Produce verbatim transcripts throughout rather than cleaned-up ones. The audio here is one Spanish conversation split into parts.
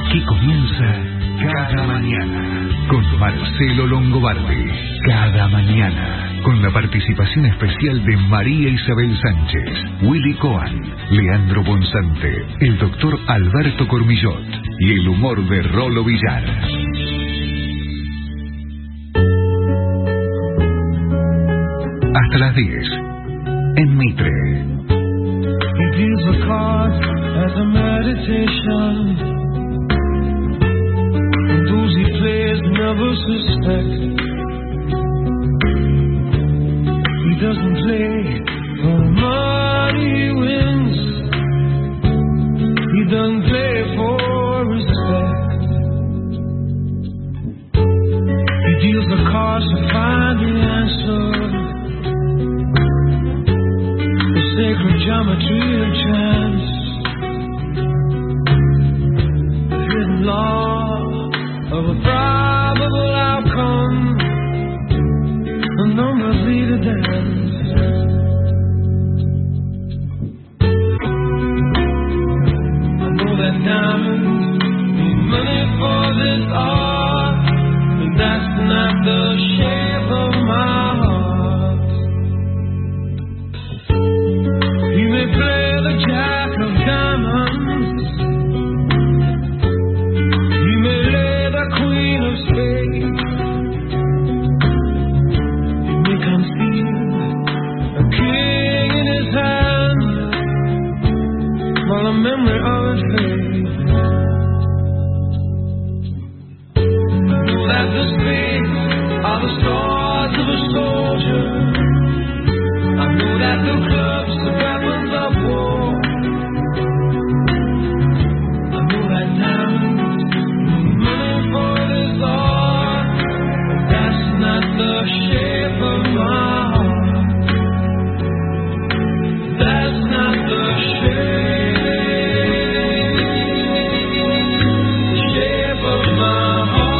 Aquí comienza Cada Mañana con Marcelo Longobardi. Cada Mañana con la participación especial de María Isabel Sánchez, Willy Cohen, Leandro Bonsante, el doctor Alberto Cormillot y el humor de Rolo Villar. Hasta las diez en Mitre. He deals a card as a meditation. And those he plays never suspect. He doesn't play for the money he wins. He doesn't play for respect. He deals the cards to find the answer. Sacred geometry of chance, the hidden law of a probable outcome, the numbers lead a dance. I know that diamonds need money for this art, but that's not the shape of my heart. Play the jack of diamonds. You may lay the queen of spades. You may conceal a king in his hand while the memory of it fades. I know that the spades are the stars of a soldier. I know that the clubs are weapons of war. I know that diamonds need money for this art, but that's not the shape of my heart. That's not the shape, shape of my heart.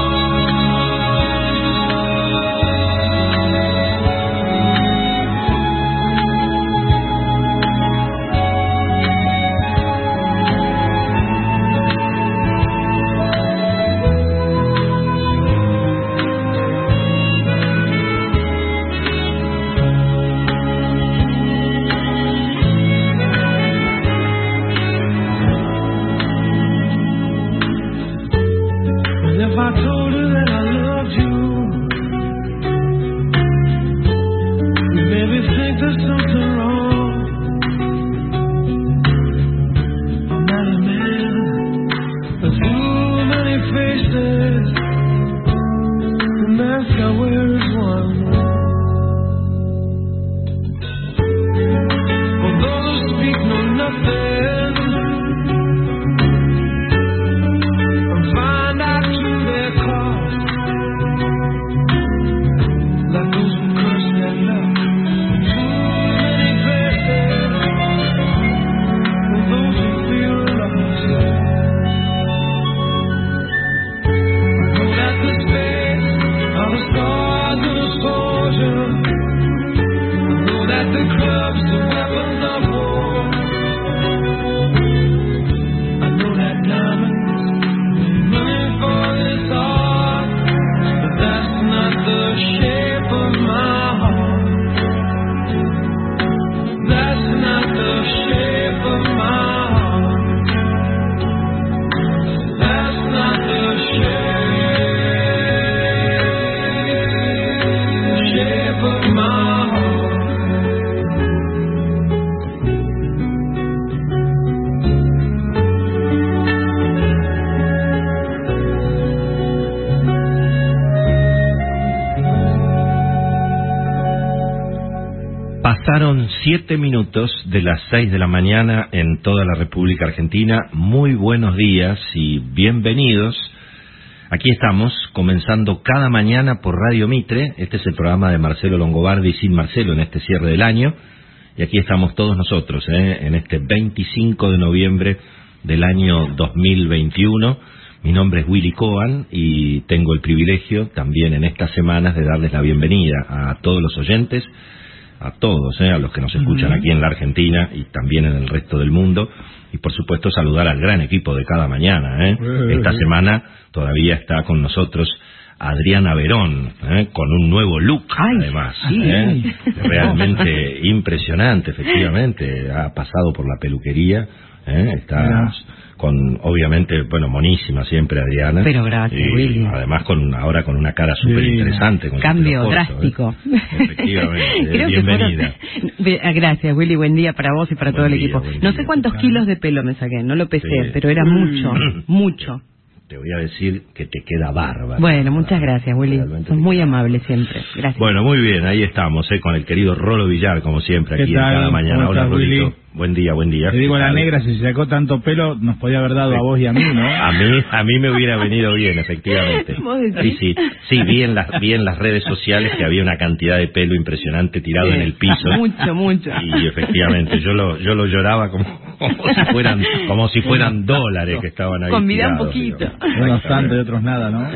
Pasaron siete minutos de las seis de la mañana en toda la República Argentina. Muy buenos días y bienvenidos. Aquí estamos, comenzando cada mañana por Radio Mitre. Este es el programa de Marcelo Longobardi sin Marcelo en este cierre del año. Y aquí estamos todos nosotros, ¿eh? en este veinticinco de noviembre del año dos mil veintiuno. Mi nombre es Willy Cohen y tengo el privilegio también en estas semanas de darles la bienvenida a todos los oyentes a todos, ¿eh? A los que nos escuchan uh-huh. aquí en la Argentina y también en el resto del mundo. Y por supuesto saludar al gran equipo de cada mañana, ¿eh? Uh-huh. Esta semana todavía está con nosotros Adriana Verón, ¿eh? Con un nuevo look. Ay, además, sí. ¿eh? Realmente impresionante, efectivamente. Ha pasado por la peluquería, ¿eh? Está no. con, obviamente, bueno, monísima siempre Adriana. Pero gracias, y Willy. Además con ahora con una cara súper interesante. Con Cambio corto, drástico. ¿eh? Efectivamente. Creo Bienvenida. Que fueron... Gracias, Willy. Buen día para vos y para buen todo el día, equipo. No sé cuántos kilos de pelo me saqué, no lo pesé, sí. pero era mucho, mucho. Te voy a decir que te queda bárbaro. Bueno, muchas gracias, Willy. Sos muy amable siempre. Gracias. Bueno, muy bien, ahí estamos, ¿eh? Con el querido Rolo Villar, como siempre, aquí en cada mañana. Hola, Rolito. Buen día, buen día. Te digo, la negra, si se sacó tanto pelo, nos podía haber dado sí. a vos y a mí, ¿no? A mí, a mí me hubiera venido bien, efectivamente. Sí, sí, sí, vi en las, vi en las redes sociales que había una cantidad de pelo impresionante tirado sí. en el piso. Mucho, mucho. Y efectivamente, yo lo, yo lo lloraba como, como si fueran, como si fueran dólares que estaban ahí. Convida un poquito. Unos tantos y otros nada, ¿no?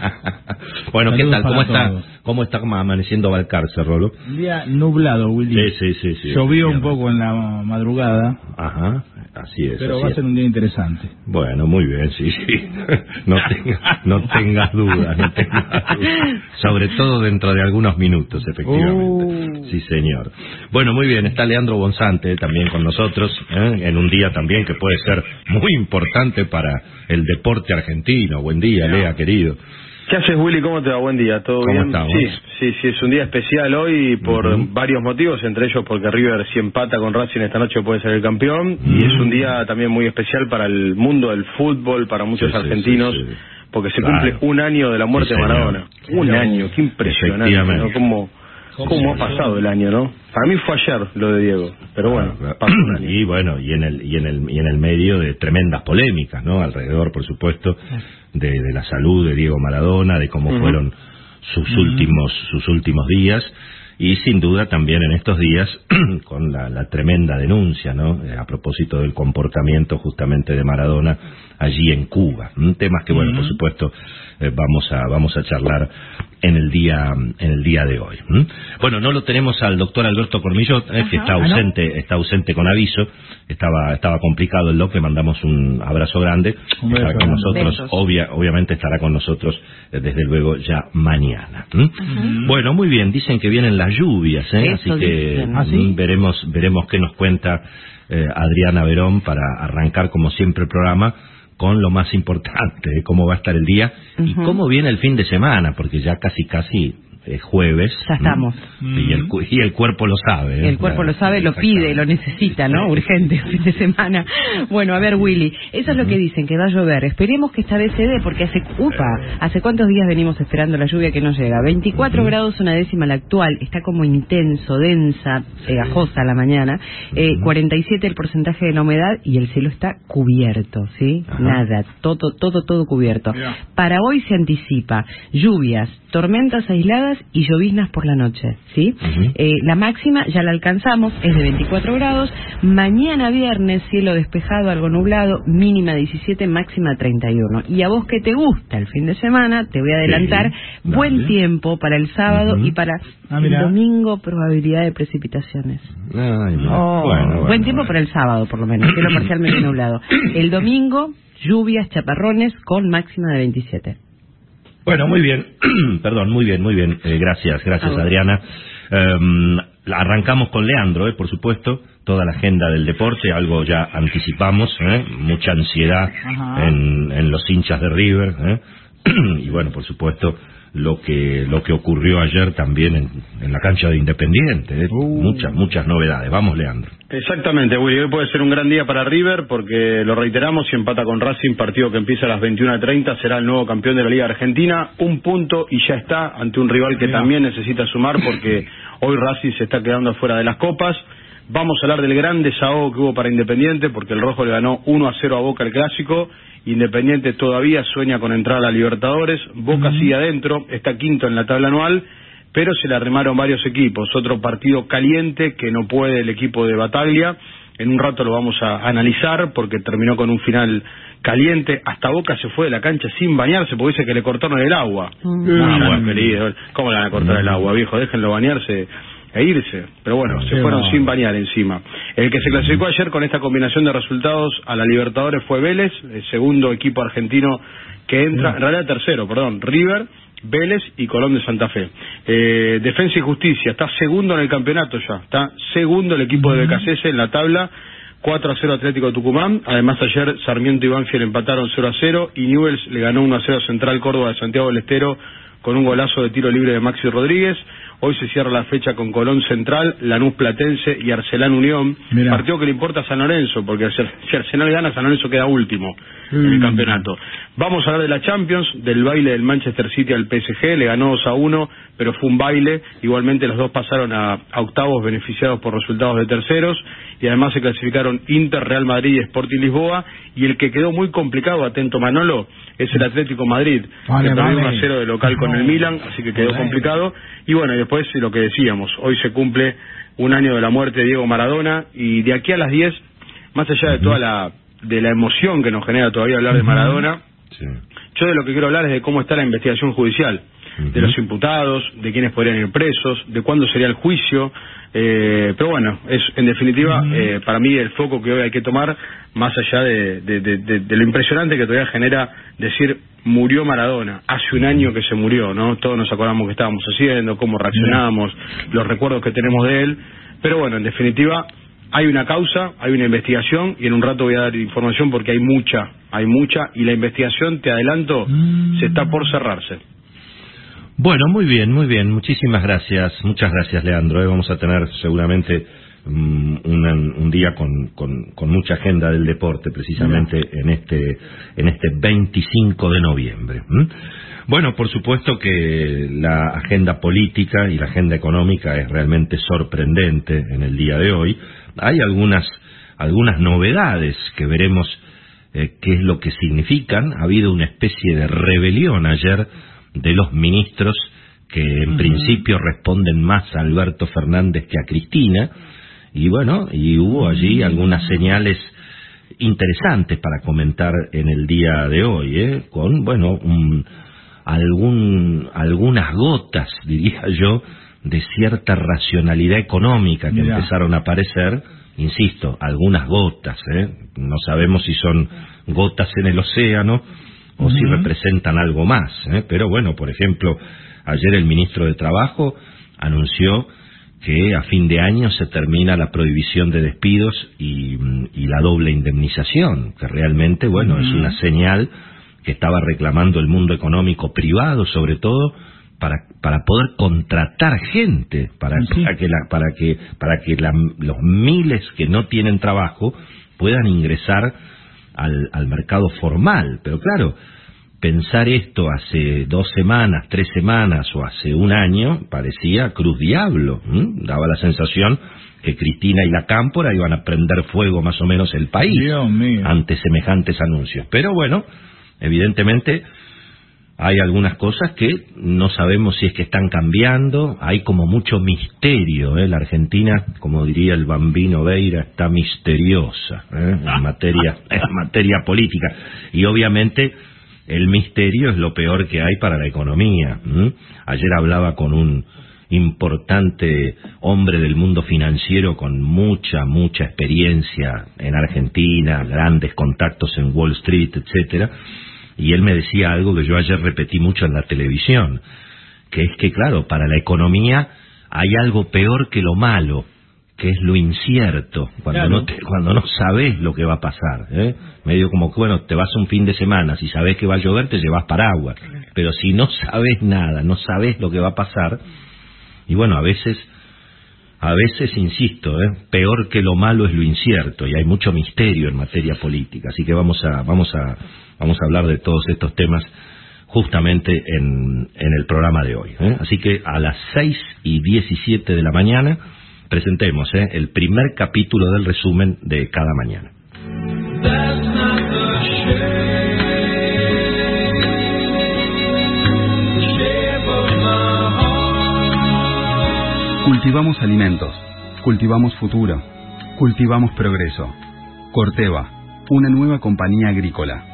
Bueno, Saludos, ¿qué tal? ¿Cómo está, todos. cómo está amaneciendo Balcarce, Rolo? Un día nublado, Willy. Sí, sí, sí. sí Llovió un poco en la madrugada. Ajá, así es. Pero así va es. a ser un día interesante. Bueno, muy bien, sí, sí. No, tenga, no tengas dudas, no tengas dudas. Sobre todo dentro de algunos minutos, efectivamente. Uh. Sí, señor. Bueno, muy bien, está Leandro Bonsante también con nosotros, ¿eh? En un día también que puede ser muy importante para el deporte argentino. Buen día, Lea, querido. ¿Qué haces, Willy? ¿Cómo te va? Buen día, ¿todo ¿Cómo bien? Estamos? Sí, sí, sí, es un día especial hoy por uh-huh. varios motivos, entre ellos porque River si empata con Racing esta noche puede ser el campeón, uh-huh. y es un día también muy especial para el mundo del fútbol, para muchos sí, argentinos, sí, sí, sí. porque se claro. cumple un año de la muerte sí, de Maradona. Un sí, año, qué impresionante, ¿no? ¿Cómo, cómo ha pasado el año, no? Para mí fue ayer lo de Diego, pero bueno, claro, pasó un año. Y bueno, y en el y en el y en el medio de tremendas polémicas, ¿no? Alrededor, por supuesto, de, de la salud de Diego Maradona, de cómo uh-huh. fueron sus uh-huh. últimos sus últimos días, y sin duda también en estos días con la, la tremenda denuncia, ¿no? A propósito del comportamiento justamente de Maradona allí en Cuba. ¿Mm? Temas que, bueno, uh-huh. por supuesto, eh, vamos a vamos a charlar en el día en el día de hoy. ¿Mm? Bueno, no lo tenemos al doctor Alberto Cormillot, eh, que está ausente, ¿no? está ausente con aviso. Estaba estaba complicado el doc, le mandamos un abrazo grande. Un estará con nosotros, besos. obvia, obviamente estará con nosotros eh, desde luego ya mañana. ¿Mm? Uh-huh. Bueno, muy bien, dicen que vienen las lluvias, ¿eh? así que ¿Ah, sí? veremos veremos qué nos cuenta eh, Adriana Verón para arrancar como siempre el programa con lo más importante, de cómo va a estar el día uh-huh. y cómo viene el fin de semana, porque ya casi casi es jueves. Ya estamos. ¿no? Y, el, y el cuerpo lo sabe. ¿eh? El cuerpo lo sabe, lo pide, lo necesita, ¿no? Urgente, fin de semana. Bueno, a ver, Willy, eso es lo que dicen, que va a llover. Esperemos que esta vez se dé, porque hace, upa, ¿hace cuántos días venimos esperando la lluvia que no llega? veinticuatro uh-huh. grados una décima la actual, está como intenso, densa, pegajosa la mañana, eh, uh-huh. cuarenta y siete el porcentaje de la humedad y el cielo está cubierto, ¿sí? Uh-huh. Nada, todo, todo, todo cubierto. Yeah. Para hoy se anticipa lluvias, tormentas aisladas y lloviznas por la noche, ¿sí? Uh-huh. Eh, la máxima ya la alcanzamos, es de veinticuatro grados. Mañana viernes, cielo despejado, algo nublado, mínima diecisiete, máxima treinta y uno. Y a vos que te gusta el fin de semana, te voy a adelantar, sí, buen dale. tiempo para el sábado uh-huh. y para ah, el domingo, probabilidad de precipitaciones. Ay, oh, bueno, bueno, buen tiempo bueno. para el sábado, por lo menos, cielo parcialmente nublado. El domingo, lluvias, chaparrones, con máxima de veintisiete. Bueno, muy bien, perdón, muy bien, muy bien, eh, gracias, gracias ah, Adriana. Um, arrancamos con Leandro, eh, por supuesto, toda la agenda del deporte, algo ya anticipamos, eh, mucha ansiedad en, en los hinchas de River, eh, y bueno, por supuesto, lo que lo que ocurrió ayer también en, en la cancha de Independiente, eh, uh. muchas, muchas novedades. Vamos, Leandro. Exactamente, Willy, hoy puede ser un gran día para River porque, lo reiteramos, si empata con Racing, partido que empieza a las veintiuna treinta, será el nuevo campeón de la Liga Argentina, un punto y ya está ante un rival que también necesita sumar porque hoy Racing se está quedando afuera de las copas. Vamos a hablar del gran desahogo que hubo para Independiente porque el Rojo le ganó uno a cero a Boca el Clásico. Independiente todavía sueña con entrar a la Libertadores, Boca uh-huh. sigue adentro, está quinto en la tabla anual, pero se le arrimaron varios equipos. Otro partido caliente que no puede el equipo de Bataglia. En un rato lo vamos a analizar porque terminó con un final caliente. Hasta Boca se fue de la cancha sin bañarse porque dice que le cortaron el agua. Uh-huh. Ah, bueno, querido, ¿cómo le van a cortar el agua, viejo? Déjenlo bañarse e irse, pero bueno, Sí, se fueron bueno. sin bañar encima. El que se clasificó ayer con esta combinación de resultados a la Libertadores fue Vélez, el segundo equipo argentino que entra, Sí. en realidad tercero, perdón, River, Vélez y Colón de Santa Fe. Eh, Defensa y Justicia está segundo en el campeonato ya, está segundo el equipo de Becasese en la tabla, cuatro a cero Atlético de Tucumán. Además ayer Sarmiento y Banfield empataron cero a cero y Newell's le ganó uno a cero a Central Córdoba de Santiago del Estero con un golazo de tiro libre de Maxi Rodríguez. Hoy se cierra la fecha con Colón Central, Lanús Platense y Arcelán Unión. Mirá. Partido que le importa a San Lorenzo, porque si Arsenal gana, San Lorenzo queda último mm. en el campeonato. Vamos a hablar de la Champions, del baile del Manchester City al P S G, le ganó dos a uno, pero fue un baile. Igualmente los dos pasaron a, a octavos beneficiados por resultados de terceros, y además se clasificaron Inter, Real Madrid y Sporting Lisboa, y el que quedó muy complicado, atento Manolo, es el Atlético Madrid, Vale, que perdió vale. uno a cero de local con el Milan, así que quedó Vale. complicado. Y bueno, y después lo que decíamos, hoy se cumple un año de la muerte de Diego Maradona, y de aquí a las diez, más allá de toda la de la emoción que nos genera todavía hablar de Maradona, Sí. yo de lo que quiero hablar es de cómo está la investigación judicial, Ujú. de los imputados, de quiénes podrían ir presos, de cuándo sería el juicio, eh, pero bueno, es en definitiva eh, para mí el foco que hoy hay que tomar, más allá de, de, de, de, de lo impresionante que todavía genera decir murió Maradona, hace un año que se murió, ¿no? Todos nos acordamos qué estábamos haciendo, cómo reaccionamos, los recuerdos que tenemos de él, pero bueno, en definitiva hay una causa, hay una investigación, y en un rato voy a dar información porque hay mucha, hay mucha, y la investigación, te adelanto, Mm. se está por cerrarse. Bueno, muy bien, muy bien. Muchísimas gracias. Muchas gracias, Leandro. Eh, Vamos a tener seguramente um, una, un día con, con, con mucha agenda del deporte, precisamente en este, en este veinticinco de noviembre. ¿Mm? Bueno, por supuesto que la agenda política y la agenda económica es realmente sorprendente en el día de hoy. Hay algunas, algunas novedades que veremos eh, qué es lo que significan. Ha habido una especie de rebelión ayer de los ministros que en uh-huh. principio responden más a Alberto Fernández que a Cristina, y bueno, y hubo allí algunas señales interesantes para comentar en el día de hoy, ¿eh? con, bueno, un, algún, algunas gotas, diría yo, de cierta racionalidad económica que Mirá. empezaron a aparecer, insisto, algunas gotas, ¿eh? No sabemos si son gotas en el océano o uh-huh. si representan algo más, ¿eh? Pero bueno, por ejemplo, ayer el ministro de Trabajo anunció que a fin de año se termina la prohibición de despidos y, y la doble indemnización, que realmente, bueno, uh-huh. es una señal que estaba reclamando el mundo económico privado, sobre todo, para para poder contratar gente, para, sí. para que la, para que para que la, los miles que no tienen trabajo puedan ingresar al, al mercado formal. Pero claro, pensar esto hace dos semanas, tres semanas o hace un año parecía cruz diablo. ¿Mm? Daba la sensación que Cristina y la Cámpora iban a prender fuego más o menos el país Dios mío. ante semejantes anuncios. Pero bueno, evidentemente hay algunas cosas que no sabemos si es que están cambiando. Hay como mucho misterio, ¿eh? La Argentina, como diría el Bambino Veira, está misteriosa, ¿eh? en materia en materia política. Y obviamente el misterio es lo peor que hay para la economía. ¿Mm? Ayer hablaba con un importante hombre del mundo financiero con mucha, mucha experiencia en Argentina, grandes contactos en Wall Street, etcétera. Y él me decía algo que yo ayer repetí mucho en la televisión, que es que, claro, para la economía hay algo peor que lo malo, que es lo incierto, cuando claro. no te, cuando no sabes lo que va a pasar, ¿eh? Medio como que, bueno, te vas un fin de semana, si sabes que va a llover te llevas paraguas, pero si no sabes nada, no sabes lo que va a pasar, y bueno, a veces, a veces, insisto, ¿eh? peor que lo malo es lo incierto, y hay mucho misterio en materia política, así que vamos a, vamos a, vamos a hablar de todos estos temas justamente en, en el programa de hoy, ¿eh? Así que a las seis y diecisiete de la mañana presentemos ¿eh? el primer capítulo del resumen de Cada Mañana. Cultivamos alimentos, cultivamos futuro, cultivamos progreso. Corteva, una nueva compañía agrícola.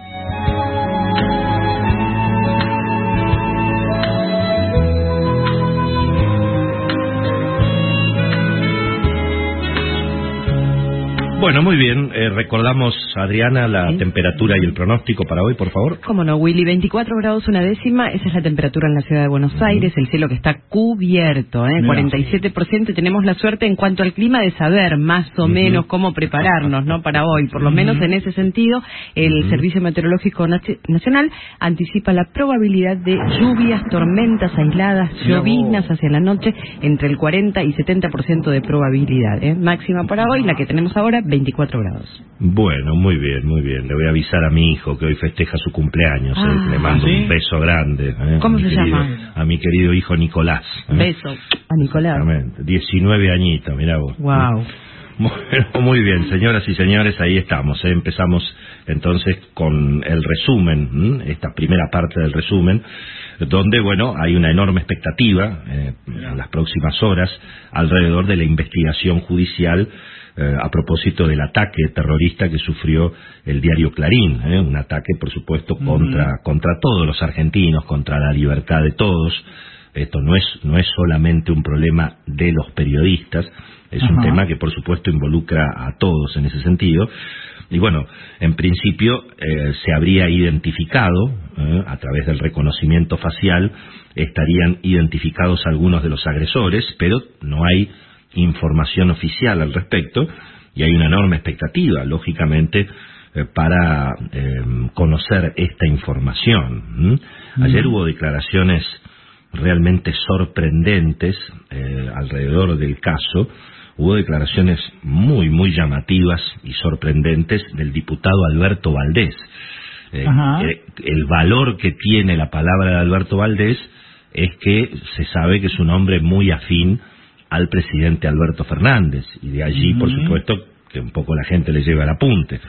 Bueno, muy bien. Eh, recordamos, Adriana, la ¿Sí? temperatura y el pronóstico para hoy, por favor. Cómo no, Willy. veinticuatro grados una décima, esa es la temperatura en la ciudad de Buenos uh-huh. Aires, el cielo que está cubierto, ¿eh? cuarenta y siete por ciento. Tenemos la suerte en cuanto al clima de saber más o uh-huh. menos cómo prepararnos, ¿no? Para hoy. Por lo uh-huh. menos en ese sentido, el uh-huh. Servicio Meteorológico Nacional anticipa la probabilidad de lluvias, tormentas aisladas, lloviznas hacia la noche, entre el cuarenta y setenta por ciento de probabilidad, ¿eh? Máxima para hoy, la que tenemos ahora, veinticuatro grados. Bueno, muy bien, muy bien. Le voy a avisar a mi hijo que hoy festeja su cumpleaños. Ah, ¿eh? Le mando ¿sí? un beso grande. ¿eh? ¿Cómo se querido, llama? A mi querido hijo Nicolás. ¿eh? Beso a Nicolás. Exactamente. diecinueve añitos, mirá vos. Wow. Bueno, muy bien, señoras y señores, ahí estamos. ¿eh? Empezamos entonces con el resumen, ¿eh? esta primera parte del resumen, donde, bueno, hay una enorme expectativa eh, en las próximas horas alrededor de la investigación judicial eh, a propósito del ataque terrorista que sufrió el diario Clarín, ¿eh? un ataque, por supuesto, contra, uh-huh. contra todos los argentinos, contra la libertad de todos. Esto no es, no es solamente un problema de los periodistas, es Ajá. un tema que, por supuesto, involucra a todos en ese sentido. Y bueno, en principio eh, se habría identificado, eh, a través del reconocimiento facial, estarían identificados algunos de los agresores, pero no hay información oficial al respecto, y hay una enorme expectativa, lógicamente, eh, para eh, conocer esta información. ¿Mm? Ayer hubo declaraciones realmente sorprendentes eh, alrededor del caso. Hubo declaraciones muy, muy llamativas y sorprendentes del diputado Alberto Valdés. Eh, eh, el valor que tiene la palabra de Alberto Valdés es que se sabe que es un hombre muy afín al presidente Alberto Fernández, y de allí, uh-huh. por supuesto, que un poco la gente le lleva el apunte.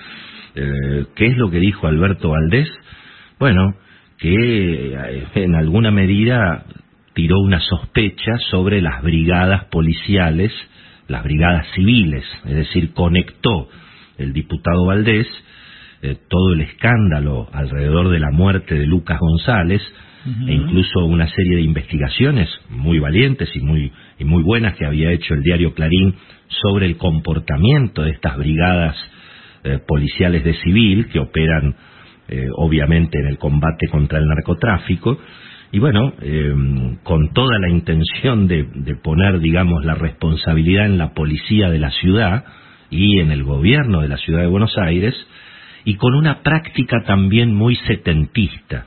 Eh, ¿Qué es lo que dijo Alberto Valdés? Bueno, que eh, en alguna medida tiró una sospecha sobre las brigadas policiales, las brigadas civiles, es decir, conectó el diputado Valdés eh, todo el escándalo alrededor de la muerte de Lucas González, uh-huh. e incluso una serie de investigaciones muy valientes y muy, y muy buenas que había hecho el diario Clarín sobre el comportamiento de estas brigadas eh, policiales de civil que operan eh, obviamente en el combate contra el narcotráfico. Y bueno, eh, con toda la intención de, de poner, digamos, la responsabilidad en la policía de la ciudad y en el gobierno de la ciudad de Buenos Aires, y con una práctica también muy setentista.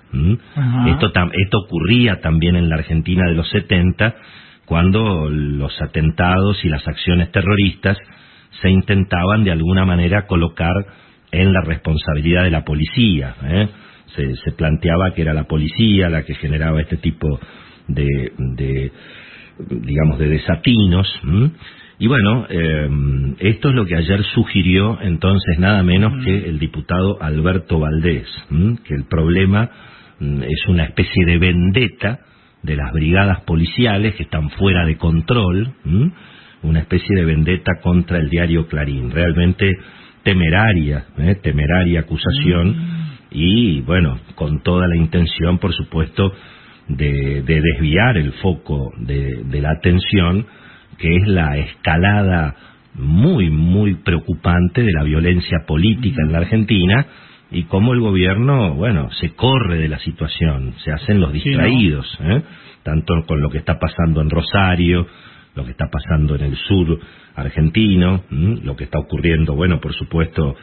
Esto, tam, esto ocurría también en la Argentina de los setenta, cuando los atentados y las acciones terroristas se intentaban de alguna manera colocar en la responsabilidad de la policía, ¿eh? Se, se planteaba que era la policía la que generaba este tipo de, de digamos, de desatinos. ¿m? Y bueno, eh, esto es lo que ayer sugirió entonces nada menos mm. que el diputado Alberto Valdés, ¿m? que el problema m, es una especie de vendetta de las brigadas policiales que están fuera de control, ¿m? una especie de vendetta contra el diario Clarín. Realmente temeraria, ¿eh? temeraria acusación. Mm. Y bueno, con toda la intención, por supuesto, de, de desviar el foco de, de la atención, que es la escalada muy, muy preocupante de la violencia política en la Argentina, y cómo el gobierno, bueno, se corre de la situación, se hacen los distraídos, sí, ¿no? ¿eh? Tanto con lo que está pasando en Rosario, lo que está pasando en el sur argentino, ¿m? lo que está ocurriendo, bueno, por supuesto,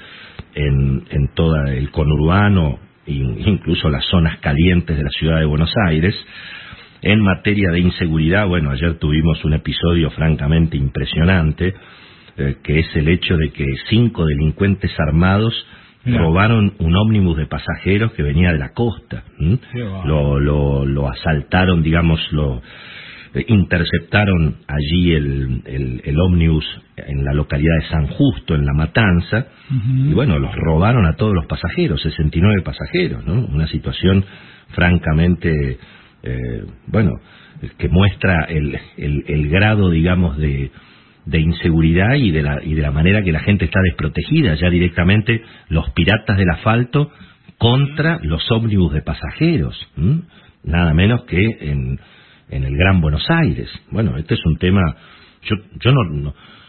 en, en todo el conurbano, incluso las zonas calientes de la ciudad de Buenos Aires. En materia de inseguridad, bueno, ayer tuvimos un episodio francamente impresionante, eh, que es el hecho de que cinco delincuentes armados Mira. robaron un ómnibus de pasajeros que venía de la costa. Lo, lo, lo asaltaron, digamos, lo eh, interceptaron allí el, el, el ómnibus en la localidad de San Justo, en La Matanza, uh-huh. y bueno, los robaron a todos los pasajeros, sesenta y nueve pasajeros, ¿no? Una situación francamente, eh, bueno, que muestra el, el, el grado, digamos, de, de inseguridad y de, la, y de la manera que la gente está desprotegida, ya directamente los piratas del asfalto contra los ómnibus de pasajeros, ¿m? nada menos que en, en el Gran Buenos Aires. Bueno, este es un tema, yo, yo no, no,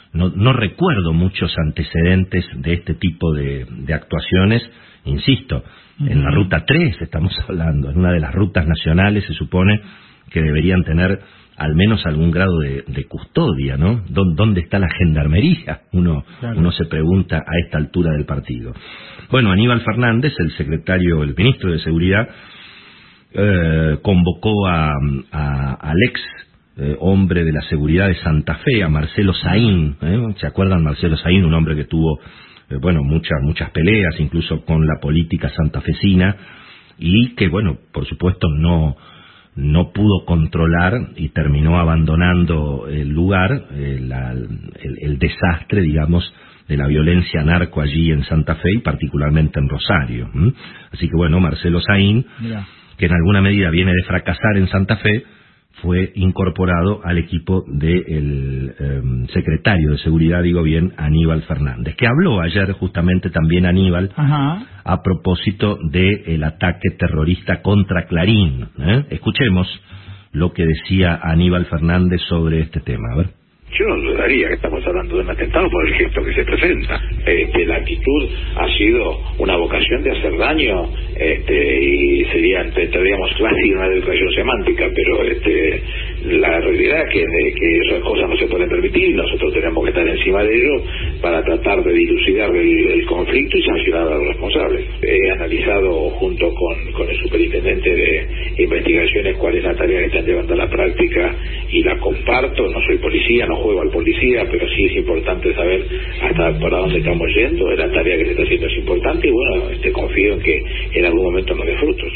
no, no recuerdo muchos antecedentes de este tipo de, de actuaciones, insisto, uh-huh. en la ruta tres estamos hablando, en una de las rutas nacionales se supone que deberían tener al menos algún grado de, de custodia, ¿no? ¿Dónde está la gendarmería? Uno, claro. uno se pregunta a esta altura del partido. Bueno, Aníbal Fernández, el secretario, el ministro de Seguridad, eh, convocó a, a, al ex eh, hombre de la seguridad de Santa Fe, a Marcelo Saín, ¿eh? ¿Se acuerdan? Marcelo Saín, un hombre que tuvo, eh, bueno, muchas, muchas peleas, incluso con la política santafesina, y que, bueno, por supuesto no... no pudo controlar y terminó abandonando el lugar, eh, la, el, el desastre, digamos, de la violencia narco allí en Santa Fe y particularmente en Rosario. ¿Mm? Así que bueno, Marcelo Saín, Mira. que en alguna medida viene de fracasar en Santa Fe, fue incorporado al equipo del eh, secretario de Seguridad, digo bien, Aníbal Fernández, que habló ayer justamente también Aníbal Ajá. a propósito del ataque terrorista contra Clarín. ¿eh? Escuchemos lo que decía Aníbal Fernández sobre este tema. A ver. Yo no dudaría que estamos hablando de un atentado por el gesto que se presenta. Este, la actitud ha sido una vocación de hacer daño, este, y sería, tendríamos casi una educación semántica, pero este, la realidad es que, de, que esas cosas no se pueden permitir y nosotros tenemos que estar encima de ello para tratar de dilucidar el, el conflicto y sancionar a los responsables. He analizado junto con, con el superintendente de investigaciones cuál es la tarea que están llevando a la práctica y la comparto. No soy policía, no juego al policía, pero sí es importante saber hasta para dónde estamos yendo. La tarea que se está haciendo es importante y bueno, este, confío en que en algún momento nos dé frutos.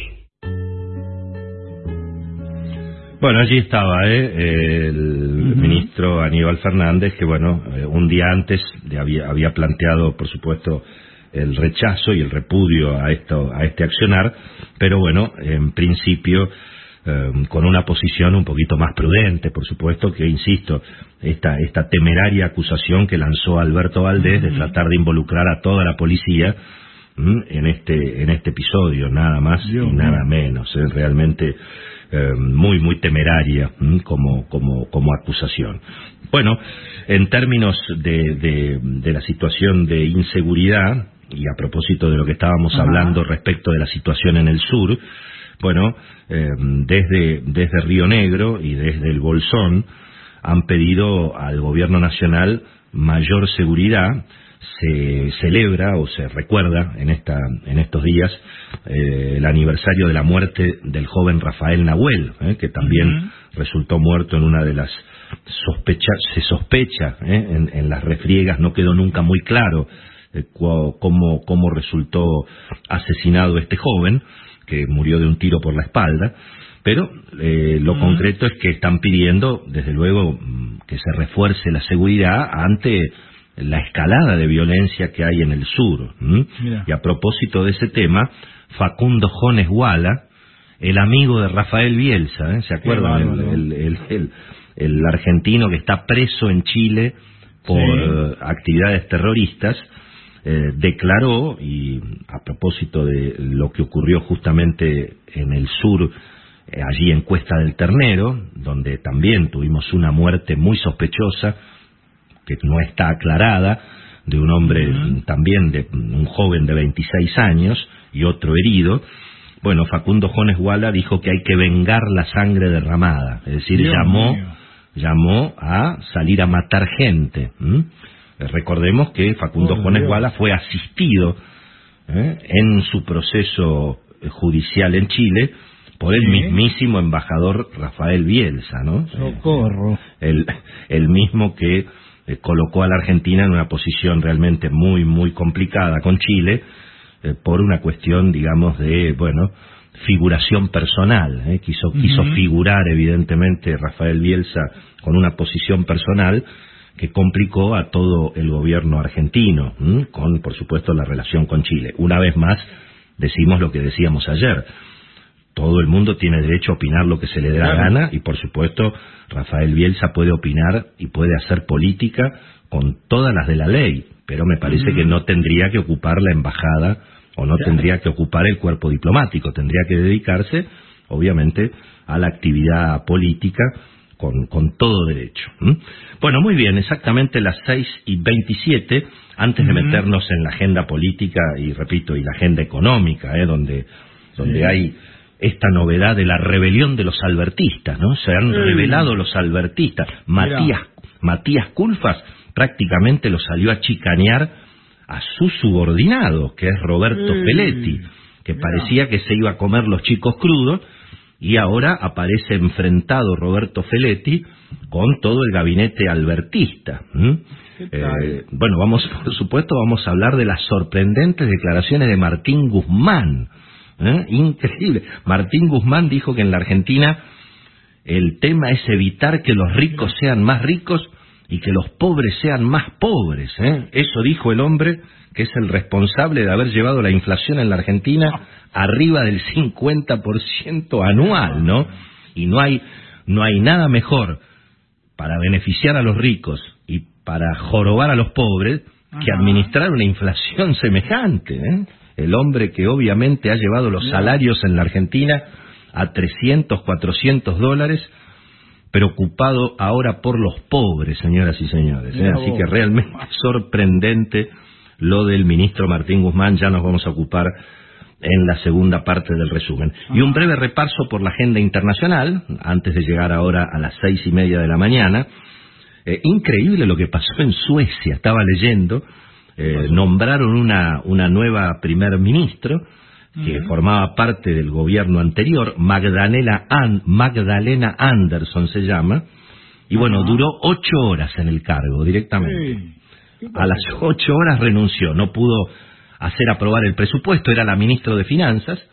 Bueno, allí estaba ¿eh? el uh-huh. ministro Aníbal Fernández, que bueno, eh, un día antes de había, había planteado, por supuesto, el rechazo y el repudio a esto, a este accionar, pero bueno, en principio eh, con una posición un poquito más prudente, por supuesto, que insisto, esta, esta temeraria acusación que lanzó Alberto Valdés uh-huh. de tratar de involucrar a toda la policía ¿m? en este, en este episodio, nada más Dios y nada menos, ¿eh? realmente. Eh, muy muy temeraria ¿m? como como como acusación. Bueno, en términos de, de, de la situación de inseguridad y a propósito de lo que estábamos Ajá. hablando respecto de la situación en el sur, bueno, eh, desde desde Río Negro y desde el Bolsón han pedido al gobierno nacional mayor seguridad. Se celebra o se recuerda en esta en estos días eh, el aniversario de la muerte del joven Rafael Nahuel, eh, que también uh-huh. resultó muerto en una de las sospechas, se sospecha eh, en, en las refriegas, no quedó nunca muy claro eh, cu- cómo, cómo resultó asesinado este joven, que murió de un tiro por la espalda, pero eh, lo uh-huh. concreto es que están pidiendo, desde luego, que se refuerce la seguridad ante la escalada de violencia que hay en el sur. Y a propósito de ese tema, Facundo Jones Guala, el amigo de Rafael Bielsa, ¿eh? ¿se acuerdan? El, el, el, el, el argentino que está preso en Chile por sí. actividades terroristas, eh, declaró, y a propósito de lo que ocurrió justamente en el sur, eh, allí en Cuesta del Ternero, donde también tuvimos una muerte muy sospechosa, que no está aclarada, de un hombre uh-huh. también, de un joven de veintiséis años y otro herido. Bueno, Facundo Jones Guala dijo que hay que vengar la sangre derramada, es decir, Dios llamó mío. llamó a salir a matar gente. ¿Mm? Recordemos que Facundo oh, Jones Dios. Guala fue asistido ¿eh? en su proceso judicial en Chile por el ¿Sí? mismísimo embajador Rafael Bielsa, ¿no? Socorro. El, el mismo que Eh, colocó a la Argentina en una posición realmente muy, muy complicada con Chile, eh, por una cuestión, digamos, de, bueno, figuración personal. Eh. Quiso, uh-huh. quiso figurar, evidentemente, Rafael Bielsa con una posición personal que complicó a todo el gobierno argentino, ¿m? con, por supuesto, la relación con Chile. Una vez más, decimos lo que decíamos ayer. Todo el mundo tiene derecho a opinar lo que se le dé la claro. gana y, por supuesto, Rafael Bielsa puede opinar y puede hacer política con todas las de la ley, pero me parece uh-huh. que no tendría que ocupar la embajada o no claro. tendría que ocupar el cuerpo diplomático, tendría que dedicarse, obviamente, a la actividad política con, con todo derecho. ¿Mm? Bueno, muy bien, exactamente las seis y veintisiete, antes de uh-huh. meternos en la agenda política y, repito, y la agenda económica, ¿eh? donde, donde sí. hay esta novedad de la rebelión de los albertistas, ¿no? Se han sí. revelado los albertistas. Matías, Matías Culfas prácticamente lo salió a chicanear a su subordinado, que es Roberto sí. Feletti, que Mira. parecía que se iba a comer los chicos crudos, y ahora aparece enfrentado Roberto Feletti con todo el gabinete albertista. ¿Mm? Eh, bueno, vamos, por supuesto, vamos a hablar de las sorprendentes declaraciones de Martín Guzmán. ¿Eh? Increíble. Martín Guzmán dijo que en la Argentina el tema es evitar que los ricos sean más ricos y que los pobres sean más pobres. ¿eh? Eso dijo el hombre que es el responsable de haber llevado la inflación en la Argentina arriba del cincuenta por ciento anual, ¿no? Y no hay, no hay nada mejor para beneficiar a los ricos y para jorobar a los pobres que administrar una inflación semejante, ¿eh? El hombre que obviamente ha llevado los salarios en la Argentina a trescientos, cuatrocientos dólares, preocupado ahora por los pobres, señoras y señores. ¿eh? Así que realmente sorprendente lo del ministro Martín Guzmán. Ya nos vamos a ocupar en la segunda parte del resumen. Y un breve repaso por la agenda internacional, antes de llegar ahora a las seis y media de la mañana. Eh, increíble lo que pasó en Suecia, estaba leyendo. Eh, nombraron una, una nueva primer ministro que uh-huh. formaba parte del gobierno anterior, Magdalena, An, Magdalena Andersson se llama, y bueno, uh-huh. duró ocho horas en el cargo directamente. Sí. A las ocho horas renunció, no pudo hacer aprobar el presupuesto, era la ministra de Finanzas,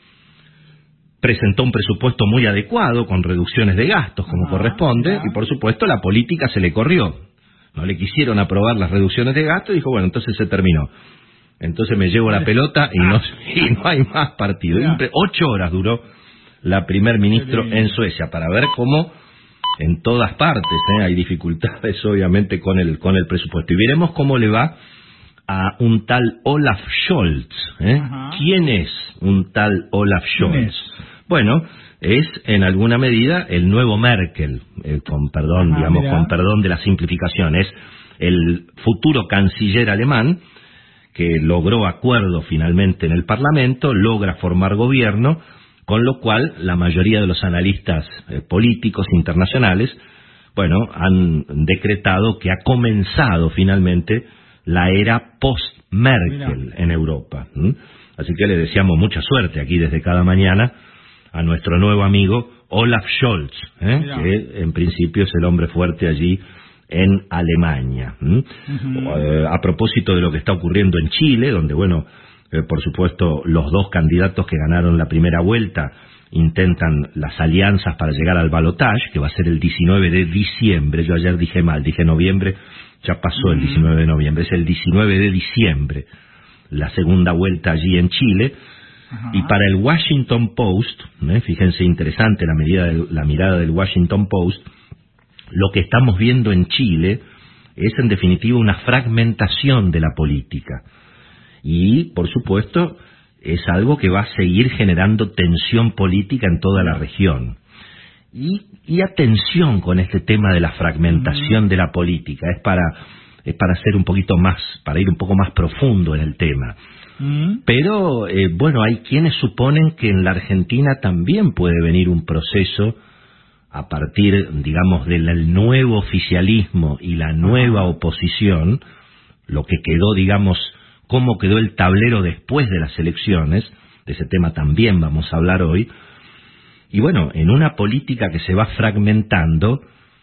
presentó un presupuesto muy adecuado, con reducciones de gastos como uh-huh. corresponde, uh-huh. y por supuesto la política se le corrió. No le quisieron aprobar las reducciones de gasto y dijo, bueno, entonces se terminó. Entonces me llevo la pelota y no, y no hay más partido. Ocho horas duró la primer ministro en Suecia, para ver cómo en todas partes ¿eh? hay dificultades, obviamente, con el, con el presupuesto. Y veremos cómo le va a un tal Olaf Scholz. ¿eh? ¿Quién es un tal Olaf Scholz? Bueno, es en alguna medida el nuevo Merkel, eh, con perdón, ah, digamos, mira. con perdón de la simplificación, es el futuro canciller alemán que logró acuerdo finalmente en el Parlamento, logra formar gobierno, con lo cual la mayoría de los analistas eh, políticos internacionales, bueno, han decretado que ha comenzado finalmente la era post-Merkel mira. en Europa. ¿Mm? Así que le deseamos mucha suerte aquí desde Cada Mañana a nuestro nuevo amigo Olaf Scholz, ¿eh? que en principio es el hombre fuerte allí en Alemania. ¿Mm? Uh-huh. Eh, a propósito de lo que está ocurriendo en Chile, donde, bueno, eh, por supuesto, los dos candidatos que ganaron la primera vuelta intentan las alianzas para llegar al balotaje, que va a ser el diecinueve de diciembre. Yo ayer dije mal, dije noviembre, ya pasó uh-huh. el diecinueve de noviembre, es el diecinueve de diciembre, la segunda vuelta allí en Chile. Ajá. Y para el Washington Post, ¿eh? fíjense, interesante la, medida de, la mirada del Washington Post, lo que estamos viendo en Chile es en definitiva una fragmentación de la política. Y, por supuesto, es algo que va a seguir generando tensión política en toda la región. Y, y atención con este tema de la fragmentación mm. de la política, es para, es para ser un poquito más, para ir un poco más profundo en el tema. Pero, eh, bueno, hay quienes suponen que en la Argentina también puede venir un proceso a partir, digamos, del nuevo oficialismo y la nueva oposición, lo que quedó, digamos, cómo quedó el tablero después de las elecciones, de ese tema también vamos a hablar hoy. Y bueno, en una política que se va fragmentando,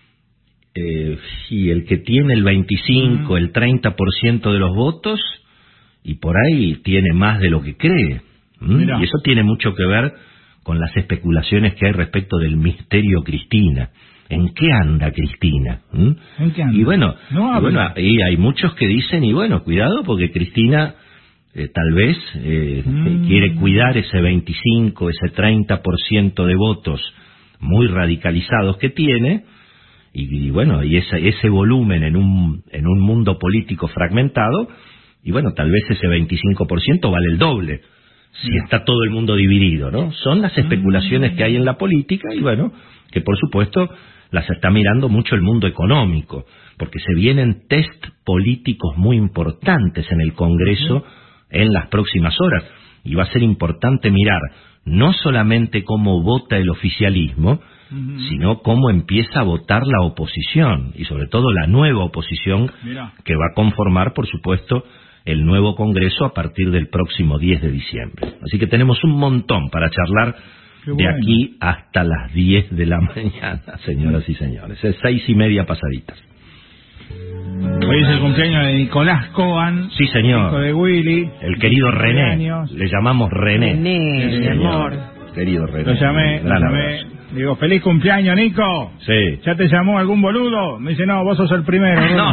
eh, y el que tiene el veinticinco, el treinta por ciento de los votos, y por ahí tiene más de lo que cree. ¿Mm? Y eso tiene mucho que ver con las especulaciones que hay respecto del misterio Cristina. ¿En qué anda Cristina? ¿Mm? ¿En qué anda? Y bueno, no y bueno, y hay muchos que dicen, y bueno, cuidado, porque Cristina eh, tal vez eh, mm. quiere cuidar ese veinticinco, ese treinta por ciento de votos muy radicalizados que tiene, y, y bueno, y ese, ese volumen en un, en un mundo político fragmentado. Y bueno, tal vez ese veinticinco por ciento vale el doble, si no. está todo el mundo dividido, ¿no? Son las especulaciones que hay en la política y bueno, que por supuesto las está mirando mucho el mundo económico, porque se vienen test políticos muy importantes en el Congreso en las próximas horas, y va a ser importante mirar no solamente cómo vota el oficialismo, uh-huh. sino cómo empieza a votar la oposición, y sobre todo la nueva oposición Mira. que va a conformar, por supuesto, el nuevo Congreso a partir del próximo diez de diciembre. Así que tenemos un montón para charlar Qué de bueno. aquí hasta las diez de la mañana, señoras y señores. Es seis y media pasaditas. Hoy es el cumpleaños de Nicolás Coan. Sí, señor. Hijo de Willy. El querido René. Años. Le llamamos René. René, sí, mi amor. Querido René. Lo llamé, lo llamé. Digo, feliz cumpleaños, Nico. Sí. ¿Ya te llamó algún boludo? Me dice, no, vos sos el primero. No.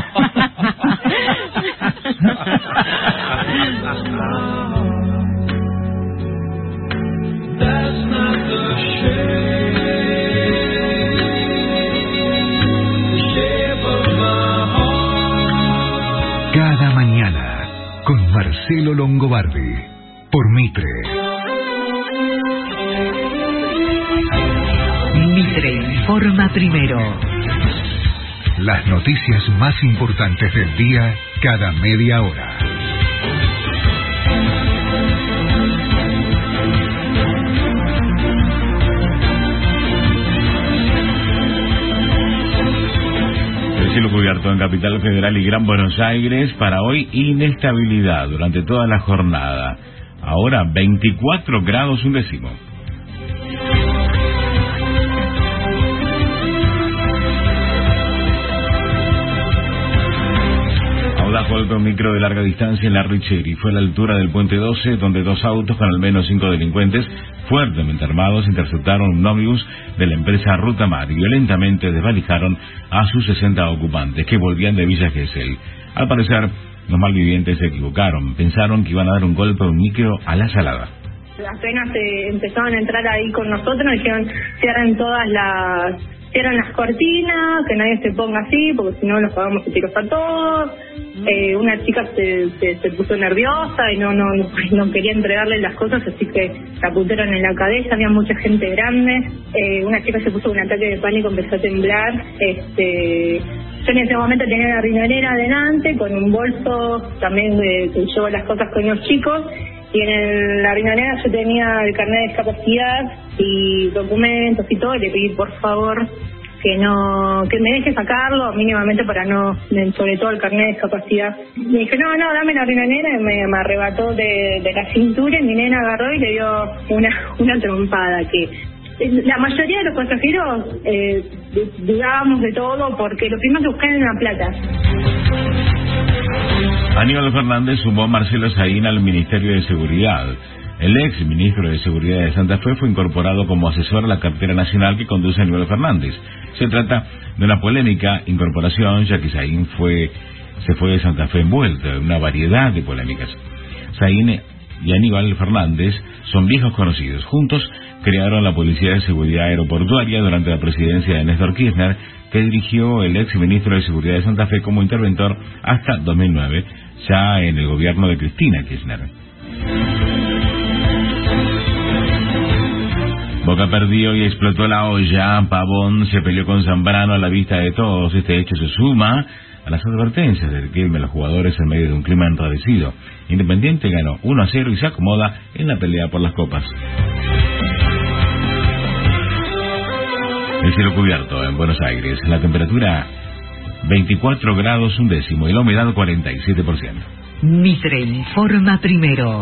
Cada mañana con Marcelo Longobardi por Mitre. Mitre informa primero. Las noticias más importantes del día cada media hora. Cielo cubierto en Capital Federal y Gran Buenos Aires. Para hoy, inestabilidad durante toda la jornada. Ahora veinticuatro grados un décimo. Audaz golpe un micro de larga distancia en la Richeri. Fue a la altura del puente doce, donde dos autos con al menos cinco delincuentes fuertemente armados interceptaron un ómnibus de la empresa Ruta Mar y violentamente desvalijaron a sus sesenta ocupantes que volvían de Villa Gesell. Al parecer, los malvivientes se equivocaron, pensaron que iban a dar un golpe a un micro a la salada. Apenas eh, empezaron a entrar ahí con nosotros, nos dijeron cierren todas las cierren las cortinas, que nadie se ponga así, porque si no los pagamos a tiros a todos. Eh, una chica se, se, se puso nerviosa y no, no no quería entregarle las cosas, así que la apuntaron en la cabeza. Había mucha gente grande. Eh, una chica se puso un ataque de pánico, empezó a temblar. Este, yo en ese momento tenía la riñonera adelante con un bolso también de, que llevo las cosas con los chicos. Y en el, la riñonera yo tenía el carnet de discapacidad y documentos y todo, y le pedí por favor que no que me deje sacarlo mínimamente para no, sobre todo el carnet de discapacidad. Me dije, no, no, dame la riñonera, y me, me arrebató de, de la cintura, y mi nena agarró y le dio una, una trompada que... La mayoría de los pasajeros eh, dudábamos de todo porque lo primero que buscaban era plata. Aníbal Fernández sumó a Marcelo Saín al Ministerio de Seguridad. El ex ministro de Seguridad de Santa Fe fue incorporado como asesor a la cartera nacional que conduce Aníbal Fernández. Se trata de una polémica incorporación, ya que Saín fue, se fue de Santa Fe envuelto en una variedad de polémicas. Saín y Aníbal Fernández son viejos conocidos. Juntos crearon la Policía de Seguridad Aeroportuaria durante la presidencia de Néstor Kirchner, que dirigió el ex ministro de Seguridad de Santa Fe como interventor hasta dos mil nueve, ya en el gobierno de Cristina Kirchner. Boca perdió y explotó la olla. Pavón se peleó con Zambrano a la vista de todos. Este hecho se suma a las advertencias del Quilmes de los jugadores en medio de un clima enrarecido. Independiente ganó uno a cero y se acomoda en la pelea por las copas. El cielo cubierto en Buenos Aires. La temperatura veinticuatro grados un décimo y la humedad cuarenta y siete por ciento. Mitre informa primero.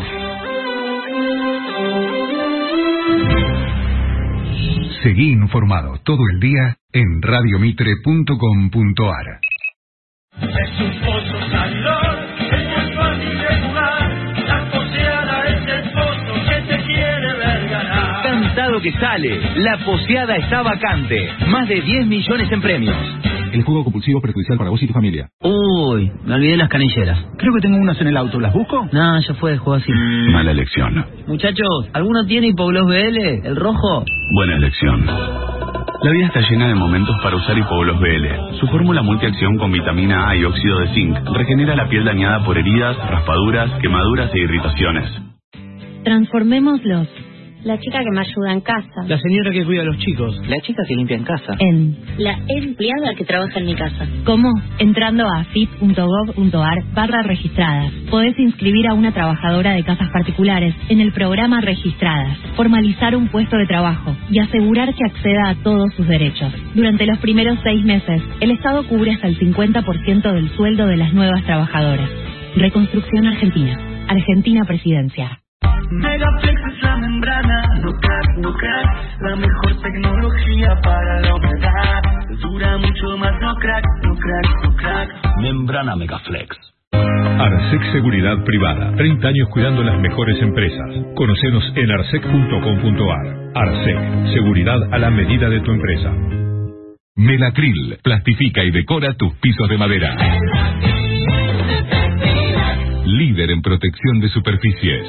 Seguí informado todo el día en radio mitre punto com punto a r. Es un pozo salidor, es muy fácil de jugar. La poseada es el pozo que te quiere ver ganar. Cantado que sale, la poseada está vacante. Más de diez millones en premios. El juego compulsivo perjudicial para vos y tu familia. Uy, me olvidé las canilleras. Creo que tengo unas en el auto, ¿las busco? No, ya fue, juego así. Mala elección. Muchachos, ¿alguno tiene Hipogloss B L? ¿El rojo? Buena elección. La vida está llena de momentos para usar Hipogloss B L. Su fórmula multiacción con vitamina A y óxido de zinc regenera la piel dañada por heridas, raspaduras, quemaduras e irritaciones. Transformémoslos. La chica que me ayuda en casa. La señora que cuida a los chicos. La chica que limpia en casa. En. La empleada que trabaja en mi casa. ¿Cómo? Entrando a afip.gov.ar barra registradas. Podés inscribir a una trabajadora de casas particulares en el programa Registradas, formalizar un puesto de trabajo y asegurar que acceda a todos sus derechos. Durante los primeros seis meses, el Estado cubre hasta el cincuenta por ciento del sueldo de las nuevas trabajadoras. Reconstrucción Argentina. Argentina Presidencia. Megaflex es la membrana, no crack, no crack, la mejor tecnología para la humedad. Dura mucho más, no crack, no crack, no crack. Membrana Megaflex. Arsec Seguridad Privada. treinta años cuidando las mejores empresas. Conocenos en arsec punto com punto ar. Arsec. Seguridad a la medida de tu empresa. Melacril. Plastifica y decora tus pisos de madera. Líder en protección de superficies.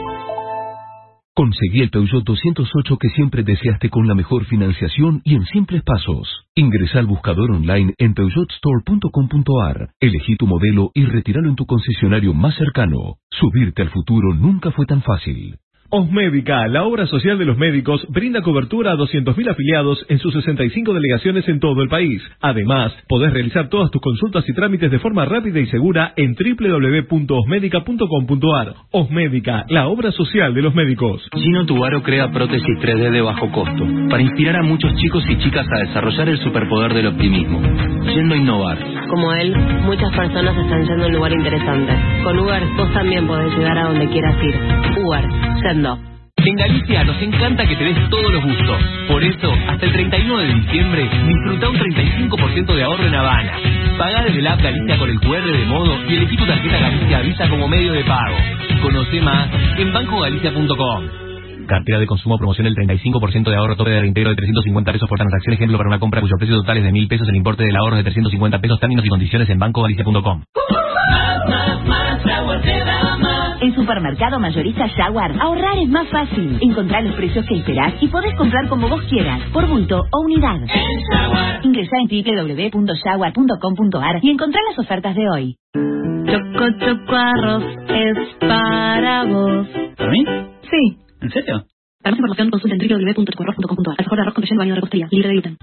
Conseguí el Peugeot doscientos ocho que siempre deseaste con la mejor financiación y en simples pasos. Ingresa al buscador online en peugeot store punto com punto ar. Elegí tu modelo y retíralo en tu concesionario más cercano. Subirte al futuro nunca fue tan fácil. Osmédica, la obra social de los médicos, brinda cobertura a doscientos mil afiliados en sus sesenta y cinco delegaciones en todo el país. Además, podés realizar todas tus consultas y trámites de forma rápida y segura en doble u doble u doble u punto osmédica punto com punto ar. Osmédica, la obra social de los médicos. Gino Tubaro crea prótesis tres D de bajo costo para inspirar a muchos chicos y chicas a desarrollar el superpoder del optimismo, yendo a innovar. Como él, muchas personas están yendo a un lugar interesante. Con Uber, vos también podés llegar a donde quieras ir. Uber, yendo. En Galicia nos encanta que te des todos los gustos. Por eso, hasta el treinta y uno de diciembre, disfruta un treinta y cinco por ciento de ahorro en Habana. Pagá desde la app Galicia con el cu erre de modo y elegí tu tarjeta Galicia Visa como medio de pago. Conoce más en banco galicia punto com. Cartera de consumo, promoción del treinta y cinco por ciento de ahorro, tope de reintegro de trescientos cincuenta pesos por transacción, ejemplo para una compra cuyo precio total es de mil pesos, el importe del ahorro es de trescientos cincuenta pesos, términos y condiciones en banco galicia punto com. Más, más, más, Jaguar te da más. En Supermercado Mayorista Jaguar, ahorrar es más fácil. Encontrá los precios que esperás y podés comprar como vos quieras, por bulto o unidad. Ingresá en doble u doble u doble u punto jaguar punto com punto ar y encontrá las ofertas de hoy. Choco Choco Arroz es para vos. ¿Para mí? Sí. ¿En serio? Para más información consulta en doble u doble u doble u punto chocoarroz punto com punto ar. Alfajor de arroz con relleno baño de repostería, libre de gluten.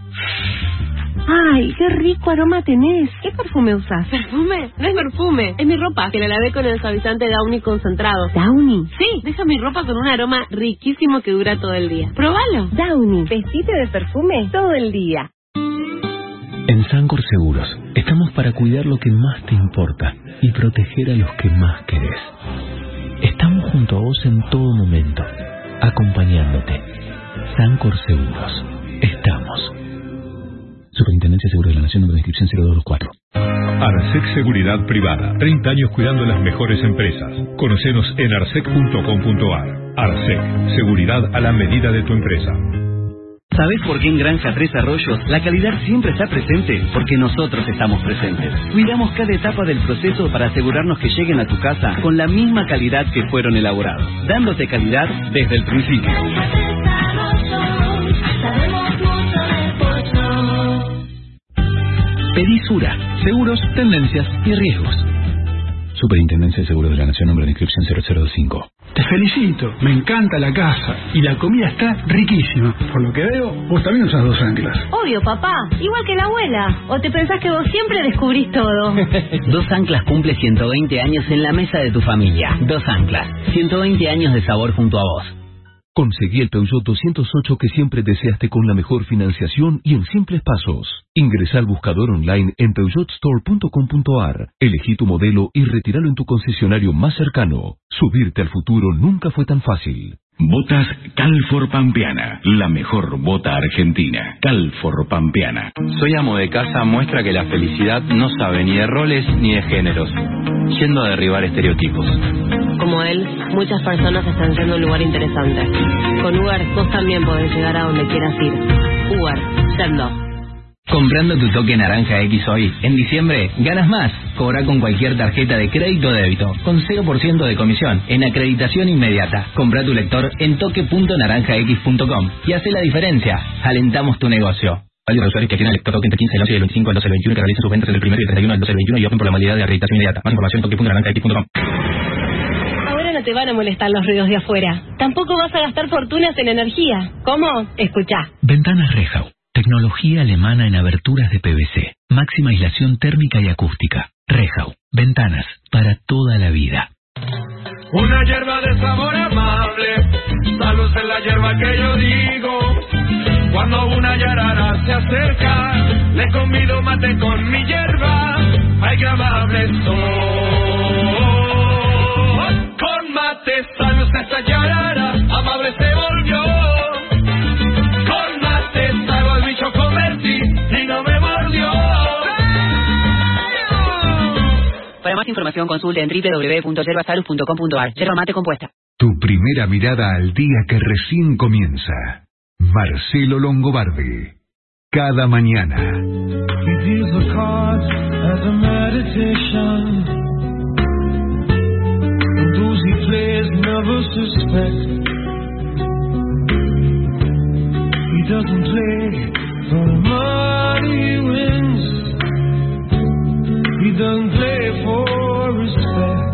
Ay, qué rico aroma tenés. ¿Qué perfume usás? ¿Perfume? No es perfume, es mi ropa, que la lavé con el suavizante Downy concentrado. ¿Downy? Sí, deja mi ropa con un aroma riquísimo que dura todo el día. ¡Próbalo! Downy, vestite de perfume todo el día. En Sancor Seguros, estamos para cuidar lo que más te importa y proteger a los que más querés. Estamos junto a vos en todo momento, acompañándote. Sancor Seguros, estamos. Superintendencia de Seguros de la Nación, número de inscripción cero dos dos cuatro. Arsec Seguridad Privada. treinta años cuidando las mejores empresas. Conocenos en arsec punto com punto ar. Arsec. Seguridad a la medida de tu empresa. ¿Sabés por qué en Granja Tres Arroyos la calidad siempre está presente? Porque nosotros estamos presentes. Cuidamos cada etapa del proceso para asegurarnos que lleguen a tu casa con la misma calidad que fueron elaborados, dándote calidad desde el principio. Pedí Sura, seguros, tendencias y riesgos. Superintendencia de Seguros de la Nación, número de inscripción cero cero dos cinco. Te felicito, me encanta la casa y la comida está riquísima. Por lo que veo, vos también usás dos anclas. Obvio, papá, igual que la abuela. ¿O te pensás que vos siempre descubrís todo? Dos Anclas cumple ciento veinte años en la mesa de tu familia. Dos Anclas, ciento veinte años de sabor junto a vos. Conseguí el Peugeot doscientos ocho que siempre deseaste con la mejor financiación y en simples pasos. Ingresa al buscador online en peugeot store punto com punto ar. Elegí tu modelo y retíralo en tu concesionario más cercano. Subirte al futuro nunca fue tan fácil. Botas Calfor Pampeana, la mejor bota argentina. Calfor Pampeana. Soy amo de casa muestra que la felicidad no sabe ni de roles ni de géneros, yendo a derribar estereotipos. Como él, muchas personas están yendo a un lugar interesante. Con Uber, vos también podés llegar a donde quieras ir. Uber, yendo. Comprando tu toque Naranja X hoy, en diciembre, ganas más. Cobra con cualquier tarjeta de crédito o débito, con cero por ciento de comisión, en acreditación inmediata. Compra tu lector en toque punto naranja x punto com y hace la diferencia. Alentamos tu negocio. Válido a usuarios que tienen el lector toque entre quince del once y del veinticinco al doce del veintiuno y que realicen sus ventas entre el primero y el treinta y uno del doce del veintiuno y opten por la modalidad de acreditación inmediata. Más información en toque punto naranja x punto com. te van a molestar los ruidos de afuera. Tampoco vas a gastar fortunas en energía. ¿Cómo? Escuchá. Ventanas Rehau. Tecnología alemana en aberturas de P V C. Máxima aislación térmica y acústica. Rehau. Ventanas para toda la vida. Una hierba de sabor amable, salud en la hierba que yo digo. Cuando una yarara se acerca, le convido mate con mi hierba. Ay, qué amable soy. Con mate, salud esta yarara, amable se volvió. Con mate, salvo al bicho convertí y no me mordió. Para más información consulte en doble u doble u doble u punto yerbasalud punto com punto ar. Yerba mate compuesta. Tu primera mirada al día que recién comienza. Marcelo Longobardi. Cada mañana. He deals the cards as a meditation. And those he plays never suspect. He doesn't play for the money he wins. He doesn't play for respect.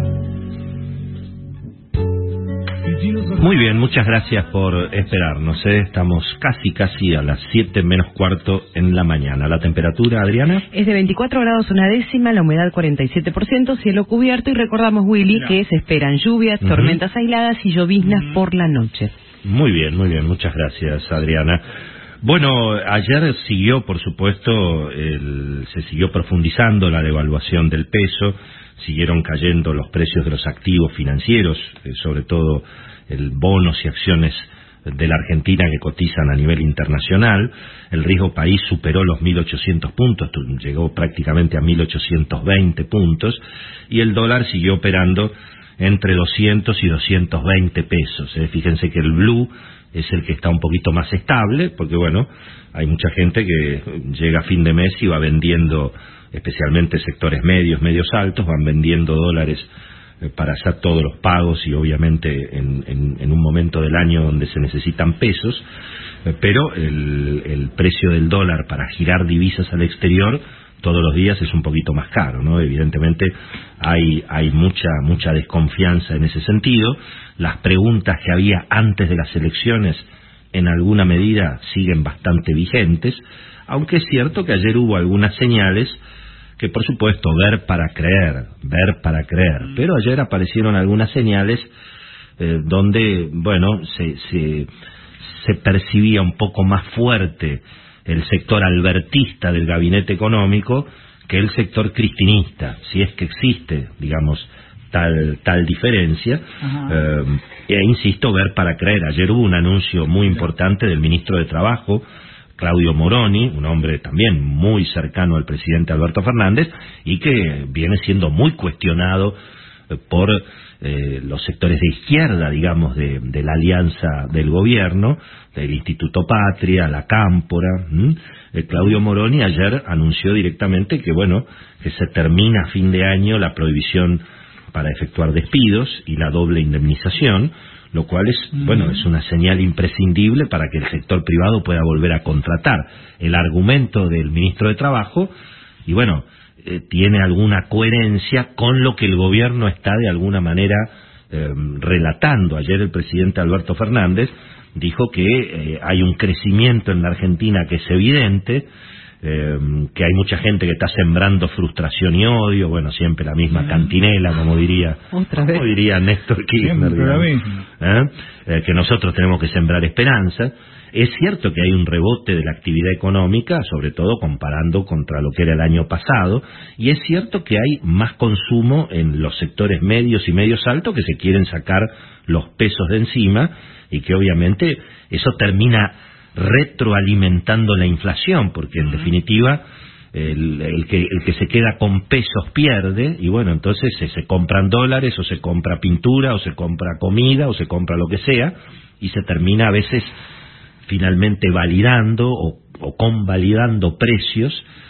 Muy bien, muchas gracias por esperarnos. ¿eh? Estamos casi, casi a las siete menos cuarto en la mañana. ¿La temperatura, Adriana? Es de veinticuatro grados una décima, la humedad cuarenta y siete por ciento, cielo cubierto. Y recordamos, Willy, no. que se esperan lluvias, uh-huh. tormentas aisladas y lloviznas uh-huh. por la noche. Muy bien, muy bien. Muchas gracias, Adriana. Bueno, ayer siguió, por supuesto, el, se siguió profundizando la devaluación del peso. Siguieron cayendo los precios de los activos financieros, eh, sobre todo el bonos y acciones de la Argentina que cotizan a nivel internacional. El riesgo país superó los mil ochocientos puntos, llegó prácticamente a mil ochocientos veinte puntos, y el dólar siguió operando entre doscientos y doscientos veinte pesos. Eh, fíjense que el blue es el que está un poquito más estable, porque bueno, hay mucha gente que llega a fin de mes y va vendiendo, especialmente sectores medios, medios altos, van vendiendo dólares eh, para hacer todos los pagos y obviamente en, en, en un momento del año donde se necesitan pesos, eh, pero el, el precio del dólar para girar divisas al exterior todos los días es un poquito más caro, ¿no? Evidentemente hay, hay mucha, mucha desconfianza en ese sentido. Las preguntas que había antes de las elecciones en alguna medida siguen bastante vigentes, aunque es cierto que ayer hubo algunas señales que, por supuesto, ver para creer, ver para creer, pero ayer aparecieron algunas señales eh, donde, bueno, se, se, se percibía un poco más fuerte el sector albertista del gabinete económico que el sector cristinista, si es que existe, digamos, tal tal diferencia. Eh, e insisto, ver para creer. Ayer hubo un anuncio muy importante del ministro de Trabajo, Claudio Moroni, un hombre también muy cercano al presidente Alberto Fernández y que viene siendo muy cuestionado eh, por eh, los sectores de izquierda, digamos, de, de la alianza del gobierno, del Instituto Patria, la Cámpora. Eh, Claudio Moroni ayer anunció directamente que, bueno, que se termina a fin de año la prohibición para efectuar despidos y la doble indemnización, lo cual es, uh-huh. bueno, es una señal imprescindible para que el sector privado pueda volver a contratar. El argumento del ministro de Trabajo, y bueno, eh, tiene alguna coherencia con lo que el gobierno está de alguna manera eh, relatando. Ayer el presidente Alberto Fernández dijo que eh, hay un crecimiento en la Argentina que es evidente, eh, que hay mucha gente que está sembrando frustración y odio, bueno, siempre la misma mm. cantinela, como diría Otra vez. como diría Néstor Kirchner, ¿eh? Eh, que nosotros tenemos que sembrar esperanza. Es cierto que hay un rebote de la actividad económica, sobre todo comparando contra lo que era el año pasado, y es cierto que hay más consumo en los sectores medios y medios altos que se quieren sacar los pesos de encima, y que obviamente eso termina retroalimentando la inflación, porque en definitiva el, el, que, el que se queda con pesos pierde, y bueno, entonces se, se compran dólares, o se compra pintura, o se compra comida, o se compra lo que sea, y se termina a veces finalmente validando o, o convalidando precios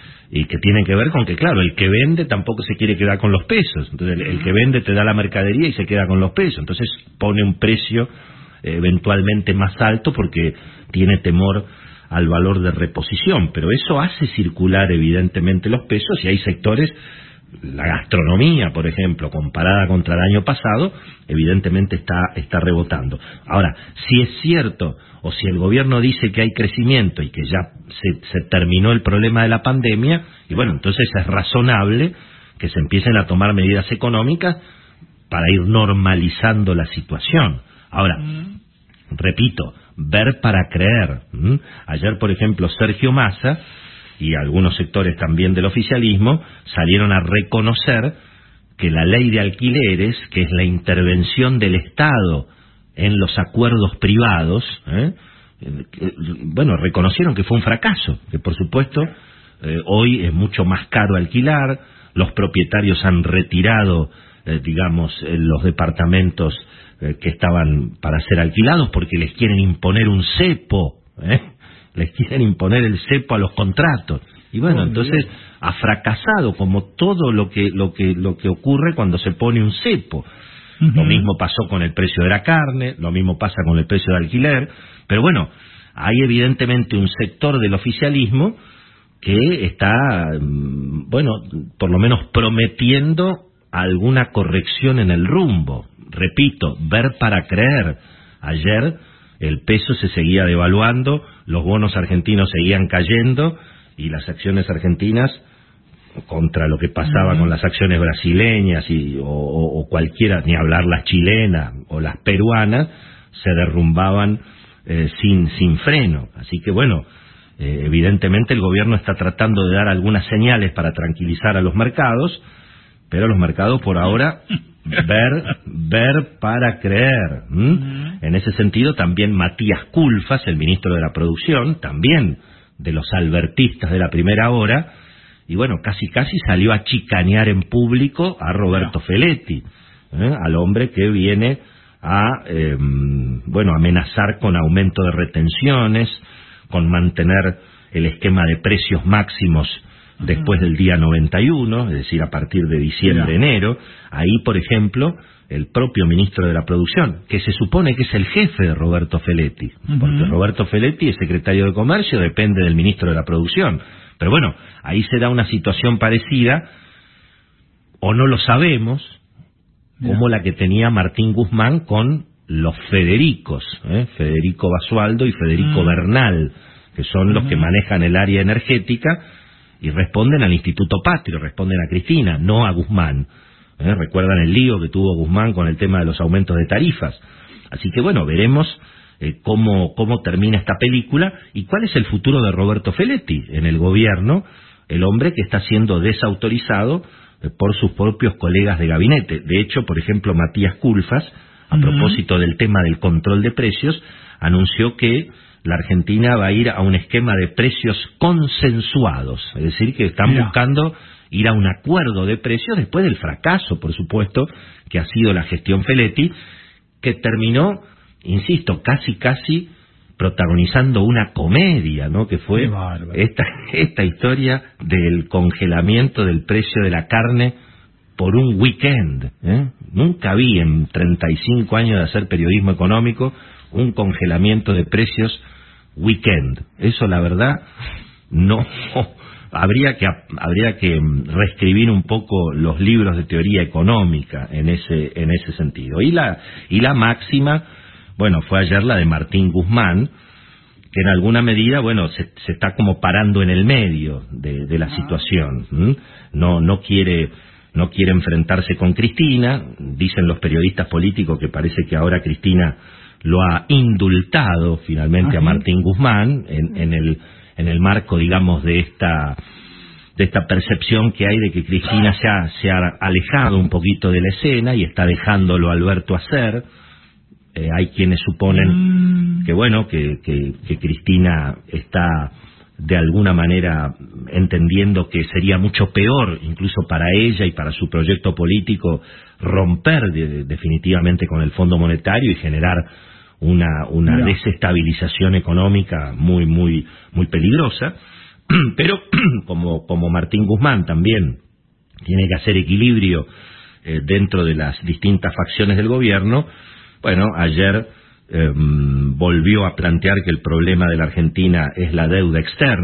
y que tienen que ver con que, claro, el que vende tampoco se quiere quedar con los pesos, entonces el, el que vende te da la mercadería y se queda con los pesos, entonces pone un precio eventualmente más alto porque tiene temor al valor de reposición, pero eso hace circular evidentemente los pesos, y hay sectores la gastronomía, por ejemplo, comparada contra el año pasado, evidentemente está, está rebotando. Ahora, si es cierto, o si el gobierno dice que hay crecimiento y que ya se, se terminó el problema de la pandemia, y bueno, entonces es razonable que se empiecen a tomar medidas económicas para ir normalizando la situación. Ahora, mm. repito, ver para creer. ¿Mm? Ayer, por ejemplo, Sergio Massa y algunos sectores también del oficialismo salieron a reconocer que la ley de alquileres, que es la intervención del Estado en los acuerdos privados, ¿eh? Eh, bueno, reconocieron que fue un fracaso, que por supuesto eh, hoy es mucho más caro alquilar, los propietarios han retirado, eh, digamos, eh, los departamentos eh, que estaban para ser alquilados porque les quieren imponer un cepo, ¿eh? les quieren imponer el cepo a los contratos. Y bueno, oh, entonces Dios. ha fracasado como todo lo que lo que lo que ocurre cuando se pone un cepo. Uh-huh. Lo mismo pasó con el precio de la carne, lo mismo pasa con el precio de alquiler, pero bueno, hay evidentemente un sector del oficialismo que está, bueno, por lo menos prometiendo alguna corrección en el rumbo. Repito, ver para creer. Ayer el peso se seguía devaluando, los bonos argentinos seguían cayendo y las acciones argentinas, contra lo que pasaba uh-huh. con las acciones brasileñas y, o, o cualquiera, ni hablar las chilenas o las peruanas, se derrumbaban eh, sin, sin freno. Así que bueno, eh, evidentemente el gobierno está tratando de dar algunas señales para tranquilizar a los mercados, pero los mercados por ahora ver ver para creer. ¿Mm? Uh-huh. En ese sentido también Matías Culfas, el ministro de la Producción, también de los albertistas de la primera hora, y bueno, casi casi salió a chicanear en público a Roberto no. Feletti, ¿eh? al hombre que viene a eh, bueno amenazar con aumento de retenciones, con mantener el esquema de precios máximos después del día noventa y uno, es decir, a partir de diciembre, yeah. enero. Ahí, por ejemplo, el propio ministro de la Producción, que se supone que es el jefe de Roberto Feletti, uh-huh. porque Roberto Feletti es secretario de Comercio, depende del ministro de la Producción. Pero bueno, ahí se da una situación parecida, o no lo sabemos, yeah. como la que tenía Martín Guzmán con los Federicos, ¿eh? Federico Basualdo y Federico uh-huh. Bernal, que son uh-huh. los que manejan el área energética, y responden al Instituto Patrio, responden a Cristina, no a Guzmán. ¿Eh? Recuerdan el lío que tuvo Guzmán con el tema de los aumentos de tarifas. Así que bueno, veremos eh, cómo, cómo termina esta película y cuál es el futuro de Roberto Feletti en el gobierno, el hombre que está siendo desautorizado eh, por sus propios colegas de gabinete. De hecho, por ejemplo, Matías Culfas, a uh-huh. propósito del tema del control de precios, anunció que la Argentina va a ir a un esquema de precios consensuados, es decir, que están Mira. buscando ir a un acuerdo de precios después del fracaso, por supuesto, que ha sido la gestión Feletti, que terminó, insisto, casi casi protagonizando una comedia, ¿no? Que fue esta, esta historia del congelamiento del precio de la carne por un weekend. ¿eh? Nunca vi en treinta y cinco años de hacer periodismo económico un congelamiento de precios weekend. Eso, la verdad, no habría que habría que reescribir un poco los libros de teoría económica en ese en ese sentido. Y la y la máxima, bueno, fue ayer la de Martín Guzmán, que en alguna medida, bueno, se, se está como parando en el medio de, de la situación. ¿Mm? No no quiere no quiere enfrentarse con Cristina. Dicen los periodistas políticos que parece que ahora Cristina lo ha indultado finalmente Ajá. a Martín Guzmán en, en el en el marco, digamos, de esta de esta percepción que hay de que Cristina se ha, se ha alejado un poquito de la escena y está dejándolo a Alberto hacer. Eh, hay quienes suponen mm. que bueno que, que, que Cristina está de alguna manera entendiendo que sería mucho peor, incluso para ella y para su proyecto político, romper de, definitivamente con el Fondo Monetario y generar una una no. desestabilización económica muy muy muy peligrosa. Pero como como Martín Guzmán también tiene que hacer equilibrio eh, dentro de las distintas facciones del gobierno, bueno, ayer eh, volvió a plantear que el problema de la Argentina es la deuda externa,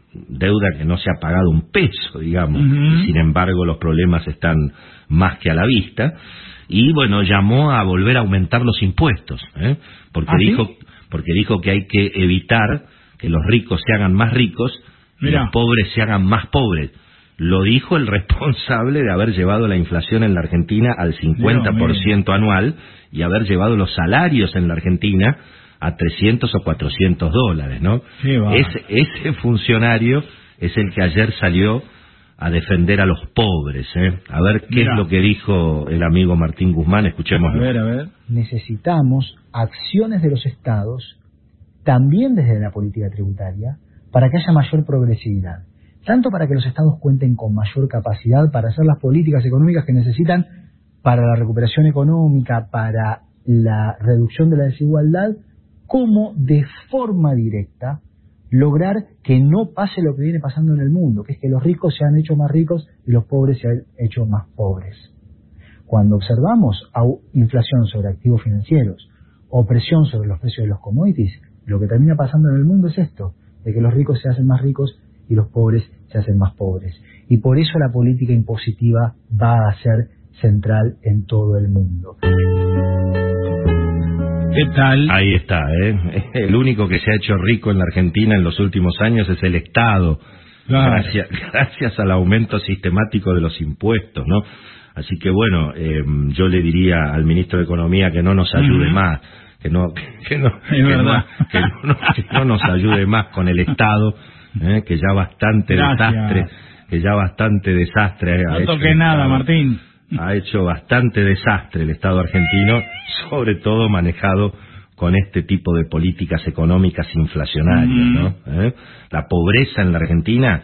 deuda que no se ha pagado un peso, digamos, Uh-huh. y sin embargo los problemas están más que a la vista, y bueno, llamó a volver a aumentar los impuestos, ¿eh? porque ¿Ah, dijo sí? porque dijo que hay que evitar que los ricos se hagan más ricos y Mirá. los pobres se hagan más pobres. Lo dijo el responsable de haber llevado la inflación en la Argentina al cincuenta por ciento anual y haber llevado los salarios en la Argentina a trescientos o cuatrocientos dólares, ¿no? Sí, va. Ese, ese funcionario es el que ayer salió a defender a los pobres, ¿eh? A ver qué Mirá. es lo que dijo el amigo Martín Guzmán, escuchémoslo. A ver, a ver. Necesitamos acciones de los estados, también desde la política tributaria, para que haya mayor progresividad. Tanto para que los estados cuenten con mayor capacidad para hacer las políticas económicas que necesitan para la recuperación económica, para la reducción de la desigualdad, como de forma directa lograr que no pase lo que viene pasando en el mundo, que es que los ricos se han hecho más ricos y los pobres se han hecho más pobres. Cuando observamos au- inflación sobre activos financieros o presión sobre los precios de los commodities, lo que termina pasando en el mundo es esto, de que los ricos se hacen más ricos y los pobres se hacen más pobres. Y por eso la política impositiva va a ser central en todo el mundo. ¿Qué tal? Ahí está, ¿eh? El único que se ha hecho rico en la Argentina en los últimos años es el Estado, Claro. gracias, gracias al aumento sistemático de los impuestos, ¿no? Así que bueno, eh, yo le diría al ministro de Economía que no nos ayude Ujú. más, que no, que no, Es que no, verdad. que no, que no nos ayude más con el Estado, ¿eh? Que ya bastante Gracias. desastre, que ya bastante desastre ha No hecho toque el nada, Estado. Martín. Ha hecho bastante desastre el Estado argentino, sobre todo manejado con este tipo de políticas económicas inflacionarias, ¿no? ¿Eh? La pobreza en la Argentina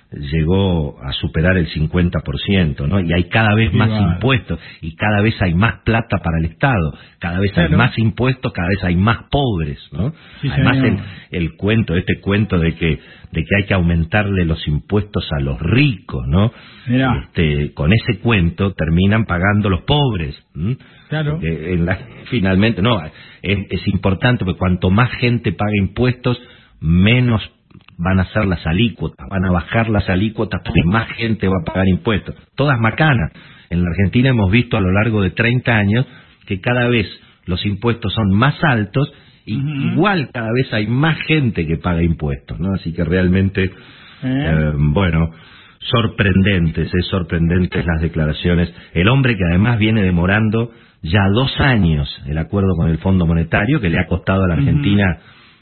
llegó a superar el cincuenta por ciento, ¿no? Y hay cada vez Qué más bárbaro. impuestos y cada vez hay más plata para el Estado, cada vez hay Claro. más impuestos, cada vez hay más pobres, ¿no? Sí, Además el, señor. el cuento, este cuento de que de que hay que aumentarle los impuestos a los ricos, ¿no? Mirá. Este, con ese cuento terminan pagando los pobres. ¿m? Claro. Porque en la- finalmente, no, es, es importante porque cuanto más gente paga impuestos, menos van a ser las alícuotas, van a bajar las alícuotas porque más gente va a pagar impuestos. Todas macanas. En la Argentina hemos visto a lo largo de treinta años que cada vez los impuestos son más altos y Ujú. igual cada vez hay más gente que paga impuestos, ¿no? Así que realmente, ¿Eh? eh, bueno, sorprendentes, es sorprendentes las declaraciones. El hombre que además viene demorando ya dos años el acuerdo con el Fondo Monetario, que le ha costado a la Argentina,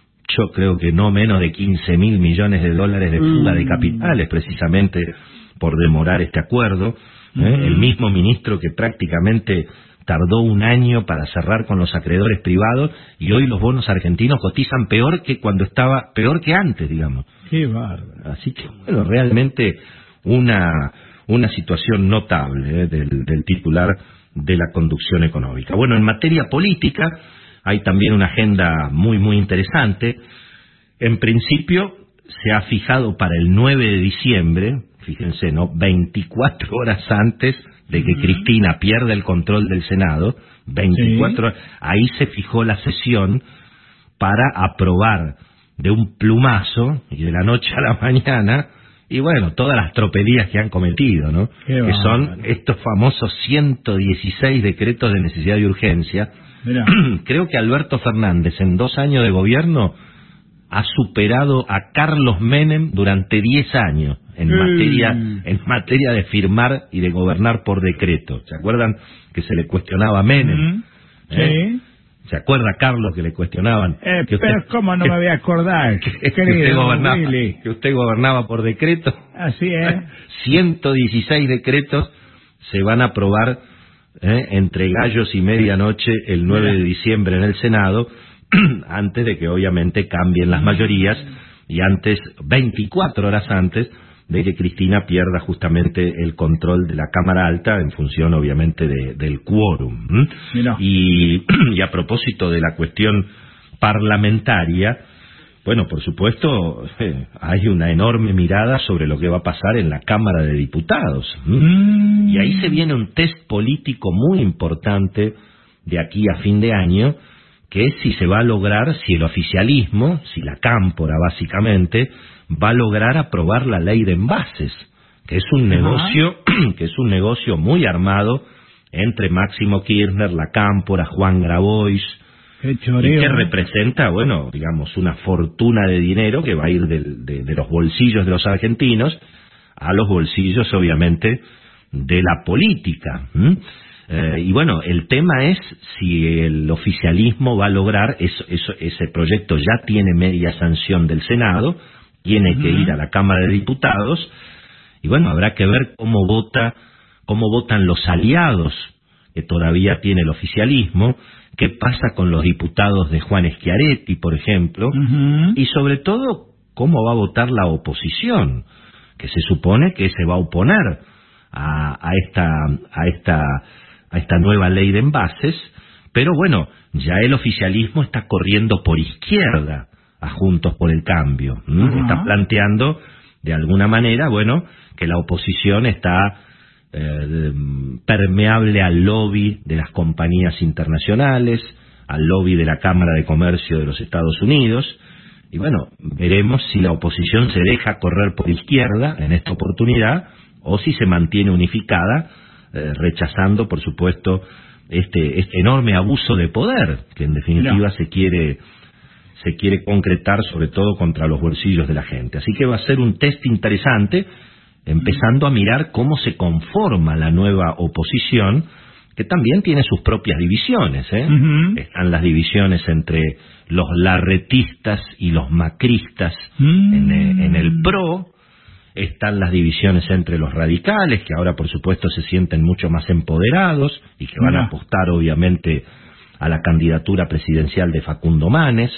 yo creo que no menos de quince mil millones de dólares de fuga de Mm. capitales, precisamente por demorar este acuerdo. ¿eh? Ujú. El mismo ministro que prácticamente tardó un año para cerrar con los acreedores privados y hoy los bonos argentinos cotizan peor que cuando estaba, peor que antes, digamos. Qué bárbaro. Así que, bueno, realmente una, una situación notable ¿eh? del, del titular de la conducción económica. Bueno, en materia política hay también una agenda muy, muy interesante. En principio se ha fijado para el nueve de diciembre, fíjense, ¿no? veinticuatro horas antes de que Ujú. Cristina pierda el control del Senado, veinticuatro horas, ahí se fijó la sesión para aprobar de un plumazo y de la noche a la mañana, y bueno, todas las tropelías que han cometido, ¿no? Qué Que bárbaro. son estos famosos ciento dieciséis decretos de necesidad y urgencia. Mirá. Creo que Alberto Fernández en dos años de gobierno ha superado a Carlos Menem durante diez años en Mm. materia en materia de firmar y de gobernar por decreto. ¿Se acuerdan que se le cuestionaba a Menem? Ujú. ¿Eh? Sí. ¿Se acuerda, Carlos, que le cuestionaban? Eh, que pero cómo no que- me voy a acordar, que, que usted querido gobernaba, Willy. que usted gobernaba por decreto. Así es. ciento dieciséis decretos se van a aprobar ¿eh? entre gallos y medianoche el nueve de diciembre en el Senado, antes de que obviamente cambien las mayorías y antes, veinticuatro horas antes de que Cristina pierda justamente el control de la Cámara Alta en función obviamente de, del quórum. ¿m? Mirá. Y, y a propósito de la cuestión parlamentaria, bueno, por supuesto, eh, hay una enorme mirada sobre lo que va a pasar en la Cámara de Diputados. ¿m? Mm. Y ahí se viene un test político muy importante de aquí a fin de año, que es si se va a lograr, si el oficialismo, si la cámpora básicamente, va a lograr aprobar la ley de envases, que es un negocio, que es un negocio muy armado entre Máximo Kirchner, la cámpora, Juan Grabois, Qué choreo, y que ¿eh? representa, bueno, digamos, una fortuna de dinero que va a ir del, de, de los bolsillos de los argentinos a los bolsillos, obviamente, de la política. ¿Mm? Eh, y bueno, el tema es si el oficialismo va a lograr, eso, eso, ese proyecto ya tiene media sanción del Senado, tiene uh-huh. que ir a la Cámara de Diputados, y bueno, habrá que ver cómo vota, cómo votan los aliados que todavía tiene el oficialismo, qué pasa con los diputados de Juan Schiaretti, por ejemplo, uh-huh. y sobre todo, cómo va a votar la oposición, que se supone que se va a oponer a, a esta, a esta, a esta nueva ley de envases, pero bueno, ya el oficialismo está corriendo por izquierda a Juntos por el Cambio, uh-huh. está planteando de alguna manera, bueno, que la oposición está eh, permeable al lobby de las compañías internacionales, al lobby de la Cámara de Comercio de los Estados Unidos, y bueno, veremos si la oposición se deja correr por izquierda en esta oportunidad, o si se mantiene unificada, eh, rechazando, por supuesto, este, este enorme abuso de poder, que en definitiva no. se quiere se quiere concretar sobre todo contra los bolsillos de la gente. Así que va a ser un test interesante, empezando a mirar cómo se conforma la nueva oposición, que también tiene sus propias divisiones, ¿eh? Uh-huh. Están las divisiones entre los larretistas y los macristas uh-huh. en, el, en el PRO, están las divisiones entre los radicales, que ahora por supuesto se sienten mucho más empoderados y que van uh-huh. a apostar obviamente a la candidatura presidencial de Facundo Manes,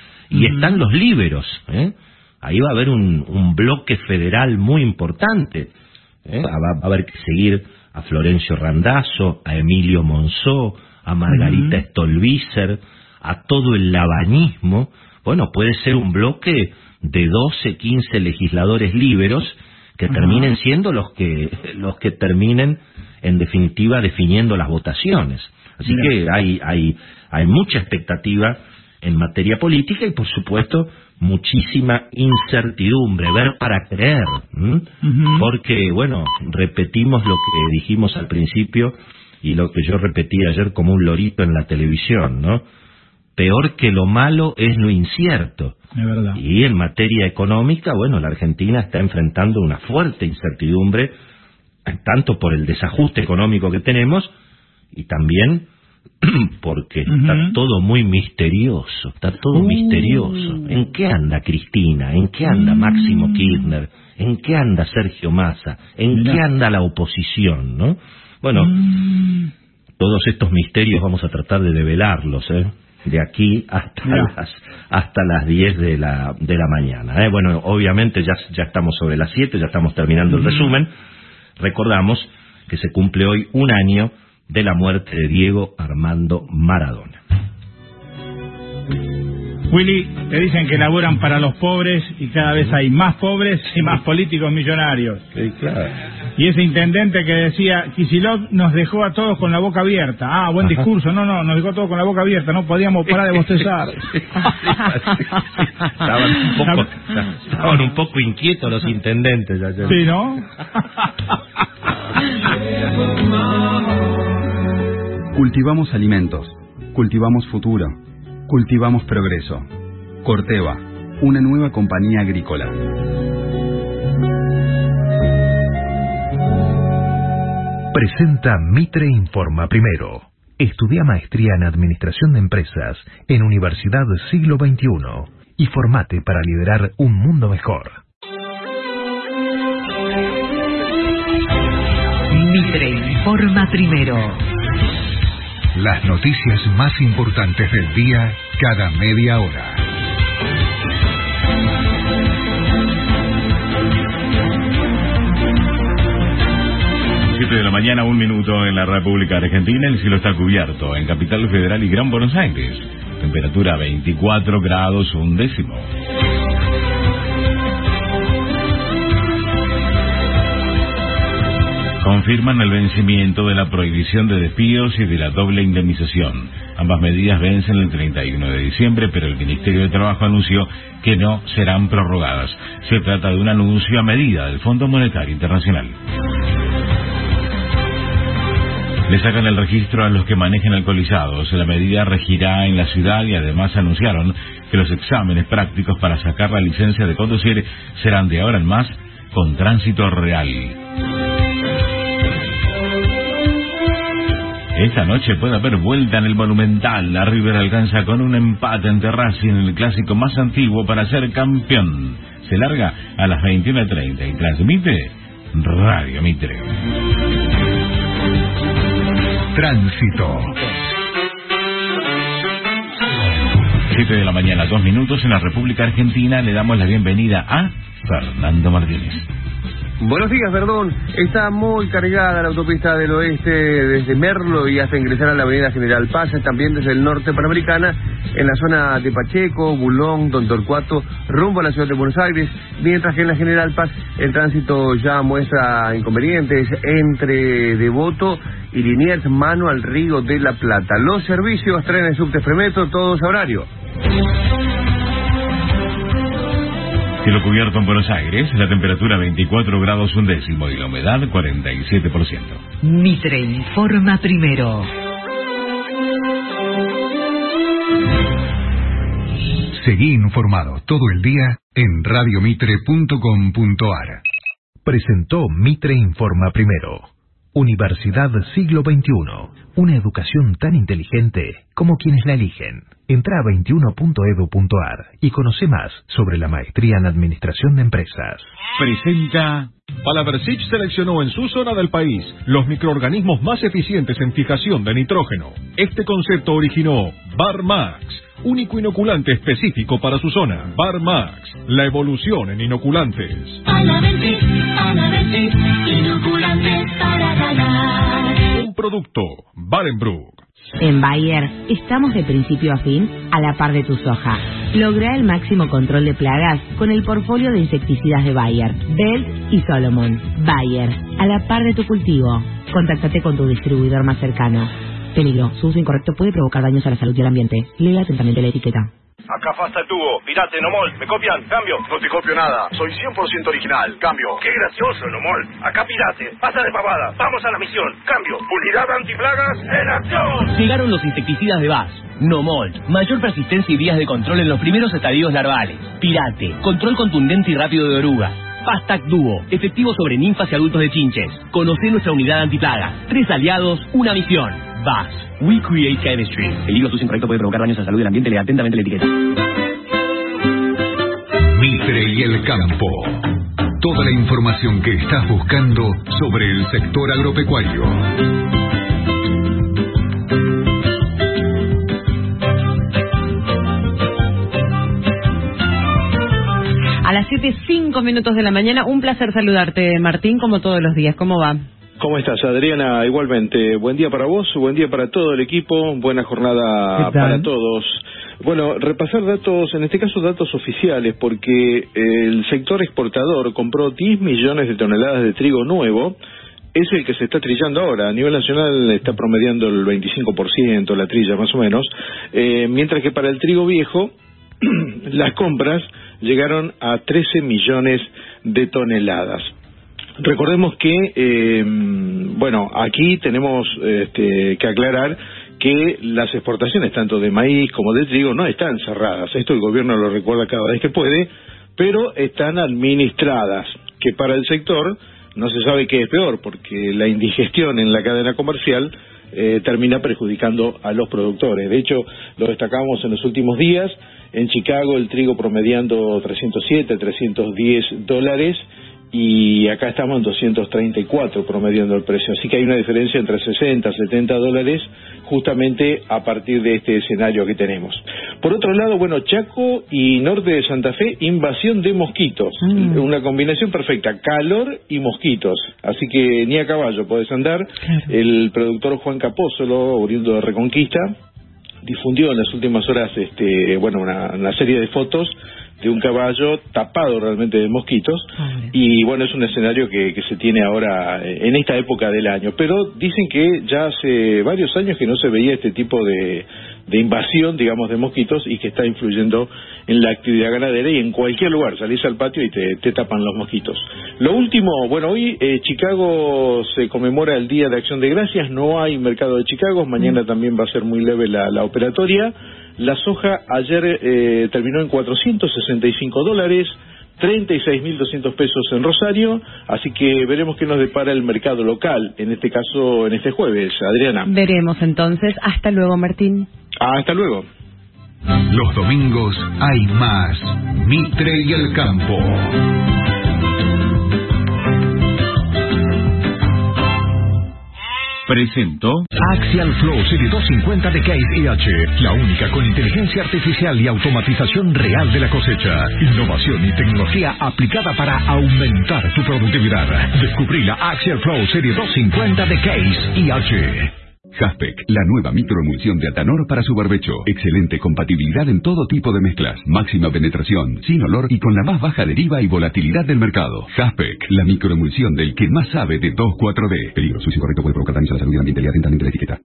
y uh-huh. están los líberos, ¿eh? Ahí va a haber un, un bloque federal muy importante, ¿eh? Va, va a haber que seguir a Florencio Randazzo, a Emilio Monzó, a Margarita uh-huh. Stolbizer, a todo el labañismo. Bueno, puede ser un bloque de doce, quince legisladores líberos que uh-huh. terminen siendo los que los que terminen en definitiva definiendo las votaciones. Así Mira. que hay hay hay mucha expectativa en materia política y por supuesto muchísima incertidumbre, ver para creer, ¿m? Uh-huh. Porque bueno, repetimos lo que dijimos al principio y lo que yo repetí ayer como un lorito en la televisión, ¿no? Peor que lo malo es lo incierto. Es verdad. Y en materia económica, bueno, la Argentina está enfrentando una fuerte incertidumbre, tanto por el desajuste económico que tenemos y también porque uh-huh. está todo muy misterioso, está todo uh. misterioso. ¿En qué anda Cristina? ¿En qué anda uh. Máximo Kirchner? ¿En qué anda Sergio Massa? ¿En Mira. qué anda la oposición? ¿No? Bueno, uh. todos estos misterios vamos a tratar de develarlos, ¿eh? De aquí hasta Mira. las hasta las diez de la de la mañana, ¿eh? Bueno, obviamente ya ya estamos sobre las siete, ya estamos terminando uh. el resumen. Recordamos que se cumple hoy un año de la muerte de Diego Armando Maradona. Willy, te dicen que laburan para los pobres y cada vez hay más pobres y más políticos millonarios. Sí, claro. Y ese intendente que decía, Kicillof nos dejó a todos con la boca abierta. Ah, buen Ajá. discurso. No, no, nos dejó a todos con la boca abierta. No podíamos parar de bostezar. estaban, un poco, estaban un poco inquietos los intendentes ayer. Sí, ¿no? Cultivamos alimentos, cultivamos futuro, cultivamos progreso. Corteva, una nueva compañía agrícola. Presenta Mitre Informa Primero. Estudia maestría en Administración de Empresas en Universidad Siglo veintiuno y formate para liderar un mundo mejor. Mitre Informa Primero. Las noticias más importantes del día cada media hora. siete de la mañana, un minuto en la República Argentina. El cielo está cubierto en Capital Federal y Gran Buenos Aires. Temperatura veinticuatro grados un décimo. confirman el vencimiento de la prohibición de despidos y de la doble indemnización. Ambas medidas vencen el treinta y uno de diciembre, pero el Ministerio de Trabajo anunció que no serán prorrogadas. Se trata de un anuncio a medida del Fondo Monetario Internacional. Le sacan el registro a los que manejen alcoholizados. La medida regirá en la ciudad y además anunciaron que los exámenes prácticos para sacar la licencia de conducir serán de ahora en más con tránsito real. Esta noche puede haber vuelta en el Monumental. La River alcanza con un empate ante Racing en el clásico más antiguo para ser campeón. Se larga a las veintiuna treinta y transmite Radio Mitre. Tránsito. siete de la mañana, dos minutos en la República Argentina. Le damos la bienvenida a Fernando Martínez. Buenos días, Verdón. Está muy cargada la autopista del oeste desde Merlo y hasta ingresar a la avenida General Paz, también desde el norte Panamericana, en la zona de Pacheco, Bulón, Don Torcuato, rumbo a la ciudad de Buenos Aires, mientras que en la General Paz el tránsito ya muestra inconvenientes entre Devoto y Liniers, mano al Río de la Plata. Los servicios, trenes, subtes, premetro, todos a horario. Cielo cubierto en Buenos Aires, la temperatura veinticuatro grados un décimo y la humedad cuarenta y siete por ciento. Mitre informa primero. Seguí informado todo el día en radio mitre punto com punto ar. Presentó Mitre Informa Primero. Universidad Siglo veintiuno. Una educación tan inteligente como quienes la eligen. Entra a veintiuno punto edu punto ar y conoce más sobre la maestría en Administración de Empresas. Presenta... Palaversich seleccionó en su zona del país los microorganismos más eficientes en fijación de nitrógeno. Este concepto originó Barmax, único inoculante específico para su zona. Barmax, la evolución en inoculantes. Palaversich, Palaversich, inoculantes para ganar. Un producto Barenbrook. En Bayer estamos de principio a fin a la par de tu soja. Logra el máximo control de plagas con el portfolio de insecticidas de Bayer, Belt y Solomon. Bayer, a la par de tu cultivo. Contáctate con tu distribuidor más cercano. Peligro, su uso incorrecto puede provocar daños a la salud y al ambiente. Lea atentamente la etiqueta. Acá Fasta el tubo, Pirate, Nomol, ¿me copian? Cambio. No te copio nada, soy cien por ciento original. Cambio. Qué gracioso, Nomol. Acá Pirate, pasa de pavada, vamos a la misión. Cambio. Unidad antiplagas en acción. Llegaron los insecticidas de B A S. Nomold, mayor persistencia y vías de control en los primeros estadios larvales. Pirate, control contundente y rápido de orugas. Fastac Duo, efectivo sobre ninfas y adultos de chinches. Conocé nuestra unidad antiplagas. Tres aliados, una misión. B A S. We create chemistry. Peligro, su uso incorrecto puede provocar daños a la salud del ambiente. Lea atentamente la etiqueta. Mitre y el campo. Toda la información que estás buscando sobre el sector agropecuario. A las siete, cinco minutos de la mañana, un placer saludarte, Martín, como todos los días. ¿Cómo va? ¿Cómo estás, Adriana? Igualmente, buen día para vos, buen día para todo el equipo, buena jornada para todos. Bueno, repasar datos, en este caso datos oficiales, porque el sector exportador compró diez millones de toneladas de trigo nuevo. Es el que se está trillando ahora. A nivel nacional está promediando el veinticinco por ciento la trilla, más o menos, eh, mientras que para el trigo viejo las compras llegaron a trece millones de toneladas. Recordemos que, eh, bueno, aquí tenemos este, que aclarar que las exportaciones tanto de maíz como de trigo no están cerradas. Esto el gobierno lo recuerda cada vez que puede, pero están administradas, que para el sector no se sabe qué es peor, porque la indigestión en la cadena comercial eh, termina perjudicando a los productores. De hecho, lo destacamos en los últimos días. En Chicago el trigo promediando trescientos siete, trescientos diez dólares, y acá estamos en doscientos treinta y cuatro promediando el precio. Así que hay una diferencia entre sesenta, setenta dólares justamente a partir de este escenario que tenemos. Por otro lado, bueno, Chaco y norte de Santa Fe, invasión de mosquitos. Mm. Una combinación perfecta, calor y mosquitos. Así que ni a caballo podés andar. Claro. El productor Juan Capósolo, oriundo de Reconquista, difundió en las últimas horas, este, bueno, una, una serie de fotos de un caballo tapado realmente de mosquitos, y bueno, es un escenario que, que se tiene ahora en esta época del año, pero dicen que ya hace varios años que no se veía este tipo de, de invasión, digamos, de mosquitos, y que está influyendo en la actividad ganadera, y en cualquier lugar salís al patio y te, te tapan los mosquitos. Lo último, bueno, hoy eh, Chicago se conmemora el Día de Acción de Gracias, no hay mercado de Chicago, mañana mm. también va a ser muy leve la, la operatoria. La soja ayer eh, terminó en cuatrocientos sesenta y cinco dólares, treinta y seis mil doscientos pesos en Rosario, así que veremos qué nos depara el mercado local, en este caso, en este jueves, Adriana. Veremos entonces. Hasta luego, Martín. Ah, hasta luego. Los domingos hay más Mitre y el Campo. Presento Axial Flow Serie doscientos cincuenta de Case I H, la única con inteligencia artificial y automatización real de la cosecha. Innovación y tecnología aplicada para aumentar tu productividad. Descubrí la Axial Flow Serie doscientos cincuenta de Case I H. Jaspec, la nueva microemulsión de Atanor para su barbecho. Excelente compatibilidad en todo tipo de mezclas. Máxima penetración, sin olor y con la más baja deriva y volatilidad del mercado. Jaspec, la microemulsión del que más sabe de dos cuatro D. Peligro, sucio correcto puede provocar daños a la salud y al ambiente. Lea atentamente la etiqueta.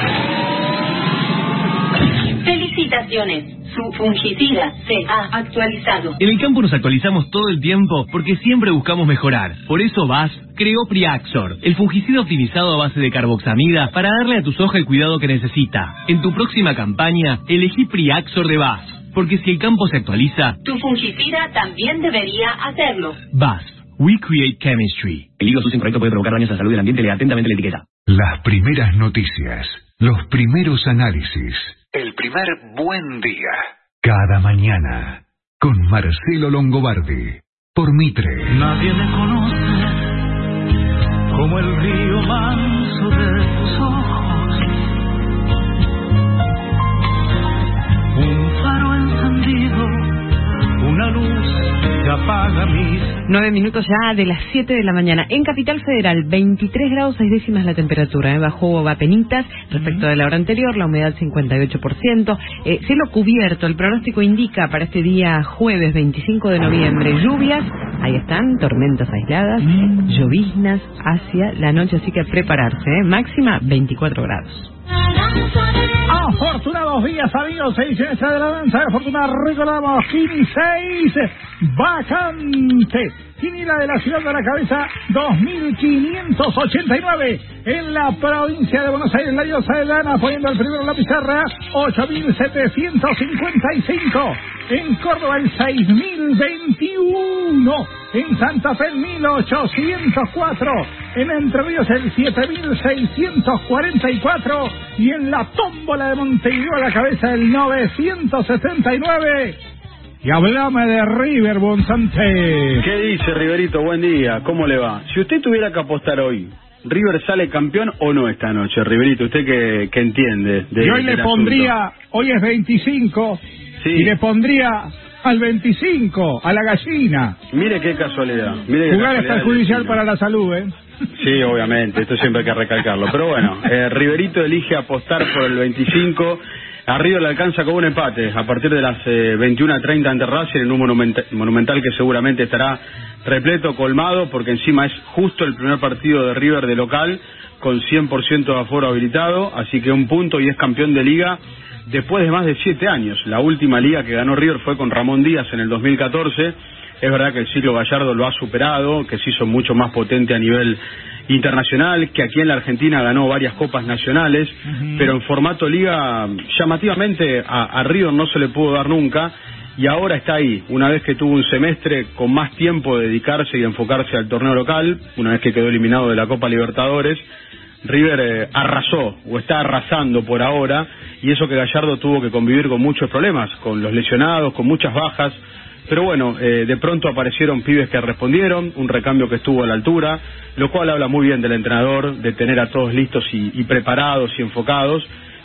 Felicitaciones. Su fungicida se ha actualizado. En el campo nos actualizamos todo el tiempo porque siempre buscamos mejorar. Por eso V A S creó Priaxor, el fungicida optimizado a base de carboxamida para darle a tu soja el cuidado que necesita. En tu próxima campaña, elegí Priaxor de V A S, porque si el campo se actualiza, tu fungicida también debería hacerlo. V A S, We Create Chemistry. El hilo sucio incorrecto puede provocar daños a la salud y al ambiente. Lea atentamente la etiqueta. Las primeras noticias, los primeros análisis, el primer buen día. Cada mañana, con Marcelo Longobardi, por Mitre. Nadie me conoce como el río manso de tus ojos. Un faro encendido, una luz que apaga mis... Nueve minutos ya de las siete de la mañana. En Capital Federal, veintitrés grados seis décimas la temperatura. ¿eh? Bajó apenitas respecto de la hora anterior, la humedad cincuenta y ocho por ciento. Eh, cielo cubierto, el pronóstico indica para este día jueves veinticinco de noviembre lluvias. Ahí están, tormentas aisladas, mm. lloviznas hacia la noche, así que a prepararse. ¿eh? Máxima veinticuatro grados. Afortunados días, amigos, ediciones de la danza de fortuna. Recordamos, Kini seis, vacante. Quiniela de la ciudad de la cabeza, dos mil quinientos ochenta y nueve. En la provincia de Buenos Aires, la diosa de Lana poniendo el primero en la pizarra, ocho mil setecientos cincuenta y cinco. En Córdoba, el seis mil veintiuno. En Santa Fe, el mil ochocientos cuatro. En Entre Ríos, el siete mil seiscientos cuarenta y cuatro. Y en la tómbola de Montevideo, a la cabeza, el novecientos setenta y nueve. Y hablame de River, Bonsante. ¿Qué dice, Riverito? Buen día, ¿cómo le va? Si usted tuviera que apostar hoy, ¿River sale campeón o no esta noche, Riverito? ¿Usted que, que entiende? De, y hoy le pondría, asunto. Hoy es veinticinco, sí. Y le pondría al veinticinco, a la gallina. Mire qué casualidad. Mire qué Jugar casualidad está judicial para la salud, ¿eh? Sí, obviamente, esto siempre hay que recalcarlo. Pero bueno, eh, Riverito elige apostar por el veinticinco. A River le alcanza con un empate a partir de las eh, veintiuna treinta ante Racing en un monumenta monumental que seguramente estará repleto, colmado, porque encima es justo el primer partido de River de local con cien por ciento de aforo habilitado, así que un punto y es campeón de liga después de más de siete años. La última liga que ganó River fue con Ramón Díaz en el dos mil catorce. Es verdad que el ciclo Gallardo lo ha superado, que se hizo mucho más potente a nivel internacional, que aquí en la Argentina ganó varias copas nacionales, uh-huh. pero en formato liga llamativamente a, a River no se le pudo dar nunca, y ahora está ahí, una vez que tuvo un semestre con más tiempo de dedicarse y enfocarse al torneo local, una vez que quedó eliminado de la Copa Libertadores. River eh, arrasó, o está arrasando por ahora, y eso que Gallardo tuvo que convivir con muchos problemas, con los lesionados, con muchas bajas. Pero bueno, eh, de pronto aparecieron pibes que respondieron, un recambio que estuvo a la altura, lo cual habla muy bien del entrenador, de tener a todos listos y, y preparados y enfocados.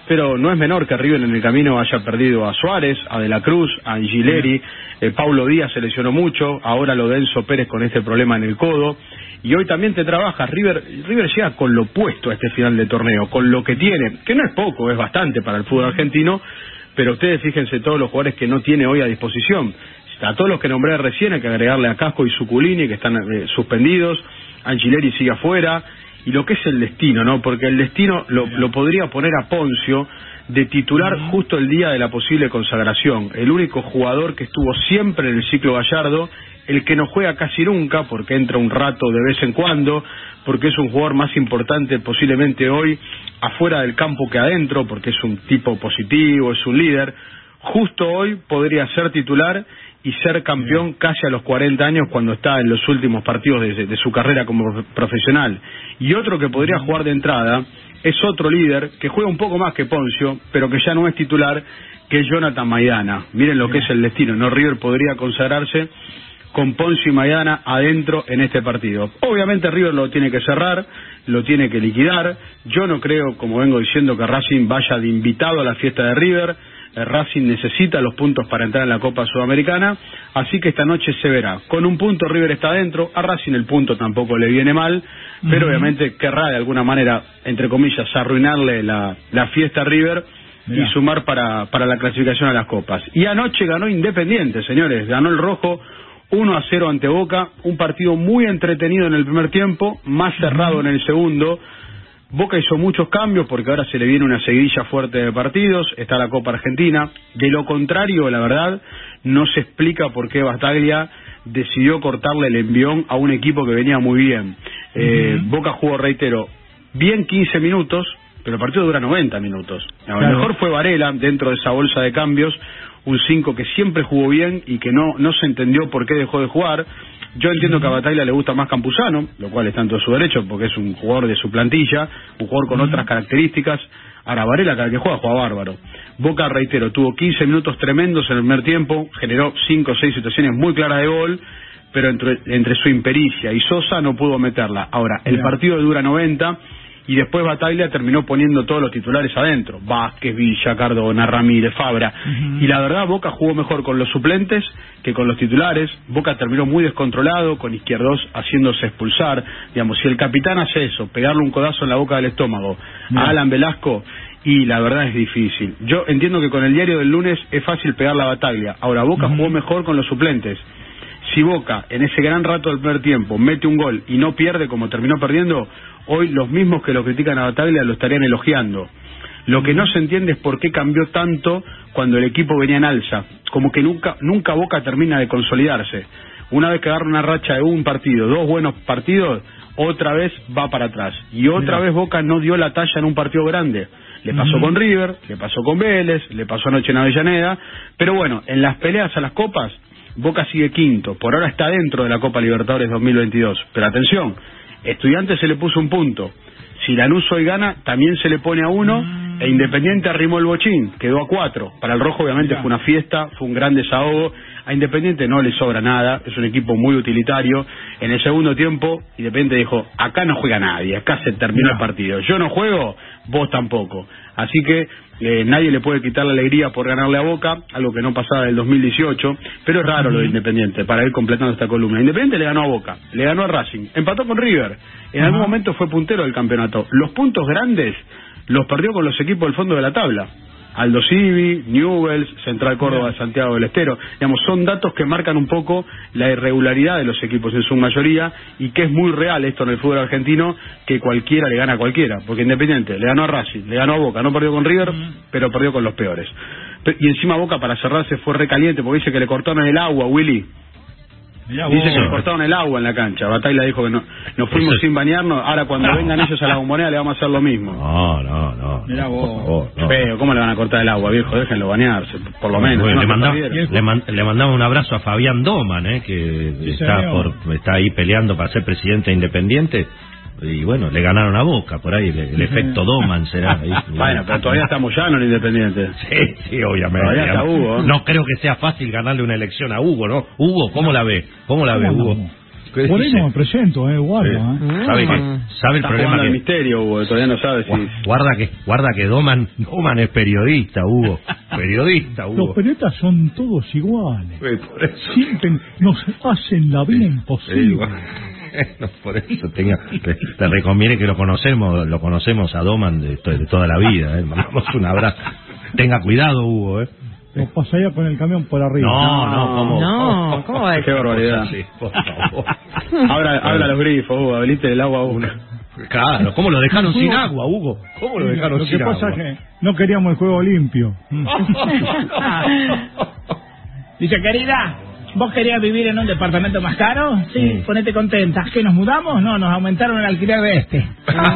pero no es menor que River en el camino haya perdido a Suárez, a De la Cruz, a Angileri, eh, Paulo Díaz se lesionó mucho, ahora lo de Enzo Pérez con este problema en el codo, y hoy también te trabaja, River, River llega con lo opuesto a este final de torneo, con lo que tiene, que no es poco, es bastante para el fútbol argentino, pero ustedes fíjense todos los jugadores que no tiene hoy a disposición. A todos los que nombré recién hay que agregarle a Casco y Zuculini, que están eh, suspendidos, Angileri sigue afuera, y lo que es el destino, ¿no? Porque el destino lo, lo podría poner a Poncio de titular justo el día de la posible consagración, el único jugador que estuvo siempre en el ciclo Gallardo, el que no juega casi nunca, porque entra un rato de vez en cuando, porque es un jugador más importante posiblemente hoy afuera del campo que adentro, porque es un tipo positivo, es un líder, justo hoy podría ser titular y ser campeón casi a los cuarenta años cuando está en los últimos partidos de, de su carrera como profesional. Y otro que podría jugar de entrada es otro líder que juega un poco más que Poncio, pero que ya no es titular, que es Jonathan Maidana. Miren lo que es el destino, ¿no? River podría consagrarse con Poncio y Maidana adentro en este partido. Obviamente River lo tiene que cerrar, lo tiene que liquidar. Yo no creo, como vengo diciendo, que Racing vaya de invitado a la fiesta de River. Racing necesita los puntos para entrar en la Copa Sudamericana, así que esta noche se verá. Con un punto River está adentro, a Racing el punto tampoco le viene mal, pero uh-huh. obviamente querrá de alguna manera, entre comillas, arruinarle la, la fiesta a River Mirá. y sumar para, para la clasificación a las Copas. Y anoche ganó Independiente, señores, ganó el Rojo uno a cero ante Boca, un partido muy entretenido en el primer tiempo, más cerrado uh-huh. en el segundo. Boca hizo muchos cambios porque ahora se le viene una seguidilla fuerte de partidos, está la Copa Argentina. De lo contrario, la verdad, no se explica por qué Bataglia decidió cortarle el envión a un equipo que venía muy bien. Eh, uh-huh. Boca jugó, reitero, bien quince minutos, pero el partido dura noventa minutos. A lo claro. mejor fue Varela dentro de esa bolsa de cambios, un cinco que siempre jugó bien y que no, no se entendió por qué dejó de jugar. Yo entiendo que a Bataglia le gusta más Campuzano, lo cual está en todo su derecho, porque es un jugador de su plantilla, un jugador con uh-huh. otras características. Ahora Varela, cada que juega, juega bárbaro. Boca, reitero, tuvo quince minutos tremendos en el primer tiempo, generó cinco o seis situaciones muy claras de gol, pero entre, entre su impericia y Sosa no pudo meterla. Ahora, el yeah. partido dura noventa, y después Bataglia terminó poniendo todos los titulares adentro, Vázquez, Villa, Cardona, Ramírez, Fabra, uh-huh. y la verdad Boca jugó mejor con los suplentes que con los titulares. Boca terminó muy descontrolado, con Izquierdos haciéndose expulsar. Digamos, si el capitán hace eso, pegarle un codazo en la boca del estómago uh-huh. a Alan Velasco, y la verdad es difícil. Yo entiendo que con el diario del lunes es fácil pegar la Bataglia. Ahora, Boca uh-huh. jugó mejor con los suplentes. Si Boca, en ese gran rato del primer tiempo, mete un gol y no pierde como terminó perdiendo, hoy los mismos que lo critican a Bataglia lo estarían elogiando. Lo que no se entiende es por qué cambió tanto cuando el equipo venía en alza. Como que nunca nunca Boca termina de consolidarse. Una vez que agarra una racha de un partido, dos buenos partidos, otra vez va para atrás. Y otra Mira. vez Boca no dio la talla en un partido grande. Le pasó uh-huh. con River, le pasó con Vélez, le pasó anoche en Avellaneda. Pero bueno, en las peleas a las copas, Boca sigue quinto. Por ahora está dentro de la Copa Libertadores dos mil veintidós. Pero atención, Estudiantes se le puso un punto. Si Lanús hoy gana, también se le pone a uno, mm. e Independiente arrimó el bochín, quedó a cuatro. Para el Rojo obviamente fue una fiesta, fue un gran desahogo. A Independiente no le sobra nada, es un equipo muy utilitario. En el segundo tiempo, Independiente dijo, acá no juega nadie, acá se terminó no. el partido. Yo no juego, vos tampoco. Así que eh, nadie le puede quitar la alegría por ganarle a Boca, algo que no pasaba del dos mil dieciocho, pero es raro uh-huh. lo de Independiente, para ir completando esta columna. Independiente le ganó a Boca, le ganó a Racing, empató con River, en uh-huh. algún momento fue puntero del campeonato. Los puntos grandes los perdió con los equipos del fondo de la tabla. Aldo Civi, Newell's, Central Córdoba de Santiago del Estero. Digamos, son datos que marcan un poco la irregularidad de los equipos en su mayoría, y que es muy real esto en el fútbol argentino, que cualquiera le gana a cualquiera, porque Independiente le ganó a Racing, le ganó a Boca, no perdió con River, uh-huh. pero perdió con los peores. Y encima Boca, para cerrarse, fue recaliente porque dice que le cortaron el agua, Willy. Dice que le cortaron el agua en la cancha. Bataglia dijo que no, nos fuimos sin bañarnos. Ahora cuando vengan ellos a la Bombonera le vamos a hacer lo mismo. No, no, no. Mirá vos. Por favor, no. Feo, ¿cómo le van a cortar el agua, viejo? Déjenlo bañarse, por lo menos. Bueno, no le, manda, le, man, le mandamos un abrazo a Fabián Doman, eh, que sí, está, por, está ahí peleando para ser presidente independiente. Y bueno, le ganaron a Boca, por ahí, el, el efecto Doman será. Ahí, bueno, pero todavía estamos llanos en Independiente. Sí, sí, obviamente. Todavía está Hugo. No creo que sea fácil ganarle una elección a Hugo, ¿no? Hugo, ¿cómo la ve? ¿Cómo la ve, Hugo? Por ahí no me presento, eh, guarda. Sí. ¿eh? ¿Sabe, que, ¿Sabe el problema que... el misterio, Hugo, todavía no sabe si... Guarda que, guarda que Doman, Doman es periodista, Hugo. Periodista, Hugo. Los periodistas son todos iguales. Sí, por eso. Siempre nos hacen la vida imposible. No, por eso tenga, te, te recomiende que lo conocemos, lo conocemos a Doman de, de toda la vida, ¿eh? Mandamos un abrazo. Tenga cuidado, Hugo, ¿eh? Nos pasaría con el camión por arriba. No, no, ¿cómo? No, ¿cómo es? Qué barbaridad. Sí, por favor. Abra, abra los grifos, Hugo, habilite el agua a uno. Claro, ¿cómo lo dejaron sin agua, Hugo? ¿Cómo lo dejaron lo sin agua? Lo que pasa es que no queríamos el juego limpio. Dice, querida, ¿vos querías vivir en un departamento más caro? Sí, Sí. ponete contenta. ¿Que nos mudamos? No, nos aumentaron el alquiler de este.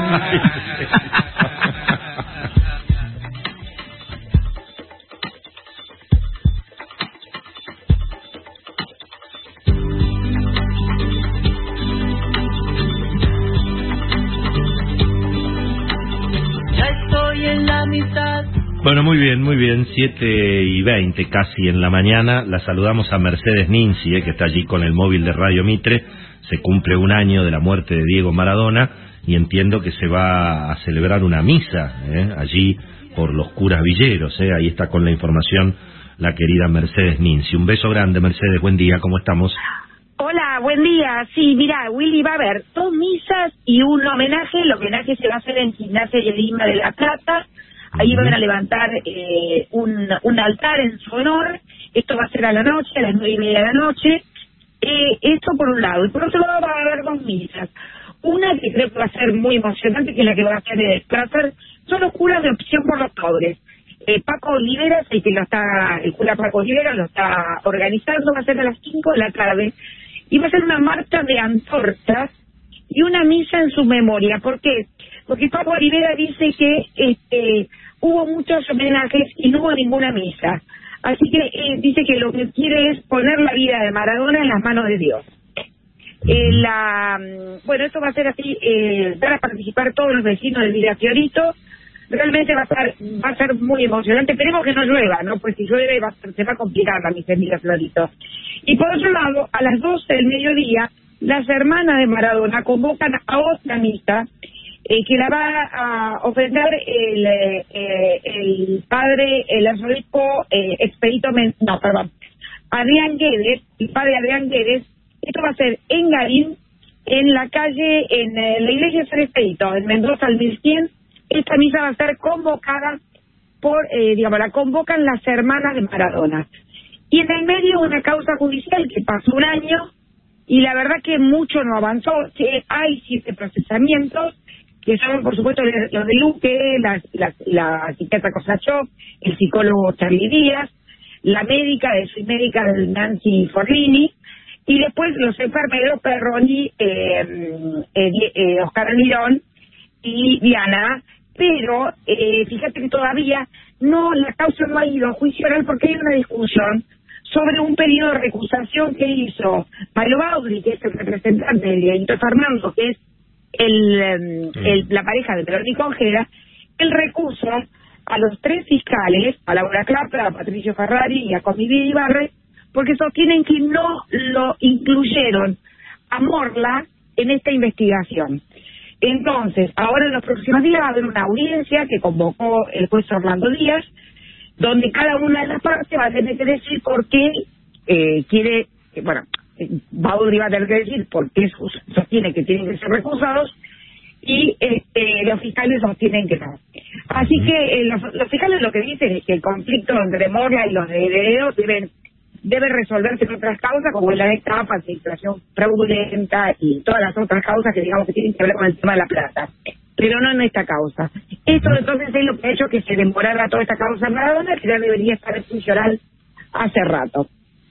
Ya estoy en la mitad. Bueno, muy bien, muy bien, siete y veinte casi en la mañana. La saludamos a Mercedes Ninzi, eh, que está allí con el móvil de Radio Mitre. Se cumple un año de la muerte de Diego Maradona y entiendo que se va a celebrar una misa eh, allí por los curas villeros. Eh. Ahí está con la información la querida Mercedes Ninzi. Un beso grande, Mercedes, buen día, ¿cómo estamos? Hola, buen día. Sí, mira, Willy, va a haber dos misas y un homenaje. El homenaje se va a hacer en Gimnasia y Esgrima de La Plata. Ahí van a levantar eh, un, un altar en su honor. Esto va a ser a la noche, a las nueve y media de la noche. Eh, esto por un lado. Y por otro lado va a haber dos misas. Una que creo que va a ser muy emocionante, que es la que va a hacer el placer, son los curas de Opción por los Pobres. Eh, Paco Oliveras, el que lo está, el cura Paco Oliveras lo está organizando, va a ser a las cinco de la tarde. Y va a ser una marcha de antorchas y una misa en su memoria. ¿Por qué? Porque Paco Olivera dice que este, hubo muchos homenajes y no hubo ninguna misa. Así que eh, dice que lo que quiere es poner la vida de Maradona en las manos de Dios. Eh, la, bueno, esto va a ser así, eh, van a participar todos los vecinos de Villa Fiorito. Realmente va a estar, va a ser muy emocionante. Esperemos que no llueva, ¿no? Pues si llueve va a ser, se va a complicar la misa en Villa Fiorito. Y por otro lado, a las doce del mediodía, las hermanas de Maradona convocan a otra misa eh, que la va a ofrendar el, eh, el padre, el arzobispo eh, Expedito, Men no, perdón, Adrián Guedes, el padre Adrián Guedes. Esto va a ser en Garín, en la calle, en eh, la iglesia de San Expedito, en Mendoza al mil cien. Esta misa va a ser convocada por, eh, digamos, la convocan las hermanas de Maradona. Y en el medio una causa judicial que pasó un año y la verdad que mucho no avanzó. Que hay siete procesamientos, que son por supuesto los de Luque, la, la, la psiquiatra Cosachó, el psicólogo Charlie Díaz, la médica de su médica Nancy Forlini, y después los enfermeros Perroni, eh, eh, eh, Oscar Mirón y Diana. Pero eh, fíjate que todavía no, la causa no ha ido a juicio oral porque hay una discusión sobre un periodo de recusación que hizo Mario Baudry, que es el representante de Dieguito Fernando, que es el, sí. el la pareja de Verónica Ojeda. Él recusa a los tres fiscales, a Laura Clapper, a Patricio Ferrari y a Comidí Ibarre, porque sostienen que no lo incluyeron a Morla en esta investigación. Entonces, ahora en los próximos días va a haber una audiencia que convocó el juez Orlando Díaz, donde cada una de las partes va a tener que decir por qué eh, quiere, eh, bueno, Baudry va a tener que decir por qué sostiene que tienen que ser recusados y este, los fiscales sostienen que no. Así que eh, los, los fiscales lo que dicen es que el conflicto entre Morla y los herederos deben debe resolverse en otras causas, como la de esta participación fraudulenta y todas las otras causas que digamos que tienen que ver con el tema de la plata, pero no en esta causa. Esto entonces es lo que ha hecho que se demorara toda esta causa en Maradona, que ya debería estar en funcional hace rato.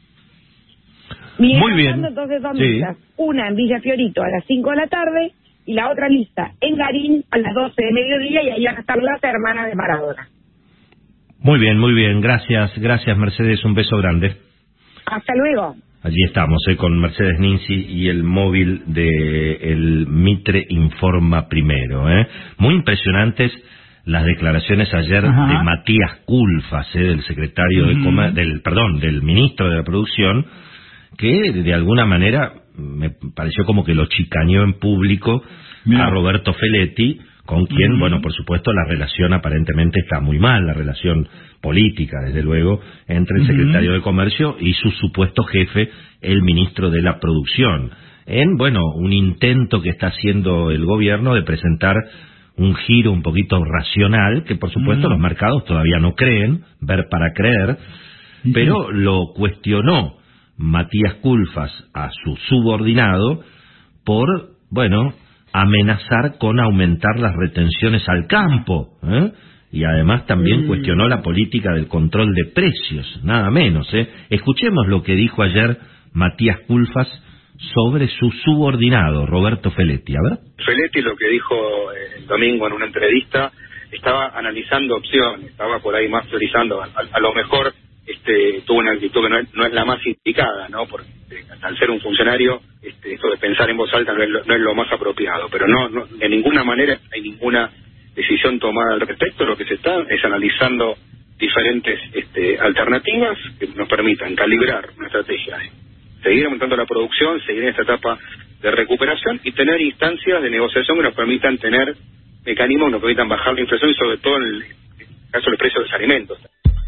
Miguel, muy bien. Entonces dos sí. misas, una en Villa Fiorito a las cinco de la tarde y la otra lista en Garín a las doce de mediodía, y ahí van a estar las hermanas de Maradona. Muy bien, muy bien, gracias, gracias Mercedes, un beso grande. Hasta luego. Allí estamos, eh, con Mercedes Ninzi y el móvil de el Mitre Informa Primero. Eh. Muy impresionantes las declaraciones ayer Ajá. de Matías Culfas, eh, del secretario uh-huh. de Comer del perdón, del ministro de la Producción, que de alguna manera me pareció como que lo chicañó en público Mirá. a Roberto Feletti, con quien, uh-huh. bueno, por supuesto, la relación aparentemente está muy mal, la relación política, desde luego, entre el uh-huh. secretario de Comercio y su supuesto jefe, el ministro de la Producción, en, bueno, un intento que está haciendo el gobierno de presentar un giro un poquito racional, que por supuesto uh-huh. los mercados todavía no creen, ver para creer, uh-huh. pero lo cuestionó Matías Culfas a su subordinado por, bueno, amenazar con aumentar las retenciones al campo, ¿eh? Y además también mm. cuestionó la política del control de precios, nada menos, ¿eh? Escuchemos lo que dijo ayer Matías Culfas sobre su subordinado, Roberto Feletti. A ver. Feletti lo que dijo el domingo en una entrevista, estaba analizando opciones, estaba por ahí más priorizando, a, a, a lo mejor este, tuvo una actitud que no es, no es la más indicada, ¿no? Porque al ser un funcionario, este, esto de pensar en voz alta no es lo, no es lo más apropiado, pero no, no de ninguna manera hay ninguna decisión tomada al respecto. Lo que se está es analizando diferentes este, alternativas que nos permitan calibrar una estrategia de seguir aumentando la producción, seguir en esta etapa de recuperación y tener instancias de negociación que nos permitan tener mecanismos que nos permitan bajar la inflación y sobre todo en el caso de los precios de los alimentos.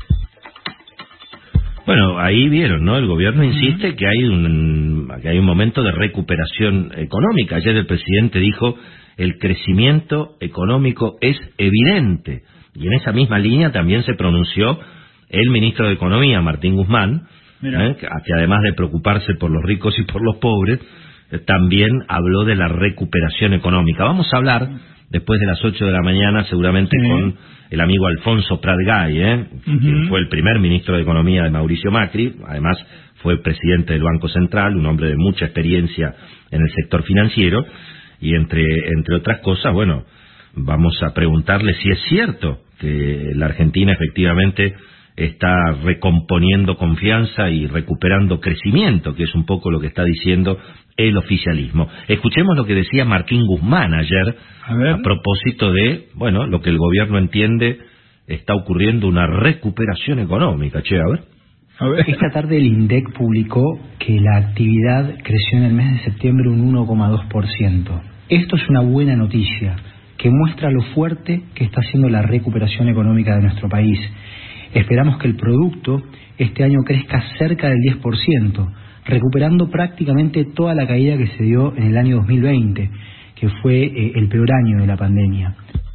Bueno, ahí vieron, ¿no? El gobierno insiste que hay un que hay un momento de recuperación económica. Ayer el presidente dijo, el crecimiento económico es evidente. Y en esa misma línea también se pronunció el ministro de Economía, Martín Guzmán, ¿eh? que, que además de preocuparse por los ricos y por los pobres, eh, también habló de la recuperación económica. Vamos a hablar después de las ocho de la mañana, seguramente sí. con el amigo Alfonso Pratgay, ¿eh? uh-huh. que fue el primer ministro de Economía de Mauricio Macri, además fue presidente del Banco Central, un hombre de mucha experiencia en el sector financiero, y entre, entre otras cosas, bueno, vamos a preguntarle si es cierto que la Argentina efectivamente está recomponiendo confianza y recuperando crecimiento, que es un poco lo que está diciendo el oficialismo. Escuchemos lo que decía Martín Guzmán ayer a, a propósito de, bueno, lo que el gobierno entiende está ocurriendo, una recuperación económica. Che, a ver. A ver. Esta tarde el INDEC publicó que la actividad creció en el mes de septiembre un uno coma dos por ciento. Esto es una buena noticia que muestra lo fuerte que está haciendo la recuperación económica de nuestro país. Esperamos que el producto este año crezca cerca del diez por ciento, recuperando prácticamente toda la caída que se dio en el año dos mil veinte, que fue eh, el peor año de la pandemia.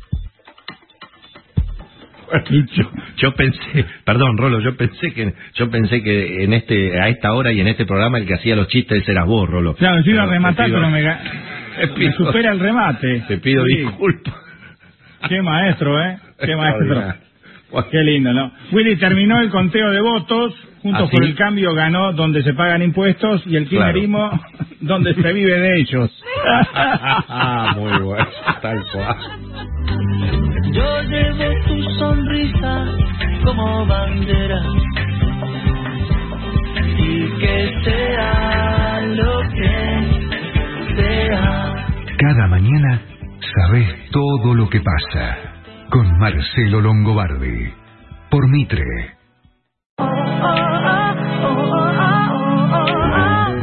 Yo, yo pensé, perdón Rolo, yo pensé que yo pensé que en este a esta hora y en este programa el que hacía los chistes eras vos, Rolo. Claro, yo iba a rematar, pero me, me supera el remate. Te pido sí. disculpas. Qué maestro, ¿eh? Qué maestro. Qué lindo, ¿no? Willy, terminó el conteo de votos, Juntos por el Cambio ganó donde se pagan impuestos y el kirchnerismo claro. donde se vive de ellos. Muy bueno, tal cual. Yo llevo tu sonrisa como bandera y que sea lo que sea. Cada mañana sabes todo lo que pasa con Marcelo Longobardi por Mitre. Oh, oh, oh, oh, oh, oh, oh, oh.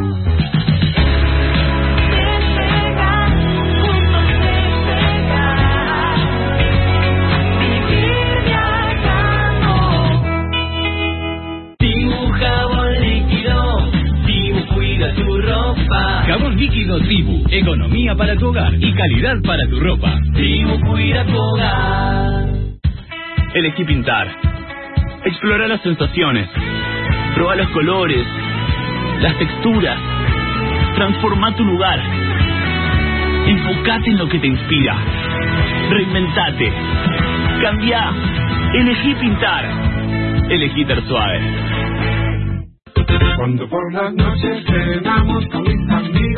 Jabón líquido Tribu, economía para tu hogar y calidad para tu ropa. Tribu cuida tu hogar. Elegí pintar. Explora las sensaciones. Proba los colores, las texturas. Transforma tu lugar. Enfócate en lo que te inspira. Reinventate. Cambia. Elegí pintar. Elegí Tersuave. Cuando por las noches cenamos con mis amigos, Ve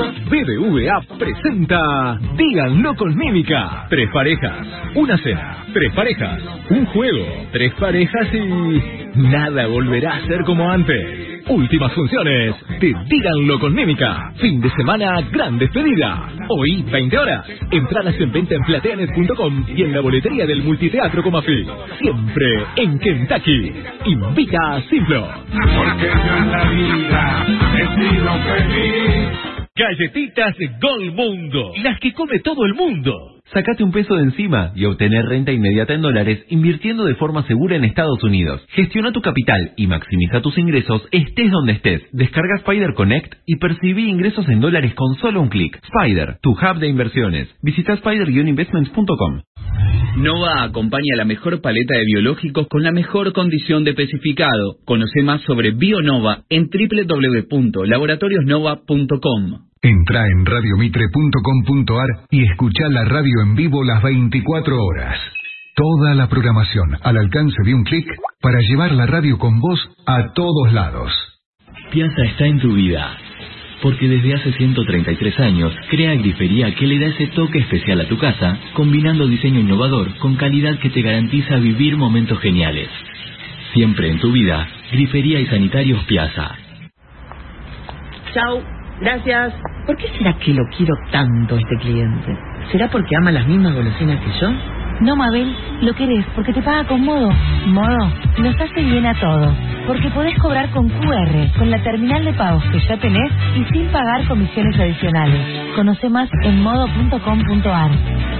B B V A presenta Díganlo con Mímica. Tres parejas, una cena, tres parejas, un juego, tres parejas y nada volverá a ser como antes. Últimas funciones de Díganlo con Mímica. Fin de semana, gran despedida. Hoy, veinte horas. Entradas en venta en plateanet punto com y en la boletería del Multiteatro Comafi. Siempre en Kentucky. Invita a Simplo. Porque yo en la vida he sido feliz. Galletitas Gol Mundo, las que come todo el mundo. Sácate un peso de encima y obtener renta inmediata en dólares invirtiendo de forma segura en Estados Unidos. Gestiona tu capital y maximiza tus ingresos estés donde estés. Descarga Spider Connect y percibí ingresos en dólares con solo un clic. Spider, tu hub de inversiones. Visita spider guion investments punto com. Nova acompaña la mejor paleta de biológicos con la mejor condición de especificado. Conoce más sobre Bionova en doble u doble u doble u punto laboratorios nova punto com. Entra en radio mitre punto com punto a r y escucha la radio en vivo las veinticuatro horas. Toda la programación al alcance de un clic para llevar la radio con vos a todos lados. Piazza está en tu vida, porque desde hace ciento treinta y tres años crea grifería que le da ese toque especial a tu casa, combinando diseño innovador con calidad que te garantiza vivir momentos geniales. Siempre en tu vida, Grifería y Sanitarios Piazza. Chau, gracias. ¿Por qué será que lo quiero tanto este cliente? ¿Será porque ama las mismas golosinas que yo? No, Mabel, lo querés porque te paga con Modo. Modo nos hace bien a todos, porque podés cobrar con Q R, con la terminal de pagos que ya tenés y sin pagar comisiones adicionales. Conoce más en modo punto com punto a r.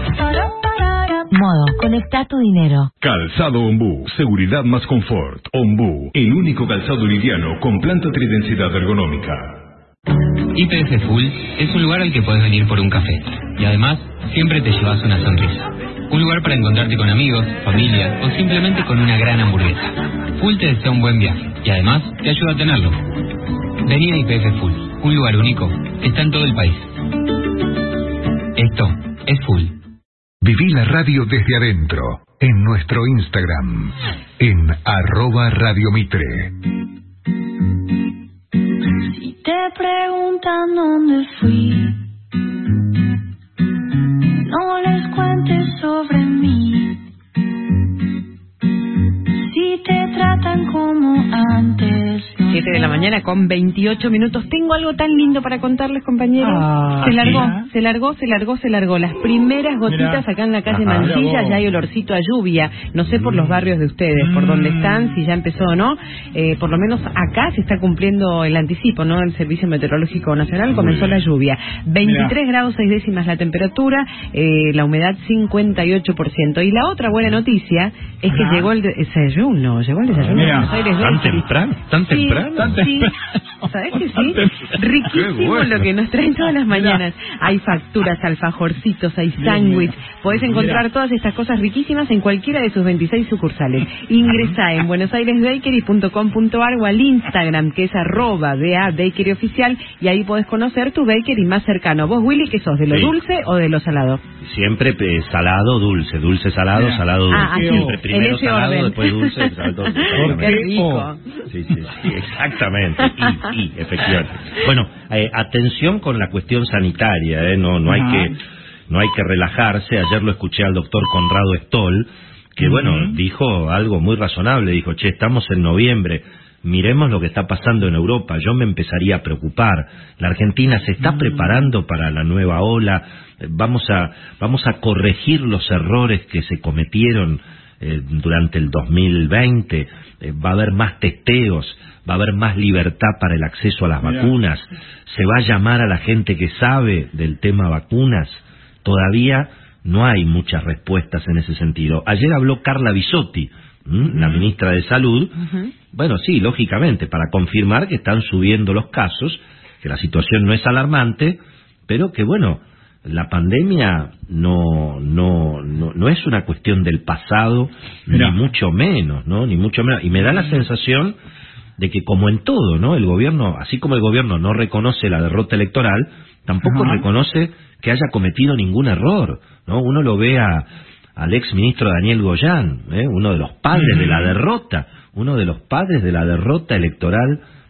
Modo, conecta tu dinero. Calzado Ombú, seguridad más confort. Ombú, el único calzado liviano con planta tridensidad ergonómica. Y P F Full es un lugar al que puedes venir por un café. Y además, siempre te llevas una sonrisa. Un lugar para encontrarte con amigos, familia o simplemente con una gran hamburguesa. Full te desea un buen viaje y además te ayuda a tenerlo. Vení a I P F Full, un lugar único que está en todo el país. Esto es Full. Viví la radio desde adentro, en nuestro Instagram, en arroba Radio Mitre. Si te preguntan dónde fui, no les cuentes sobre mí. Si te tratan como antes. siete de la mañana con veintiocho minutos. Tengo algo tan lindo para contarles, compañeros. Ah, se largó, ¿sí? se largó, se largó, se largó. Las primeras gotitas Mirá. acá en la calle Ajá. Mansilla, Mirá vos. ya hay olorcito a lluvia. No sé por los barrios de ustedes, por dónde están, si ya empezó o no. Eh, por lo menos acá se está cumpliendo el anticipo, ¿no? El Servicio Meteorológico Nacional comenzó la lluvia. veintitrés grados seis décimas la temperatura, eh, la humedad cincuenta y ocho por ciento. Y la otra buena noticia es que Ajá. llegó el de- desayuno, llegó el desayuno de Mira. Buenos Aires. ¿Tan Bakery. temprano? ¿Tan Sí, temprano? sí. ¿Sabes que sí? Riquísimo Qué bueno. lo que nos traen todas las mañanas. Hay facturas, alfajorcitos, hay sándwich. Podés encontrar todas estas cosas riquísimas en cualquiera de sus veintiséis sucursales. Ingresa en buenos aires bakery punto com punto a r o al Instagram, que es arroba B A Bakery Oficial, y ahí podés conocer tu bakery más cercano. ¿Vos, Willy, qué sos? ¿De lo Sí. dulce o de lo salado? Siempre eh, salado, dulce, dulce, salado, Mira. salado, dulce. Ah, así, Siempre en primero ese salado, orden. después dulce, salado, dulce. Qué rico. Sí, sí, sí, exactamente. Y, y, efectivamente. Bueno, eh, atención con la cuestión sanitaria, ¿eh? No, no hay Ajá. que, no hay que relajarse. Ayer lo escuché al doctor Conrado Stoll, que bueno, Ujú. dijo algo muy razonable. Dijo, che, estamos en noviembre. Miremos lo que está pasando en Europa. Yo me empezaría a preocupar. La Argentina se está Mm. preparando para la nueva ola. Eh, Vamos a, vamos a corregir los errores que se cometieron eh, durante el dos mil veinte. Eh, va a haber más testeos, va a haber más libertad para el acceso a las Mirá. vacunas. Se va a llamar a la gente que sabe del tema vacunas. Todavía no hay muchas respuestas en ese sentido. Ayer habló Carla Bisotti, ¿m? la ministra de Salud. Bueno, sí, lógicamente, para confirmar que están subiendo los casos, que la situación no es alarmante, pero que, bueno, la pandemia no no no, no es una cuestión del pasado, Mirá. ni mucho menos, ¿no? Ni mucho menos. Y me da la sensación de que, como en todo, ¿no? El gobierno, así como el gobierno no reconoce la derrota electoral, tampoco Ajá. reconoce que haya cometido ningún error, ¿no? Uno lo ve a, al ex ministro Daniel Goyán, ¿eh? Uno de los padres de la derrota, uno de los padres de la derrota electoral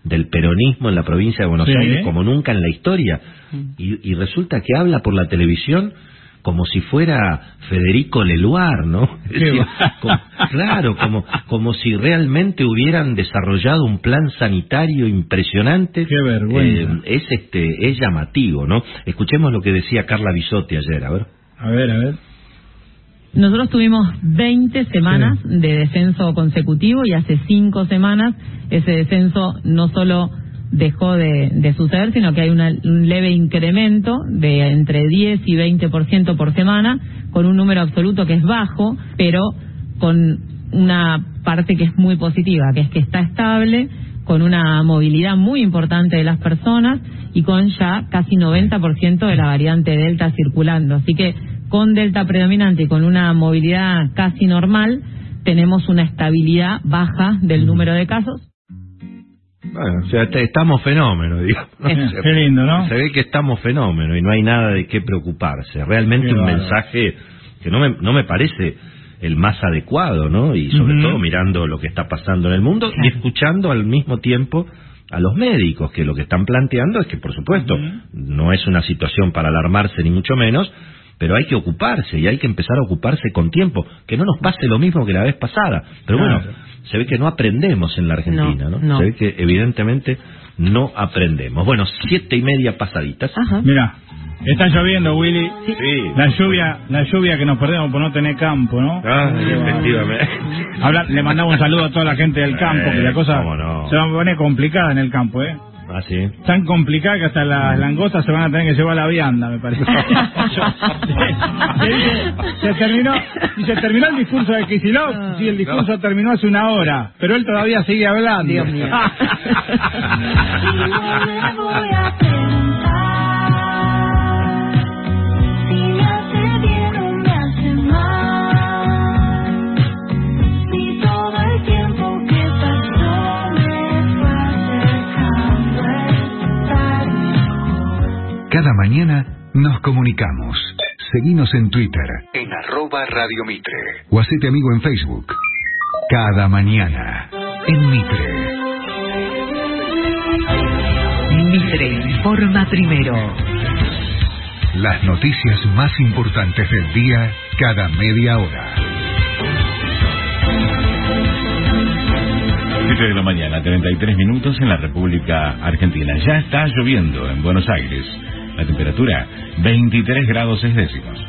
del peronismo en la provincia de Buenos Sí. Aires como nunca en la historia. Y, y resulta que habla por la televisión como si fuera Federico Leluar, ¿no? Es decir, como, claro, como, como si realmente hubieran desarrollado un plan sanitario impresionante. Qué vergüenza. Eh, es este, es llamativo, ¿no? Escuchemos lo que decía Carla Bisotti ayer, a ver. A ver, a ver. Nosotros tuvimos veinte semanas sí. de descenso consecutivo y hace cinco semanas ese descenso no solo dejó de, de suceder, sino que hay una, un leve incremento de entre diez y veinte por ciento por semana, con un número absoluto que es bajo, pero con una parte que es muy positiva, que es que está estable, con una movilidad muy importante de las personas y con ya casi noventa por ciento de la variante Delta circulando. Así que con Delta predominante y con una movilidad casi normal, tenemos una estabilidad baja del número de casos. Bueno, o sea, estamos fenómeno, digamos. Es, qué lindo, ¿no? Se ve que estamos fenómeno y no hay nada de qué preocuparse. Realmente qué un bárbaro. mensaje que no me, no me parece el más adecuado, ¿no? Y sobre uh-huh. todo mirando lo que está pasando en el mundo claro. y escuchando al mismo tiempo a los médicos, que lo que están planteando es que, por supuesto, uh-huh. no es una situación para alarmarse ni mucho menos, pero hay que ocuparse y hay que empezar a ocuparse con tiempo, que no nos pase lo mismo que la vez pasada. Pero claro. bueno, se ve que no aprendemos en la Argentina, ¿no? no, no. Se ve que evidentemente no aprendemos. Bueno, siete y media pasaditas. Ajá. Mira, está lloviendo, Willy. Sí. La lluvia, la lluvia que nos perdemos por no tener campo, ¿no? Ah, efectivamente. Habla, le mandamos un saludo a toda la gente del campo, eh, que la cosa no. se va a poner complicada en el campo, ¿eh? Ah, sí. Tan complicada que hasta las langostas se van a tener que llevar a la vianda, me parece. se, se terminó y se terminó el discurso de Kicillof. Sí, el discurso no. terminó hace una hora, pero él todavía sigue hablando. Dios mío. Cada mañana nos comunicamos. Seguinos en Twitter, en arroba Radio Mitre. O hacete amigo en Facebook. Cada mañana, en Mitre. Mitre informa primero. Las noticias más importantes del día, cada media hora. siete de la mañana, treinta y tres minutos en la República Argentina. Ya está lloviendo en Buenos Aires. La temperatura, veintitrés grados seis décimos.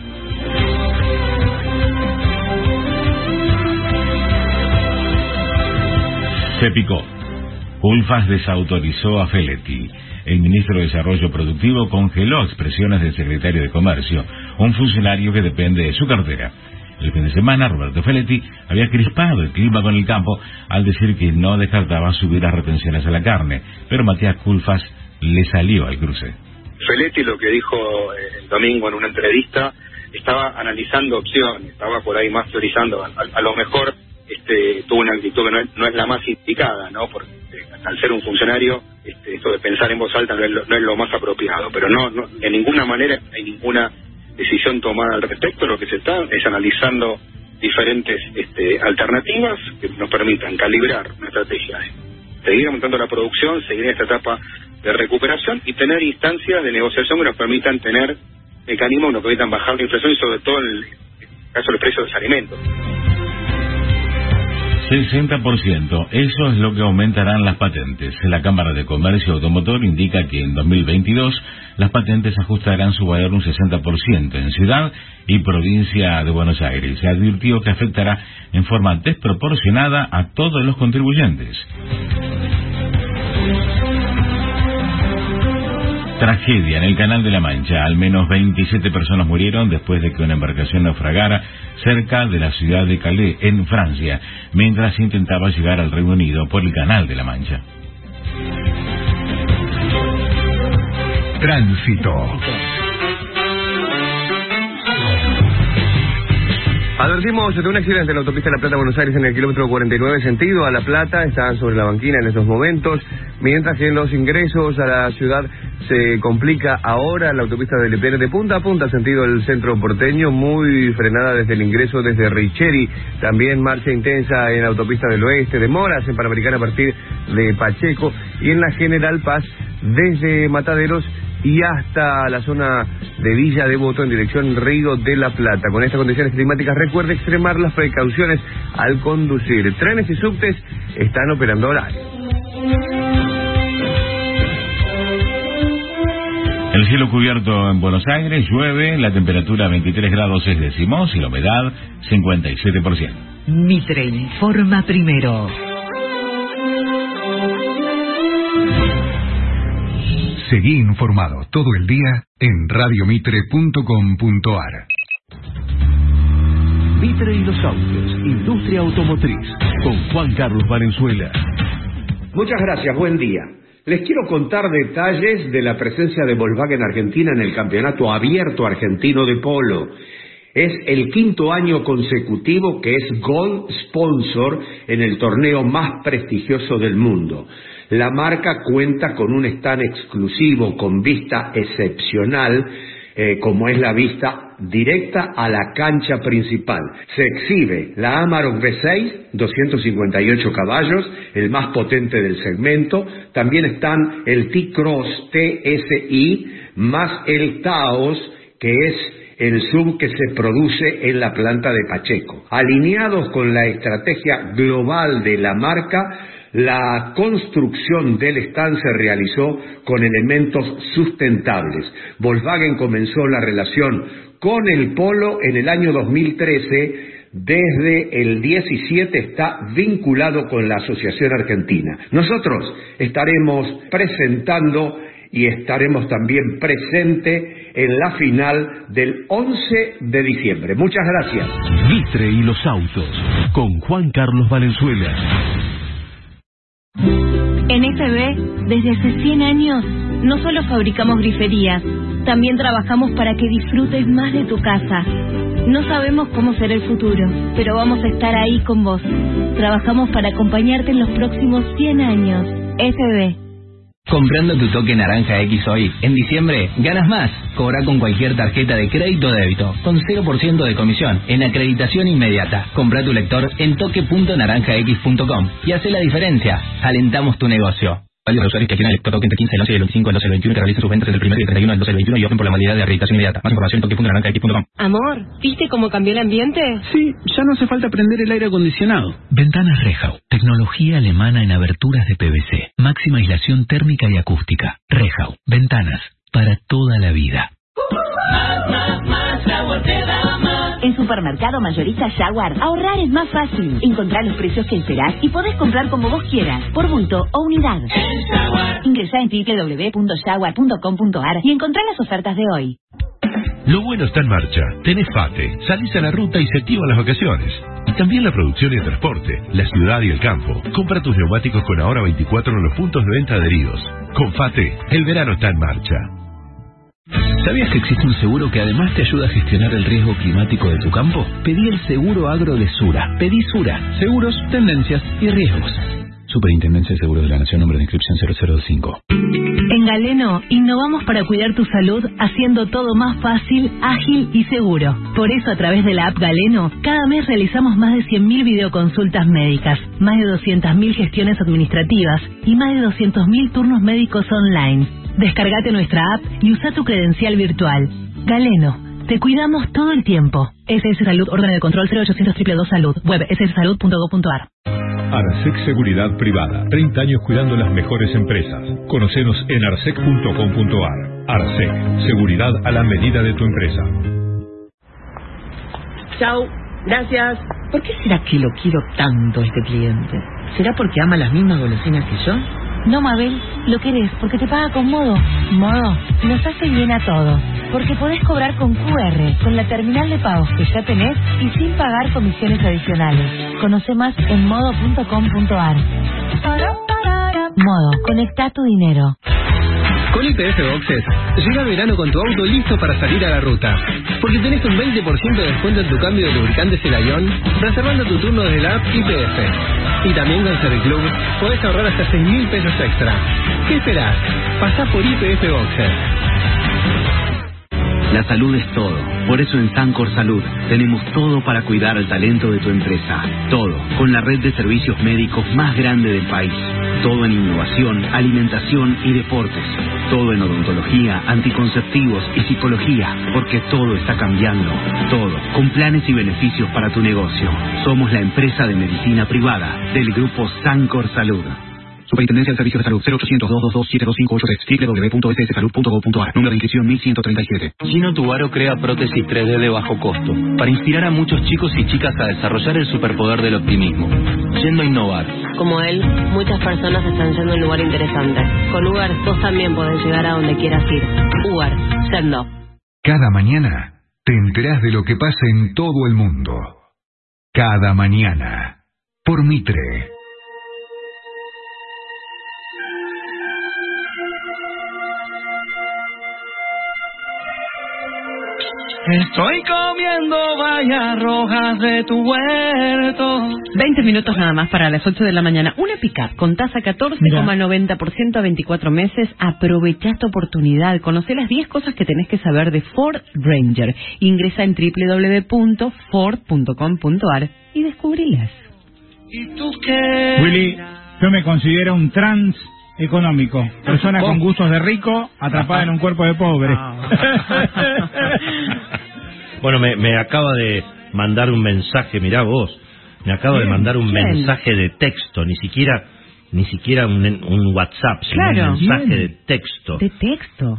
Se picó. Ulfas desautorizó a Feletti. El ministro de Desarrollo Productivo congeló expresiones del secretario de Comercio, un funcionario que depende de su cartera. El fin de semana, Roberto Feletti había crispado el clima con el campo al decir que no descartaba subir las retenciones a la carne, pero Matías Culfas le salió al cruce. Feletti lo que dijo el domingo en una entrevista, estaba analizando opciones, estaba por ahí más teorizando, a, a, a lo mejor este, tuvo una actitud que no es, no es la más indicada, ¿no? Porque eh, al ser un funcionario, este, esto de pensar en voz alta no es lo, no es lo más apropiado, pero no, no, de ninguna manera hay ninguna decisión tomada al respecto. Lo que se está es analizando diferentes este, alternativas que nos permitan calibrar una estrategia de seguir aumentando la producción, seguir en esta etapa de recuperación y tener instancias de negociación que nos permitan tener mecanismos que nos permitan bajar la inflación y sobre todo en el caso de los precios de los alimentos. sesenta por ciento, eso es lo que aumentarán las patentes. La Cámara de Comercio Automotor indica que en dos mil veintidós las patentes ajustarán su valor un sesenta por ciento en Ciudad y Provincia de Buenos Aires. Se advirtió que afectará en forma desproporcionada a todos los contribuyentes. Tragedia en el Canal de la Mancha. Al menos veintisiete personas murieron después de que una embarcación naufragara cerca de la ciudad de Calais, en Francia, mientras intentaba llegar al Reino Unido por el Canal de la Mancha. Tránsito. Advertimos de un accidente en la autopista La Plata-Buenos Aires en el kilómetro cuarenta y nueve sentido a La Plata. Están sobre la banquina en estos momentos, mientras que en los ingresos a la ciudad Se complica ahora la autopista del Lepere de punta a punta, sentido del centro porteño, muy frenada desde el ingreso desde Richeri. También marcha intensa en la autopista del oeste, demoras en Panamericana a partir de Pacheco. Y en la General Paz, desde Mataderos y hasta la zona de Villa Devoto en dirección Río de la Plata. Con estas condiciones climáticas, recuerde extremar las precauciones al conducir. Trenes y subtes están operando horario. El cielo cubierto en Buenos Aires, llueve, la temperatura veintitrés grados seis décimos y la humedad cincuenta y siete por ciento. Mitre informa primero. Seguí informado todo el día en radio mitre punto com punto ar. Mitre y los autos, industria automotriz, con Juan Carlos Valenzuela. Muchas gracias, buen día. Les quiero contar detalles de la presencia de Volkswagen Argentina en el Campeonato Abierto Argentino de Polo. Es el quinto año consecutivo que es Gold Sponsor en el torneo más prestigioso del mundo. La marca cuenta con un stand exclusivo con vista excepcional, eh, como es la vista directa a la cancha principal. Se exhibe la Amarok V seis, doscientos cincuenta y ocho caballos, el más potente del segmento. También están el T-Cross T S I más el Taos, que es el S U V que se produce en la planta de Pacheco. Alineados con la estrategia global de la marca, la construcción del stand se realizó con elementos sustentables. Volkswagen comenzó la relación con el Polo en el año dos mil trece. Desde el diecisiete está vinculado con la Asociación Argentina. Nosotros estaremos presentando y estaremos también presente en la final del once de diciembre. Muchas gracias. Mitre y los autos, con Juan Carlos Valenzuela. En F B, desde hace cien años, no solo fabricamos griferías, también trabajamos para que disfrutes más de tu casa. No sabemos cómo será el futuro, pero vamos a estar ahí con vos. Trabajamos para acompañarte en los próximos cien años. F B. Comprando tu toque naranja X hoy, en diciembre, ganas más. Cobra con cualquier tarjeta de crédito o débito, con cero por ciento de comisión, en acreditación inmediata. Compra tu lector en toque punto naranja x punto com y hace la diferencia. Alentamos tu negocio. Varios usuarios que quieran el lector toque entre quince, el once y el veinticinco, el doce y el veintiuno y que realicen sus ventas entre el primero y el treinta y uno, el doce y el veintiuno y opten por la modalidad de acreditación inmediata. Más información en toque punto naranja x punto com. Amor, ¿viste cómo cambió el ambiente? Sí, ya no hace falta prender el aire acondicionado. Ventanas Rehau, tecnología alemana en aberturas de P V C, máxima aislación térmica y acústica. Rehau, ventanas para toda la vida. Más, más, más, Jaguar te da más. En Supermercado Mayorista Jaguar, ahorrar es más fácil. Encontrar los precios que esperás y podés comprar como vos quieras, por bulto o unidad. En Jaguar. Ingresá en doble u doble u doble u punto jaguar punto com punto ar y encontrá las ofertas de hoy. Lo bueno está en marcha. Tenés FATE, salís a la ruta y se activan las vacaciones. Y también la producción y el transporte, la ciudad y el campo. Compra tus neumáticos con Ahora veinticuatro en los puntos de venta adheridos. Con FATE, el verano está en marcha. ¿Sabías que existe un seguro que además te ayuda a gestionar el riesgo climático de tu campo? Pedí el seguro agro de Sura. Pedí Sura. Seguros, tendencias y riesgos. Superintendencia de Seguros de la Nación, número de inscripción cero cero cinco. En Galeno, innovamos para cuidar tu salud, haciendo todo más fácil, ágil y seguro. Por eso, a través de la app Galeno, cada mes realizamos más de cien mil videoconsultas médicas, más de doscientas mil gestiones administrativas y más de doscientos mil turnos médicos online. Descargate nuestra app y usa tu credencial virtual. Galeno, te cuidamos todo el tiempo. S S Salud, orden de control cero ochocientos dos dos dos Salud, web s s salud punto gob punto ar. Arsec Seguridad Privada, treinta años cuidando las mejores empresas. Conocenos en arsec punto com punto ar. Arsec, seguridad a la medida de tu empresa. Chau, gracias. ¿Por qué será que lo quiero tanto este cliente? ¿Será porque ama las mismas golosinas que yo? No, Mabel, lo querés porque te paga con Modo. Modo nos hace bien a todos, porque podés cobrar con Q R, con la terminal de pagos que ya tenés y sin pagar comisiones adicionales. Conoce más en modo punto com punto ar. Modo, conecta tu dinero. Con Y P F Boxes, llega el verano con tu auto listo para salir a la ruta. Porque tenés un veinte por ciento de descuento en tu cambio de lubricantes El Ayón, reservando tu turno desde la app Y P F. Y también con Serviclub podés ahorrar hasta seis mil pesos extra. ¿Qué esperás? Pasá por Y P F Boxer. La salud es todo. Por eso en Sancor Salud tenemos todo para cuidar al talento de tu empresa. Todo, con la red de servicios médicos más grande del país. Todo en innovación, alimentación y deportes. Todo en odontología, anticonceptivos y psicología. Porque todo está cambiando. Todo, con planes y beneficios para tu negocio. Somos la empresa de medicina privada del grupo Sancor Salud. Superintendencia del Servicio de Salud cero ochocientos, dos dos dos, siete dos cinco ocho tres, doble u doble u doble u punto s s salud punto gov punto a r. Número de inscripción mil ciento treinta y siete. Gino Tubaro crea prótesis tres D de bajo costo para inspirar a muchos chicos y chicas a desarrollar el superpoder del optimismo. Yendo a innovar. Como él, muchas personas están yendo a un lugar interesante. Con Uber, vos también podés llegar a donde quieras ir. Uber, yendo. Cada mañana te enterás de lo que pasa en todo el mundo. Cada mañana. Por Mitre. Estoy comiendo bayas rojas de tu huerto. veinte minutos nada más para las ocho de la mañana. Una pick-up con tasa catorce coma noventa por ciento a veinticuatro meses. Aprovechá esta oportunidad. Conocé las diez cosas que tenés que saber de Ford Ranger. Ingresa en doble u doble u doble u punto ford punto com punto a r y descubrilas. ¿Y tú qué? Willy, yo me considero un trans económico. Persona con gustos de rico, atrapada en un cuerpo de pobre. Bueno, me, me acaba de mandar un mensaje, mirá vos, me acaba de mandar un ¿Quién? mensaje de texto, ni siquiera ni siquiera un, un WhatsApp, sino Claro. un mensaje ¿Quién? de texto. De texto.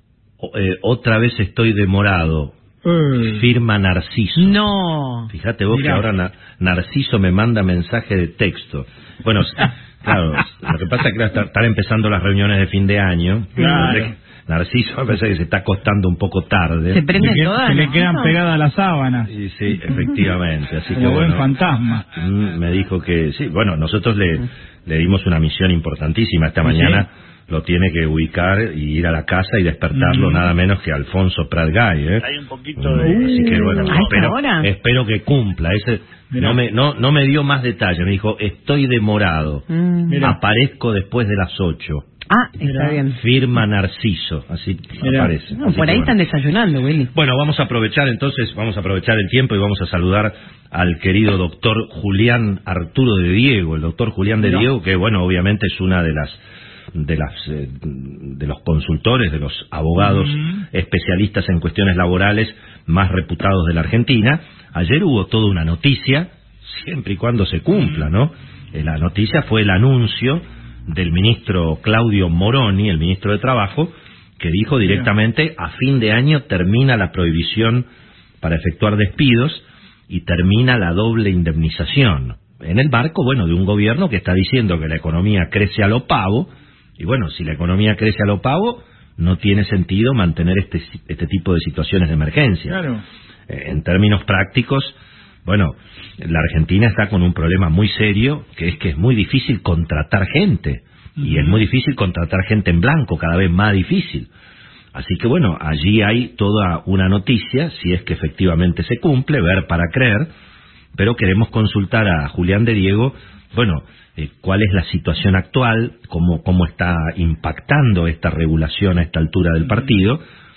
O- eh, otra vez estoy demorado. Eh. Firma Narciso. No. Fíjate vos Mirá. que ahora Na- Narciso me manda mensaje de texto. Bueno, s- claro, lo que pasa es que está- están empezando las reuniones de fin de año. Claro. Narciso me parece que se está acostando un poco tarde. Se prenden Se, que- todas. se le ¿no? quedan pegadas las sábanas. Sí, sí, efectivamente. Así que Como buen bueno, fantasma. mm, me dijo que sí. Bueno, nosotros le, le dimos una misión importantísima esta Sí, mañana. Lo tiene que ubicar y ir a la casa y despertarlo Mm. nada menos que Alfonso Pratgay, ¿eh? Hay un poquito Mm, de... Así que bueno, ¿A esta espero, hora? espero que cumpla. Ese Mirá. no me no no me dio más detalle. Me dijo estoy demorado. Mm. Mirá. Aparezco después de las ocho. Ah, está Mirá. bien. Firma Narciso. Así Mirá. aparece. No, Así por que ahí bueno. están desayunando, Willy. Bueno, vamos a aprovechar entonces, vamos a aprovechar el tiempo y vamos a saludar al querido doctor Julián Arturo de Diego, el doctor Julián de Mirá. Diego, que bueno, obviamente es una de las de las eh, de los consultores, de los abogados Mm. especialistas en cuestiones laborales más reputados de la Argentina. Ayer hubo toda una noticia, siempre y cuando se cumpla, ¿no? Eh, La noticia fue el anuncio del ministro Claudio Moroni, el ministro de Trabajo, que dijo directamente a fin de año termina la prohibición para efectuar despidos y termina la doble indemnización. En el marco, bueno, de un gobierno que está diciendo que la economía crece a lo pavo, y bueno, si la economía crece a lo pavo, no tiene sentido mantener este, este tipo de situaciones de emergencia. Claro. Eh, en términos prácticos, bueno, la Argentina está con un problema muy serio, que es que es muy difícil contratar gente, y es muy difícil contratar gente en blanco, cada vez más difícil. Así que bueno, allí hay toda una noticia, si es que efectivamente se cumple, ver para creer, pero queremos consultar a Julián de Diego, bueno, eh, cuál es la situación actual, cómo, cómo está impactando esta regulación a esta altura del partido,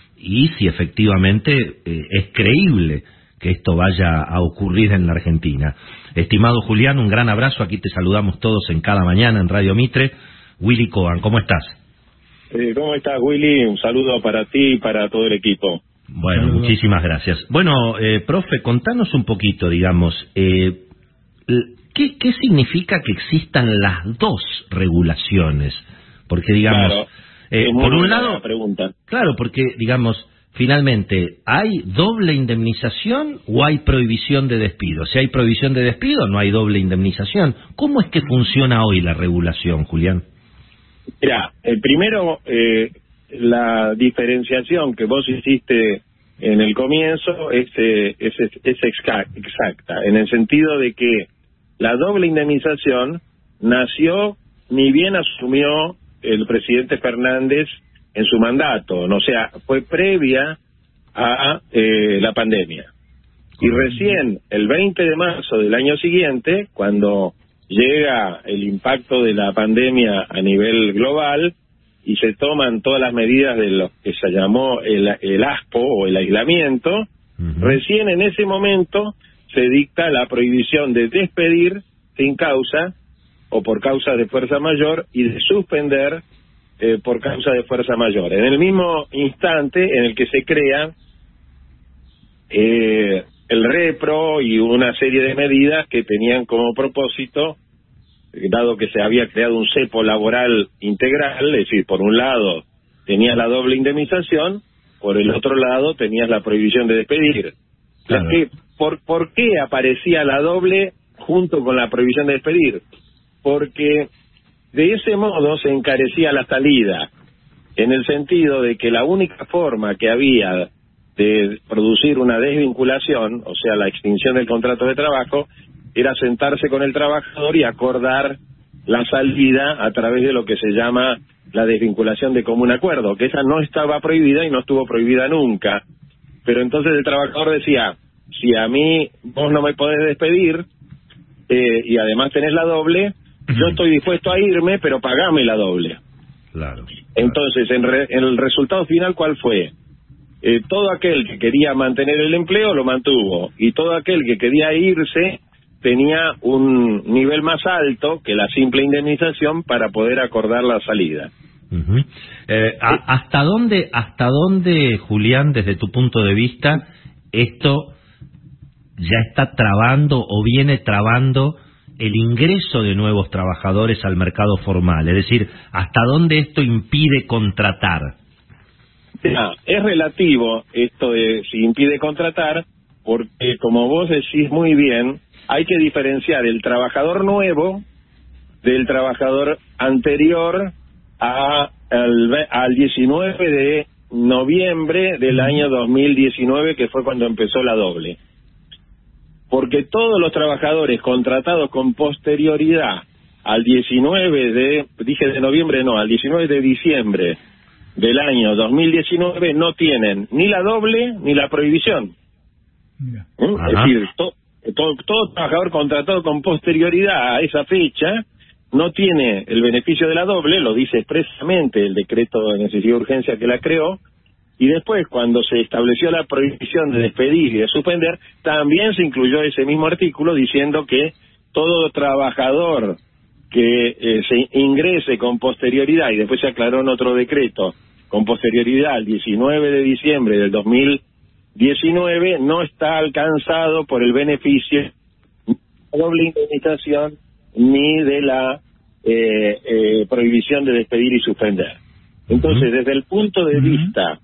y si efectivamente eh, es creíble que esto vaya a ocurrir en la Argentina. Estimado Julián, un gran abrazo, aquí te saludamos todos en Cada Mañana en Radio Mitre. Willy Cohen, ¿cómo estás? Eh, ¿Cómo estás, Willy? Un saludo para ti y para todo el equipo. Bueno, Saludos. muchísimas gracias. Bueno, eh, profe, contanos un poquito, digamos, eh, ¿qué, ¿qué significa que existan las dos regulaciones? Porque, digamos, Claro, eh, es muy por un buena lado, la pregunta. claro, porque, digamos, finalmente, ¿hay doble indemnización o hay prohibición de despido? Si hay prohibición de despido, no hay doble indemnización. ¿Cómo es que funciona hoy la regulación, Julián? Mira, eh, primero, eh, la diferenciación que vos hiciste en el comienzo es, eh, es, es, es exca- exacta, en el sentido de que la doble indemnización nació ni bien asumió el presidente Fernández en su mandato, o sea, fue previa a eh, la pandemia. Y recién, el veinte de marzo del año siguiente, cuando llega el impacto de la pandemia a nivel global y se toman todas las medidas de lo que se llamó el, el ASPO o el aislamiento, uh-huh. recién en ese momento se dicta la prohibición de despedir sin causa o por causa de fuerza mayor y de suspender eh, por causa de fuerza mayor. En el mismo instante en el que se crea eh, el REPRO y una serie de medidas que tenían como propósito, dado que se había creado un cepo laboral integral, es decir, por un lado tenías la doble indemnización, por el otro lado tenías la prohibición de despedir. Claro. ¿Qué, por, ¿Por qué aparecía la doble junto con la prohibición de despedir? Porque de ese modo se encarecía la salida, en el sentido de que la única forma que había de producir una desvinculación, o sea, la extinción del contrato de trabajo, era sentarse con el trabajador y acordar la salida a través de lo que se llama la desvinculación de común acuerdo, que esa no estaba prohibida y no estuvo prohibida nunca. Pero entonces el trabajador decía, si a mí vos no me podés despedir eh, y además tenés la doble, yo estoy dispuesto a irme, pero pagame la doble. Claro. Entonces, en, re, en el resultado final, ¿cuál fue? Eh, todo aquel que quería mantener el empleo lo mantuvo, y todo aquel que quería irse tenía un nivel más alto que la simple indemnización para poder acordar la salida. Uh-huh. eh, a, ¿Hasta dónde, hasta dónde, Julián, desde tu punto de vista, esto ya está trabando o viene trabando el ingreso de nuevos trabajadores al mercado formal? Es decir, ¿hasta dónde esto impide contratar? Ah, es relativo esto de si impide contratar, porque como vos decís muy bien, hay que diferenciar el trabajador nuevo del trabajador anterior a, al, al diecinueve de noviembre del año dos mil diecinueve, que fue cuando empezó la doble. Porque todos los trabajadores contratados con posterioridad al diecinueve de, dije de noviembre, no, al diecinueve de diciembre del año dos mil diecinueve no tienen ni la doble ni la prohibición. ¿Mm? Es decir, to, todo, todo trabajador contratado con posterioridad a esa fecha no tiene el beneficio de la doble, lo dice expresamente el decreto de necesidad y urgencia que la creó, y después cuando se estableció la prohibición de despedir y de suspender, también se incluyó ese mismo artículo diciendo que todo trabajador que eh, se ingrese con posterioridad, y después se aclaró en otro decreto, con posterioridad al diecinueve de diciembre del dos mil diecinueve, no está alcanzado por el beneficio de la doble indemnización ni de la eh, eh, prohibición de despedir y suspender. Entonces, desde el punto de vista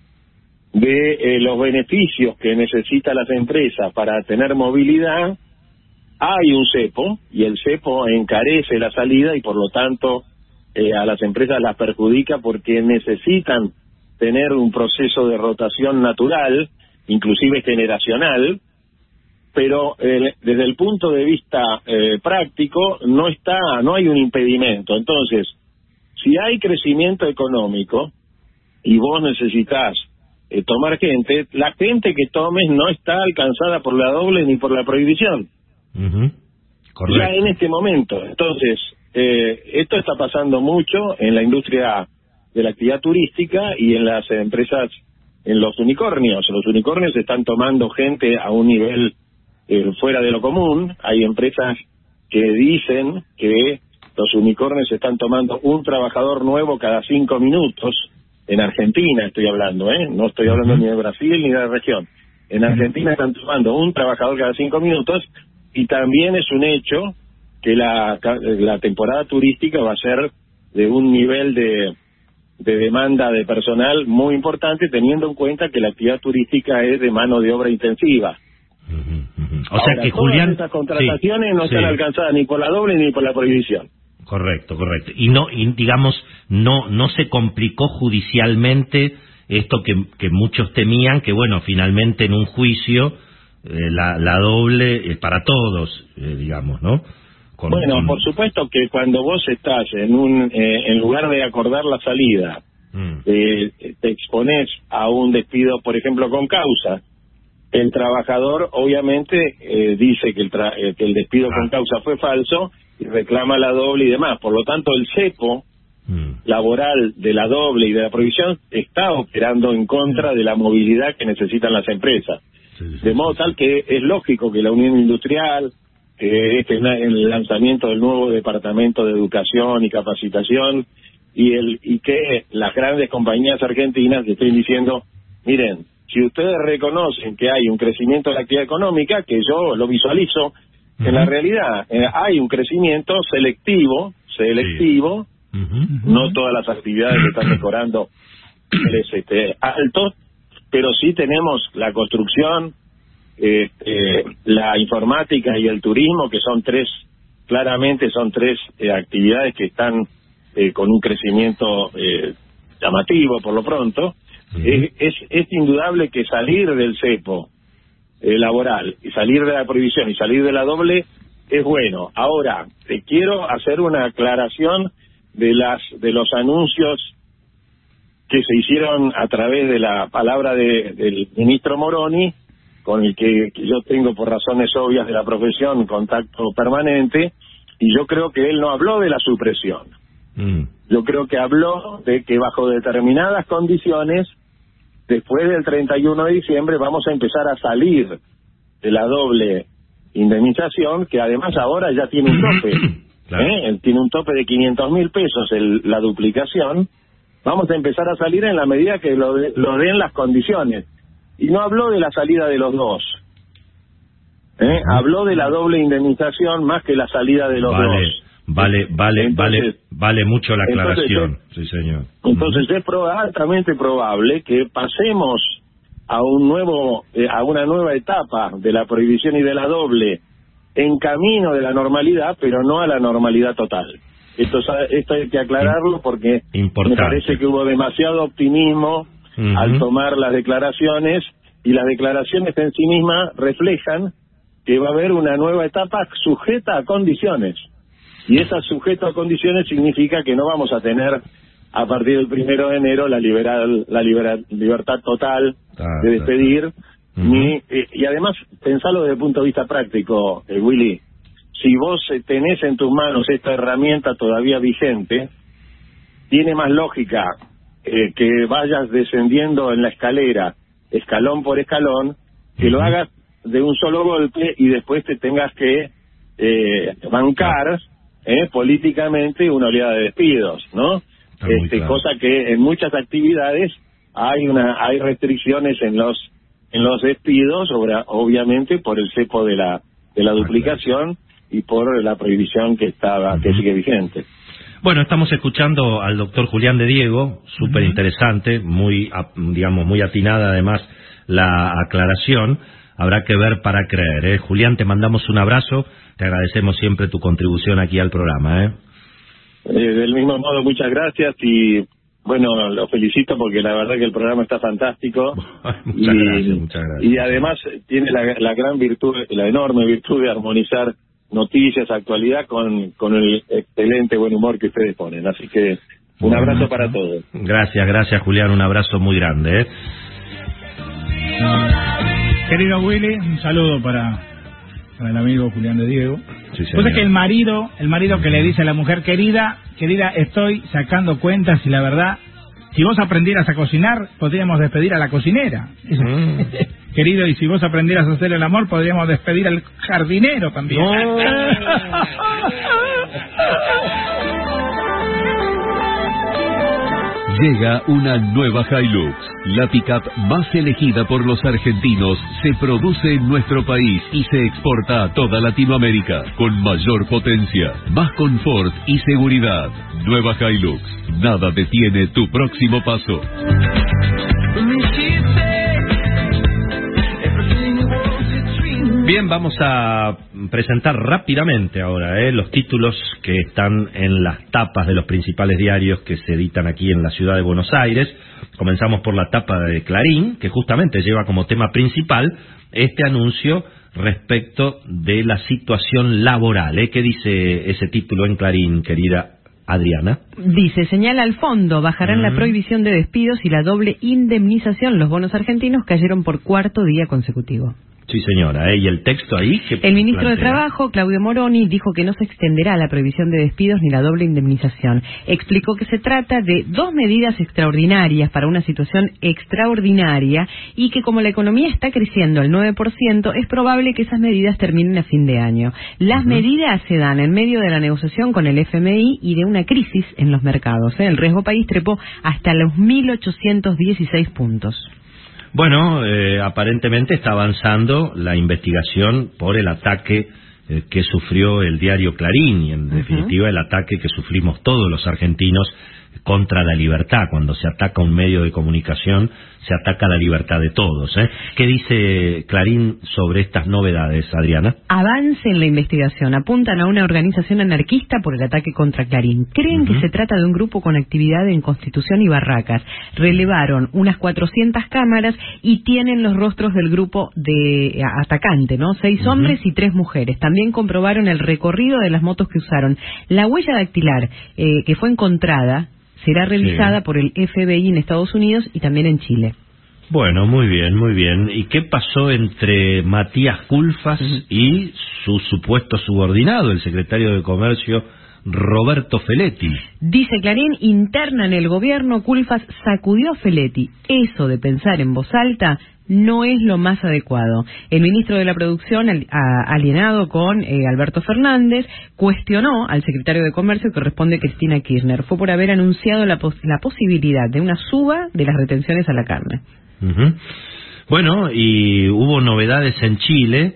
de eh, los beneficios que necesitan las empresas para tener movilidad, hay un cepo, y el cepo encarece la salida y por lo tanto eh, a las empresas las perjudica porque necesitan tener un proceso de rotación natural, inclusive generacional, pero eh, desde el punto de vista eh, práctico no está, no hay un impedimento. Entonces, si hay crecimiento económico y vos necesitas eh, tomar gente, la gente que tomes no está alcanzada por la doble ni por la prohibición. Uh-huh. Ya en este momento. Entonces, eh, esto está pasando mucho en la industria de la actividad turística y en las empresas, en los unicornios. Los unicornios están tomando gente a un nivel eh, fuera de lo común. Hay empresas que dicen que los unicornios están tomando un trabajador nuevo cada cinco minutos. En Argentina estoy hablando, ¿eh? No estoy hablando ni de Brasil ni de la región. En Argentina están tomando un trabajador cada cinco minutos, y también es un hecho que la, la temporada turística va a ser de un nivel de, de demanda de personal muy importante, teniendo en cuenta que la actividad turística es de mano de obra intensiva. Uh-huh, uh-huh. O Ahora, sea que todas Julián, estas contrataciones sí, no están sí. alcanzadas ni por la doble ni por la prohibición. Correcto, correcto. Y no, y digamos, no, no se complicó judicialmente esto que, que muchos temían, que bueno, finalmente en un juicio eh, la, la doble es para todos, eh, digamos, ¿no? Con, bueno, con... por supuesto que cuando vos estás en un, eh, en lugar de acordar la salida, mm. eh, te exponés a un despido, por ejemplo, con causa. El trabajador, obviamente, eh, dice que el, tra- eh, que el despido ah. con causa fue falso, y reclama la doble y demás. Por lo tanto, el cepo mm. laboral de la doble y de la provisión está operando en contra de la movilidad que necesitan las empresas. Sí, sí, de modo sí, tal que es lógico que la Unión Industrial, que este el lanzamiento del nuevo Departamento de Educación y Capacitación, y el y que las grandes compañías argentinas estén diciendo, miren, si ustedes reconocen que hay un crecimiento de la actividad económica, que yo lo visualizo, uh-huh. en la realidad eh, hay un crecimiento selectivo, selectivo, sí. uh-huh. no todas las actividades están mejorando este, altos, pero sí tenemos la construcción, eh, eh, la informática y el turismo, que son tres, claramente son tres eh, actividades que están eh, con un crecimiento eh, llamativo por lo pronto. Uh-huh. Es, es, es indudable que salir del cepo eh, laboral y salir de la prohibición y salir de la doble es bueno. Ahora, te quiero hacer una aclaración de las de los anuncios que se hicieron a través de la palabra de, del ministro Moroni, con el que, que yo tengo por razones obvias de la profesión contacto permanente, y yo creo que él no habló de la supresión. Mm. Yo creo que habló de que bajo determinadas condiciones, después del treinta y uno de diciembre, vamos a empezar a salir de la doble indemnización, que además ahora ya tiene un tope. Claro. ¿eh? Tiene un tope de quinientos mil pesos el, la duplicación. Vamos a empezar a salir en la medida que lo, de, lo den las condiciones. Y no habló de la salida de los dos. ¿eh? Habló de la doble indemnización más que la salida de los vale. dos. Vale, vale, entonces, vale, vale mucho la aclaración, entonces, sí señor. Entonces uh-huh. es pro, altamente probable que pasemos a un nuevo, eh, a una nueva etapa de la prohibición y de la doble en camino de la normalidad, pero no a la normalidad total. Esto, esto hay que aclararlo porque Importante. me parece que hubo demasiado optimismo uh-huh. al tomar las declaraciones, y las declaraciones en sí mismas reflejan que va a haber una nueva etapa sujeta a condiciones. Y esa sujeto a condiciones significa que no vamos a tener a partir del primero de enero la liberal, la libera, libertad total ah, de despedir, uh-huh. ni eh, y además pensalo desde el punto de vista práctico, eh, Willy. Si vos eh, tenés en tus manos esta herramienta todavía vigente, tiene más lógica eh, que vayas descendiendo en la escalera, escalón por escalón, que uh-huh. lo hagas de un solo golpe y después te tengas que eh, bancar Eh, políticamente una oleada de despidos, ¿no? Este, claro. Cosa que en muchas actividades hay una hay restricciones en los en los despidos, obra, obviamente por el cepo de la de la duplicación y por la prohibición que estaba uh-huh. que sigue vigente. Bueno, estamos escuchando al doctor Julián de Diego, súper interesante, muy digamos muy atinada además la aclaración. Habrá que ver para creer, ¿eh? Julián, te mandamos un abrazo, te agradecemos siempre tu contribución aquí al programa, ¿eh? Eh, del mismo modo, muchas gracias y, bueno, lo felicito porque la verdad que el programa está fantástico. muchas y, gracias, muchas gracias. Y además tiene la, la gran virtud, la enorme virtud de armonizar noticias, actualidad con, con el excelente buen humor que ustedes ponen. Así que un bueno, abrazo para todos. Gracias, gracias, Julián, un abrazo muy grande, ¿eh? Querido Willy, un saludo para, para el amigo Julián de Diego. Sí, pues es que el marido, el marido que le dice a la mujer, querida, querida, estoy sacando cuentas y la verdad, si vos aprendieras a cocinar, podríamos despedir a la cocinera. Mm. Querido, y si vos aprendieras a hacer el amor, podríamos despedir al jardinero también. No. Llega una nueva Hilux. La pickup más elegida por los argentinos se produce en nuestro país y se exporta a toda Latinoamérica con mayor potencia, más confort y seguridad. Nueva Hilux. Nada detiene tu próximo paso. Bien, vamos a presentar rápidamente ahora eh, los títulos que están en las tapas de los principales diarios que se editan aquí en la ciudad de Buenos Aires. Comenzamos por la tapa de Clarín, que justamente lleva como tema principal este anuncio respecto de la situación laboral. ¿eh? ¿Qué dice ese título en Clarín, querida Adriana? Dice, señala al fondo, bajarán mm. la prohibición de despidos y la doble indemnización. Los bonos argentinos cayeron por cuarto día consecutivo. Sí, señora, ¿eh? ¿Y el texto ahí? ¿Qué El ministro plantea? de Trabajo, Claudio Moroni, dijo que no se extenderá la prohibición de despidos ni la doble indemnización. Explicó que se trata de dos medidas extraordinarias para una situación extraordinaria y que como la economía está creciendo al nueve por ciento, es probable que esas medidas terminen a fin de año. Las uh-huh. medidas se dan en medio de la negociación con el F M I y de una crisis en los mercados. ¿eh? El riesgo país trepó hasta los mil ochocientos dieciséis puntos. Bueno, eh, aparentemente está avanzando la investigación por el ataque eh, que sufrió el diario Clarín y, en uh-huh. definitiva, el ataque que sufrimos todos los argentinos contra la libertad. Cuando se ataca un medio de comunicación, se ataca la libertad de todos. ¿eh? ¿Qué dice Clarín sobre estas novedades, Adriana? Avance en la investigación. Apuntan a una organización anarquista por el ataque contra Clarín. Creen uh-huh. que se trata de un grupo con actividad en Constitución y Barracas. Relevaron unas cuatrocientas cámaras y tienen los rostros del grupo de atacante, ¿no? Seis uh-huh. hombres y tres mujeres. También comprobaron el recorrido de las motos que usaron. La huella dactilar eh, que fue encontrada será revisada sí. por el F B I en Estados Unidos y también en Chile. Bueno, muy bien, muy bien. ¿Y qué pasó entre Matías Culfas uh-huh. y su supuesto subordinado, el secretario de Comercio, Roberto Feletti? Dice Clarín, interna en el gobierno, Culfas sacudió a Feletti. Eso de pensar en voz alta no es lo más adecuado. El ministro de la Producción, alienado con eh, Alberto Fernández, cuestionó al secretario de Comercio, que responde Cristina Kirchner. Fue por haber anunciado la, pos la posibilidad de una suba de las retenciones a la carne. Uh-huh. Bueno, y hubo novedades en Chile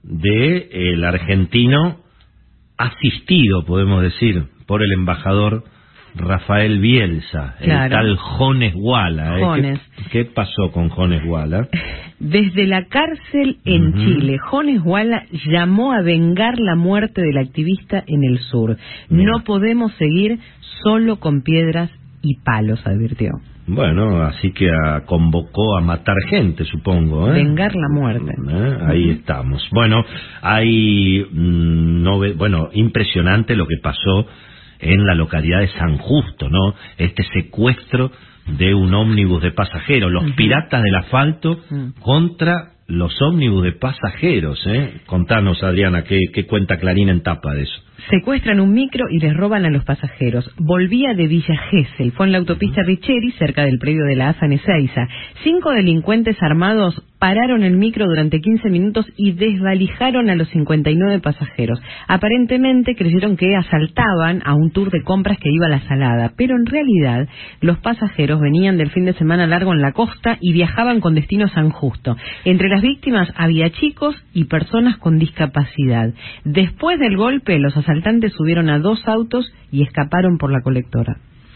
de el argentino asistido, podemos decir, por el embajador Rafael Bielsa, claro. el tal Jones Walla. ¿eh? Jones. ¿Qué, ¿Qué pasó con Jones Walla? Desde la cárcel en uh-huh. Chile, Jones Walla llamó a vengar la muerte del activista en el sur. Mira. No podemos seguir solo con piedras y palos, advirtió. Bueno, así que a, convocó a matar gente, supongo. ¿eh? Vengar la muerte. ¿Eh? Ahí uh-huh. estamos. Bueno, hay... Mmm, no, bueno, impresionante lo que pasó en la localidad de San Justo, ¿no? Este secuestro de un ómnibus de pasajeros, los uh-huh. piratas del asfalto uh-huh. contra los ómnibus de pasajeros, ¿eh? Contanos, Adriana, ¿qué, qué cuenta Clarín en tapa de eso? Secuestran un micro y les roban a los pasajeros. Volvía de Villa Gesell, fue en la autopista Richeri, cerca del predio de la A F A en Ezeiza. Cinco delincuentes armados pararon el micro durante quince minutos y desvalijaron a los cincuenta y nueve pasajeros. Aparentemente creyeron que asaltaban a un tour de compras que iba a La Salada, pero en realidad los pasajeros venían del fin de semana largo en la costa y viajaban con destino a San Justo. Entre las víctimas había chicos y personas con discapacidad. Después del golpe, los asaltantes subieron a dos autos y escaparon por la colectora.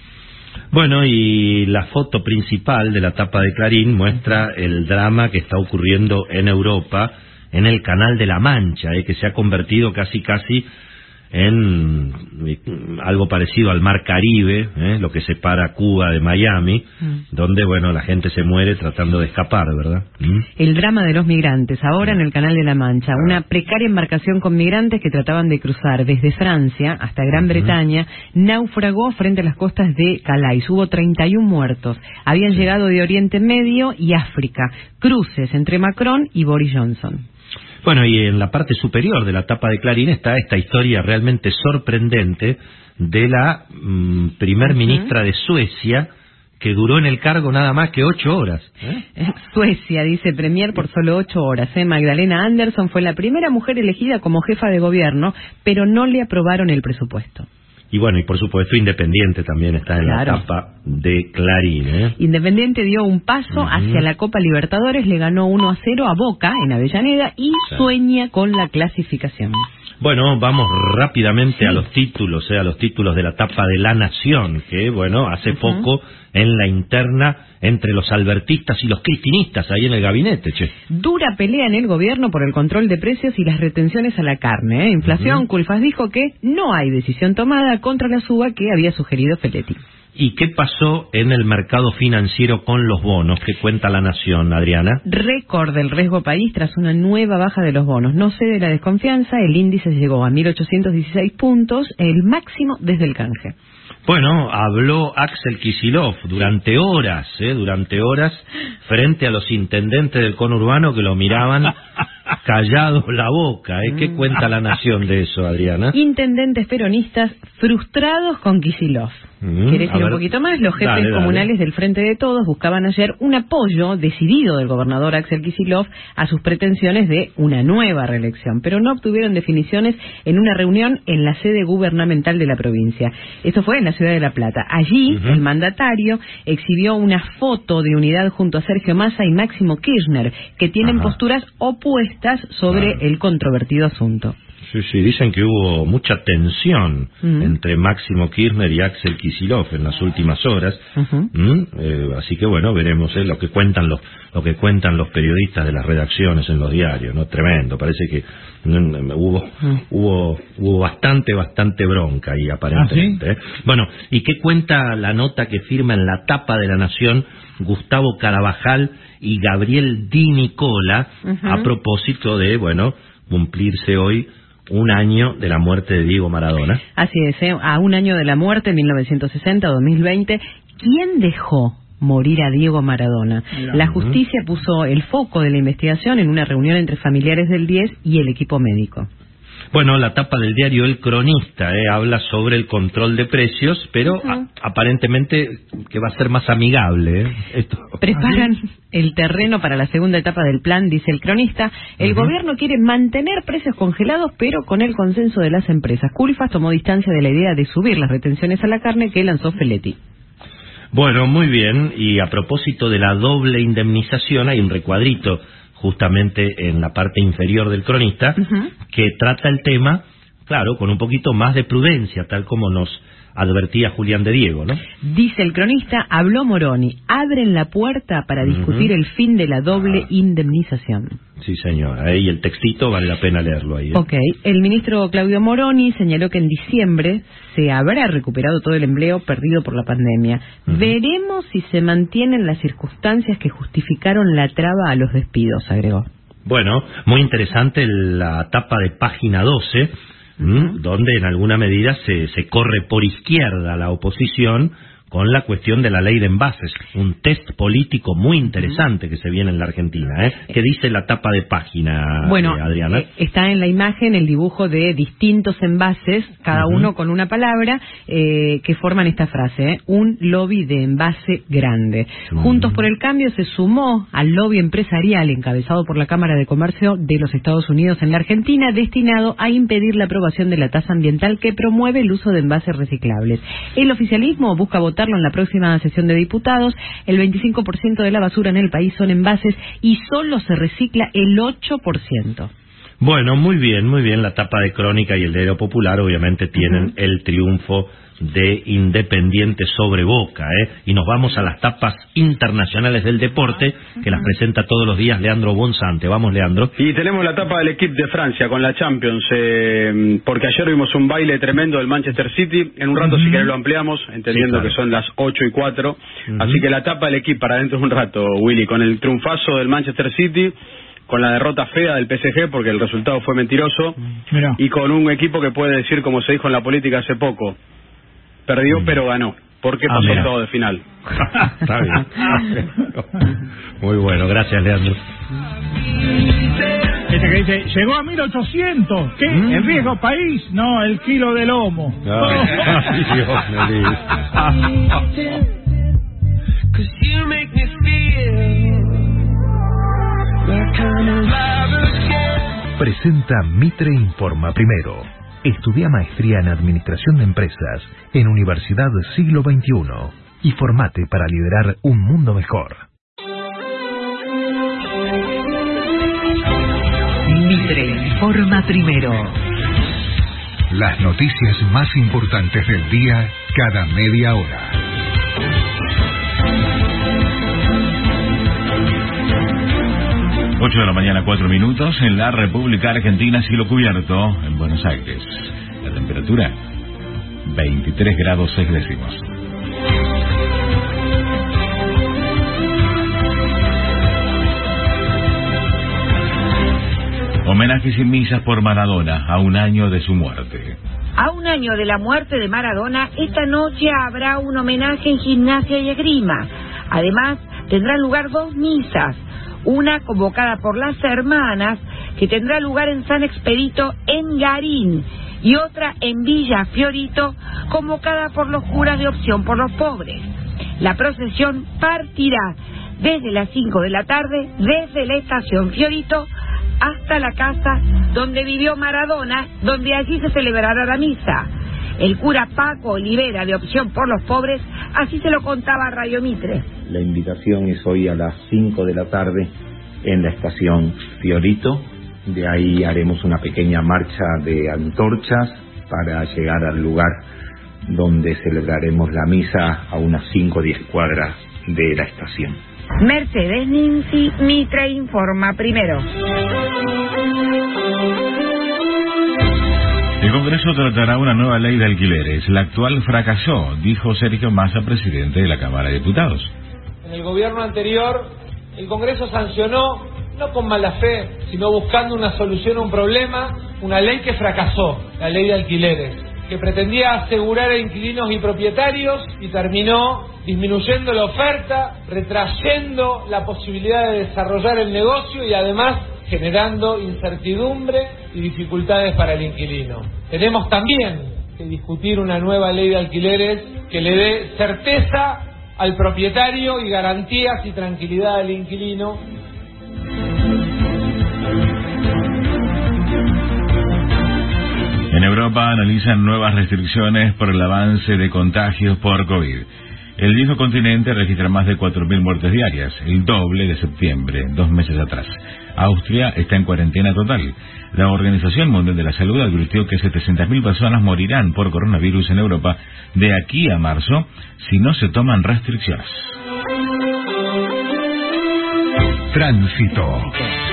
Bueno, y la foto principal de la tapa de Clarín muestra el drama que está ocurriendo en Europa, en el Canal de la Mancha, eh, que se ha convertido casi casi en algo parecido al Mar Caribe, eh, lo que separa Cuba de Miami, mm. donde, bueno, la gente se muere tratando de escapar, ¿verdad? ¿Mm? El drama de los migrantes, ahora en el Canal de la Mancha, ah. una precaria embarcación con migrantes que trataban de cruzar desde Francia hasta Gran uh-huh. Bretaña, naufragó frente a las costas de Calais. Hubo treinta y uno muertos. Habían sí. llegado de Oriente Medio y África. Cruces entre Macron y Boris Johnson. Bueno, y en la parte superior de la tapa de Clarín está esta historia realmente sorprendente de la mmm, primer ministra uh-huh. de Suecia, que duró en el cargo nada más que ocho horas. ¿eh? Suecia, dice Premier, por solo ocho horas. ¿eh? Magdalena Andersson fue la primera mujer elegida como jefa de gobierno, pero no le aprobaron el presupuesto. Y bueno, y por supuesto Independiente también está en claro. la tapa de Clarín. ¿eh? Independiente dio un paso uh-huh. hacia la Copa Libertadores, le ganó uno a cero a Boca en Avellaneda y sí. sueña con la clasificación. Bueno, vamos rápidamente sí. a los títulos, eh, a los títulos de la tapa de La Nación, que bueno, hace uh-huh. poco en la interna entre los albertistas y los cristinistas ahí en el gabinete, che. Dura pelea en el gobierno por el control de precios y las retenciones a la carne. ¿eh? Inflación, uh-huh. Culfas dijo que no hay decisión tomada contra la suba que había sugerido Feletti. ¿Y qué pasó en el mercado financiero con los bonos? ¿Qué cuenta La Nación, Adriana? Récord del riesgo país tras una nueva baja de los bonos. No cede la desconfianza, el índice llegó a mil ochocientos dieciséis puntos, el máximo desde el canje. Bueno, habló Axel Kicillof durante horas, ¿eh? durante horas, frente a los intendentes del conurbano que lo miraban callado la boca. ¿eh? ¿Qué cuenta La Nación de eso, Adriana? Intendentes peronistas frustrados con Kicillof. Mm, ¿Querés ir ver. un poquito más? Los jefes Dale, dale. comunales del Frente de Todos buscaban ayer un apoyo decidido del gobernador Axel Kicillof a sus pretensiones de una nueva reelección, pero no obtuvieron definiciones en una reunión en la sede gubernamental de la provincia. Esto fue en la ciudad de La Plata. Allí, uh-huh. el mandatario exhibió una foto de unidad junto a Sergio Massa y Máximo Kirchner, que tienen Ajá. posturas opuestas sobre claro. el controvertido asunto. Sí, sí, dicen que hubo mucha tensión uh-huh. entre Máximo Kirchner y Axel Kicillof en las últimas horas. Uh-huh. ¿Mm? Eh, así que bueno, veremos eh, lo que cuentan los lo que cuentan los periodistas de las redacciones en los diarios, ¿no? Tremendo, parece que mm, hubo uh-huh. hubo hubo bastante bastante bronca ahí aparentemente. ¿Ah, sí? ¿eh? Bueno, ¿y qué cuenta la nota que firma en la tapa de La Nación Gustavo Carabajal y Gabriel Di Nicola uh-huh. a propósito de, bueno, cumplirse hoy un año de la muerte de Diego Maradona? Así es, ¿eh? A un año de la muerte, en mil novecientos sesenta, dos mil veinte, ¿quién dejó morir a Diego Maradona? Mira. La justicia puso el foco de la investigación en una reunión entre familiares del diez y el equipo médico. Bueno, la tapa del diario El Cronista eh, habla sobre el control de precios, pero uh-huh. a, aparentemente que va a ser más amigable. Eh, esto. Preparan el terreno para la segunda etapa del plan, dice El Cronista. El uh-huh. gobierno quiere mantener precios congelados, pero con el consenso de las empresas. Culfas tomó distancia de la idea de subir las retenciones a la carne que lanzó Feletti. Bueno, muy bien. Y a propósito de la doble indemnización, hay un recuadrito justamente en la parte inferior del Cronista, uh-huh. que trata el tema, claro, con un poquito más de prudencia, tal como nos advertía Julián de Diego, ¿no? Dice El Cronista, habló Moroni, abren la puerta para discutir uh-huh. el fin de la doble ah. indemnización. Sí, señora, ahí el textito vale la pena leerlo ahí. ¿eh? Ok, el ministro Claudio Moroni señaló que en diciembre se habrá recuperado todo el empleo perdido por la pandemia. Uh-huh. Veremos si se mantienen las circunstancias que justificaron la traba a los despidos, agregó. Bueno, muy interesante la tapa de página doce, uh-huh. donde en alguna medida se, se corre por izquierda la oposición con la cuestión de la ley de envases, un test político muy interesante que se viene en la Argentina, ¿eh? ¿Qué dice la tapa de página, bueno, eh, Adriana? Eh, está en la imagen el dibujo de distintos envases, cada uh-huh. uno con una palabra, eh, que forman esta frase, ¿eh? Un lobby de envase grande. Uh-huh. Juntos por el Cambio se sumó al lobby empresarial encabezado por la Cámara de Comercio de los Estados Unidos en la Argentina, destinado a impedir la aprobación de la tasa ambiental que promueve el uso de envases reciclables. El oficialismo busca votar en la próxima sesión de diputados. El veinticinco por ciento de la basura en el país son envases y solo se recicla el ocho por ciento. Bueno, muy bien, muy bien. La tapa de Crónica y el Diario Popular obviamente tienen uh-huh. el triunfo de Independiente sobre Boca, ¿eh? Y nos vamos a las tapas internacionales del deporte, que las presenta todos los días Leandro Bonsante. Vamos, Leandro. Y tenemos la tapa del equipo de Francia con la Champions, eh, porque ayer vimos un baile tremendo del Manchester City. En un rato, uh-huh. si querés, lo ampliamos, entendiendo sí, claro. que son las ocho y cuatro. Uh-huh. Así que la tapa del equipo para dentro de un rato, Willy, con el triunfazo del Manchester City, con la derrota fea del P S G, porque el resultado fue mentiroso, Mirá. y con un equipo que puede decir, como se dijo en la política hace poco, perdió mm. pero ganó, porque pasó ah, todo de final. Está bien. Muy bueno, gracias, Leandro. Este que dice, llegó a mil ochocientos. ¿Qué? Mm. ¿En riesgo país? No, el kilo de lomo. Ay, Dios Presenta Mitre Informa Primero. Estudia maestría en Administración de Empresas en Universidad Siglo veintiuno y formate para liderar un mundo mejor. Mitre Informa Primero. Las noticias más importantes del día cada media hora. ocho de la mañana, cuatro minutos, en la República Argentina, cielo cubierto, en Buenos Aires. La temperatura, veintitrés grados seis décimos. Homenajes y misas por Maradona a un año de su muerte. A un año de la muerte de Maradona, esta noche habrá un homenaje en Gimnasia y Esgrima. Además, tendrán lugar dos misas. Una convocada por las hermanas, que tendrá lugar en San Expedito, en Garín, y otra en Villa Fiorito, convocada por los curas de Opción por los Pobres. La procesión partirá desde las cinco de la tarde, desde la estación Fiorito hasta la casa donde vivió Maradona, donde allí se celebrará la misa. El cura Paco Olivera, de Opción por los Pobres, así se lo contaba a Radio Mitre. La invitación es hoy a las cinco de la tarde en la estación Fiorito. De ahí haremos una pequeña marcha de antorchas para llegar al lugar donde celebraremos la misa a unas cinco o diez cuadras de la estación. Mercedes Ninzi, Mitre informa primero. El Congreso tratará una nueva ley de alquileres. La actual fracasó, dijo Sergio Massa, presidente de la Cámara de Diputados. En el gobierno anterior, el Congreso sancionó, no con mala fe, sino buscando una solución a un problema, una ley que fracasó, la ley de alquileres, que pretendía asegurar a inquilinos y propietarios y terminó disminuyendo la oferta, retrayendo la posibilidad de desarrollar el negocio y además generando incertidumbre y dificultades para el inquilino. Tenemos también que discutir una nueva ley de alquileres que le dé certeza al propietario y garantías y tranquilidad al inquilino. En Europa analizan nuevas restricciones por el avance de contagios por COVID. El viejo continente registra más de cuatro mil muertes diarias, el doble de septiembre, dos meses atrás. Austria está en cuarentena total. La Organización Mundial de la Salud advirtió que setecientas mil personas morirán por coronavirus en Europa de aquí a marzo si no se toman restricciones. Tránsito.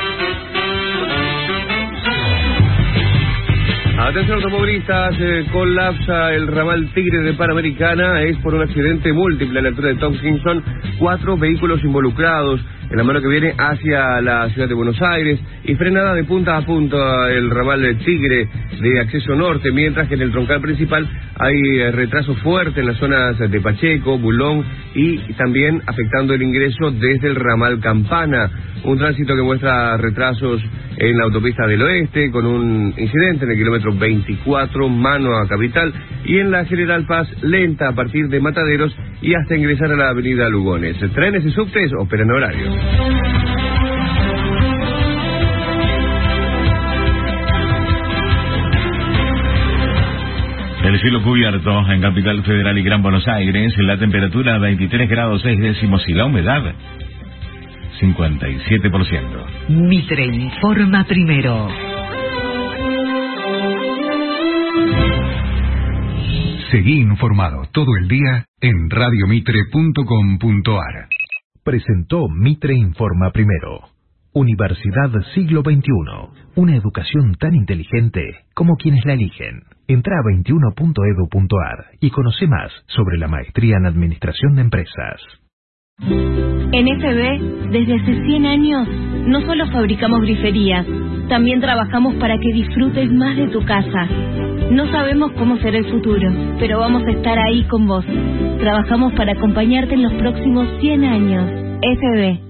Atención automovilistas, eh, colapsa el ramal Tigre de Panamericana, es por un accidente múltiple a la altura de Tompkinson, cuatro vehículos involucrados en la mano que viene hacia la ciudad de Buenos Aires y frenada de punta a punta el ramal Tigre de acceso norte, mientras que en el troncal principal hay eh, retraso fuerte en las zonas de Pacheco, Bulón y también afectando el ingreso desde el ramal Campana. Un tránsito que muestra retrasos en la autopista del oeste, con un incidente en el kilómetro veinticuatro, mano a Capital, y en la General Paz, lenta a partir de Mataderos y hasta ingresar a la avenida Lugones. Trenes y subtes operan horario. El cielo cubierto en Capital Federal y Gran Buenos Aires, la temperatura veintitrés grados seis décimos y la humedad cincuenta y siete por ciento. Mitre informa primero. Seguí informado todo el día en radiomitre punto com punto ar. Presentó Mitre Informa Primero. Universidad Siglo veintiuno. Una educación tan inteligente como quienes la eligen. Entra a veintiuno punto edu punto ar y conoce más sobre la maestría en Administración de Empresas. En F B, desde hace cien años, no solo fabricamos griferías, también trabajamos para que disfrutes más de tu casa. No sabemos cómo será el futuro, pero vamos a estar ahí con vos. Trabajamos para acompañarte en los próximos cien años. F B.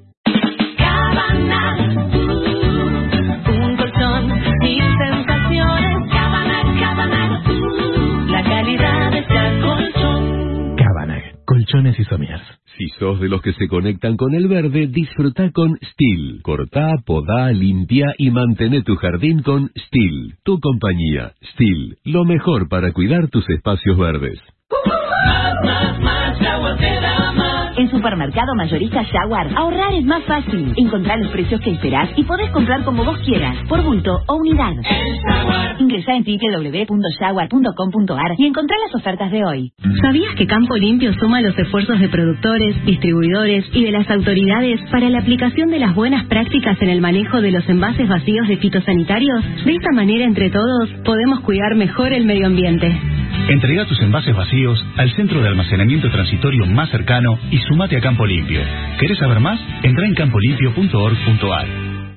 Cabana, un colchón y sensaciones. Cabana, Cabana, la calidad de este colchón. Cabana, colchones y somiers. Si sos de los que se conectan con el verde, disfruta con Stihl. Cortá, podá, limpia y mantén tu jardín con Stihl. Tu compañía, Stihl. Lo mejor para cuidar tus espacios verdes. Más, más, más, Jaguar te da más. En Supermercado Mayorista Jaguar, ahorrar es más fácil. Encontrá los precios que esperás y podés comprar como vos quieras, por bulto o unidad. Ingresá en doble u doble u doble u punto jaguar punto com punto ar y encontrá las ofertas de hoy. ¿Sabías que Campo Limpio suma los esfuerzos de productores, distribuidores y de las autoridades para la aplicación de las buenas prácticas en el manejo de los envases vacíos de fitosanitarios? De esta manera, entre todos, podemos cuidar mejor el medio ambiente. Entrega tus envases vacíos al centro de almacenamiento transitorio más cercano y sumate a Campo Limpio. ¿Querés saber más? Entra en campo limpio punto org punto ar.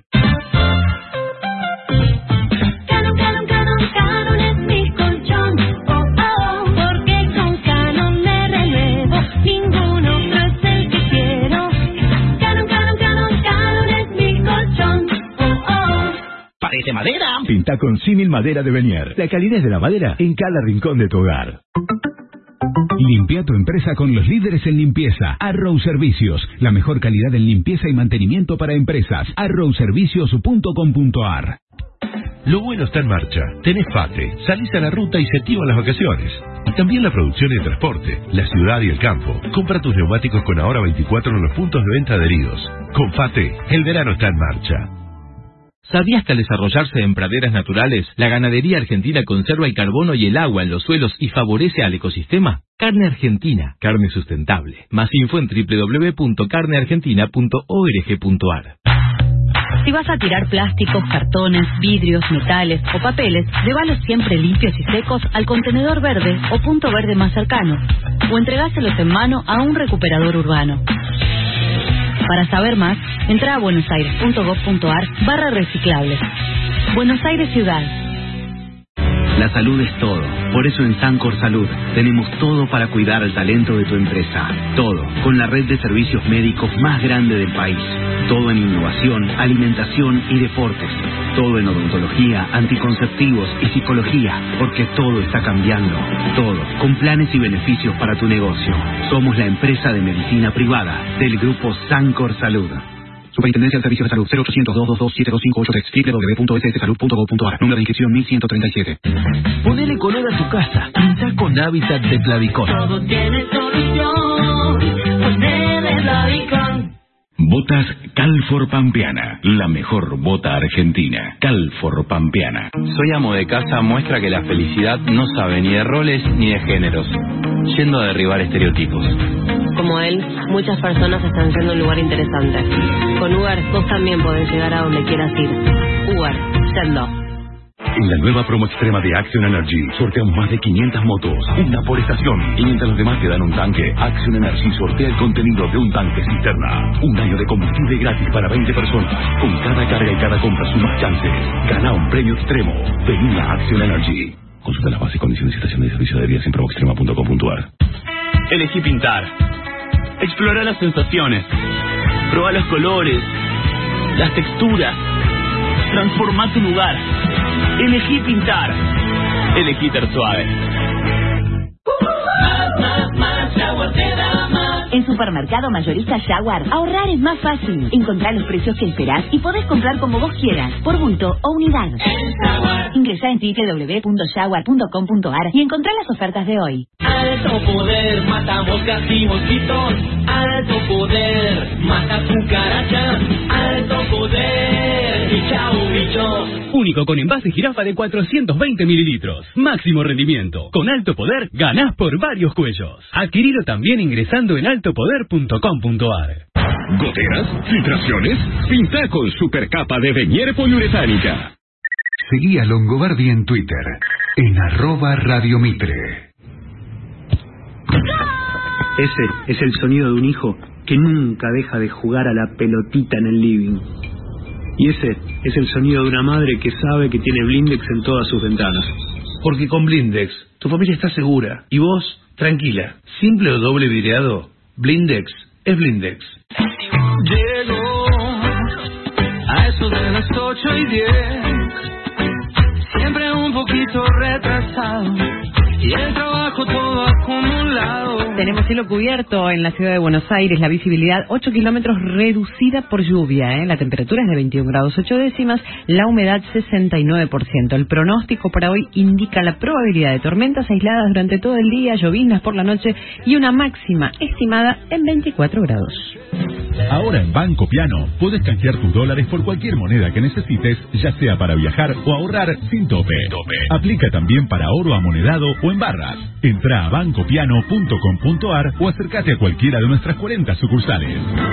Canon, Canon, Canon, Canon es mi colchón. Oh, oh, porque con Canon me relevo. Ninguno otro es el que quiero. Canon, Canon, Canon, Canon es mi colchón. Oh, oh. parece madera. Pinta con símil madera de Venier. La calidez de la madera en cada rincón de tu hogar. Limpia tu empresa con los líderes en limpieza. Arrow Servicios, la mejor calidad en limpieza y mantenimiento para empresas. arrow servicios punto com punto a r. Lo bueno está en marcha. Tenés FATE, salís a la ruta y se activan las vacaciones. Y también la producción y el transporte, la ciudad y el campo. Compra tus neumáticos con ahora veinticuatro en los puntos de venta adheridos. Con FATE, el verano está en marcha. ¿Sabías que al desarrollarse en praderas naturales, la ganadería argentina conserva el carbono y el agua en los suelos y favorece al ecosistema? Carne Argentina, carne sustentable. Más info en doble u doble u doble u punto carne argentina punto org punto a r. Si vas a tirar plásticos, cartones, vidrios, metales o papeles, llévalos siempre limpios y secos al contenedor verde o punto verde más cercano, o entregáselos en mano a un recuperador urbano. Para saber más, entra a buenosaires punto gov punto a r barra reciclables. Buenos Aires Ciudad. La salud es todo. Por eso en Sancor Salud tenemos todo para cuidar al talento de tu empresa. Todo, con la red de servicios médicos más grande del país. Todo en innovación, alimentación y deportes. Todo en odontología, anticonceptivos y psicología. Porque todo está cambiando. Todo, con planes y beneficios para tu negocio. Somos la empresa de medicina privada del grupo Sancor Salud. Superintendencia de Servicios de Salud cero ochocientos, doscientos veintidós, setenta y cinco ochenta y tres doble u doble u doble u punto s s salud punto gov punto a r. Número de inscripción mil ciento treinta y siete. Ponele color a tu casa. Pinta con Hábitat de Plavicón. Todo tiene solución. Ponele Plavicón. Botas Calfor Pampeana, la mejor bota argentina. Calfor Pampeana. Soy amo de casa muestra que la felicidad no sabe ni de roles ni de géneros, yendo a derribar estereotipos. Como él, muchas personas están yendo a un lugar interesante. Con Uber, vos también podés llegar a donde quieras ir. Uber, yendo. En la nueva promo extrema de Action Energy, sorteamos más de quinientas motos, una por estación. Y mientras los demás te dan un tanque, Action Energy sortea el contenido de un tanque cisterna. Un año de combustible gratis para veinte personas. Con cada carga y cada compra sumas chances. Gana un premio extremo. Vení a Action Energy. Consulta las bases y condiciones y estación de servicio de vías en promoextrema punto com punto a r. Elegí pintar. Explora las sensaciones. Proba los colores, las texturas. Transforma tu lugar. Elegí pintar. Elegí Ter Suave. Más, más, más, Jaguar te da más. En Supermercado Mayorista Jaguar, ahorrar es más fácil. Encontrar los precios que esperás y podés comprar como vos quieras, por bulto o unidad. Ingresá en doble u doble u doble u punto jaguar punto com punto a r y encontrá las ofertas de hoy. Alto poder, mata moscas y mosquitos. Alto poder, mata cucarachas. Alto poder, y chao bichos. Único con envase jirafa de cuatrocientos veinte mililitros. Máximo rendimiento. Con alto poder, ganás por varios cuellos. Adquirilo también ingresando en alto poder punto com punto a r. ¿Goteras? ¿Filtraciones? Pinta con supercapa de Venier poliuretánica. Seguí a Longobardi en Twitter, en arroba Radio Mitre. Ese es el sonido de un hijo que nunca deja de jugar a la pelotita en el living. Y ese es el sonido de una madre que sabe que tiene Blindex en todas sus ventanas. Porque con Blindex, tu familia está segura. Y vos, tranquila. Simple o doble vidriado, Blindex es Blindex. Llego a eso de las ocho y diez. Siempre un poquito retrasado. Y el trabajo todo acumulado. Tenemos cielo cubierto en la ciudad de Buenos Aires, la visibilidad ocho kilómetros reducida por lluvia, ¿eh? La temperatura es de veintiún grados ocho décimas, la humedad sesenta y nueve por ciento. El pronóstico para hoy indica la probabilidad de tormentas aisladas durante todo el día, lloviznas por la noche y una máxima estimada en veinticuatro grados. Ahora en Banco Piano puedes canjear tus dólares por cualquier moneda que necesites, ya sea para viajar o ahorrar sin tope. Aplica también para oro amonedado o en barras. Entra a banco piano punto com punto a r o acércate a cualquiera de nuestras cuarenta sucursales.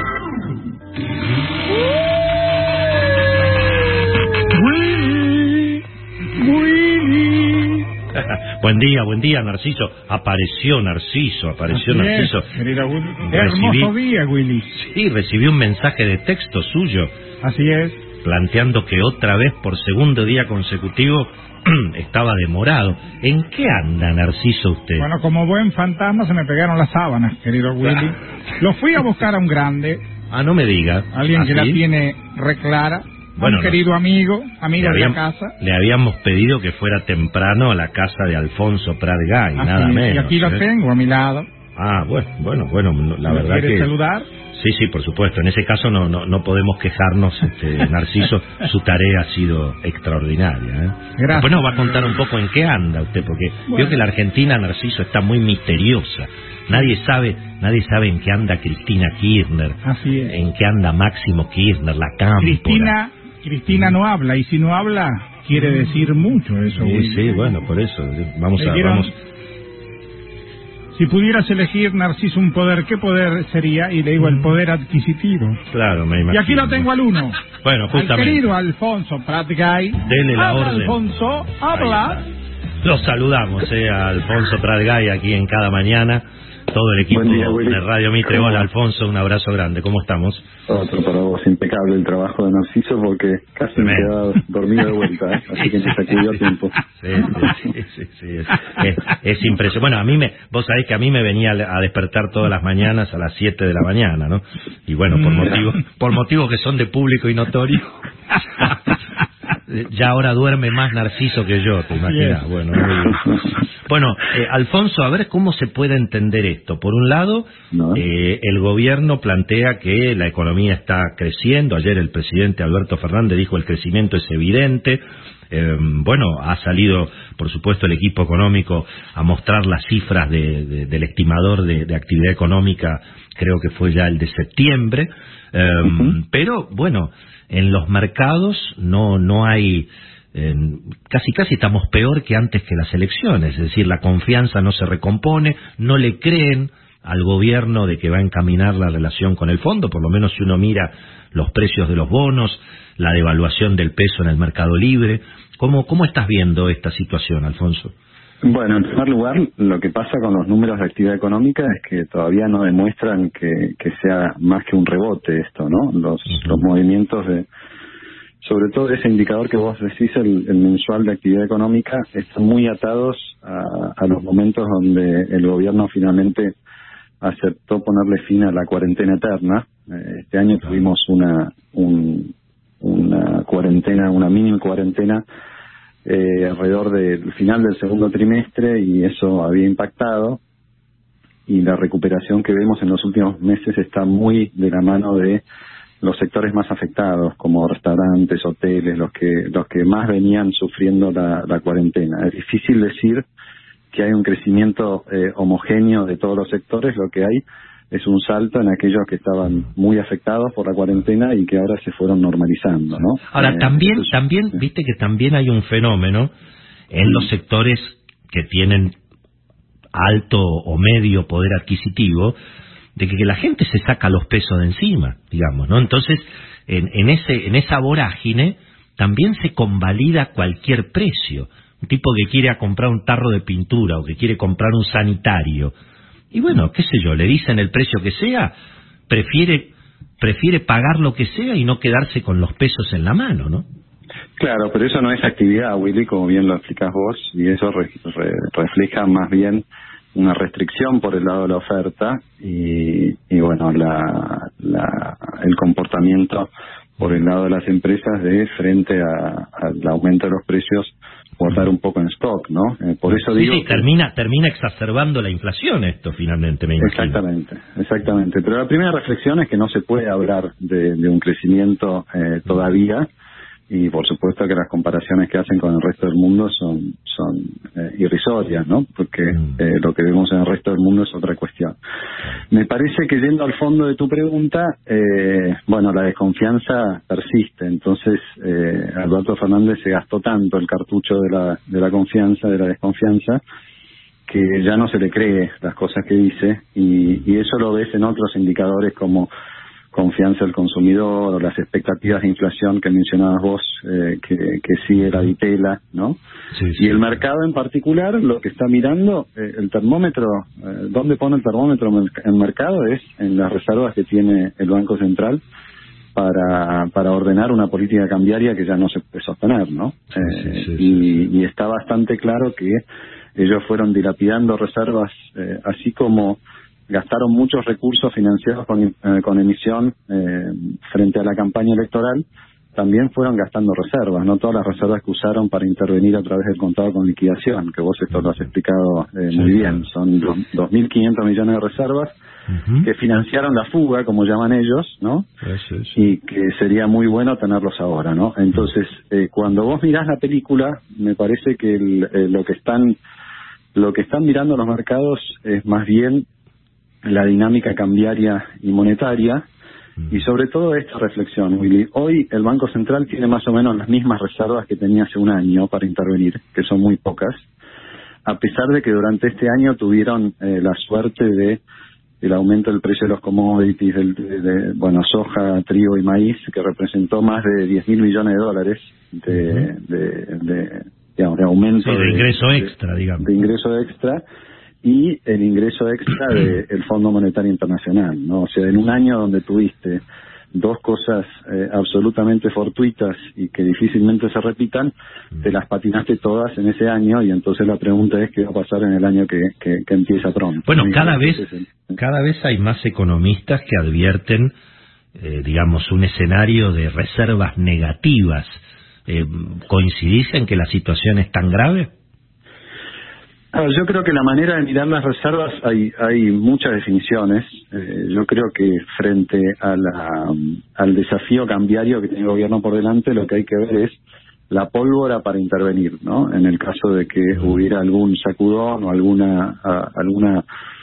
Buen día, buen día, Narciso. Apareció Narciso, apareció Así Narciso. Es, querida Willy. Hermoso día, Willy. Sí, recibí un mensaje de texto suyo. Así es. Planteando que otra vez por segundo día consecutivo estaba demorado. ¿En qué anda, Narciso, usted? Bueno, como buen fantasma se me pegaron las sábanas, querido Willy. Lo fui a buscar a un grande. Ah, no me diga. Alguien ¿Ah, que sí? la tiene reclara. Bueno, un querido no, amigo, amigo le de la habíamos, casa. le habíamos pedido que fuera temprano a la casa de Alfonso Pratgay, Así nada es, menos. y aquí lo ¿eh? tengo a mi lado. Ah, bueno, bueno, bueno, la ¿Me verdad quiere que... saludar? Sí, sí, por supuesto. En ese caso no no, no podemos quejarnos, este, Narciso. Su tarea ha sido extraordinaria. ¿eh? Gracias. Después nos va a contar un poco en qué anda usted, porque Bueno. veo que la Argentina, Narciso, está muy misteriosa. Nadie sabe nadie sabe en qué anda Cristina Kirchner, Así es. en qué anda Máximo Kirchner, la Cámpora. Cristina, Cristina no habla, y si no habla, quiere decir mucho eso. Sí, Willy. sí, bueno, por eso. Vamos Le a... dieron- Vamos. Si pudieras elegir, Narciso, un poder, ¿qué poder sería? Y le digo, el poder adquisitivo. Claro, me imagino. Y aquí lo tengo al uno. Bueno, Al justamente. querido Alfonso Pratgay. Dele la Habla, orden. Alfonso, habla. Los saludamos, eh, a Alfonso Pratgay aquí en Cada Mañana. Todo el equipo Buen día, Willy. de Radio Mitre. ¿Cómo Hola, va? Alfonso, un abrazo grande. ¿Cómo estamos? Otro para vos, impecable el trabajo de Narciso porque casi me he quedado dormido de vuelta, ¿eh? Así que me sacudió a tiempo. Sí, sí, sí, sí, sí, es, es, es impresionante. Bueno, a mí me, vos sabés que a mí me venía a despertar todas las mañanas a las siete de la mañana, ¿no? Y bueno, por motivos, por motivos que son de público y notorio, ya ahora duerme más Narciso que yo, te imaginas. Bueno, muy bien. Bueno, eh, Alfonso, a ver cómo se puede entender esto. Por un lado, eh, el gobierno plantea que la economía está creciendo. Ayer el presidente Alberto Fernández dijo el crecimiento es evidente. Eh, bueno, ha salido, por supuesto, el equipo económico a mostrar las cifras de, de, del estimador de, de actividad económica, creo que fue ya el de septiembre. Eh, uh-huh. Pero, bueno, en los mercados no, no hay... Eh, casi casi estamos peor que antes que las elecciones, es decir, la confianza no se recompone, no le creen al gobierno de que va a encaminar la relación con el fondo, por lo menos si uno mira los precios de los bonos, la devaluación del peso en el mercado libre. ¿Cómo, cómo estás viendo esta situación, Alfonso? Bueno, en primer lugar, lo que pasa con los números de actividad económica es que todavía no demuestran que, que sea más que un rebote esto, ¿no? Los, uh-huh. los movimientos de... Sobre todo ese indicador que vos decís, el, el mensual de actividad económica, están muy atados a, a los momentos donde el gobierno finalmente aceptó ponerle fin a la cuarentena eterna. Eh, este año tuvimos una un, una cuarentena, una mini cuarentena eh, alrededor del final del segundo trimestre, y eso había impactado, y la recuperación que vemos en los últimos meses está muy de la mano de los sectores más afectados, como restaurantes, hoteles, los que los que más venían sufriendo la, la cuarentena. Es difícil decir que hay un crecimiento eh, homogéneo de todos los sectores. Lo que hay es un salto en aquellos que estaban muy afectados por la cuarentena y que ahora se fueron normalizando, ¿no? Ahora, eh, también, entonces, también, sí. viste que también hay un fenómeno en los sectores que tienen alto o medio poder adquisitivo, de que, que la gente se saca los pesos de encima, digamos, ¿no? Entonces, en, en ese en esa vorágine también se convalida cualquier precio. Un tipo que quiere a comprar un tarro de pintura o que quiere comprar un sanitario, y bueno, qué sé yo, le dicen el precio que sea, prefiere prefiere pagar lo que sea y no quedarse con los pesos en la mano, ¿no? Claro, pero eso no es actividad, Willy, como bien lo explicás vos, y eso re, re, refleja más bien una restricción por el lado de la oferta y, y bueno, la, la, el comportamiento por el lado de las empresas de frente a, al aumento de los precios, guardar un poco en stock, ¿no? Eh, por eso sí, digo sí, que... termina termina exacerbando la inflación esto finalmente, me imagino. Exactamente, exactamente. Pero la primera reflexión es que no se puede hablar de, de un crecimiento eh, todavía, y por supuesto que las comparaciones que hacen con el resto del mundo son son eh, irrisorias, ¿no? Porque eh, lo que vemos en el resto del mundo es otra cuestión. Me parece que, yendo al fondo de tu pregunta, eh, bueno, la desconfianza persiste. Entonces, eh, Alberto Fernández se gastó tanto el cartucho de la de la confianza, de la desconfianza, que ya no se le cree las cosas que dice, y, y eso lo ves en otros indicadores como confianza del consumidor o las expectativas de inflación que mencionabas vos, eh, que, que sigue la vitela, ¿no? Sí, sí. Y el mercado en particular, lo que está mirando, eh, el termómetro, eh, ¿dónde pone el termómetro en el mercado? Es en las reservas que tiene el Banco Central para para ordenar una política cambiaria que ya no se puede sostener, ¿no? Sí, eh, sí, sí, y, y está bastante claro que ellos fueron dilapidando reservas, eh, así como gastaron muchos recursos financiados con, eh, con emisión eh, frente a la campaña electoral. también fueron gastando reservas, no todas las reservas que usaron para intervenir a través del contado con liquidación, que vos esto lo has explicado eh, muy sí, bien. Son dos mil quinientos millones de reservas uh-huh. que financiaron la fuga, como llaman ellos, ¿no? Sí, sí. Y que sería muy bueno tenerlos ahora, ¿no? Entonces, eh, cuando vos mirás la película, me parece que el, eh, lo que están lo que están mirando los mercados es más bien la dinámica cambiaria y monetaria. Y sobre todo esta reflexión, Willy. Hoy el Banco Central tiene más o menos las mismas reservas que tenía hace un año para intervenir, que son muy pocas, a pesar de que durante este año tuvieron eh, la suerte de el aumento del precio de los commodities, del, de, de, bueno, soja, trigo y maíz, que representó más de diez mil millones de dólares de, uh-huh. de, de, digamos, de aumento. Sí, de ingreso de, extra, digamos. De ingreso extra. Y el ingreso extra del Fondo Monetario Internacional, ¿no? O sea, en un año donde tuviste dos cosas eh, absolutamente fortuitas y que difícilmente se repitan, te las patinaste todas en ese año, y entonces la pregunta es qué va a pasar en el año que, que, que empieza pronto. Bueno, cada vez, cada vez hay más economistas que advierten, eh, digamos, un escenario de reservas negativas. Eh, ¿Coincidís en que la situación es tan grave? Yo creo que la manera de mirar las reservas hay hay muchas definiciones. Eh, yo creo que frente a la, al desafío cambiario que tiene el gobierno por delante, lo que hay que ver es la pólvora para intervenir, ¿no? En el caso de que hubiera algún sacudón o alguna a, alguna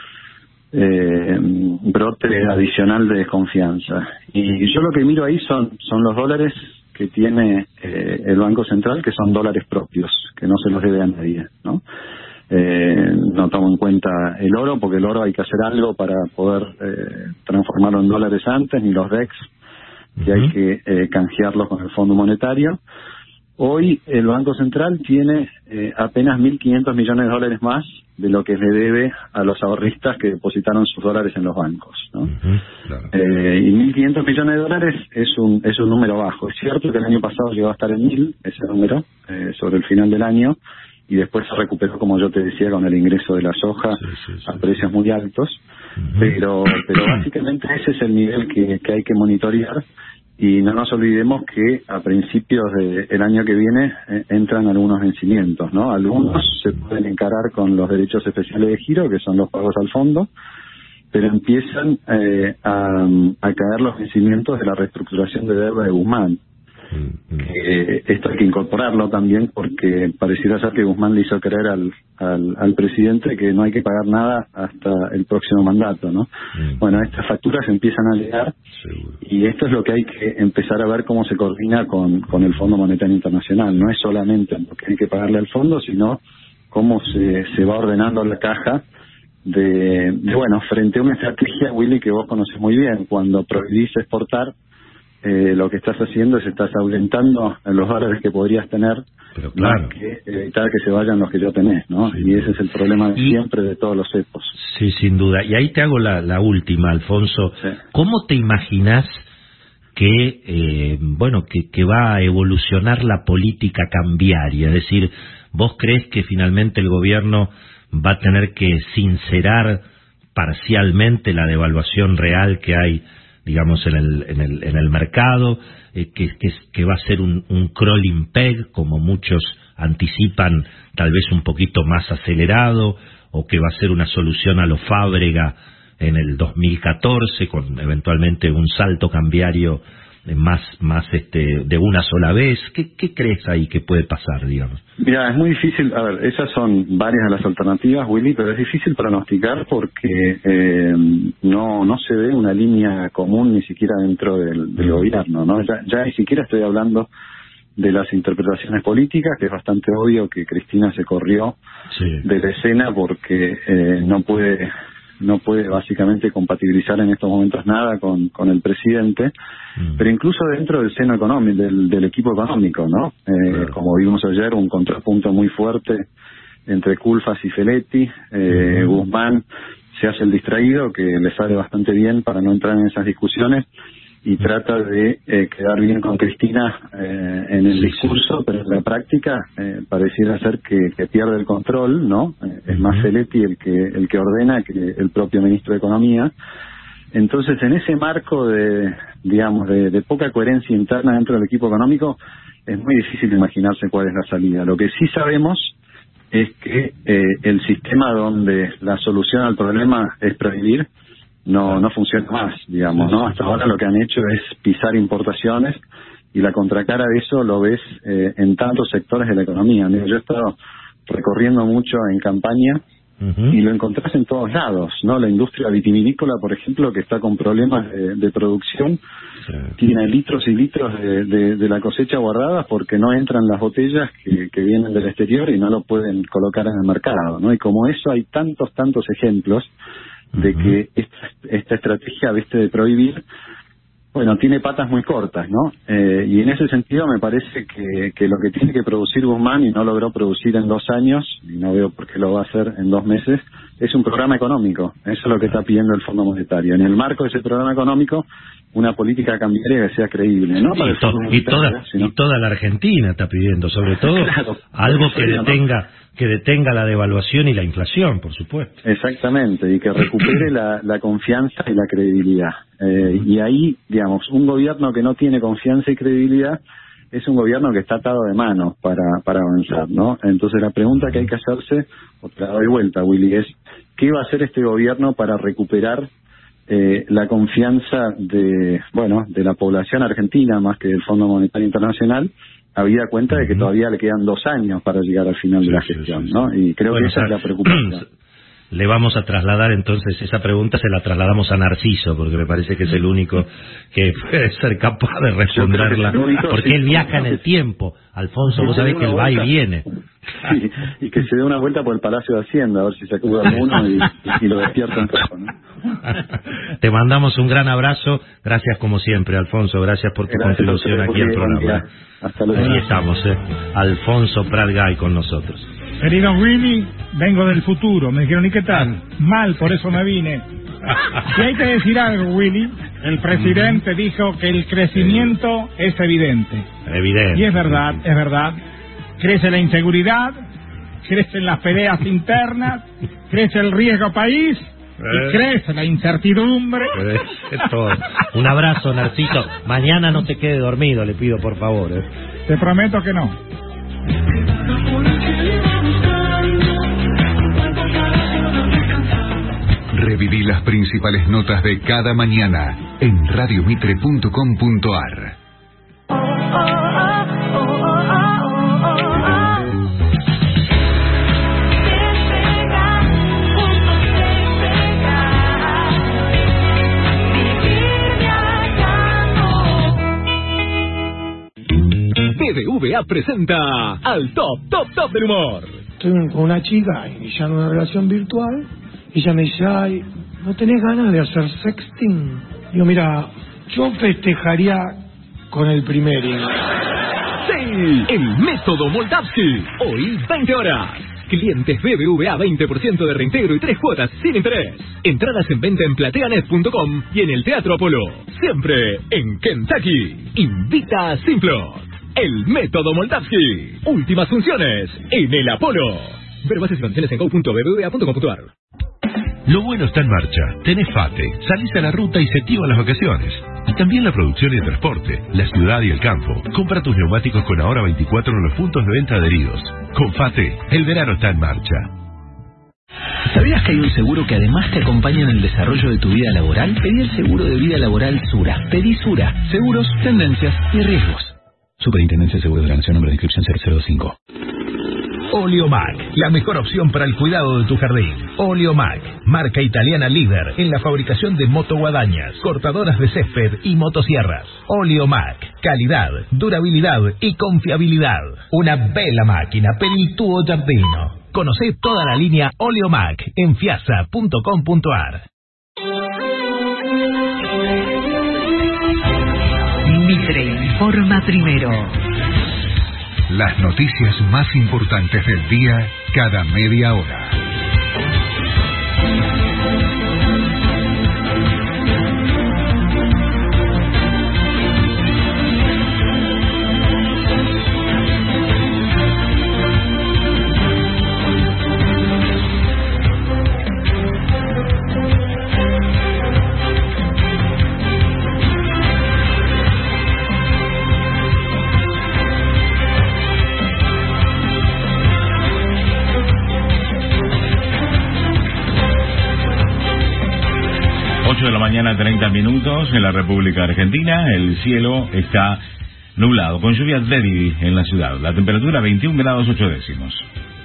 eh, brote adicional de desconfianza. Y yo lo que miro ahí son son los dólares que tiene eh, el Banco Central, que son dólares propios, que no se los debe a nadie, ¿no? Eh, no tomo en cuenta el oro, porque el oro hay que hacer algo para poder eh, transformarlo en dólares antes, ni los D E X, que uh-huh. hay que eh, canjearlos con el Fondo Monetario. Hoy el Banco Central tiene eh, apenas mil quinientos millones de dólares más de lo que le debe a los ahorristas que depositaron sus dólares en los bancos, ¿no? Uh-huh, claro. eh, y mil quinientos millones de dólares es un es un número bajo. Es cierto que el año pasado llegó a estar en mil, ese número, eh, sobre el final del año, y después se recuperó, como yo te decía, con el ingreso de la soja sí, sí, sí. a precios muy altos, uh-huh. pero pero básicamente ese es el nivel que, que hay que monitorear, y no nos olvidemos que a principios del año que viene eh, entran algunos vencimientos, ¿no? Algunos se pueden encarar con los derechos especiales de giro, que son los pagos al fondo, pero empiezan eh, a, a caer los vencimientos de la reestructuración de deuda de Guzmán. Eh, esto hay que incorporarlo también, porque pareciera ser que Guzmán le hizo creer al, al, al presidente que no hay que pagar nada hasta el próximo mandato, ¿no? Mm. Bueno, estas facturas empiezan a llegar, seguro. Y esto es lo que hay que empezar a ver cómo se coordina con, con el Fondo Monetario Internacional. No es solamente lo que hay que pagarle al fondo, sino cómo se, se va ordenando la caja de, de, bueno, frente a una estrategia, Willy, que vos conoces muy bien. Cuando prohibís exportar, Eh, lo que estás haciendo es estás ahuyentando los dólares que podrías tener, pero claro, que evitar que se vayan los que ya tenés, ¿no? Sí. Y ese es el problema de siempre de todos los cepos. Sí, sin duda. Y ahí te hago la, la última, Alfonso. Sí. ¿Cómo te imaginás que, eh, bueno, que, que va a evolucionar la política cambiaria? Es decir, ¿vos crees que finalmente el gobierno va a tener que sincerar parcialmente la devaluación real que hay, digamos, en el en el en el mercado, eh, que, que que va a ser un, un crawling peg, como muchos anticipan, tal vez un poquito más acelerado, o que va a ser una solución a lo Fábrega en el dos mil catorce, con eventualmente un salto cambiario más más este de una sola vez? ¿Qué, qué crees ahí que puede pasar, digamos? Mira, es muy difícil. A ver, esas son varias de las alternativas, Willy, pero es difícil pronosticar porque eh, no no se ve una línea común ni siquiera dentro del, del gobierno, ¿no? Ya, ya ni siquiera estoy hablando de las interpretaciones políticas, que es bastante obvio que Cristina se corrió sí. de la escena porque eh, no puede no puede básicamente compatibilizar en estos momentos nada con, con el presidente, mm. pero incluso dentro del seno económico, del, del equipo económico, ¿no? Eh, claro. Como vimos ayer, un contrapunto muy fuerte entre Culfas y Feletti. eh, mm. Guzmán se hace el distraído, que le sale bastante bien para no entrar en esas discusiones, y trata de eh, quedar bien con Cristina eh, en el sí, discurso, sí. pero en la práctica eh, pareciera ser que, que pierde el control, ¿no? Eh, es más Feletti el que el que ordena que el propio ministro de Economía. Entonces, en ese marco de, digamos, de, de poca coherencia interna dentro del equipo económico, es muy difícil imaginarse cuál es la salida. Lo que sí sabemos es que eh, el sistema donde la solución al problema es prohibir no no funciona más, digamos, ¿no? Hasta ahora lo que han hecho es pisar importaciones, y la contracara de eso lo ves eh, en tantos sectores de la economía. Mira, yo he estado recorriendo mucho en campaña y lo encontrás en todos lados, ¿no? La industria vitivinícola, por ejemplo, que está con problemas de, de producción, sí. Tiene litros y litros de, de, de la cosecha guardadas porque no entran las botellas que, que vienen del exterior y no lo pueden colocar en el mercado, ¿no? Y como eso hay tantos, tantos ejemplos de uh-huh. que esta, esta estrategia, viste, de prohibir, bueno, tiene patas muy cortas, ¿no? Eh, y en ese sentido me parece que, que lo que tiene que producir Guzmán, y no logró producir en dos años, y no veo por qué lo va a hacer en dos meses, es un programa económico. Eso es lo que está pidiendo el Fondo Monetario. En el marco de ese programa económico, una política cambiaria que sea creíble, ¿no? Y, to y, toda, sino... y toda la Argentina está pidiendo, sobre todo, claro, algo que detenga, que detenga la devaluación y la inflación, por supuesto. Exactamente, y que recupere la, la confianza y la credibilidad. Eh, y ahí, digamos, un gobierno que no tiene confianza y credibilidad es un gobierno que está atado de manos para, para avanzar, ¿no? Entonces la pregunta que hay que hacerse, o te la doy vuelta, Willy, es ¿qué va a hacer este gobierno para recuperar eh, la confianza de, bueno, de la población argentina, más que del Fondo Monetario Internacional, habida cuenta de que todavía le quedan dos años para llegar al final sí, de la gestión, sí, sí, ¿no? Y creo bueno, que esa o sea, es la preocupación. Le vamos a trasladar entonces esa pregunta, se la trasladamos a Narciso, porque me parece que es el único que puede ser capaz de responderla, único, porque sí, él viaja en el tiempo. Alfonso, vos sabés que él va y viene. Sí, y que se dé una vuelta por el Palacio de Hacienda, a ver si se acuda alguno y, y lo despierta un poco, ¿no? Te mandamos un gran abrazo, gracias como siempre, Alfonso, gracias por tu gracias contribución aquí al programa. Hasta luego. Ahí estamos, ¿eh? Alfonso Pratgay con nosotros. Querido Willy, vengo del futuro. Me dijeron, ¿y qué tal? Mal, por eso me vine. Y hay que decir algo, Willy. El presidente dijo que el crecimiento es evidente. Evidente. Y es verdad, es verdad. Crece la inseguridad, crecen las peleas internas, crece el riesgo país y crece la incertidumbre. Es todo. Un abrazo, Narciso. Mañana no te quede dormido, le pido por favor. ¿eh? Te prometo que no. Reviví las principales notas de cada mañana en radio mitre punto com punto ar. B B V A presenta al top, top, top del humor. Estoy con una chica iniciando una relación virtual y ella me dice, ay, ¿no tenés ganas de hacer sexting? Digo, mira, yo festejaría con el primero. Sí, el método Moldavsky. Hoy, veinte horas. Clientes B B V A veinte por ciento de reintegro y tres cuotas sin interés. Entradas en venta en plateanet punto com y en el Teatro Apolo. Siempre en Kentucky. Invita a Simplot. El método Moldavsky. Últimas funciones en el Apolo. Ver bases y condiciones en go punto b b v a punto com punto ar. Lo bueno está en marcha. Tenés FATE, salís a la ruta y se activan las vacaciones. Y también la producción y el transporte, la ciudad y el campo. Compra tus neumáticos con ahora veinticuatro en los puntos de venta adheridos. Con FATE, el verano está en marcha. ¿Sabías que hay un seguro que además te acompaña en el desarrollo de tu vida laboral? Pedí el seguro de vida laboral Sura. Pedí Sura. Seguros, tendencias y riesgos. Superintendencia de Seguros de la Nación, número de inscripción cero cero cinco. Oleomac, la mejor opción para el cuidado de tu jardín. Oleomac, marca italiana líder en la fabricación de motoguadañas, cortadoras de césped y motosierras. Oleomac, calidad, durabilidad y confiabilidad. Una bella máquina per il tuo giardino. Conocé toda la línea Oleomac en fiasa punto com punto ar. Mitre informa primero. Las noticias más importantes del día cada media hora. mañana, treinta minutos en la República Argentina. El cielo está nublado, con lluvia débil en la ciudad. La temperatura veintiún grados ocho décimos.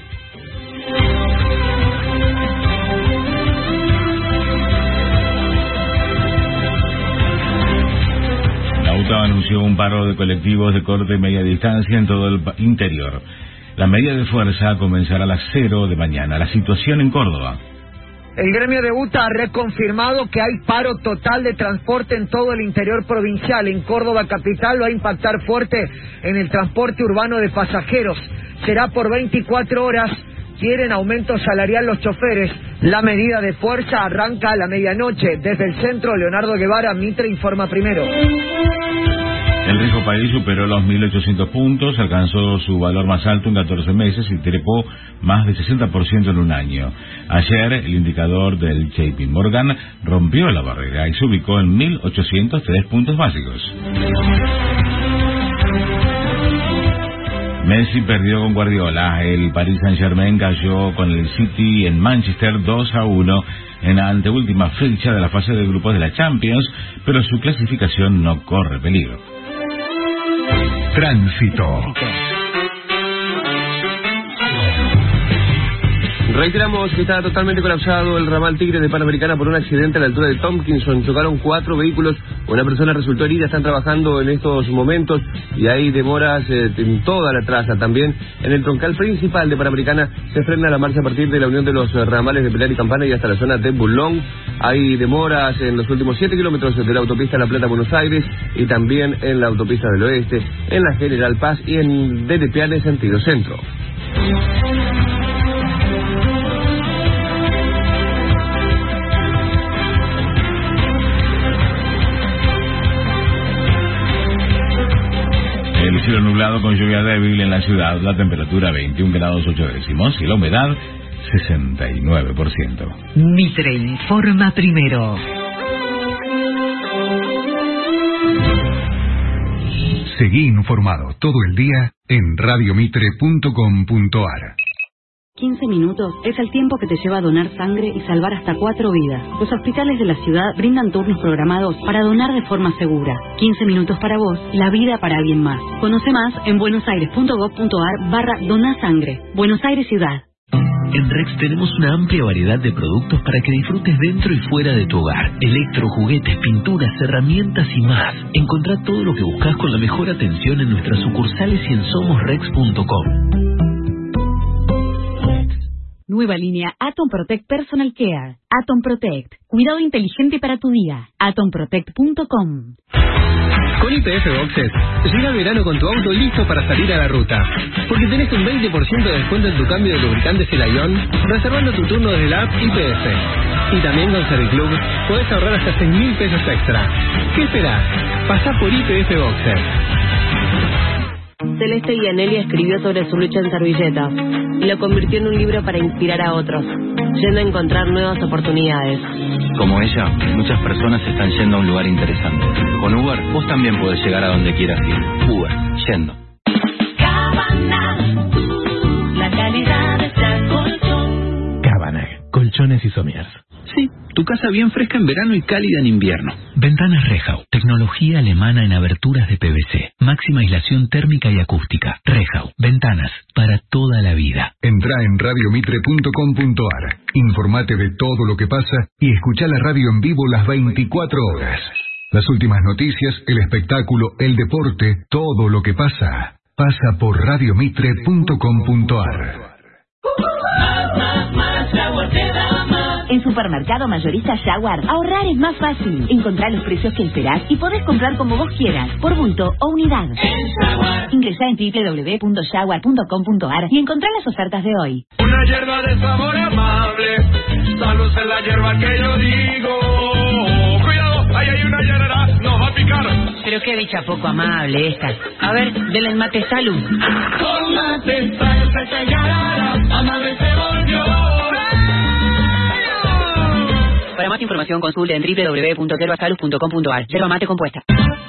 La U T A anunció un paro de colectivos de corta y media distancia en todo el interior. La medida de fuerza comenzará a las cero de mañana. La situación en Córdoba. El gremio de U T A ha reconfirmado que hay paro total de transporte en todo el interior provincial. En Córdoba capital va a impactar fuerte en el transporte urbano de pasajeros. Será por veinticuatro horas. Quieren aumento salarial los choferes. La medida de fuerza arranca a la medianoche. Desde el centro, Leonardo Guevara, Mitre informa primero. El riesgo país superó los mil ochocientos puntos, alcanzó su valor más alto en catorce meses y trepó más de sesenta por ciento en un año. Ayer, el indicador del J P Morgan rompió la barrera y se ubicó en mil ochocientos tres puntos básicos. Messi perdió con Guardiola. El Paris Saint-Germain cayó con el City en Manchester dos a uno en la anteúltima fecha de la fase de grupos de la Champions, pero su clasificación no corre peligro. Tránsito. Reiteramos que está totalmente colapsado el ramal Tigre de Panamericana por un accidente a la altura de Tompkinson. Chocaron cuatro vehículos, una persona resultó herida, están trabajando en estos momentos y hay demoras eh, en toda la traza. También en el troncal principal de Panamericana se frena la marcha a partir de la unión de los ramales de Pilar y Campana y hasta la zona de Boulogne. Hay demoras en los últimos siete kilómetros de la autopista La Plata-Buenos Aires y también en la autopista del Oeste, en la General Paz y en de Lepiane sentido centro. El cielo nublado con lluvia débil en la ciudad, la temperatura veintiún grados ocho décimos y la humedad sesenta y nueve por ciento. Mitre informa primero. Seguí informado todo el día en radio mitre punto com punto ar. quince minutos es el tiempo que te lleva a donar sangre y salvar hasta cuatro vidas. Los hospitales de la ciudad brindan turnos programados para donar de forma segura. quince minutos para vos, la vida para alguien más. Conoce más en buenosaires punto gov punto ar barra donasangre. Buenos Aires Ciudad. En Rex tenemos una amplia variedad de productos para que disfrutes dentro y fuera de tu hogar. Electro, juguetes, pinturas, herramientas y más. Encontrá todo lo que buscas con la mejor atención en nuestras sucursales y en somos rex punto com. Nueva línea Atom Protect Personal Care. Atom Protect. Cuidado inteligente para tu día. atom protect punto com. Con Y P F Boxes, llega el verano con tu auto listo para salir a la ruta. Porque tenés un veinte por ciento de descuento en tu cambio de lubricantes Celayon, reservando tu turno desde la app Y P F. Y también con Serviclub podés ahorrar hasta seis mil pesos extra. ¿Qué esperás? Pasá por Y P F Boxes. Celeste Gianelli escribió sobre su lucha en servilletas y lo convirtió en un libro para inspirar a otros, yendo a encontrar nuevas oportunidades. Como ella, muchas personas están yendo a un lugar interesante. Con Uber, vos también podés llegar a donde quieras ir. Uber, yendo. Cabanag, la calidad está colchón. Cabanag, colchones y somiers. Sí, tu casa bien fresca en verano y cálida en invierno. Ventanas Rehau, tecnología alemana en aberturas de P V C, máxima aislación térmica y acústica. Rehau, ventanas para toda la vida. Entrá en radio mitre punto com punto ar, informate de todo lo que pasa y escuchá la radio en vivo las veinticuatro horas. Las últimas noticias, el espectáculo, el deporte, todo lo que pasa, pasa por radio mitre punto com punto ar. Más, más, más, Jaguar te da más. En Supermercado Mayorista Jaguar, ahorrar es más fácil. Encontrá los precios que esperás y podés comprar como vos quieras, por bulto o unidad. Ingresá en doble u doble u doble u punto jaguar punto com punto ar y encontrá las ofertas de hoy. Una hierba de sabor amable, salud en la hierba que yo digo. Cuidado, ahí hay una hierba, nos va a picar. Pero qué bicha poco amable esta. A ver, denle el mate salud. Con mate salud se yarara, amable se volvió. Para más información consulte en doble u doble u doble u punto yerbasalud punto com punto ar. Yerba mate compuesta.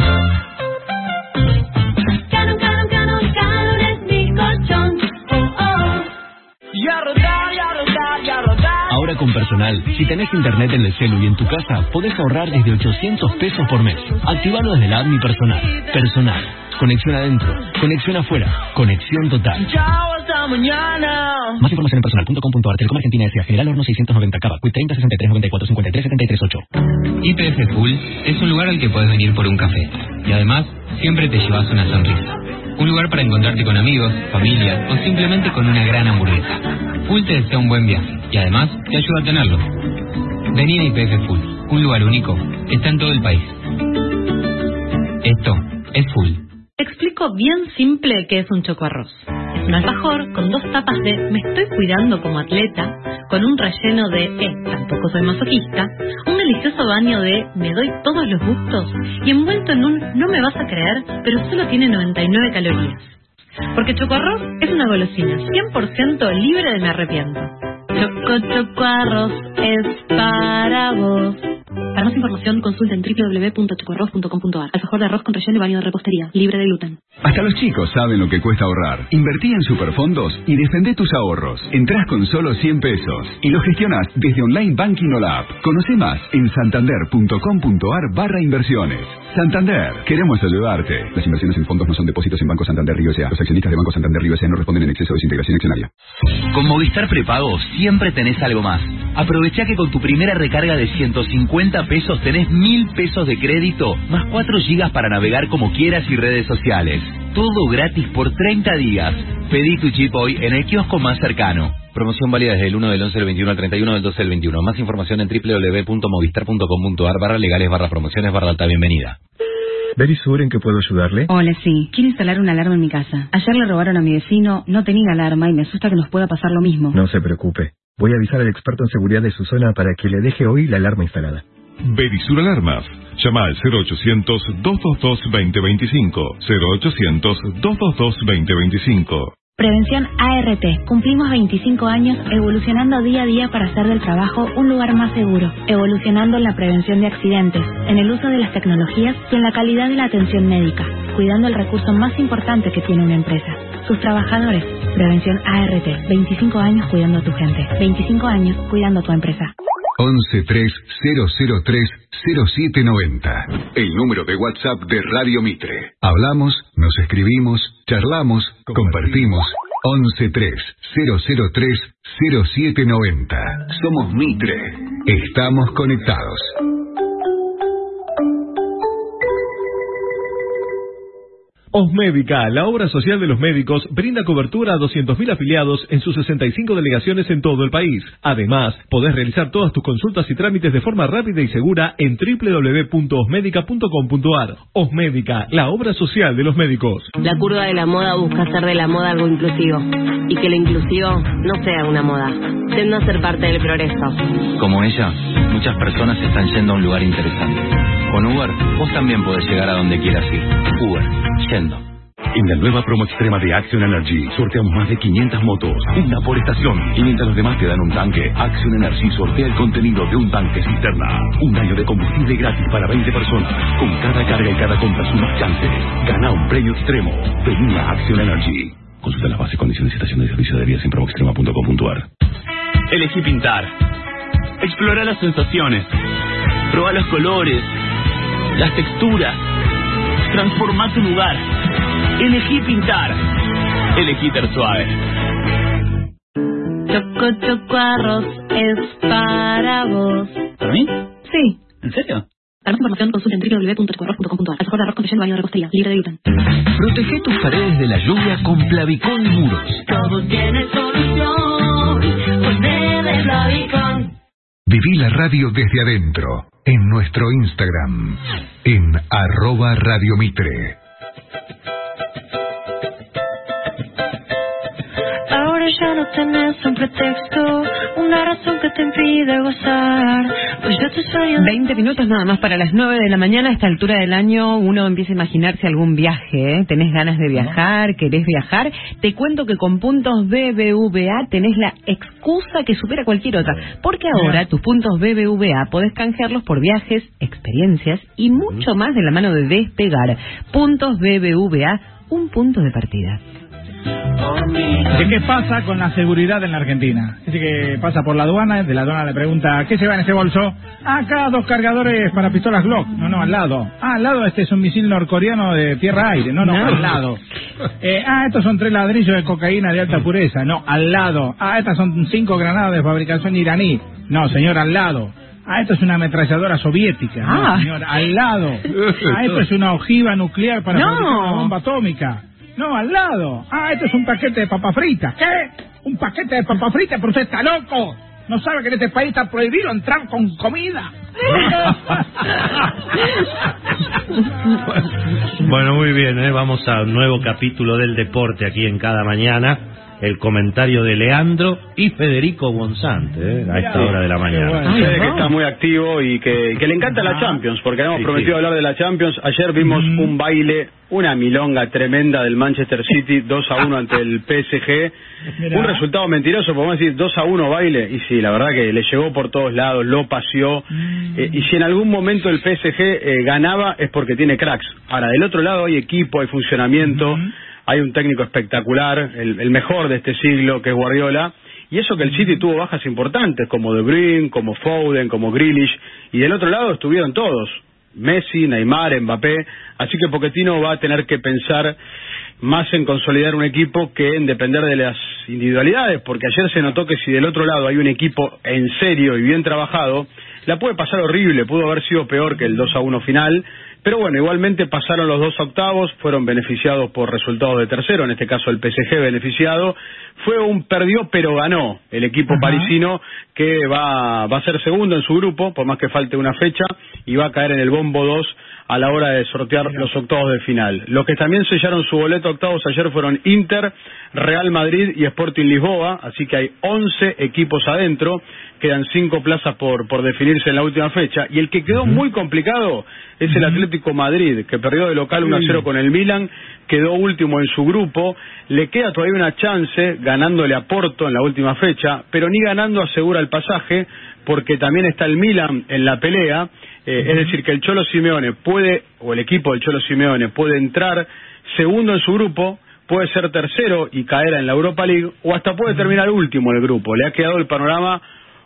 Canon, canon, canon, canon es mi colchón. Oh, oh. Y a rodar, y a rodar, y a rodar. Ahora con Personal. Si tenés internet en el celu y en tu casa, podés ahorrar desde ochocientos pesos por mes. Activalo desde la app Mi Personal. Personal. Conexión adentro, conexión afuera, conexión total. Chao, hasta mañana. Más información en personal punto com punto a r. Telecom Argentina S A. General Horno seiscientos noventa Cava. Q treinta sesenta y tres noventa y cuatro cincuenta y tres setenta y tres ocho. Y P F Full es un lugar al que podés venir por un café. Y además, siempre te llevas una sonrisa. Un lugar para encontrarte con amigos, familia o simplemente con una gran hamburguesa. Full te desea un buen viaje y además te ayuda a tenerlo. Vení a I P F Full, un lugar único que está en todo el país. Esto es Full. Explico bien simple qué es un chocoarroz. Es un alfajor con dos tapas de me estoy cuidando como atleta, con un relleno de eh, tampoco soy masoquista, un delicioso baño de me doy todos los gustos y envuelto en un no me vas a creer, pero solo tiene noventa y nueve calorías. Porque chocoarroz es una golosina cien por ciento libre de me arrepiento. Choco chocoarroz es para vos. Para más información consulta en doble u doble u doble u punto chocoarroz punto com punto a r. Alfajor de arroz con relleno y baño de repostería, libre de gluten. Hasta los chicos saben lo que cuesta ahorrar. Invertí en Superfondos y defendé tus ahorros. Entrás con solo cien pesos y lo gestionás desde Online Banking o la app. Conoce más en santander punto com punto a r barra inversiones. Santander, queremos ayudarte. Las inversiones en fondos no son depósitos en Banco Santander Río S A. Los accionistas de Banco Santander Río S A no responden en exceso de desintegración accionaria. Con Movistar Prepago siempre tenés algo más. Aprovecha que con tu primera recarga de ciento cincuenta pesos tenés mil pesos de crédito más cuatro gigas para navegar como quieras y redes sociales. Todo gratis por treinta días. Pedí tu chip hoy en el kiosco más cercano. Promoción válida desde el uno del once del veintiuno al treinta y uno del doce del veintiuno. Más información en doble u doble u doble u punto movistar punto com punto a r barra legales barra promociones barra alta bienvenida. Verisur, ¿en qué puedo ayudarle? Hola, sí. Quiero instalar una alarma en mi casa. Ayer le robaron a mi vecino, no tenía alarma y me asusta que nos pueda pasar lo mismo. No se preocupe. Voy a avisar al experto en seguridad de su zona para que le deje hoy la alarma instalada. Verisur Alarmas. Llama al cero ochocientos, dos dos dos, dos cero dos cinco. cero ochocientos, dos dos dos, dos cero dos cinco. Prevención A R T. Cumplimos veinticinco años evolucionando día a día para hacer del trabajo un lugar más seguro. Evolucionando en la prevención de accidentes, en el uso de las tecnologías y en la calidad de la atención médica. Cuidando el recurso más importante que tiene una empresa, sus trabajadores. Prevención A R T. veinticinco años cuidando a tu gente. veinticinco años cuidando a tu empresa. once tres cero cero tres cero siete noventa. El número de WhatsApp de Radio Mitre. Hablamos, nos escribimos, charlamos, compartimos. once tres cero cero tres cero siete noventa. Somos Mitre. Estamos conectados. Osmédica, la obra social de los médicos, brinda cobertura a doscientos mil afiliados en sus sesenta y cinco delegaciones en todo el país. Además, podés realizar todas tus consultas y trámites de forma rápida y segura en doble u doble u doble u punto osmédica punto com punto a r. Osmédica, la obra social de los médicos. La curva de la moda busca hacer de la moda algo inclusivo. Y que lo inclusivo no sea una moda, tiende a ser parte del progreso. Como ella, muchas personas están yendo a un lugar interesante. Con Uber, vos también podés llegar a donde quieras ir. Uber, yendo. En la nueva promo extrema de Action Energy, sorteamos más de quinientas motos, una por estación. Y mientras los demás te dan un tanque, Action Energy sortea el contenido de un tanque cisterna. Un año de combustible gratis para veinte personas. Con cada carga y cada compra sumas chances. Gana un premio extremo. Vení a Action Energy. Consulta las bases, condiciones y estación de servicio de vías en promoextrema punto com punto a r. Elegí pintar. Explora las sensaciones. Proba los colores, las texturas. Transforma tu lugar. Elegí pintar. Elegí Ter Suave. Choco choco arroz es para vos. ¿Para mí? Sí. ¿En serio? Para más información consulta en doble u doble u doble u punto chocoarroz punto com punto a r. Alfajor de arroz con relleno y baño de repostería, libre de gluten. Protege tus paredes de la lluvia con Plavicón Muros. Todo tiene solución. Ponte de Plavicón. Viví la radio desde adentro, en nuestro Instagram, en arroba Radio Mitre. Ahora ya no tenés un pretexto, una razón que te impide gozar. Pues yo te sueño. veinte minutos nada más para las nueve de la mañana. A esta altura del año uno empieza a imaginarse algún viaje, ¿eh? ¿Tenés ganas de viajar? ¿Querés viajar? Te cuento que con puntos B B V A tenés la excusa que supera cualquier otra. Porque ahora tus puntos B B V A podés canjearlos por viajes, experiencias y mucho más de la mano de Despegar. Puntos B B V A, un punto de partida. ¿De qué pasa con la seguridad en la Argentina? Dice que pasa por la aduana, de la aduana le pregunta, ¿qué se va en ese bolso? Acá dos cargadores para pistolas Glock. No, no, al lado. Ah, al lado este es un misil norcoreano de tierra-aire. No, no, no, al lado. Eh, ah, estos son tres ladrillos de cocaína de alta pureza. No, al lado. Ah, estas son cinco granadas de fabricación iraní. No, señor, al lado. Ah, esto es una ametralladora soviética. Ah. No, señor, al lado. Ah, esto es una ojiva nuclear para no. fabricar una bomba atómica. No, al lado. Ah, esto es un paquete de papas fritas. ¿Qué? ¿Un paquete de papas fritas? Pero usted está loco. ¿No sabe que en este país está prohibido entrar con comida? Bueno, muy bien, ¿eh? Vamos a un nuevo capítulo del deporte aquí en Cada Mañana. El comentario de Leandro y Federico Bonsante, ¿eh? A esta hora de la mañana. Bueno. Sé que está muy activo y que, que le encanta la Champions, porque hemos sí, prometido sí. hablar de la Champions. Ayer vimos mm. un baile, una milonga tremenda del Manchester City, dos a uno ante el P S G. Mirá. Un resultado mentiroso, podemos decir dos a uno baile. Y sí, la verdad que le llegó por todos lados, lo paseó. Mm. Eh, y si en algún momento el P S G eh, ganaba es porque tiene cracks. Ahora, del otro lado hay equipo, hay funcionamiento. Mm. Hay un técnico espectacular, el, el mejor de este siglo, que es Guardiola, y eso que el City tuvo bajas importantes, como De Bruyne, como Foden, como Grealish, y del otro lado estuvieron todos, Messi, Neymar, Mbappé, así que Pochettino va a tener que pensar más en consolidar un equipo que en depender de las individualidades, porque ayer se notó que si del otro lado hay un equipo en serio y bien trabajado, la puede pasar horrible, pudo haber sido peor que el dos a uno final. Pero bueno, igualmente pasaron los dos octavos, fueron beneficiados por resultados de tercero, en este caso el P S G beneficiado. Fue un perdió pero ganó el equipo Ajá. parisino, que va, va a ser segundo en su grupo, por más que falte una fecha, y va a caer en el bombo dos a la hora de sortear Mira. los octavos de final. Los que también sellaron su boleto a octavos ayer fueron Inter, Real Madrid y Sporting Lisboa, así que hay once equipos adentro, quedan cinco plazas por, por definirse en la última fecha, y el que quedó uh-huh. muy complicado es el Atlético Madrid, que perdió de local uno a cero con el Milan, quedó último en su grupo, le queda todavía una chance ganándole a Porto en la última fecha, pero ni ganando asegura el pasaje, porque también está el Milan en la pelea, eh, uh-huh. es decir, que el Cholo Simeone puede, o el equipo del Cholo Simeone puede entrar segundo en su grupo, puede ser tercero y caer en la Europa League, o hasta puede terminar último en el grupo. Le ha quedado el panorama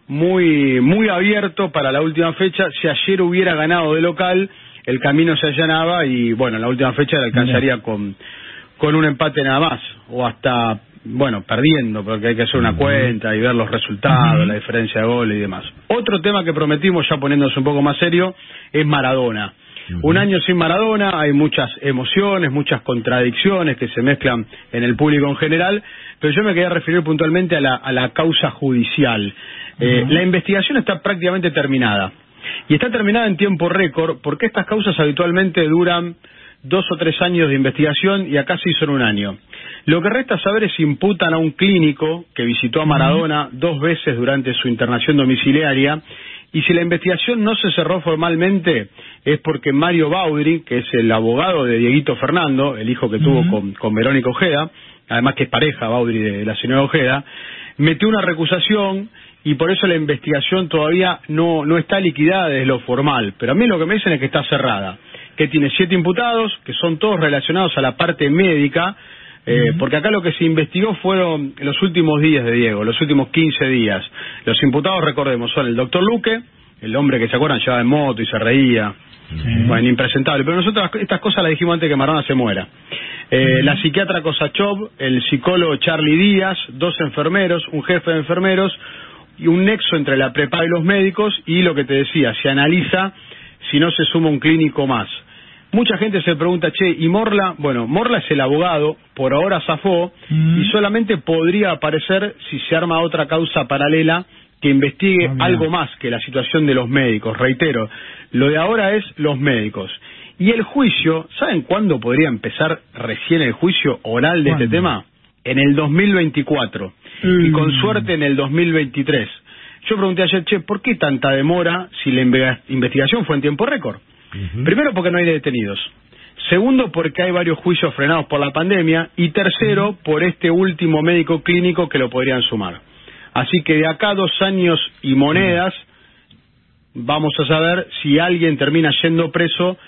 muy muy abierto para la última fecha. Si ayer hubiera ganado de local, el camino se allanaba y bueno, en la última fecha le alcanzaría con con un empate nada más, o hasta, bueno, perdiendo, porque hay que hacer una cuenta y ver los resultados, la diferencia de goles y demás. Otro tema que prometimos, ya poniéndose un poco más serio, es Maradona. Un año sin Maradona, hay muchas emociones, muchas contradicciones que se mezclan en el público en general, pero yo me quería referir puntualmente a la, a la causa judicial. Eh, uh-huh. La investigación está prácticamente terminada, y está terminada en tiempo récord, porque estas causas habitualmente duran dos o tres años de investigación, y acá se hizo en un año. Lo que resta saber es si imputan a un clínico que visitó a Maradona uh-huh. dos veces durante su internación domiciliaria, y si la investigación no se cerró formalmente es porque Mario Baudri, que es el abogado de Dieguito Fernando, el hijo que uh-huh. tuvo con, con Verónica Ojeda, además que es pareja Baudri de la señora Ojeda, metió una recusación, y por eso la investigación todavía no, no está liquidada desde lo formal. Pero a mí lo que me dicen es que está cerrada, que tiene siete imputados, que son todos relacionados a la parte médica, eh, uh-huh. porque acá lo que se investigó fueron los últimos días de Diego, los últimos quince días. Los imputados, recordemos, son el doctor Luque, el hombre que se acuerdan llevaba en moto y se reía, uh-huh. bueno, impresentable, pero nosotros estas cosas las dijimos antes que Maradona se muera. Eh, uh-huh. La psiquiatra Kosachov, el psicólogo Charlie Díaz, dos enfermeros, un jefe de enfermeros, y un nexo entre la prepa y los médicos, y lo que te decía, se analiza si no se suma un clínico más. Mucha gente se pregunta, che, ¿y Morla? Bueno, Morla es el abogado, por ahora zafó, mm. y solamente podría aparecer si se arma otra causa paralela que investigue oh, algo más que la situación de los médicos. Reitero, lo de ahora es los médicos. Y el juicio, ¿saben cuándo podría empezar recién el juicio oral de ¿Cuándo? este tema? En el dos mil veinticuatro, mm. y con suerte en el dos mil veintitrés. Yo pregunté ayer, che, ¿por qué tanta demora si la investigación fue en tiempo récord? Uh-huh. Primero, porque no hay detenidos. Segundo, porque hay varios juicios frenados por la pandemia. Y tercero, uh-huh. por este último médico clínico que lo podrían sumar. Así que de acá a dos años y monedas, uh-huh. vamos a saber si alguien termina yendo preso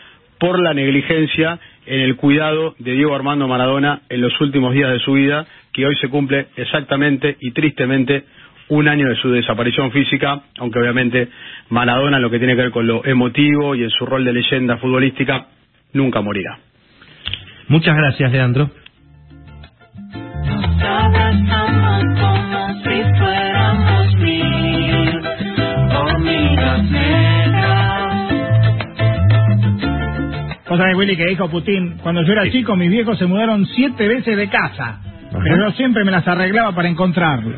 por la negligencia en el cuidado de Diego Armando Maradona en los últimos días de su vida, que hoy se cumple exactamente y tristemente un año de su desaparición física, aunque obviamente Maradona, en lo que tiene que ver con lo emotivo y en su rol de leyenda futbolística, nunca morirá. Muchas gracias, Leandro. Nos abrazamos como si fuéramos mil hormigas negras. Vos sabés, Willy, que dijo Putin, cuando yo era chico, mis viejos se mudaron siete veces de casa. Ajá. Pero yo siempre me las arreglaba para encontrarlos.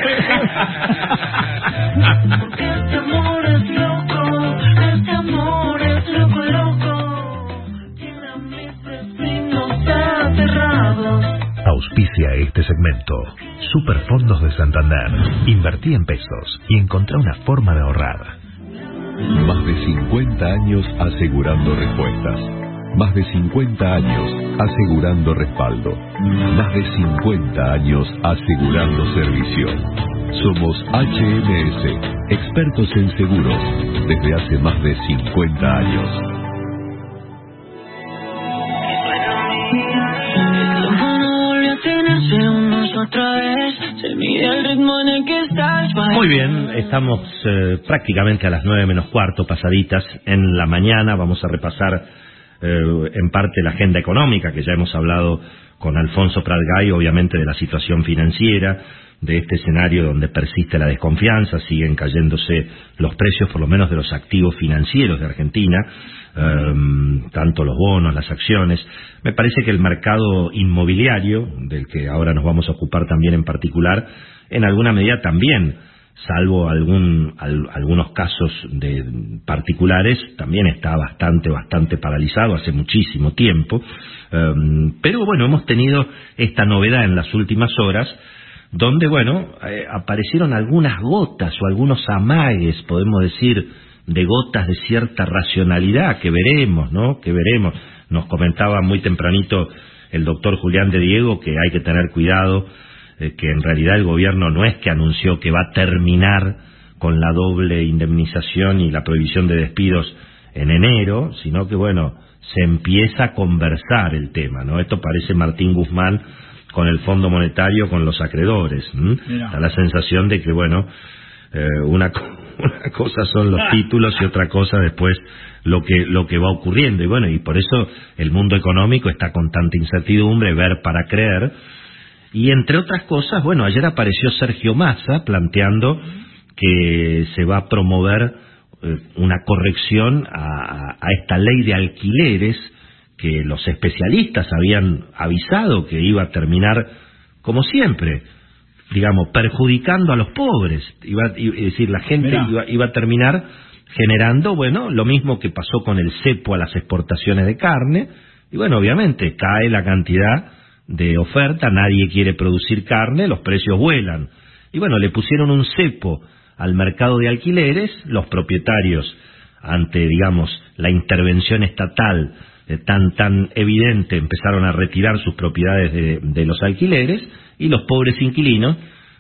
Porque este amor es loco, este amor es loco, loco. Tiene a mis vecinos aterrados. Auspicia este segmento. Superfondos de Santander. Invertí en pesos y encontrá una forma de ahorrar. Más de cincuenta años asegurando respuestas. Más de cincuenta años asegurando respaldo. Más de cincuenta años asegurando servicio. Somos H M S, expertos en seguros, desde hace más de cincuenta años. Muy bien, estamos eh, prácticamente a las nueve menos cuarto, pasaditas en la mañana. Vamos a repasar eh, en parte la agenda económica, que ya hemos hablado con Alfonso Pratgay, obviamente de la situación financiera, de este escenario donde persiste la desconfianza, siguen cayéndose los precios, por lo menos de los activos financieros de Argentina, eh, tanto los bonos, las acciones. Me parece que el mercado inmobiliario, del que ahora nos vamos a ocupar también en particular, en alguna medida también, salvo algún, al, algunos casos de particulares, también está bastante, bastante paralizado hace muchísimo tiempo. Eh, pero bueno, hemos tenido esta novedad en las últimas horas, donde, bueno, eh, aparecieron algunas gotas o algunos amagues, podemos decir, de gotas de cierta racionalidad, que veremos, ¿no? Que veremos. Nos comentaba muy tempranito el doctor Julián de Diego que hay que tener cuidado, eh, que en realidad el gobierno no es que anunció que va a terminar con la doble indemnización y la prohibición de despidos en enero, sino que, bueno, se empieza a conversar el tema, ¿no? Esto parece Martín Guzmán con el Fondo Monetario, con los acreedores. Da la sensación de que, bueno, eh, una, una cosa son los títulos y otra cosa después lo que lo que va ocurriendo. Y bueno, y por eso el mundo económico está con tanta incertidumbre, ver para creer. Y entre otras cosas, bueno, ayer apareció Sergio Massa planteando que se va a promover eh, una corrección a, a esta ley de alquileres, que los especialistas habían avisado que iba a terminar, como siempre, digamos, perjudicando a los pobres. Iba, es decir, la gente iba, iba a terminar generando, bueno, lo mismo que pasó con el cepo a las exportaciones de carne. Y bueno, obviamente, cae la cantidad de oferta, nadie quiere producir carne, los precios vuelan. Y bueno, le pusieron un cepo al mercado de alquileres, los propietarios, ante, digamos, la intervención estatal tan tan evidente, empezaron a retirar sus propiedades de, de los alquileres, y los pobres inquilinos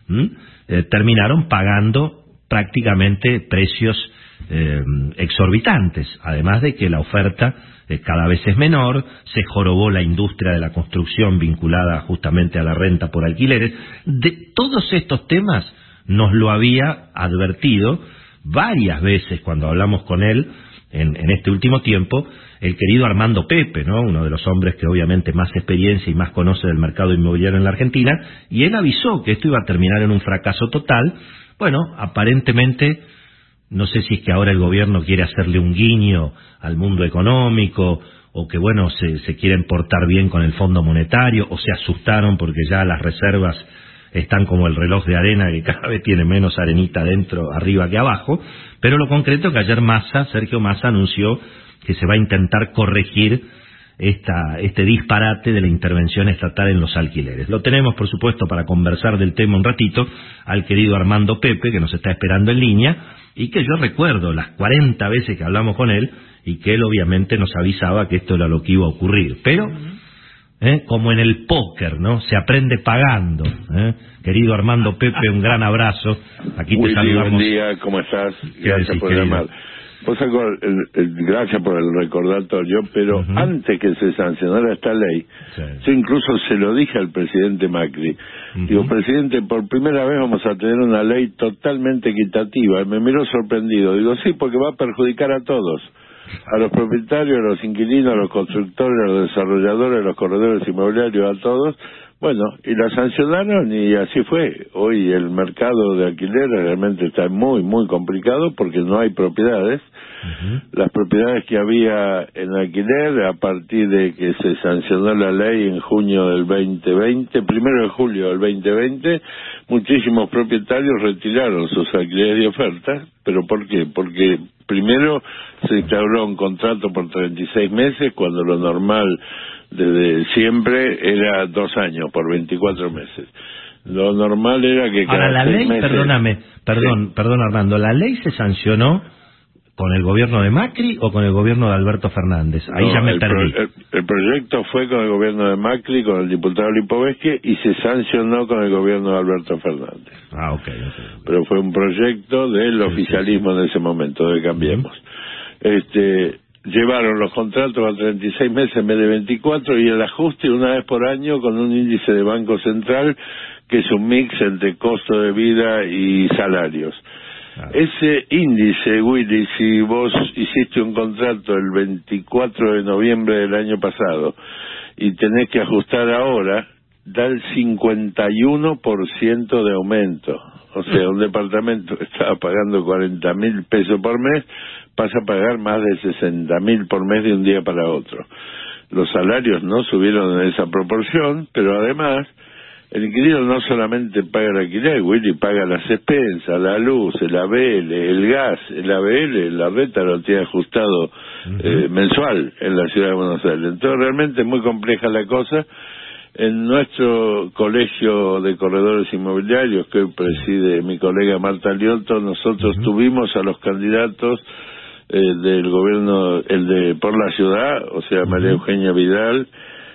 eh, terminaron pagando prácticamente precios eh, exorbitantes, además de que la oferta eh, cada vez es menor, se jorobó la industria de la construcción vinculada justamente a la renta por alquileres. De todos estos temas nos lo había advertido varias veces cuando hablamos con él en, en este último tiempo, el querido Armando Pepe, ¿no? Uno de los hombres que obviamente más experiencia y más conoce del mercado inmobiliario en la Argentina, y él avisó que esto iba a terminar en un fracaso total. Bueno, aparentemente, no sé si es que ahora el gobierno quiere hacerle un guiño al mundo económico, o que, bueno, se, se quieren portar bien con el Fondo Monetario, o se asustaron porque ya las reservas están como el reloj de arena, que cada vez tiene menos arenita dentro, arriba que abajo. Pero lo concreto es que ayer Massa, Sergio Massa, anunció que se va a intentar corregir esta, este disparate de la intervención estatal en los alquileres. Lo tenemos, por supuesto, para conversar del tema un ratito, al querido Armando Pepe, que nos está esperando en línea, y que yo recuerdo las cuarenta veces que hablamos con él, y que él obviamente nos avisaba que esto era lo que iba a ocurrir. Pero, ¿eh? como en el póker, ¿no? Se aprende pagando. ¿eh? Querido Armando Pepe, un gran abrazo. Aquí Willy, te saludamos. buen día, ¿cómo estás? Gracias decís, por querido? llamar. Vos sacó el, el, gracias por el recordatorio, pero uh-huh. antes que se sancionara esta ley, sí. yo incluso se lo dije al presidente Macri. Uh-huh. Digo, presidente, por primera vez vamos a tener una ley totalmente equitativa. Y me miró sorprendido. Digo, sí, porque va a perjudicar a todos. A los propietarios, a los inquilinos, a los constructores, a los desarrolladores, a los corredores inmobiliarios, a todos. Bueno, y la sancionaron y así fue. Hoy el mercado de alquiler realmente está muy, muy complicado porque no hay propiedades. Uh-huh. Las propiedades que había en alquiler, a partir de que se sancionó la ley en junio del veinte veinte, primero de julio del veinte veinte, muchísimos propietarios retiraron sus alquileres de oferta. ¿Pero por qué? Porque primero se instauró un contrato por treinta y seis meses, cuando lo normal desde siempre era dos años por veinticuatro meses. Lo normal era que cada Ahora, la seis ley, meses... perdóname, perdón, sí. perdón Armando, ¿la ley se sancionó con el gobierno de Macri o con el gobierno de Alberto Fernández? Ahí no, ya me el perdí. Pro, el, el proyecto fue con el gobierno de Macri, con el diputado Lipovetsky, y se sancionó con el gobierno de Alberto Fernández. Ah, ok. okay, okay. Pero fue un proyecto del sí, oficialismo sí, sí. de ese momento, de Cambiemos. Uh-huh. Este... Llevaron los contratos a treinta y seis meses en vez de veinticuatro y el ajuste una vez por año con un índice de Banco Central que es un mix entre costo de vida y salarios. Ah. Ese índice, Willy, si vos hiciste un contrato el veinticuatro de noviembre del año pasado y tenés que ajustar ahora, da el cincuenta y uno por ciento de aumento. O sea, un departamento que estaba pagando cuarenta mil pesos por mes pasa a pagar más de sesenta mil por mes de un día para otro. Los salarios no subieron en esa proporción, pero además el inquilino no solamente paga el alquiler, Willy, paga las expensas, la luz, el A B L, el gas, el A B L, la renta lo tiene ajustado uh-huh. eh, mensual en la ciudad de Buenos Aires. Entonces realmente es muy compleja la cosa. En nuestro colegio de corredores inmobiliarios que hoy preside mi colega Marta Lioto, nosotros uh-huh. tuvimos a los candidatos eh, del gobierno, el de por la ciudad, o sea, María Eugenia Vidal,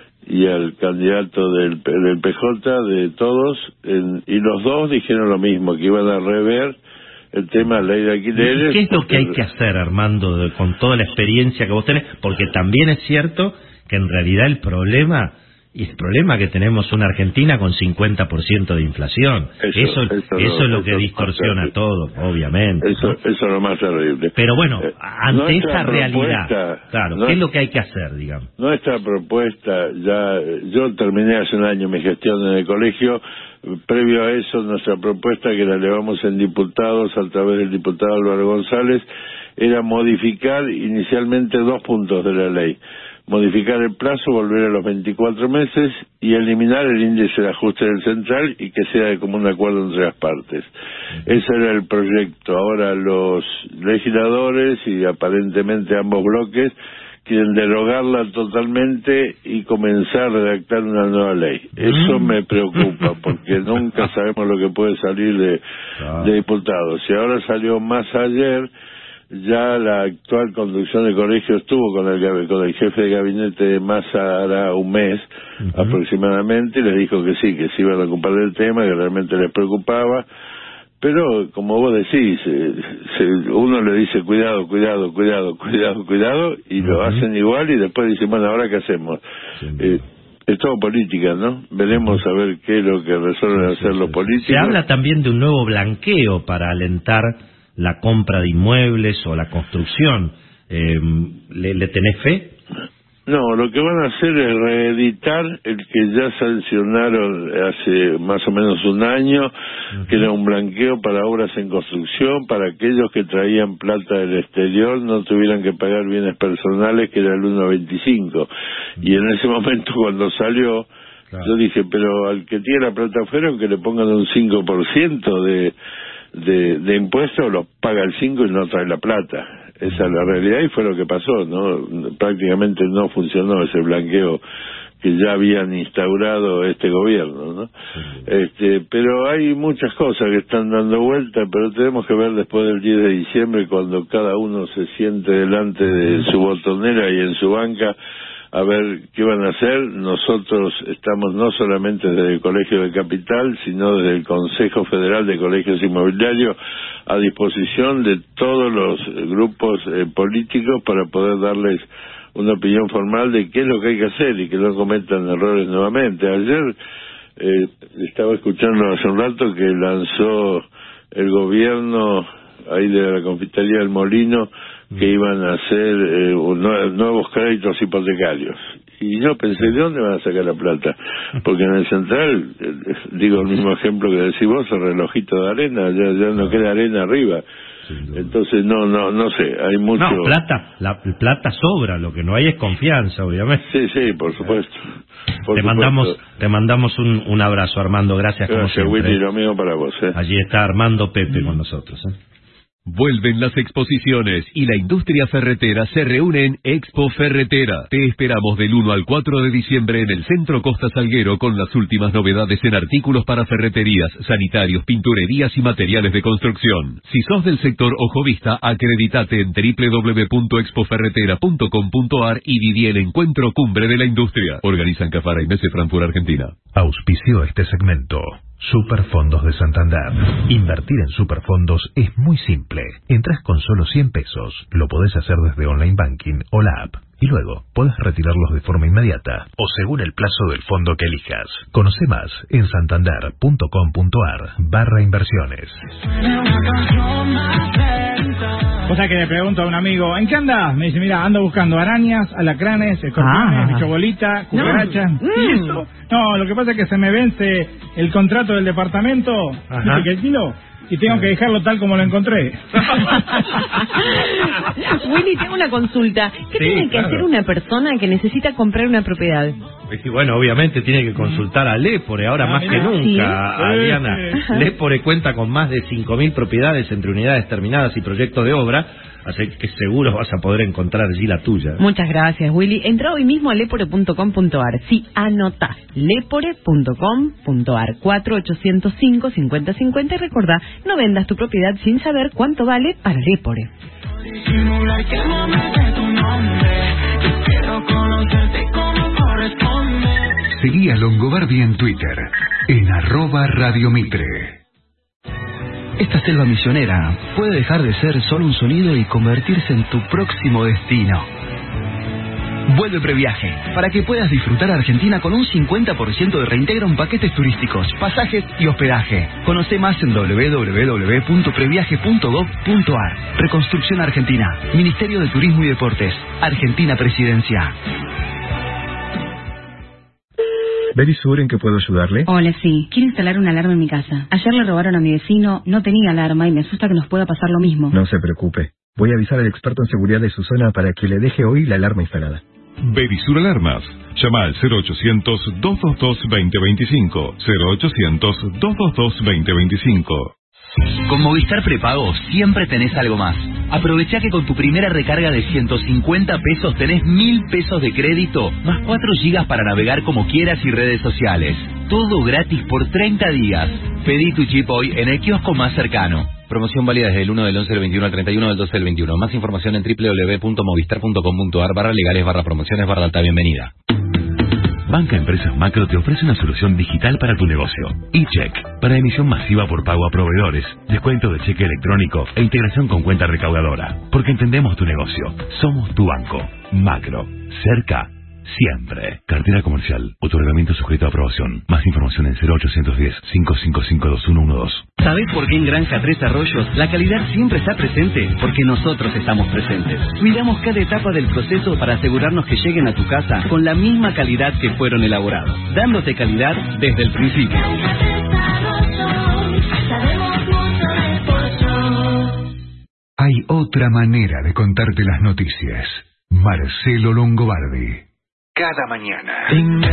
y al candidato del, del P J, de todos, en, y los dos dijeron lo mismo, que iban a rever el tema de la ley de alquileres. ¿Qué es lo que hay que hacer, Armando, de, con toda la experiencia que vos tenés? Porque también es cierto que en realidad el problema... Y el problema es que tenemos una Argentina con cincuenta por ciento de inflación. Eso, eso, eso, eso es lo que distorsiona todo, obviamente. Eso, ¿no? eso es lo más terrible. Pero bueno, eh, ante esa realidad, claro, no, ¿qué es lo que hay que hacer, digamos? Nuestra propuesta, ya yo terminé hace un año mi gestión en el colegio. Previo a eso, nuestra propuesta, que la elevamos en diputados a través del diputado Álvaro González, era modificar inicialmente dos puntos de la ley. Modificar el plazo, volver a los veinticuatro meses y eliminar el índice de ajuste del central y que sea de común acuerdo entre las partes. Ese era el proyecto. Ahora los legisladores y aparentemente ambos bloques quieren derogarla totalmente y comenzar a redactar una nueva ley. Eso me preocupa porque nunca sabemos lo que puede salir de, de diputados. Y ahora salió más ayer. Ya la actual conducción del colegio estuvo con el, con el jefe de gabinete de Massa hará un mes uh-huh. aproximadamente y les dijo que sí, que se iban a ocupar del tema, que realmente les preocupaba, pero como vos decís, eh, se, uno le dice cuidado, cuidado, cuidado, cuidado, cuidado y uh-huh. lo hacen igual y después dicen, bueno, ¿ahora qué hacemos? Sí. Eh, es todo política, ¿no? Veremos a ver qué es lo que resuelven sí, hacer sí, los sí. políticos. Se habla también de un nuevo blanqueo para alentar la compra de inmuebles o la construcción. Eh, ¿le, ¿Le tenés fe? No, lo que van a hacer es reeditar el que ya sancionaron hace más o menos un año, uh-huh. que era un blanqueo para obras en construcción, para aquellos que traían plata del exterior no tuvieran que pagar bienes personales, que era el uno veinticinco. Uh-huh. Y en ese momento cuando salió, claro. yo dije, pero al que tiene la plata afuera, que le pongan un cinco por ciento de... De, de impuestos, los paga el cinco y no trae la plata. Esa es la realidad y fue lo que pasó, ¿no? Prácticamente no funcionó ese blanqueo que ya habían instaurado este gobierno, ¿no? Sí. Este, pero hay muchas cosas que están dando vuelta, pero tenemos que ver después del diez de diciembre, cuando cada uno se siente delante de su botonera y en su banca a ver qué van a hacer. Nosotros estamos no solamente desde el Colegio de Capital, sino desde el Consejo Federal de Colegios Inmobiliarios a disposición de todos los grupos eh, políticos para poder darles una opinión formal de qué es lo que hay que hacer y que no cometan errores nuevamente. Ayer eh, estaba escuchando hace un rato que lanzó el gobierno ahí de la Confitería del Molino que iban a hacer eh, nuevos créditos hipotecarios. Y yo pensé, ¿de dónde van a sacar la plata? Porque en el Central, eh, digo el mismo ejemplo que decís vos, el relojito de arena, ya, ya no queda arena arriba. Entonces, no, no, no sé, hay mucho... No, plata, la plata sobra, lo que no hay es confianza, obviamente. Sí, sí, por supuesto. Por te supuesto. mandamos te mandamos un, un abrazo, Armando, gracias, gracias como siempre. Willy, lo mismo para vos. ¿eh? Allí está Armando Pepe con nosotros. ¿eh? Vuelven las exposiciones y la industria ferretera se reúne en Expo Ferretera. Te esperamos del uno al cuatro de diciembre en el Centro Costa Salguero con las últimas novedades en artículos para ferreterías, sanitarios, pinturerías y materiales de construcción. Si sos del sector Ojo Vista, acreditate en doble u doble u doble u punto expo ferretera punto com punto a r y viví el encuentro cumbre de la industria. Organizan Cafara y Mese Frankfurt, Argentina. Auspició este segmento Superfondos de Santander. Invertir en Superfondos es muy simple. Entrás con solo cien pesos. Lo podés hacer desde Online Banking o la app. Y luego podés retirarlos de forma inmediata o según el plazo del fondo que elijas. Conoce más en santander punto com punto a r barra inversiones. O sea que le pregunto a un amigo, ¿en qué andás? Me dice, mira, ando buscando arañas, alacranes, escorpiones, Ah. bicho bolita, cucarachas. No. ¿Y eso? No, lo que pasa es que se me vence el contrato del departamento, Ajá. ¿viste que alquilo? Y tengo que dejarlo tal como lo encontré. Willy, tengo una consulta. ¿Qué Sí, tiene que claro. hacer una persona que necesita comprar una propiedad? Y bueno, obviamente tiene que consultar a Lepore, ahora Ah, más mira. que nunca, Sí. Adriana. Sí. Lepore cuenta con más de cinco mil propiedades entre unidades terminadas y proyectos de obra, así que seguro vas a poder encontrar allí la tuya. Muchas gracias, Willy. Entra hoy mismo a lepore punto com punto a r. Sí, anota. lepore punto com punto a r. cuatro ochocientos cinco cincuenta cincuenta y recordá, no vendas tu propiedad sin saber cuánto vale para Lepore. Seguí a Longobardi en Twitter, en arroba Radio Mitre. Esta selva misionera puede dejar de ser solo un sonido y convertirse en tu próximo destino. Vuelve Previaje, para que puedas disfrutar Argentina con un cincuenta por ciento de reintegro en paquetes turísticos, pasajes y hospedaje. Conoce más en doble u doble u doble u punto previaje punto gob punto a r. Reconstrucción Argentina, Ministerio de Turismo y Deportes, Argentina Presidencia. Verisur, ¿en qué puedo ayudarle? Hola, sí. Quiero instalar una alarma en mi casa. Ayer le robaron a mi vecino, no tenía alarma y me asusta que nos pueda pasar lo mismo. No se preocupe. Voy a avisar al experto en seguridad de su zona para que le deje hoy la alarma instalada. Verisur Alarmas. Llama al cero ochocientos, dos dos dos, dos cero dos cinco. cero ochocientos, dos dos dos, dos cero dos cinco. Con Movistar Prepago siempre tenés algo más. Aprovecha que con tu primera recarga de ciento cincuenta pesos tenés mil pesos de crédito, más cuatro gigas para navegar como quieras y redes sociales. Todo gratis por treinta días. Pedí tu chip hoy en el kiosco más cercano. Promoción válida desde el uno del once del veintiuno al treinta y uno del doce del veintiuno. Más información en doble u doble u doble u punto movistar punto com punto a r barra legales barra promociones barra alta bienvenida. Banca Empresas Macro te ofrece una solución digital para tu negocio. eCheck, para emisión masiva por pago a proveedores, descuento de cheque electrónico e integración con cuenta recaudadora. Porque entendemos tu negocio. Somos tu banco. Macro. Cerca. Siempre. Cartera comercial. Otorgamiento sujeto a aprobación. Más información en cero ochocientos diez, cinco cinco cinco, dos uno uno dos. ¿Sabés por qué en Granja Tres Arroyos la calidad siempre está presente? Porque nosotros estamos presentes. Cuidamos cada etapa del proceso para asegurarnos que lleguen a tu casa con la misma calidad que fueron elaborados, dándote calidad desde el principio. Hay otra manera de contarte las noticias. Marcelo Longobardi. Cada mañana.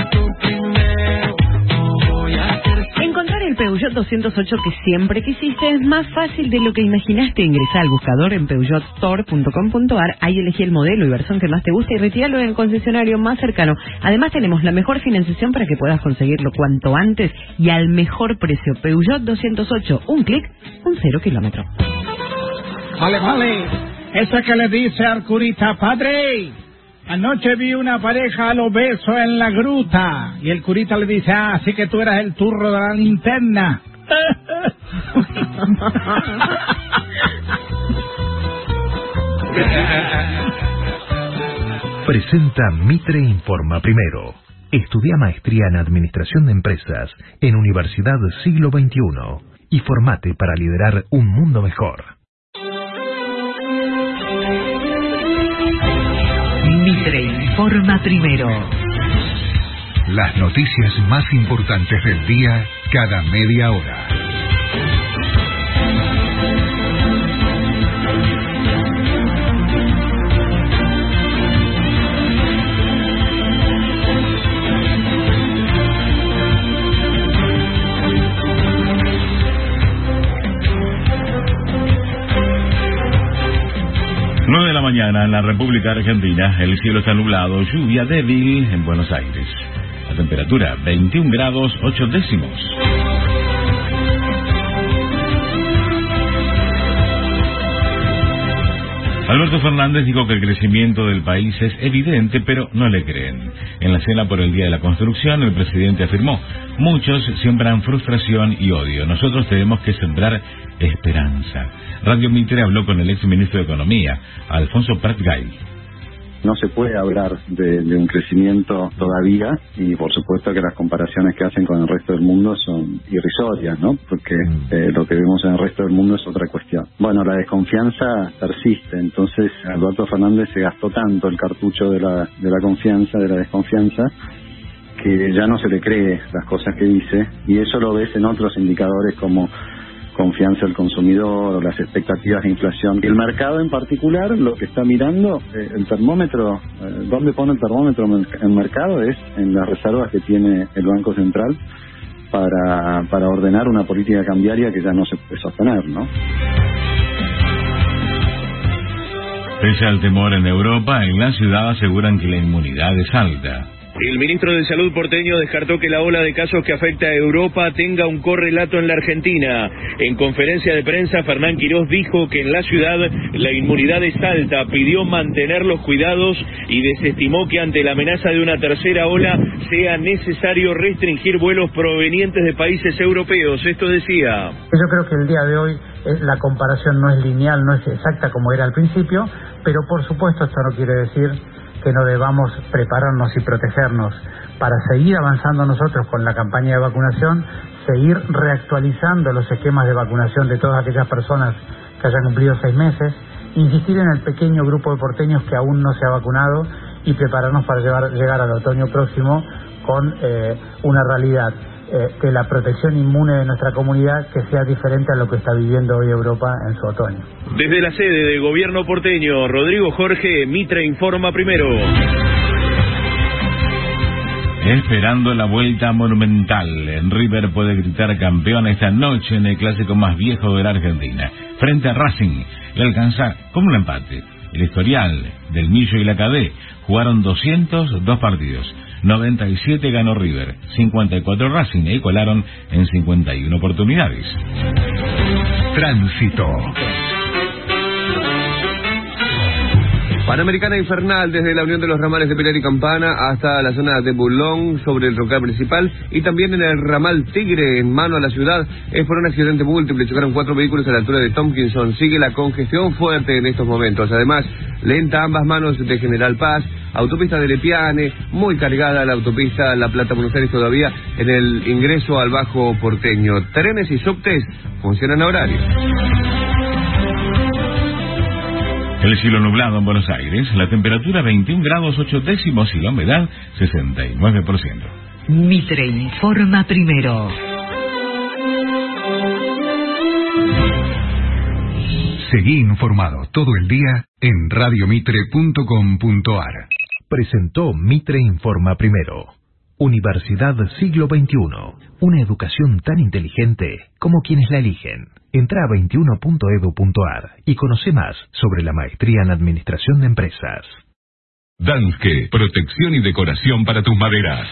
Encontrar el Peugeot doscientos ocho que siempre quisiste es más fácil de lo que imaginaste. Ingresa al buscador en peugeot store punto com punto a r. Ahí elegí el modelo y versión que más te guste y retíralo en el concesionario más cercano. Además tenemos la mejor financiación para que puedas conseguirlo cuanto antes y al mejor precio. Peugeot doscientos ocho, un clic, un cero kilómetro. Vale, vale. Esa que le dice Arcurita, padre, Anoche vi una pareja a los besos en la gruta y el curita le dice, ah, así que tú eras el turro de la linterna. Presenta Mitre Informa Primero. Estudia maestría en Administración de Empresas en Universidad Siglo veintiuno y formate para liderar un mundo mejor. Mitre Informa Primero. Las noticias más importantes del día cada media hora. nueve de la mañana en la República Argentina, el cielo está nublado, lluvia débil en Buenos Aires. La temperatura veintiún grados ocho décimos. Alberto Fernández dijo que el crecimiento del país es evidente, pero no le creen. En la cena por el Día de la Construcción, el presidente afirmó, muchos siembran frustración y odio. Nosotros tenemos que sembrar esperanza. Radio Mitre habló con el ex ministro de Economía, Alfonso Prat Gay. No se puede hablar de, de un crecimiento todavía y por supuesto que las comparaciones que hacen con el resto del mundo son irrisorias, ¿no? Porque eh, lo que vemos en el resto del mundo es otra cuestión. Bueno, la desconfianza persiste, entonces Alberto Fernández se gastó tanto el cartucho de la, de la confianza, de la desconfianza, que ya no se le cree las cosas que dice y eso lo ves en otros indicadores como confianza del consumidor o las expectativas de inflación. El mercado en particular, lo que está mirando, eh, el termómetro, eh, ¿dónde pone el termómetro en el mercado? Es en las reservas que tiene el Banco Central para, para ordenar una política cambiaria que ya no se puede sostener, ¿no? Pese al temor en Europa, en la ciudad aseguran que la inmunidad es alta. El ministro de Salud porteño descartó que la ola de casos que afecta a Europa tenga un correlato en la Argentina. En conferencia de prensa, Fernán Quirós dijo que en la ciudad la inmunidad es alta, pidió mantener los cuidados y desestimó que ante la amenaza de una tercera ola sea necesario restringir vuelos provenientes de países europeos. Esto decía. Yo creo que el día de hoy eh, la comparación no es lineal, no es exacta como era al principio, pero por supuesto esto no quiere decir que no debamos prepararnos y protegernos para seguir avanzando nosotros con la campaña de vacunación, seguir reactualizando los esquemas de vacunación de todas aquellas personas que hayan cumplido seis meses, insistir en el pequeño grupo de porteños que aún no se ha vacunado y prepararnos para llevar, llegar al otoño próximo con eh, una realidad eh, de la protección inmune de nuestra comunidad que sea diferente a lo que está viviendo hoy Europa en su otoño. Desde la sede de Gobierno porteño, Rodrigo Jorge, Mitre Informa Primero. Esperando la vuelta monumental, River puede gritar campeón esta noche en el clásico más viejo de la Argentina. Frente a Racing, le alcanza como un empate. El historial del Millo y la Cadé jugaron doscientos dos partidos. noventa y siete ganó River, cincuenta y cuatro Racing e igualaron en cincuenta y una oportunidades. Tránsito. Panamericana infernal desde la unión de los ramales de Pilar y Campana hasta la zona de Bulón sobre el troncal principal y también en el ramal Tigre en mano a la ciudad. Es por un accidente múltiple, chocaron cuatro vehículos a la altura de Tompkinson. Sigue la congestión fuerte en estos momentos. Además, lenta ambas manos de General Paz, autopista de Lepiane, muy cargada la autopista La Plata-Buenos Aires todavía en el ingreso al Bajo Porteño. Trenes y subtes funcionan a horario. El cielo nublado en Buenos Aires, la temperatura veintiún grados ocho décimos y la humedad sesenta y nueve por ciento. Mitre Informa Primero. Seguí informado todo el día en radiomitre punto com punto ar. Presentó Mitre Informa Primero. Universidad Siglo veintiuno. Una educación tan inteligente como quienes la eligen. Entra a veintiuno punto edu punto ar y conoce más sobre la maestría en Administración de Empresas. Danske, protección y decoración para tus maderas.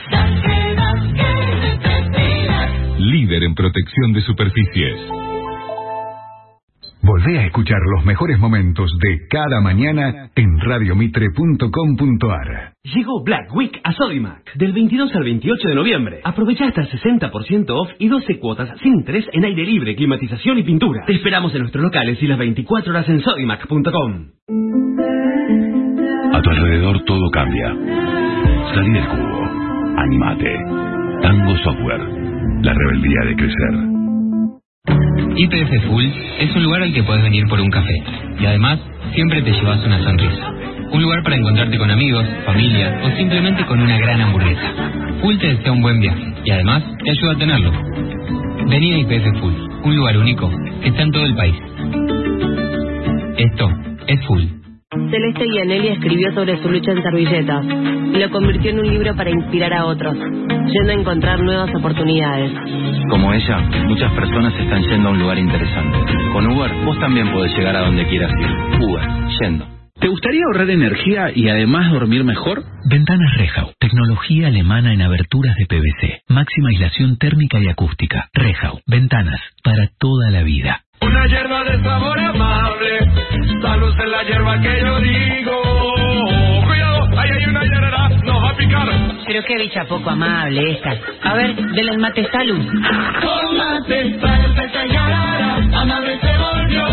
Líder en protección de superficies. Volvé a escuchar los mejores momentos de Cada Mañana en radio mitre punto com punto ar. Llegó Black Week a Sodimac. Del veintidós al veintiocho de noviembre. Aprovecha hasta el sesenta por ciento off y doce cuotas sin interés en aire libre, climatización y pintura. Te esperamos en nuestros locales y las veinticuatro horas en sodimac punto com. A tu alrededor todo cambia. Salí del cubo. Animate. Tango Software. La rebeldía de crecer. Y P F Full es un lugar al que puedes venir por un café. Y además, siempre te llevas una sonrisa. Un lugar para encontrarte con amigos, familia o simplemente con una gran hamburguesa. Full te desea un buen viaje y además te ayuda a tenerlo. Vení a I P F Full, un lugar único que está en todo el país. Esto es Full. Celeste Gianelli escribió sobre su lucha en servilletas y lo convirtió en un libro para inspirar a otros, yendo a encontrar nuevas oportunidades. Como ella, muchas personas están yendo a un lugar interesante. Con Uber, vos también podés llegar a donde quieras ir. Uber, yendo. ¿Te gustaría ahorrar energía y además dormir mejor? Ventanas Rehau, tecnología alemana en aberturas de P V C, máxima aislación térmica y acústica. Rehau, ventanas para toda la vida. Una hierba de sabor amable, salud en la hierba que yo digo. Cuidado, ahí hay una hierba, nos va a picar. Pero qué bicha poco amable esta. A ver, del el mate salud. Con mate salud se señalará, amable se volvió.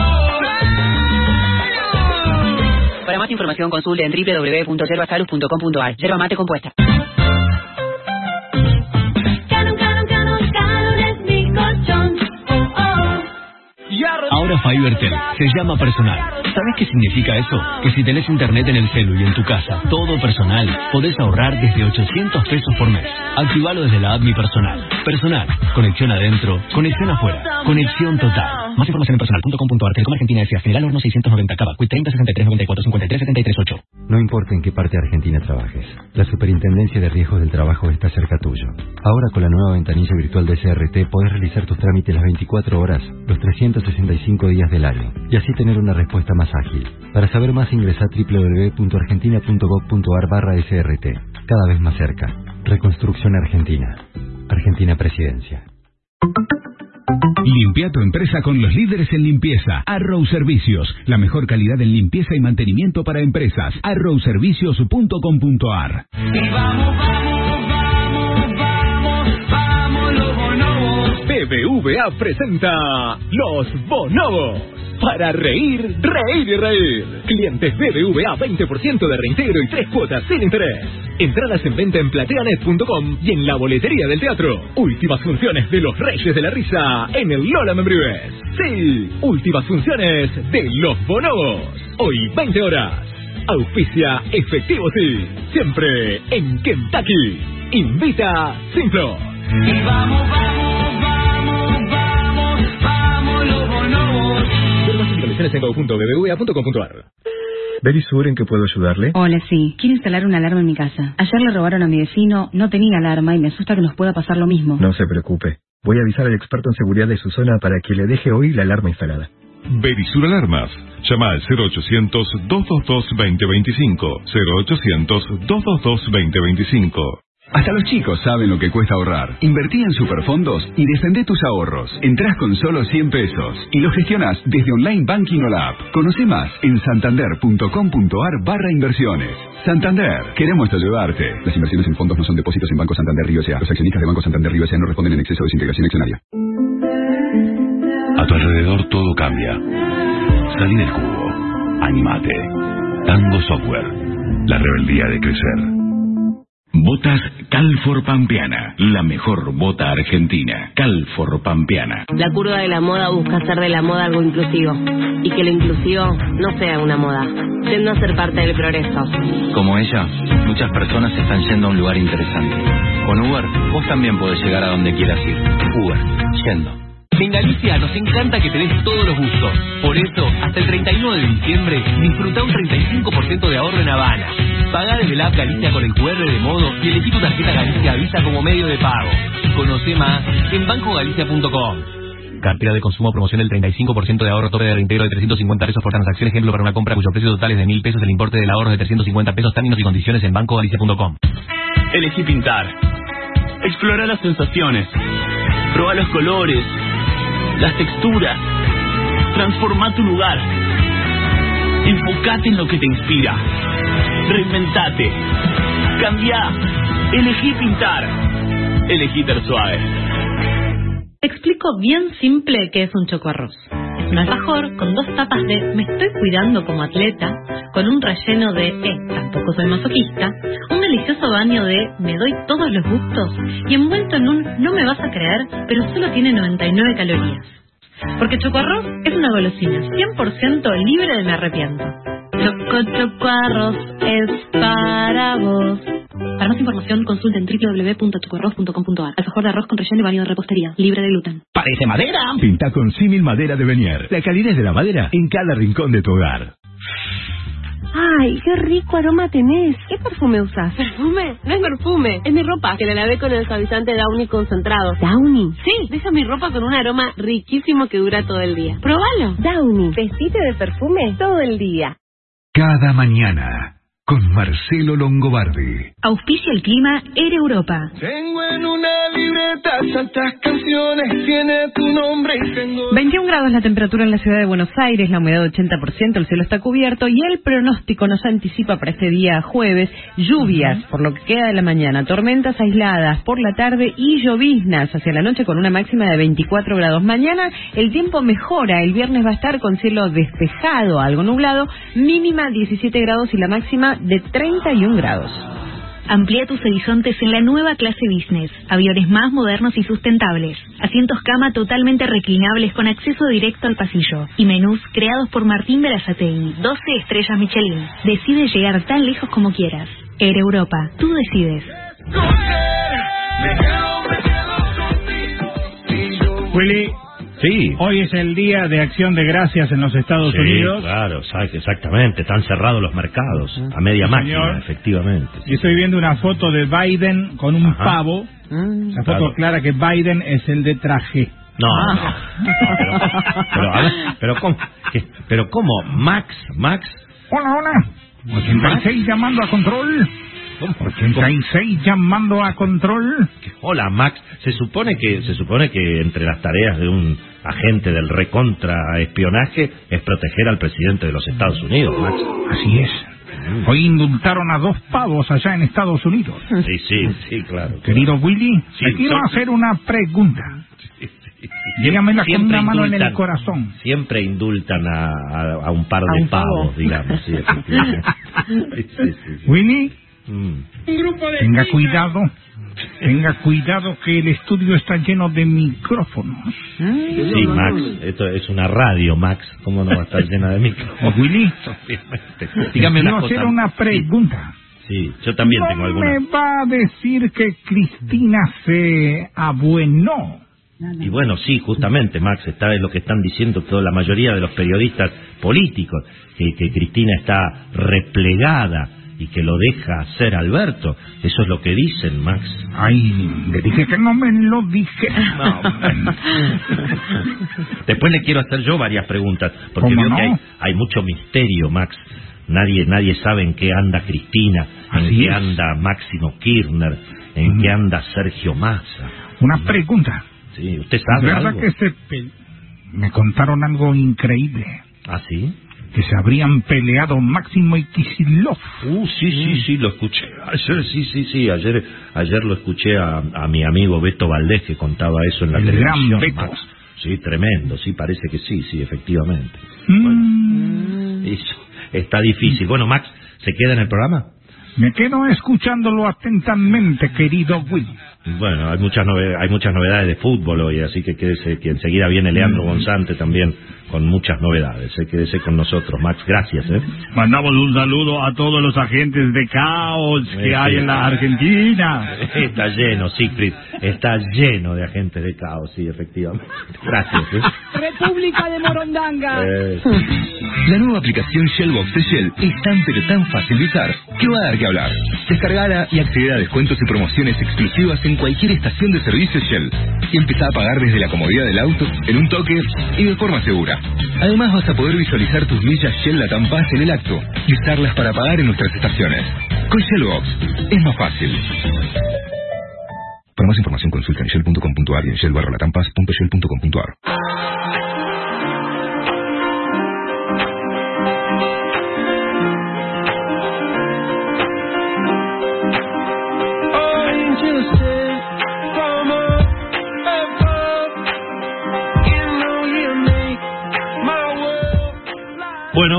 Para más información consulte en doble u doble u doble u punto yerba salud punto com punto ar. Yerba mate compuesta. Ahora FiberTel se llama personal. ¿Sabes qué significa eso? Que si tenés internet en el celu y en tu casa, todo personal, podés ahorrar desde ochocientos pesos por mes. Activalo desde la app Mi Personal. Personal. Conexión adentro, conexión afuera. Conexión total. Más información en personal punto com punto ar. Telecom Argentina S A. General Horno seiscientos noventa. Cava. Quit treinta sesenta y tres noventa y cuatro cincuenta y tres setenta y tres ocho. No importa en qué parte de Argentina trabajes, la Superintendencia de Riesgos del Trabajo está cerca tuyo. Ahora con la nueva ventanilla virtual de C R T podés realizar tus trámites las veinticuatro horas, los trescientos sesenta y cinco días del año, y así tener una respuesta más ágil. Para saber más ingresa a doble u doble u doble u punto argentina punto gov punto ar barra S R T. Cada vez más cerca. Reconstrucción Argentina. Argentina Presidencia. Limpia tu empresa con los líderes en limpieza. Arrow Servicios, la mejor calidad en limpieza y mantenimiento para empresas. arrow servicios punto com punto ar. Y vamos, vamos, vamos, vamos, vamos los bonobos. B B V A presenta Los Bonobos. Para reír, reír y reír. Clientes B B V A veinte por ciento de reintegro y tres cuotas sin interés. Entradas en venta en plateanet punto com y en la boletería del teatro. Últimas funciones de Los Reyes de la Risa en el Lola Membrives. Sí, últimas funciones de Los Bonobos. Hoy veinte horas. Auspicia Efectivo Sí. Siempre en Kentucky. Invita Simplo. Y vamos, vamos, vamos, vamos, vamos los bonobos. En go punto b b v a punto com punto ar. Verisur, ¿en qué puedo ayudarle? Hola, sí. Quiero instalar una alarma en mi casa. Ayer le robaron a mi vecino, no tenía alarma y me asusta que nos pueda pasar lo mismo. No se preocupe. Voy a avisar al experto en seguridad de su zona para que le deje hoy la alarma instalada. Verisur Alarmas. Llama al cero ochocientos, dos dos dos, dos cero dos cinco. cero ochocientos, dos dos dos, dos cero dos cinco. Hasta los chicos saben lo que cuesta ahorrar. Invertí en Superfondos y defendé tus ahorros. Entrás con solo cien pesos y lo gestionás desde Online Banking o la app. Conoce más en santander punto com punto ar barra inversiones. Santander, queremos ayudarte. Las inversiones en fondos no son depósitos en Banco Santander Río S A. Los accionistas de Banco Santander Río S A no responden en exceso de desintegración accionaria. A tu alrededor todo cambia. Salí del cubo. Animate. Tango Software. La rebeldía de crecer. Botas Calfor Pampeana, la mejor bota argentina. Calfor Pampeana. La curva de la moda busca hacer de la moda algo inclusivo y que lo inclusivo no sea una moda, yendo a ser parte del progreso. Como ella, muchas personas están yendo a un lugar interesante. Con Uber, vos también podés llegar a donde quieras ir. Uber, yendo. En Galicia nos encanta que tenés todos los gustos. Por eso, hasta el treinta y uno de diciembre, disfruta un treinta y cinco por ciento de ahorro en Habana. Pagá desde la app Galicia con el cu erre de modo y elegí tu tarjeta Galicia Visa como medio de pago. Conoce más en banco galicia punto com. Cartera de consumo, promoción del treinta y cinco por ciento de ahorro, tope de reintegro de trescientos cincuenta pesos por transacción, ejemplo para una compra cuyo precio total es de mil pesos, el importe del ahorro es de trescientos cincuenta pesos, términos y condiciones en banco galicia punto com. Elegí pintar. Explora las sensaciones. Proba los colores, las texturas, Transforma tu lugar. Enfocate en lo que te inspira. Reinventate. Cambia. Elegí pintar. Elegí Tersuave. Te explico bien simple qué es un chocoarroz. Un alfajor con dos tapas de me estoy cuidando como atleta, con un relleno de eh, tampoco soy masoquista, un delicioso baño de me doy todos los gustos y envuelto en un no me vas a creer, pero solo tiene noventa y nueve calorías. Porque chocoarroz es una golosina cien por ciento libre de me arrepiento. Choco chocoarroz es para vos. Para más información, consulten doble u doble u doble u punto chocoarroz punto com punto a r. Alfajor de arroz con relleno y baño de repostería, libre de gluten. ¿Parece madera? Pinta con símil madera de Venier. La calidez de la madera en cada rincón de tu hogar. Ay, qué rico aroma tenés. ¿Qué perfume usas? ¿Perfume? No es perfume, es mi ropa, que la lavé con el suavizante Downy concentrado. ¿Downy? Sí, deja mi ropa con un aroma riquísimo que dura todo el día. ¡Próbalo! Downy, vestite de perfume todo el día. Cada mañana, con Marcelo Longobardi. Auspicia el clima Air Europa. Tengo en una libreta tantas canciones, tiene tu nombre y tengo... veintiún grados la temperatura en la ciudad de Buenos Aires, la humedad ochenta por ciento, el cielo está cubierto y el pronóstico nos anticipa para este día jueves lluvias por lo que queda de la mañana, tormentas aisladas por la tarde y lloviznas hacia la noche con una máxima de veinticuatro grados. Mañana el tiempo mejora, el viernes va a estar con cielo despejado, algo nublado, mínima diecisiete grados y la máxima de treinta y un grados. Amplía tus horizontes en la nueva clase business. Aviones más modernos y sustentables. Asientos cama totalmente reclinables con acceso directo al pasillo. Y menús creados por Martín Berazategui. doce estrellas Michelin. Decide llegar tan lejos como quieras. Air Europa. Tú decides. Willy. Sí. Hoy es el día de Acción de Gracias en los Estados sí, Unidos. Claro, exactamente. Están cerrados los mercados. A media sí, máquina, señor. Efectivamente. Y estoy viendo una foto de Biden con un Ajá. pavo. Mm, la foto claro. clara que Biden es el de traje. No, ah. no. Pero, pero, a ver, pero, ¿cómo? ¿Qué? pero ¿cómo? Max, Max. Hola, hola. ochenta y seis llamando a control. ¿Cómo? ochenta y seis llamando a control. Hola, Max. Se supone que se supone que entre las tareas de un agente del recontraespionaje es proteger al presidente de los Estados Unidos, Max. Así es. Hoy indultaron a dos pavos allá en Estados Unidos. Sí, sí, sí, claro. Querido Willy, sí, te quiero son... hacer una pregunta. Sí, sí, sí. Dígamela con una mano en el corazón. Siempre indultan a, a, a un par de pavos, pavo? digamos. Sí, sí, sí, sí. Willy, mm. tenga cuidado. Tenga cuidado que el estudio está lleno de micrófonos. Sí, Max, esto es una radio, Max. ¿Cómo no va a estar llena de micrófonos? Willy, dígame una cosa. Quiero hacer una pregunta. Sí, yo también no tengo alguna. ¿No me va a decir que Cristina se abuenó? Y bueno, sí, justamente, Max, está es lo que están diciendo toda la mayoría de los periodistas políticos, que, que Cristina está replegada y que lo deja hacer Alberto. Eso es lo que dicen, Max. Ay, le dije que no me lo dije. No. Después le quiero hacer yo varias preguntas, porque veo no? que hay, hay mucho misterio, Max. Nadie nadie sabe en qué anda Cristina, Así en qué es. anda Máximo Kirchner, en mm. qué anda Sergio Massa. Una pregunta. Sí, ¿usted sabe ¿verdad algo? que se pe... me contaron algo increíble? ¿Ah, sí? Que se habrían peleado Máximo y Kicillof. Uh, sí, sí, sí, lo escuché. Ayer, sí, sí, sí, ayer ayer lo escuché a, a mi amigo Beto Valdés, que contaba eso en la El televisión. Gran Beto. Max. Sí, tremendo, sí, parece que sí, sí, efectivamente. Mm. Bueno, eso está difícil. Bueno, Max, ¿se queda en el programa? Me quedo escuchándolo atentamente, querido Will. Bueno, hay muchas novedades, hay muchas novedades de fútbol hoy, así que quédese, que enseguida viene Leandro Gonzante también con muchas novedades. ¿eh? Quédese con nosotros, Max, gracias. ¿eh? Mandamos un saludo a todos los agentes de caos que eh, hay sí. en la Argentina. Está lleno, Siegfried, está lleno de agentes de caos, sí, efectivamente. Gracias. ¿eh? República de Morondanga. Eh. La nueva aplicación Shellbox de Shell es tan pero tan fácil de usar que va a dar que hablar. Descargala y accede a descuentos y promociones exclusivas en cualquier estación de servicio Shell. Y empezá a pagar desde la comodidad del auto, en un toque y de forma segura. Además vas a poder visualizar tus millas Shell Latam Pass en el acto y usarlas para pagar en nuestras estaciones. Con Shellbox es más fácil. Para más información consulta en shell punto com punto a r y en shell barra latam pass punto shell punto com punto a r.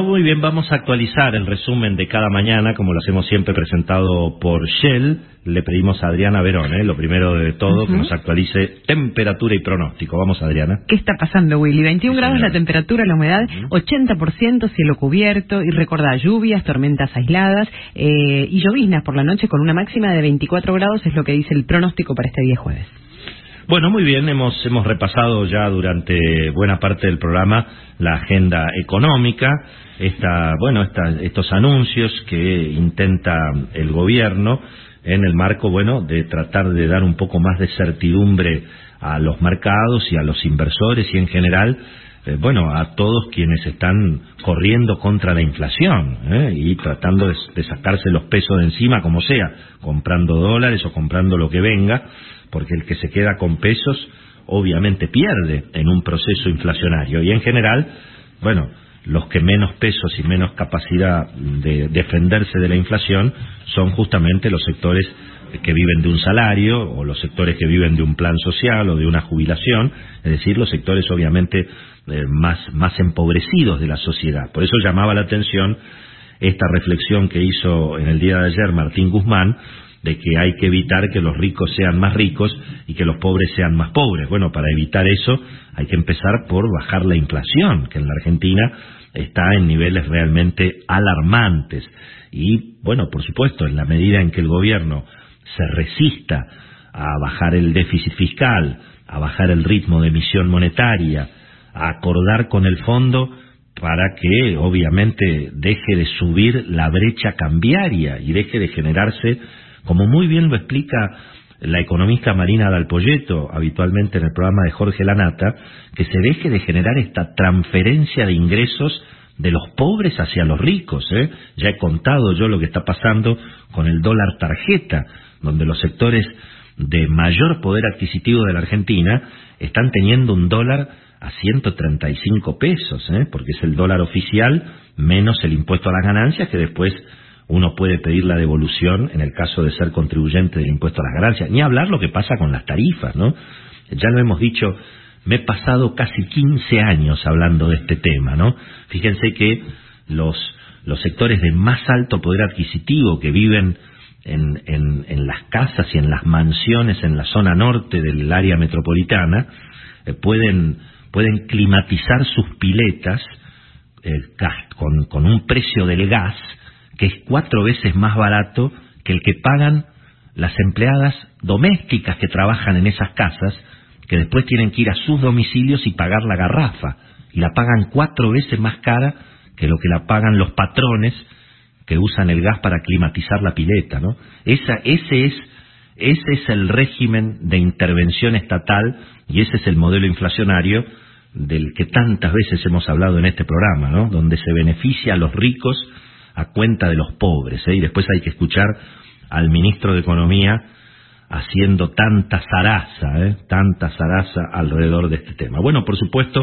muy bien, vamos a actualizar el resumen de cada mañana, como lo hacemos siempre, presentado por Shell. Le pedimos a Adriana Verón, ¿eh? lo primero de todo, uh-huh. que nos actualice temperatura y pronóstico. Vamos, Adriana. ¿Qué está pasando, Willy? veintiún sí, grados señora. La temperatura, la humedad, uh-huh. ochenta por ciento, cielo cubierto, y recordá, lluvias, tormentas aisladas eh, y lloviznas por la noche con una máxima de veinticuatro grados, es lo que dice el pronóstico para este día jueves. Bueno, muy bien, hemos hemos repasado ya durante buena parte del programa la agenda económica, esta, bueno, esta, estos anuncios que intenta el gobierno en el marco, bueno, de tratar de dar un poco más de certidumbre a los mercados y a los inversores y en general, eh, bueno, a todos quienes están corriendo contra la inflación ¿eh? y tratando de, de sacarse los pesos de encima como sea, comprando dólares o comprando lo que venga, porque el que se queda con pesos obviamente pierde en un proceso inflacionario y en general, bueno, los que menos pesos y menos capacidad de defenderse de la inflación son justamente los sectores que viven de un salario o los sectores que viven de un plan social o de una jubilación, es decir, los sectores obviamente eh, más, más empobrecidos de la sociedad. Por eso llamaba la atención esta reflexión que hizo en el día de ayer Martín Guzmán, de que hay que evitar que los ricos sean más ricos y que los pobres sean más pobres. Bueno, para evitar eso hay que empezar por bajar la inflación, que en la Argentina está en niveles realmente alarmantes. Y, bueno, por supuesto, en la medida en que el gobierno se resista a bajar el déficit fiscal, a bajar el ritmo de emisión monetaria, a acordar con el fondo para que, obviamente, deje de subir la brecha cambiaria y deje de generarse, como muy bien lo explica la economista Marina Dalpolleto, habitualmente en el programa de Jorge Lanata, que se deje de generar esta transferencia de ingresos de los pobres hacia los ricos. ¿eh? Ya he contado yo lo que está pasando con el dólar tarjeta, donde los sectores de mayor poder adquisitivo de la Argentina están teniendo un dólar a ciento treinta y cinco pesos, ¿eh? porque es el dólar oficial menos el impuesto a las ganancias, que después uno puede pedir la devolución en el caso de ser contribuyente del impuesto a las ganancias. Ni hablar lo que pasa con las tarifas, ¿no? Ya lo hemos dicho, me he pasado casi quince años hablando de este tema, ¿no? Fíjense que los, los sectores de más alto poder adquisitivo que viven en, en, en las casas y en las mansiones en la zona norte del área metropolitana, eh, pueden, pueden climatizar sus piletas eh, con, con un precio del gas que es cuatro veces más barato que el que pagan las empleadas domésticas que trabajan en esas casas, que después tienen que ir a sus domicilios y pagar la garrafa, y la pagan cuatro veces más cara que lo que la pagan los patrones que usan el gas para climatizar la pileta, ¿no? Esa, ese es, ese es el régimen de intervención estatal y ese es el modelo inflacionario del que tantas veces hemos hablado en este programa, ¿no? Donde se beneficia a los ricos a cuenta de los pobres, ¿eh? Y después hay que escuchar al ministro de Economía haciendo tanta zaraza, ¿eh? tanta zaraza alrededor de este tema. Bueno, por supuesto,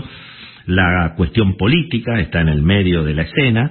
la cuestión política está en el medio de la escena.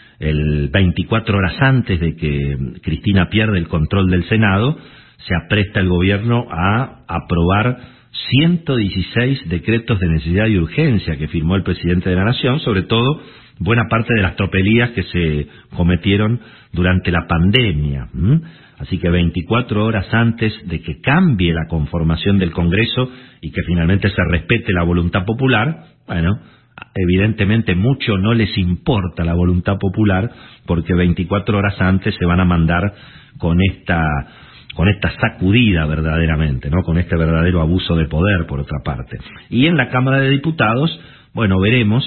El veinticuatro horas antes de que Cristina pierda el control del Senado, se apresta el gobierno a aprobar ciento dieciséis decretos de necesidad y urgencia que firmó el presidente de la Nación, sobre todo buena parte de las tropelías que se cometieron durante la pandemia. ¿Mm? Así que veinticuatro horas antes de que cambie la conformación del Congreso y que finalmente se respete la voluntad popular, bueno, evidentemente mucho no les importa la voluntad popular, porque veinticuatro horas antes se van a mandar con esta con esta sacudida verdaderamente, ¿no? Con este verdadero abuso de poder, por otra parte. Y en la Cámara de Diputados, bueno, veremos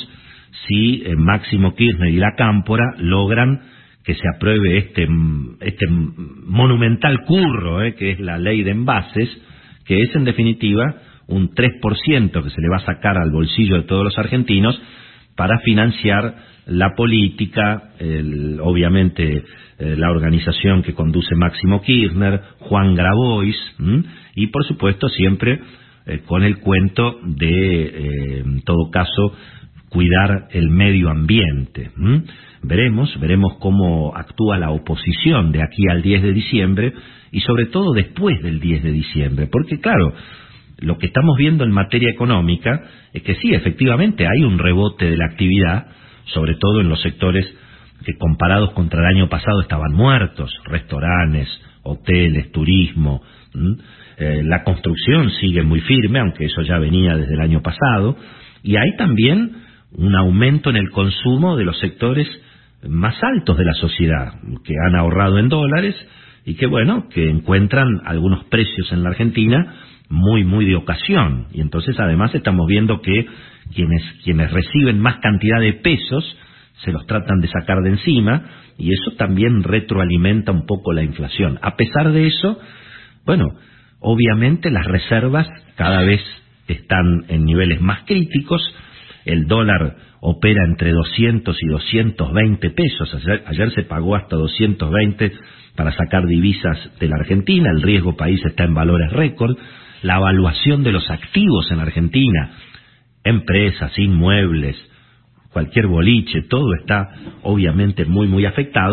si eh, Máximo Kirchner y la Cámpora logran que se apruebe este, este monumental curro, eh, que es la ley de envases, que es en definitiva un tres por ciento que se le va a sacar al bolsillo de todos los argentinos para financiar la política, el, obviamente eh, la organización que conduce Máximo Kirchner, Juan Grabois, ¿m? y por supuesto siempre eh, con el cuento de, eh, en todo caso, cuidar el medio ambiente. ¿m? Veremos, veremos cómo actúa la oposición de aquí al diez de diciembre y sobre todo después del diez de diciembre, porque claro, lo que estamos viendo en materia económica es que sí, efectivamente hay un rebote de la actividad, sobre todo en los sectores que comparados contra el año pasado estaban muertos, restaurantes, hoteles, turismo. Eh, la construcción sigue muy firme, aunque eso ya venía desde el año pasado, y hay también un aumento en el consumo de los sectores más altos de la sociedad, que han ahorrado en dólares y que, bueno, que encuentran algunos precios en la Argentina muy, muy de ocasión. Y entonces, además, estamos viendo que quienes, quienes reciben más cantidad de pesos se los tratan de sacar de encima, y eso también retroalimenta un poco la inflación. A pesar de eso, bueno, obviamente las reservas cada vez están en niveles más críticos. El dólar opera entre doscientos y doscientos veinte pesos. Ayer, ayer se pagó hasta doscientos veinte para sacar divisas de la Argentina. El riesgo país está en valores récord. La evaluación de los activos en la Argentina, empresas, inmuebles, cualquier boliche, todo está obviamente muy, muy afectado.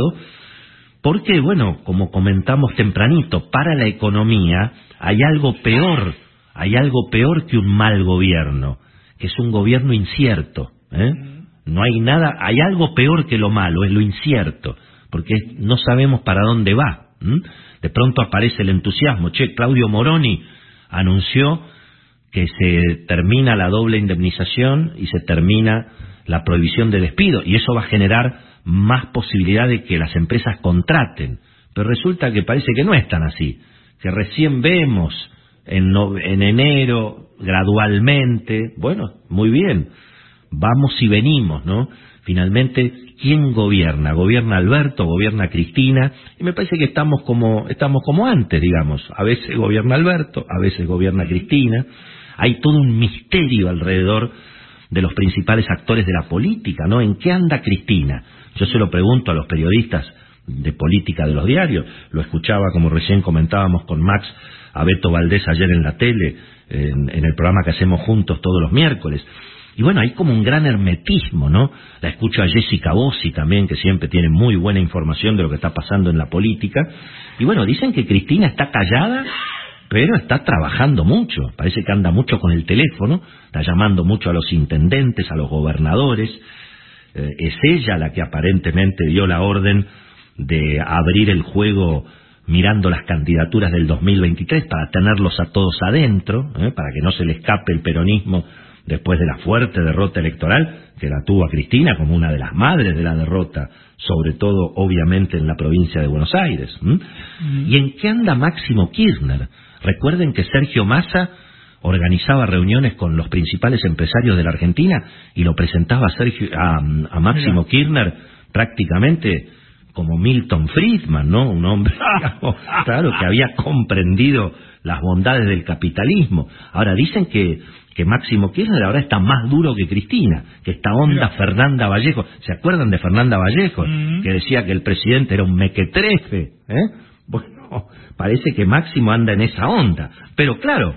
Porque, bueno, como comentamos tempranito, para la economía hay algo peor, hay algo peor que un mal gobierno, que es un gobierno incierto, ¿eh? No hay nada, hay algo peor que lo malo, es lo incierto, porque no sabemos para dónde va. ¿m? De pronto aparece el entusiasmo. Che, Claudio Moroni anunció que se termina la doble indemnización y se termina la prohibición de despido, y eso va a generar más posibilidad de que las empresas contraten. Pero resulta que parece que no es tan así, que recién vemos en, no, en enero, gradualmente, bueno, muy bien, vamos y venimos, ¿no? Finalmente, ¿quién gobierna? ¿Gobierna Alberto? ¿Gobierna Cristina? Y me parece que estamos como, estamos como antes, digamos. A veces gobierna Alberto, a veces gobierna Cristina. Hay todo un misterio alrededor de los principales actores de la política, ¿no? ¿En qué anda Cristina? Yo se lo pregunto a los periodistas de política de los diarios. Lo escuchaba, como recién comentábamos con Max, a Beto Valdés ayer en la tele, en, en el programa que hacemos juntos todos los miércoles. Y bueno, hay como un gran hermetismo, ¿no? La escucho a Jessica Bossi también, que siempre tiene muy buena información de lo que está pasando en la política. Y bueno, dicen que Cristina está callada, pero está trabajando mucho. Parece que anda mucho con el teléfono, está llamando mucho a los intendentes, a los gobernadores. Eh, es ella la que aparentemente dio la orden de abrir el juego mirando las candidaturas del dos mil veintitrés para tenerlos a todos adentro, ¿eh? Para que no se le escape el peronismo después de la fuerte derrota electoral que la tuvo a Cristina como una de las madres de la derrota, sobre todo obviamente en la provincia de Buenos Aires. ¿Mm? Mm. ¿Y en qué anda Máximo Kirchner? Recuerden que Sergio Massa organizaba reuniones con los principales empresarios de la Argentina y lo presentaba a, Sergio, a, a Máximo Mira. Kirchner prácticamente como Milton Friedman, ¿no? Un hombre, digamos, claro, que había comprendido las bondades del capitalismo. Ahora dicen que, que Máximo Kirchner ahora está más duro que Cristina, que esta onda Mira. Fernanda Vallejo. ¿Se acuerdan de Fernanda Vallejo? Mm-hmm. Que decía que el presidente era un mequetrefe, ¿eh? Bueno, parece que Máximo anda en esa onda. Pero claro,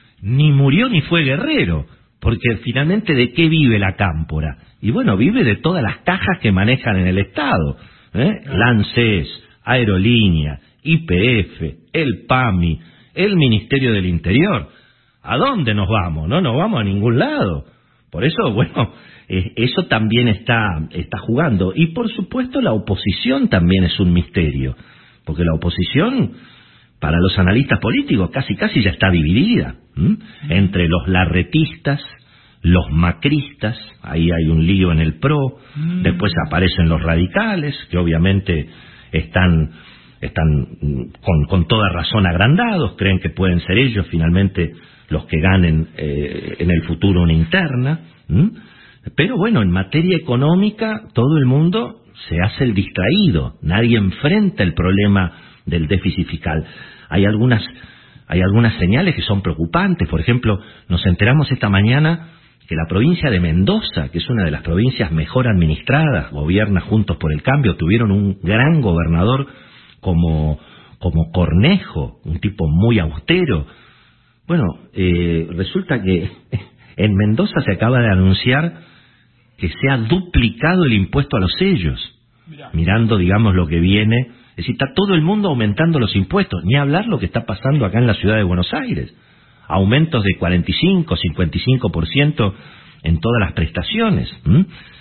ni murió ni fue guerrero, porque finalmente ¿de qué vive la cámpora? Y bueno, vive de todas las cajas que manejan en el Estado, ¿eh? Lances, Aerolínea, Y P F, el P A M I, el Ministerio del Interior. ¿A dónde nos vamos? No nos vamos a ningún lado. Por eso, bueno, eh, eso también está, está jugando. Y por supuesto la oposición también es un misterio, porque la oposición, para los analistas políticos, casi casi ya está dividida, ¿m? Entre los larretistas, los macristas, ahí hay un lío en el P R O, mm. Después aparecen los radicales, que obviamente están, están con, con toda razón agrandados, creen que pueden ser ellos finalmente los que ganen eh, en el futuro una interna. ¿m? Pero bueno, en materia económica todo el mundo se hace el distraído, nadie enfrenta el problema del déficit fiscal. Hay algunas, hay algunas señales que son preocupantes. Por ejemplo, nos enteramos esta mañana que la provincia de Mendoza, que es una de las provincias mejor administradas, gobierna Juntos por el Cambio, tuvieron un gran gobernador como, como Cornejo, un tipo muy austero. Bueno, eh, resulta que en Mendoza se acaba de anunciar que se ha duplicado el impuesto a los sellos. Mirá. Mirando, digamos, lo que viene. Es decir, está todo el mundo aumentando los impuestos. Ni hablar lo que está pasando acá en la ciudad de Buenos Aires. Aumentos de cuarenta y cinco, cincuenta y cinco por ciento en todas las prestaciones. ¿Mm?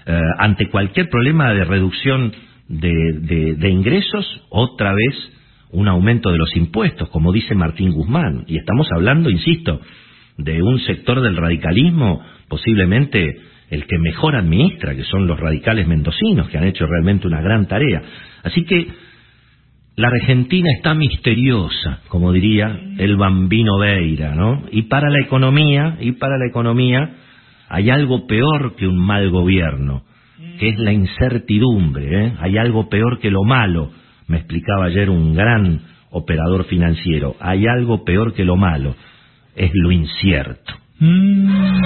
eh, ante cualquier problema de reducción de, de, de ingresos, otra vez un aumento de los impuestos, como dice Martín Guzmán. Y estamos hablando, insisto, de un sector del radicalismo, posiblemente el que mejor administra, que son los radicales mendocinos, que han hecho realmente una gran tarea. Así que la Argentina está misteriosa, como diría el Bambino Veira, ¿no? Y para la economía, y para la economía hay algo peor que un mal gobierno, que es la incertidumbre, ¿eh? Hay algo peor que lo malo, me explicaba ayer un gran operador financiero. Hay algo peor que lo malo, es lo incierto. Mm.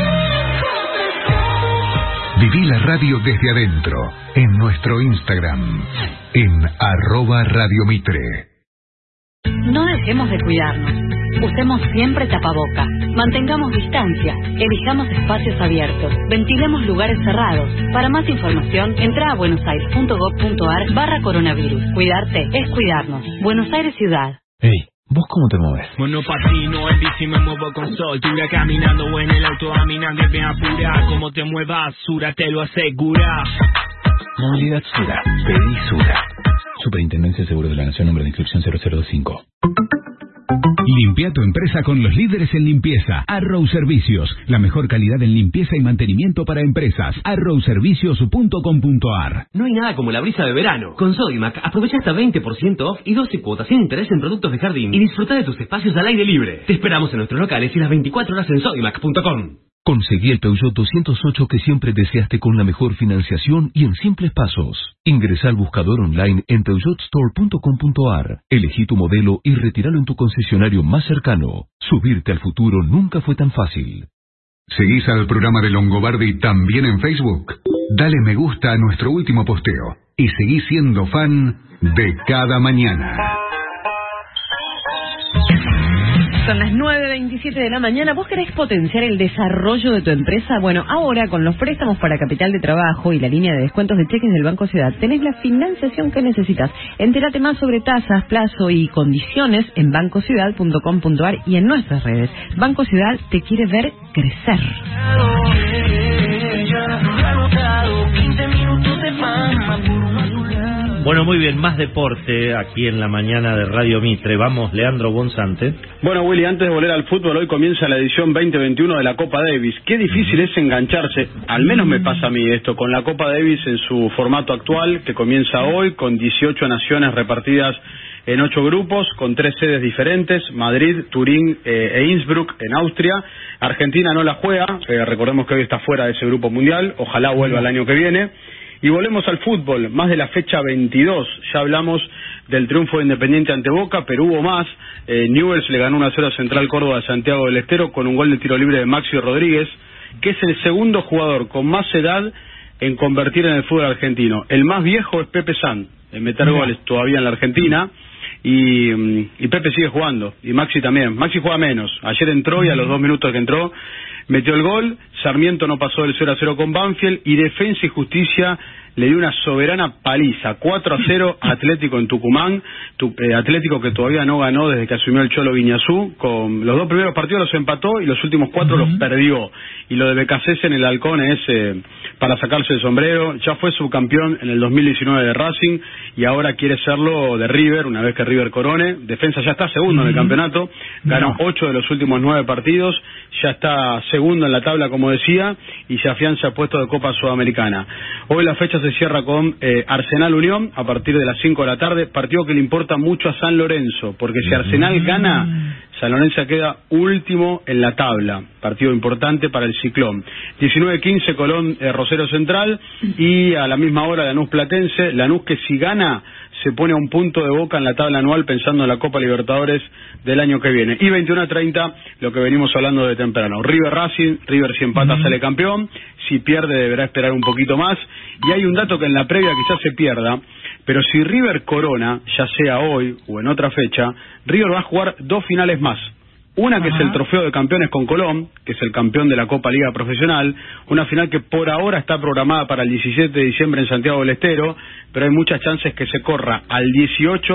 Viví la radio desde adentro, en nuestro Instagram, en arroba Radio Mitre. No dejemos de cuidarnos. Usemos siempre tapaboca. Mantengamos distancia. Elijamos espacios abiertos. Ventilemos lugares cerrados. Para más información, entra a buenosaires.gov.ar barra coronavirus. Cuidarte es cuidarnos. Buenos Aires Ciudad. Hey, ¿vos cómo te mueves? Monopatino, en bici me muevo con soltura, caminando o en el auto caminando, bien apura. Como te muevas, Sura te lo asegura. Movilidad Sura. Pedí Sura. Superintendencia de Seguros de la Nación, número de inscripción cero cero dos cinco. Limpia tu empresa con los líderes en limpieza. Arrow Servicios, la mejor calidad en limpieza y mantenimiento para empresas. arrow servicios punto com punto ar. No hay nada como la brisa de verano. Con Sodimac aprovecha hasta veinte por ciento off y doce cuotas sin interés en productos de jardín y disfruta de tus espacios al aire libre. Te esperamos en nuestros locales y las veinticuatro horas en sodimac punto com. Conseguí el Peugeot doscientos ocho que siempre deseaste con la mejor financiación y en simples pasos. Ingresa al buscador online en peugeot store punto com punto ar. Elegí tu modelo y retíralo en tu concesionario más cercano. Subirte al futuro nunca fue tan fácil. ¿Seguís al programa de Longobardi también en Facebook? Dale me gusta a nuestro último posteo y seguí siendo fan de Cada Mañana. Son las nueve veintisiete de la mañana. ¿Vos querés potenciar el desarrollo de tu empresa? Bueno, ahora con los préstamos para capital de trabajo y la línea de descuentos de cheques del Banco Ciudad, tenés la financiación que necesitas. Entérate más sobre tasas, plazo y condiciones en banco ciudad punto com punto ar y en nuestras redes. Banco Ciudad te quiere ver crecer. Bueno, muy bien, más deporte aquí en la mañana de Radio Mitre. Vamos, Leandro Bonzante. Bueno, Willy, antes de volver al fútbol, hoy comienza la edición veinte veintiuno de la Copa Davis. Qué difícil es engancharse, al menos me pasa a mí esto, con la Copa Davis en su formato actual, que comienza hoy, con dieciocho naciones repartidas en ocho grupos, con tres sedes diferentes, Madrid, Turín eh, e Innsbruck en Austria. Argentina no la juega, eh, recordemos que hoy está fuera de ese grupo mundial, ojalá vuelva el año que viene. Y volvemos al fútbol, más de la fecha veintidós, ya hablamos del triunfo de Independiente ante Boca, pero hubo más. eh, Newell's le ganó uno a cero a Central Córdoba de Santiago del Estero con un gol de tiro libre de Maxi Rodríguez, que es el segundo jugador con más edad en convertir en el fútbol argentino. El más viejo es Pepe San, en meter no. goles todavía en la Argentina, y, y Pepe sigue jugando, y Maxi también. Maxi juega menos, ayer entró y a los dos minutos que entró metió el gol. Sarmiento no pasó del cero a cero con Banfield, y Defensa y Justicia le dio una soberana paliza, cuatro a cero a Atlético en Tucumán, tu, eh, Atlético que todavía no ganó desde que asumió el Cholo Viñazú. Con los dos primeros partidos los empató y los últimos cuatro uh-huh. los perdió, y lo de Becasese en el Halcón es eh, para sacarse el sombrero. Ya fue subcampeón en el dos mil diecinueve de Racing y ahora quiere serlo de River una vez que River corone. Defensa ya está segundo uh-huh. en el campeonato, ganó no. ocho de los últimos nueve partidos, ya está segundo en la tabla, como decía, y se afianza el puesto de Copa Sudamericana. Hoy la fecha se cierra con eh, Arsenal Unión a partir de las cinco de la tarde, partido que le importa mucho a San Lorenzo, porque si Arsenal gana, San Lorenzo queda último en la tabla, partido importante para el Ciclón. diecinueve quince Colón eh, Rosario Central, y a la misma hora Lanús Platense. Lanús que si gana se pone a un punto de Boca en la tabla anual, pensando en la Copa Libertadores del año que viene. Y veintiuno a treinta, lo que venimos hablando de temprano, River Racing. River si empata uh-huh. sale campeón, si pierde deberá esperar un poquito más, y hay un dato que en la previa quizás se pierda, pero si River corona, ya sea hoy o en otra fecha, River va a jugar dos finales más. Una que Ajá. es el trofeo de campeones con Colón, que es el campeón de la Copa Liga Profesional, una final que por ahora está programada para el diecisiete de diciembre en Santiago del Estero, pero hay muchas chances que se corra al dieciocho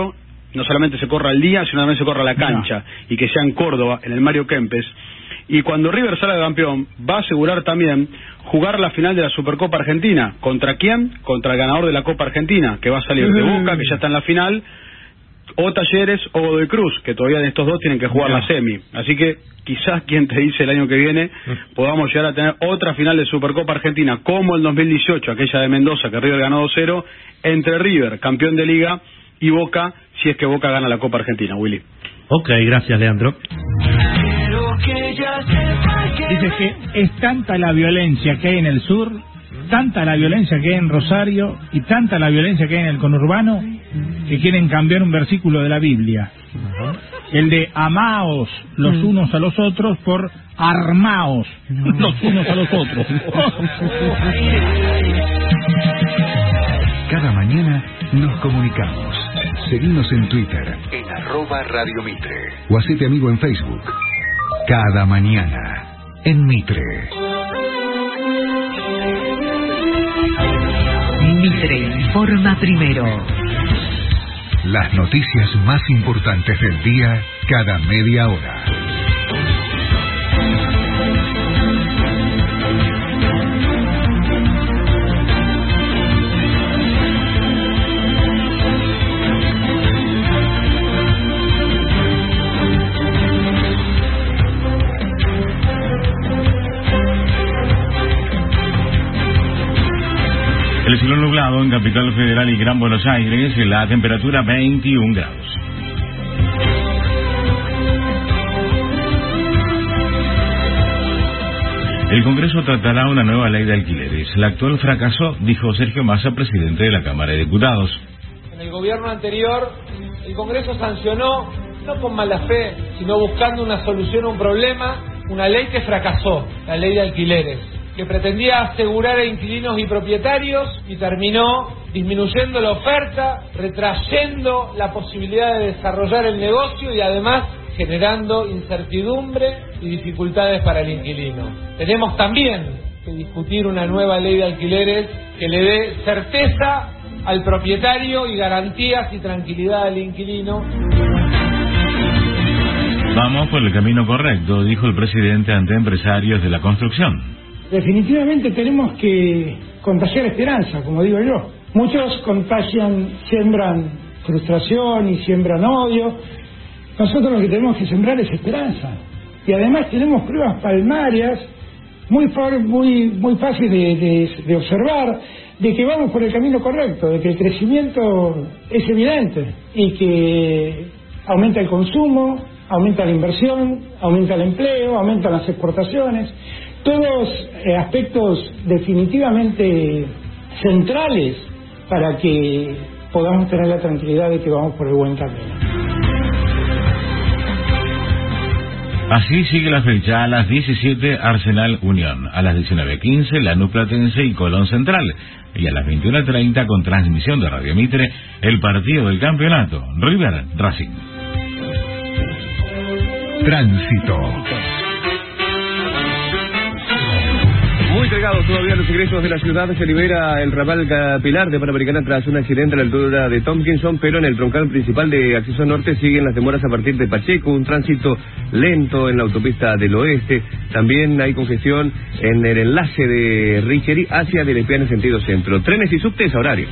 no solamente se corra el día, sino también se corra la cancha, no. y que sea en Córdoba, en el Mario Kempes. Y cuando River salga campeón, va a asegurar también jugar la final de la Supercopa Argentina. ¿Contra quién? Contra el ganador de la Copa Argentina, que va a salir de Boca, que ya está en la final, o Talleres o Godoy Cruz, que todavía de estos dos tienen que jugar no. la semi. Así que quizás, quien te dice, el año que viene podamos llegar a tener otra final de Supercopa Argentina, como el dos mil dieciocho, aquella de Mendoza, que River ganó dos cero, entre River, campeón de Liga, y Boca, si es que Boca gana la Copa Argentina, Willy. Ok, gracias, Leandro. Dice que es tanta la violencia que hay en el sur, tanta la violencia que hay en Rosario y tanta la violencia que hay en el conurbano, que quieren cambiar un versículo de la Biblia. El de amaos los unos a los otros por armaos los unos a los otros. Cada mañana nos comunicamos. Seguimos en Twitter, en arroba Radio Mitre. O hacete amigo en Facebook. Cada mañana, en Mitre. Mitre informa primero. Las noticias más importantes del día, cada media hora. El cielo nublado en Capital Federal y Gran Buenos Aires, la temperatura veintiún grados. El Congreso tratará una nueva ley de alquileres. La actual fracasó, dijo Sergio Massa, presidente de la Cámara de Diputados. En el gobierno anterior, el Congreso sancionó, no con mala fe, sino buscando una solución a un problema, una ley que fracasó, la ley de alquileres, que pretendía asegurar a inquilinos y propietarios y terminó disminuyendo la oferta, retrayendo la posibilidad de desarrollar el negocio y además generando incertidumbre y dificultades para el inquilino. Tenemos también que discutir una nueva ley de alquileres que le dé certeza al propietario y garantías y tranquilidad al inquilino. Vamos por el camino correcto, dijo el presidente ante empresarios de la construcción. Definitivamente tenemos que contagiar esperanza, como digo yo. Muchos contagian, siembran frustración y siembran odio. Nosotros lo que tenemos que sembrar es esperanza. Y además tenemos pruebas palmarias muy muy muy fáciles de, de, de observar, de que vamos por el camino correcto, de que el crecimiento es evidente y que aumenta el consumo, aumenta la inversión, aumenta el empleo, aumentan las exportaciones. Todos eh, aspectos definitivamente centrales para que podamos tener la tranquilidad de que vamos por el buen camino. Así sigue la fecha. A las diecisiete, Arsenal Unión. A las diecinueve quince, Lanús Platense y Colón Central. Y a las veintiuno treinta, con transmisión de Radio Mitre, el partido del campeonato, River Racing. Tránsito. Muy cargados todavía los ingresos de la ciudad. Se libera el ramal Pilar de Panamericana tras un accidente a la altura de Tompkinson, pero en el troncal principal de acceso norte siguen las demoras a partir de Pacheco, un tránsito lento en la autopista del oeste. También hay congestión en el enlace de Richery hacia Del Espiar en sentido centro. Trenes y subtes a horario.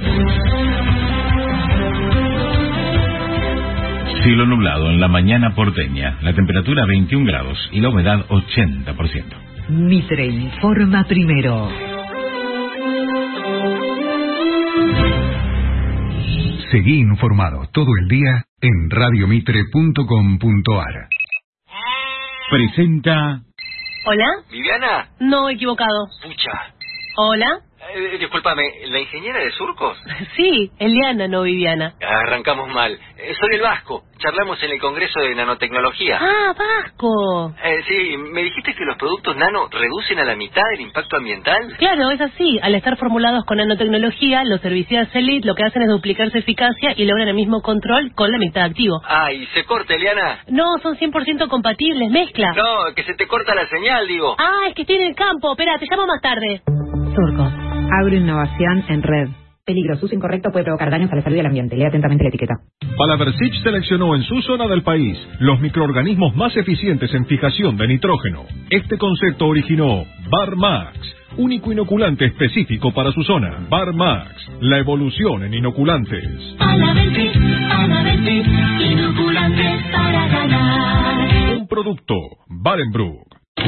Cielo nublado en la mañana porteña, la temperatura veintiún grados y la humedad ochenta por ciento. Mitre informa primero. Seguí informado todo el día en radio mitre punto com punto ar. Presenta... ¿Hola? ¿Viviana? No, equivocado. Pucha. ¿Hola? Eh, discúlpame, ¿la ingeniera de surcos? Sí, Eliana, no Viviana. Arrancamos mal. Eh, soy el Vasco. Charlamos en el Congreso de Nanotecnología. Ah, Vasco. Eh, sí, me dijiste que los productos nano reducen a la mitad el impacto ambiental. Claro, es así. Al estar formulados con nanotecnología, los herbicidas Elite lo que hacen es duplicar su eficacia y logran el mismo control con la mitad activo. Ah, ¿y se corta, Eliana? No, son cien por ciento compatibles, mezcla. No, que se te corta la señal, digo. Ah, es que estoy en el campo. Espera, te llamo más tarde. Surcos. Agroinnovación en red. Peligro, uso incorrecto puede provocar daños a la salud y al ambiente. Lea atentamente la etiqueta. Palaversich seleccionó en su zona del país los microorganismos más eficientes en fijación de nitrógeno. Este concepto originó Barmax, único inoculante específico para su zona. Barmax, la evolución en inoculantes. Palaversich, Palaversich, inoculantes para ganar. Un producto Barenbrook.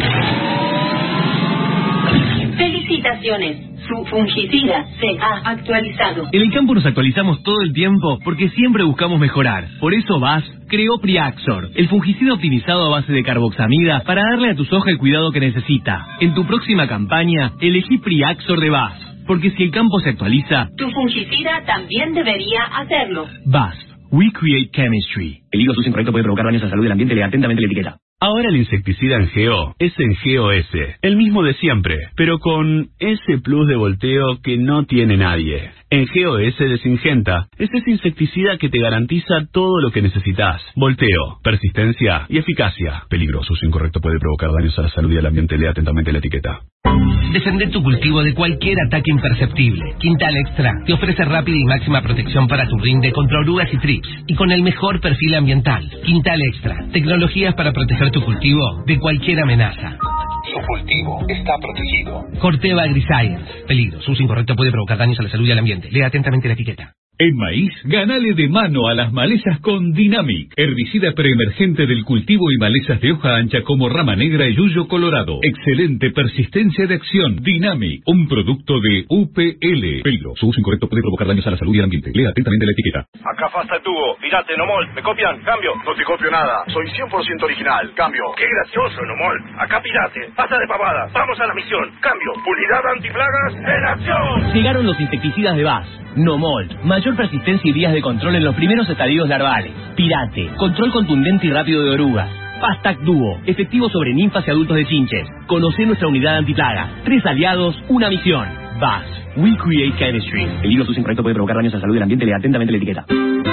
Felicitaciones. Su fungicida se ha actualizado. En el campo nos actualizamos todo el tiempo porque siempre buscamos mejorar. Por eso V A S creó Priaxor, el fungicida optimizado a base de carboxamida para darle a tu soja el cuidado que necesita. En tu próxima campaña, elegí Priaxor de V A S, porque si el campo se actualiza, Tu fungicida también debería hacerlo. V A S, We Create Chemistry. El hilo uso incorrecto puede provocar daños a la salud del ambiente. Lea atentamente la etiqueta. Ahora el insecticida en Geo es en Geo S, el mismo de siempre, pero con ese plus de volteo que no tiene nadie. En Geo S de Syngenta es ese insecticida que te garantiza todo lo que necesitas: volteo, persistencia y eficacia. Peligroso, uso incorrecto puede provocar daños a la salud y al ambiente. Lea atentamente la etiqueta. Defender tu cultivo de cualquier ataque imperceptible. Quintal Extra te ofrece rápida y máxima protección para tu rinde contra orugas y trips, y con el mejor perfil ambiental. Quintal Extra, tecnologías para proteger tu cultivo de cualquier amenaza. Su cultivo está protegido. Corteva AgriScience. Peligro, su uso incorrecto puede provocar daños a la salud y al ambiente. Lea atentamente la etiqueta. En maíz, ganale de mano a las malezas con Dynamic, herbicida preemergente del cultivo y malezas de hoja ancha como rama negra y yuyo colorado. Excelente persistencia de acción. Dynamic, un producto de U P L. Peligro, su uso incorrecto puede provocar daños a la salud y al ambiente. Lea atentamente la etiqueta. Acá Fasta el tubo, pirate, Nomol, ¿me copian? Cambio. No te copio nada, soy cien por ciento original. Cambio. Qué gracioso, Nomol. Acá pirate, pasta de pavada, vamos a la misión. Cambio. Unidad antiplagas en acción. Llegaron los insecticidas de V A S. Nomol, mayor persistencia y días de control en los primeros estadios larvales. Pirate, control contundente y rápido de orugas. Fastac Duo, efectivo sobre ninfas y adultos de chinches. Conoce nuestra unidad antiplaga. Tres aliados, una misión. V A S, We Create Chemistry. El hilo uso incorrecto puede provocar daños a la salud del ambiente. Lea atentamente la etiqueta.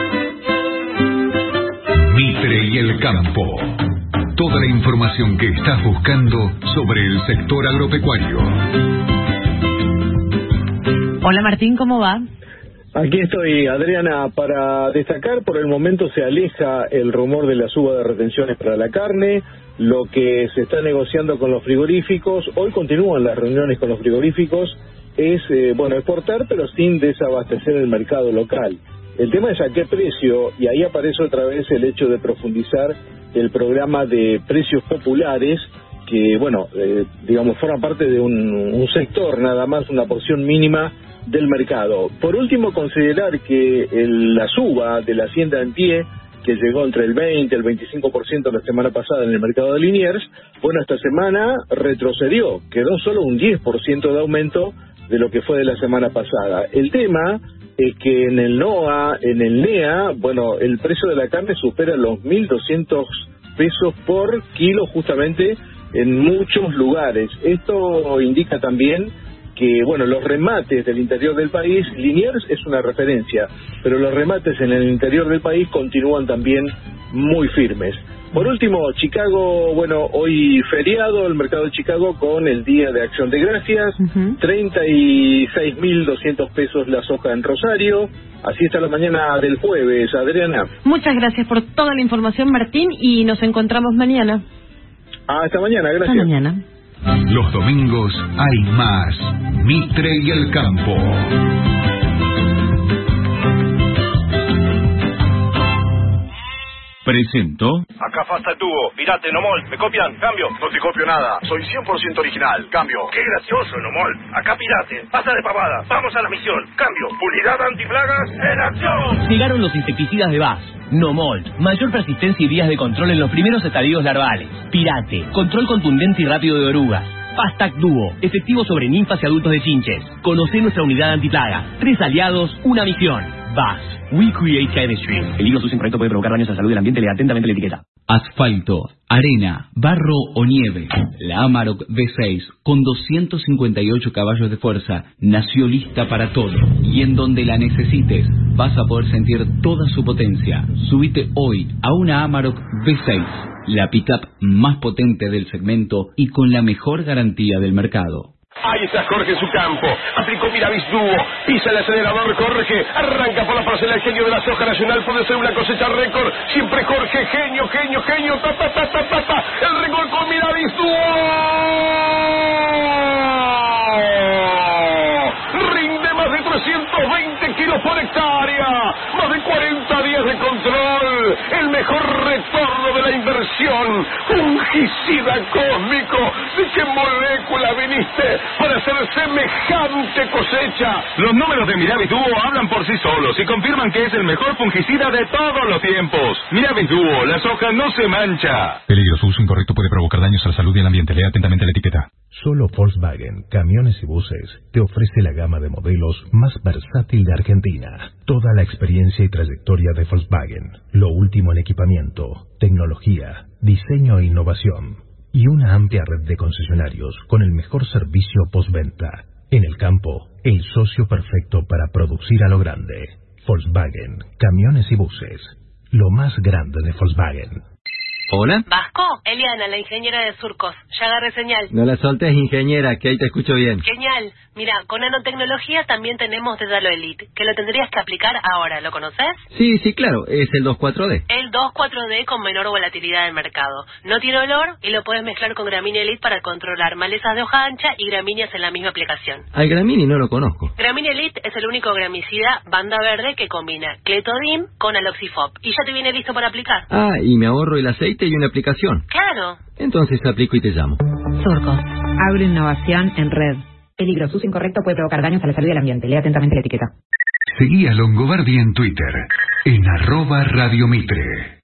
Mitre y el campo. Toda la información que estás buscando sobre el sector agropecuario. Hola Martín, ¿cómo va? Aquí estoy, Adriana, para destacar. Por el momento se aleja el rumor de la suba de retenciones para la carne, lo que se está negociando con los frigoríficos. Hoy continúan las reuniones con los frigoríficos. Es, eh, bueno, exportar, pero sin desabastecer el mercado local. El tema es a qué precio, y ahí aparece otra vez el hecho de profundizar el programa de precios populares, que, bueno, eh, digamos, forma parte de un, un sector nada más, una porción mínima del mercado. Por último, considerar que el, la suba de la hacienda en pie, que llegó entre el veinte y el veinticinco por ciento la semana pasada en el mercado de Liniers, bueno, esta semana retrocedió, quedó solo un diez por ciento de aumento de lo que fue de la semana pasada. El tema es que en el NOA, en el NEA, bueno, el precio de la carne supera los mil doscientos pesos por kilo justamente en muchos lugares. Esto indica también que, bueno, los remates del interior del país, Liniers es una referencia, pero los remates en el interior del país continúan también muy firmes. Por último, Chicago, bueno, hoy feriado, el mercado de Chicago con el Día de Acción de Gracias, uh-huh. treinta y seis mil doscientos pesos la soja en Rosario. Así está la mañana del jueves, Adriana. Muchas gracias por toda la información, Martín, y nos encontramos mañana. Hasta mañana, gracias. Hasta mañana. Los domingos hay más Mitre y el campo. Presento. Acá Fasta el tubo, pirate, Nomol, ¿me copian? Cambio. No te copio nada, soy cien por ciento original. Cambio. Qué gracioso, Nomol. Acá pirate, pasta de pavada, vamos a la misión. Cambio. Unidad antiplagas en acción. Llegaron los insecticidas de V A S. Nomol, mayor persistencia y días de control en los primeros estadios larvales. Pirate, control contundente y rápido de orugas. Fastac Duo, efectivo sobre ninfas y adultos de chinches. Conoce nuestra unidad antiplaga. Tres aliados, una misión. V A S, We Create Chemistry. El hilo uso incorrecto puede provocar daños a la salud del ambiente. Lea atentamente la etiqueta. Asfalto, arena, barro o nieve. La Amarok V seis, con doscientos cincuenta y ocho caballos de fuerza, nació lista para todo. Y en donde la necesites, vas a poder sentir toda su potencia. Subite hoy a una Amarok V seis, la pickup más potente del segmento y con la mejor garantía del mercado. Ahí está Jorge en su campo, aplicó Miravis Duo, pisa el acelerador Jorge, arranca por la parcela el genio de la soja nacional, puede ser una cosecha récord, siempre Jorge, genio, genio, genio, ta ta ta ta ta, ta. El récord con Miravis Duo, rinde más de trescientos veinte kilos por hectárea, más de cuarenta días de control, el mejor retorno de la inversión, fungicida cósmico, ¿de qué molécula viniste para hacer semejante cosecha? Los números de Miravis Duo hablan por sí solos y confirman que es el mejor fungicida de todos los tiempos. Miravis Duo, la soja no se mancha. Peligro, su uso incorrecto puede provocar daños a la salud y al ambiente. Lea atentamente la etiqueta. Solo Volkswagen, camiones y buses, te ofrece la gama de modelos más versátil de Argentina. Toda la experiencia y trayectoria de Volkswagen. Lo último en equipamiento, tecnología, diseño e innovación. Y una amplia red de concesionarios con el mejor servicio postventa. En el campo, el socio perfecto para producir a lo grande. Volkswagen, camiones y buses. Lo más grande de Volkswagen. ¿Hola? Vasco, Eliana, la ingeniera de Surcos. Ya agarré señal. No la soltes, ingeniera, que ahí te escucho bien. Genial. Mira, con nanotecnología también tenemos Dédalo Elite, que lo tendrías que aplicar ahora. ¿Lo conoces? Sí, sí, claro. Es el dos cuatro D. El dos cuatro D con menor volatilidad del mercado. No tiene olor y lo puedes mezclar con Gramínea Elite para controlar malezas de hoja ancha y gramíneas en la misma aplicación. Al Gramini no lo conozco. Gramínea Elite es el único gramicida banda verde que combina Clethodim con Aloxifop. Y ya te viene listo para aplicar. Ah, y me ahorro el aceite y una aplicación. Claro. Entonces aplico y te llamo. Surcos. Agroinnovación en red. Peligro, su uso incorrecto puede provocar daños a la salud y al ambiente. Lea atentamente la etiqueta. Seguí a Longobardi en Twitter, en arroba Radio Mitre.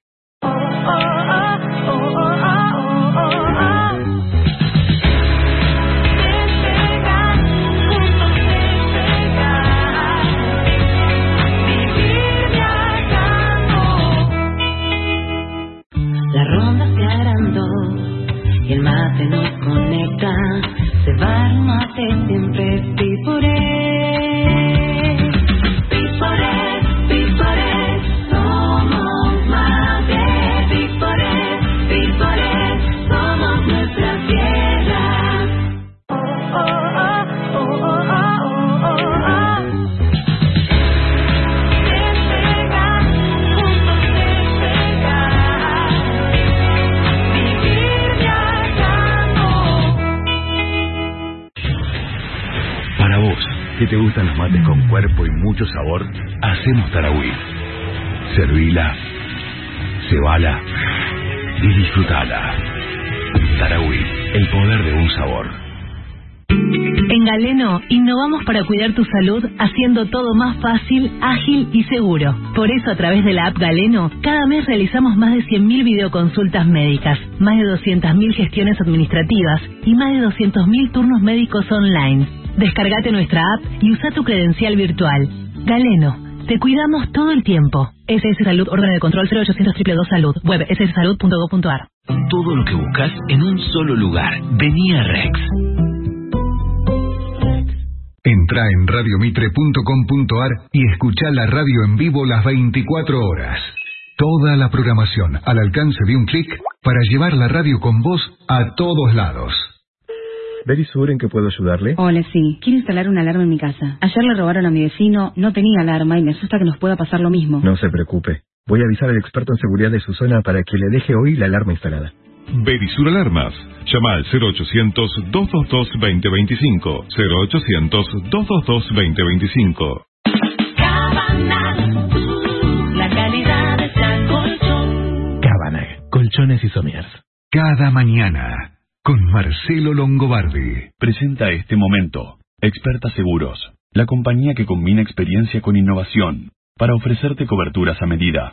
La ronda se agrandó y el mate nos conecta. Se va el mate siempre Piporé. Piporé, Piporé, somos mate. Piporé, Piporé, somos nuestra tierra. Oh, oh, oh, oh, oh, oh, oh, oh, oh. Despegar, juntos despegar. Vivir viajando. Para vos, que te gustan los mates con cuerpo y mucho sabor, hacemos Tarahui. Servila, cebala y disfrutala. Tarahui, el poder de un sabor. En Galeno, innovamos para cuidar tu salud haciendo todo más fácil, ágil y seguro. Por eso, a través de la app Galeno, cada mes realizamos más de cien mil videoconsultas médicas, más de doscientas mil gestiones administrativas y más de doscientos mil turnos médicos online. Descargate nuestra app y usa tu credencial virtual. Galeno, te cuidamos todo el tiempo. S S Salud, órgano de control cero ochocientos dos dos dos Salud, web s s salud punto gov punto a r. Todo lo que buscas en un solo lugar. Vení a Rex. Entrá en radiomitre punto com punto a r y escuchá la radio en vivo las veinticuatro horas. Toda la programación al alcance de un clic para llevar la radio con vos a todos lados. Verisur, ¿en qué puedo ayudarle? Hola, sí. Quiero instalar una alarma en mi casa. Ayer le robaron a mi vecino, no tenía alarma y me asusta que nos pueda pasar lo mismo. No se preocupe. Voy a avisar al experto en seguridad de su zona para que le deje hoy la alarma instalada. Verisur Alarmas. Llama al cero ochocientos, dos dos dos, dos cero dos cinco. cero ochocientos, dos dos dos, dos cero dos cinco. Cabanag, la calidad de este colchón. Cabanag, colchones y somiers. Cada mañana, con Marcelo Longobardi. Presenta este momento Experta Seguros, la compañía que combina experiencia con innovación para ofrecerte coberturas a medida.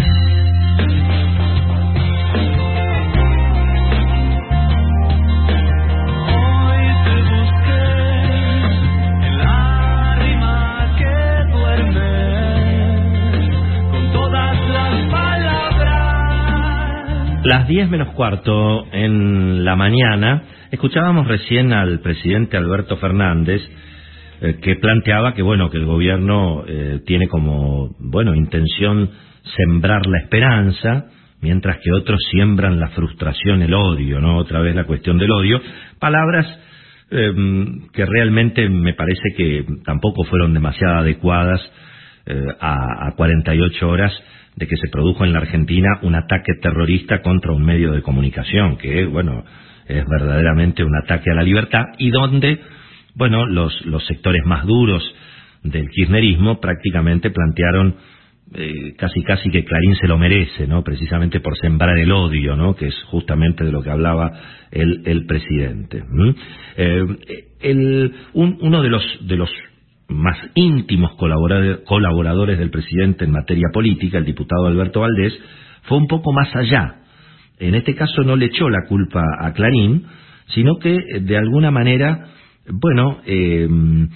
Las diez menos cuarto en la mañana, escuchábamos recién al presidente Alberto Fernández, eh, que planteaba que, bueno, que el gobierno eh, tiene como, bueno, intención sembrar la esperanza, mientras que otros siembran la frustración, el odio, ¿no? Otra vez la cuestión del odio. Palabras eh, que realmente me parece que tampoco fueron demasiado adecuadas eh, a, a cuarenta y ocho horas de que se produjo en la Argentina un ataque terrorista contra un medio de comunicación, que, bueno, es verdaderamente un ataque a la libertad, y donde, bueno, los, los sectores más duros del kirchnerismo prácticamente plantearon eh, casi casi que Clarín se lo merece, ¿no? Precisamente por sembrar el odio, ¿no? Que es justamente de lo que hablaba el, el presidente. ¿Mm? Eh, el, un, uno de los, de los más íntimos colaboradores del presidente en materia política, el diputado Alberto Valdés, fue un poco más allá. En este caso no le echó la culpa a Clarín, sino que de alguna manera, bueno, eh,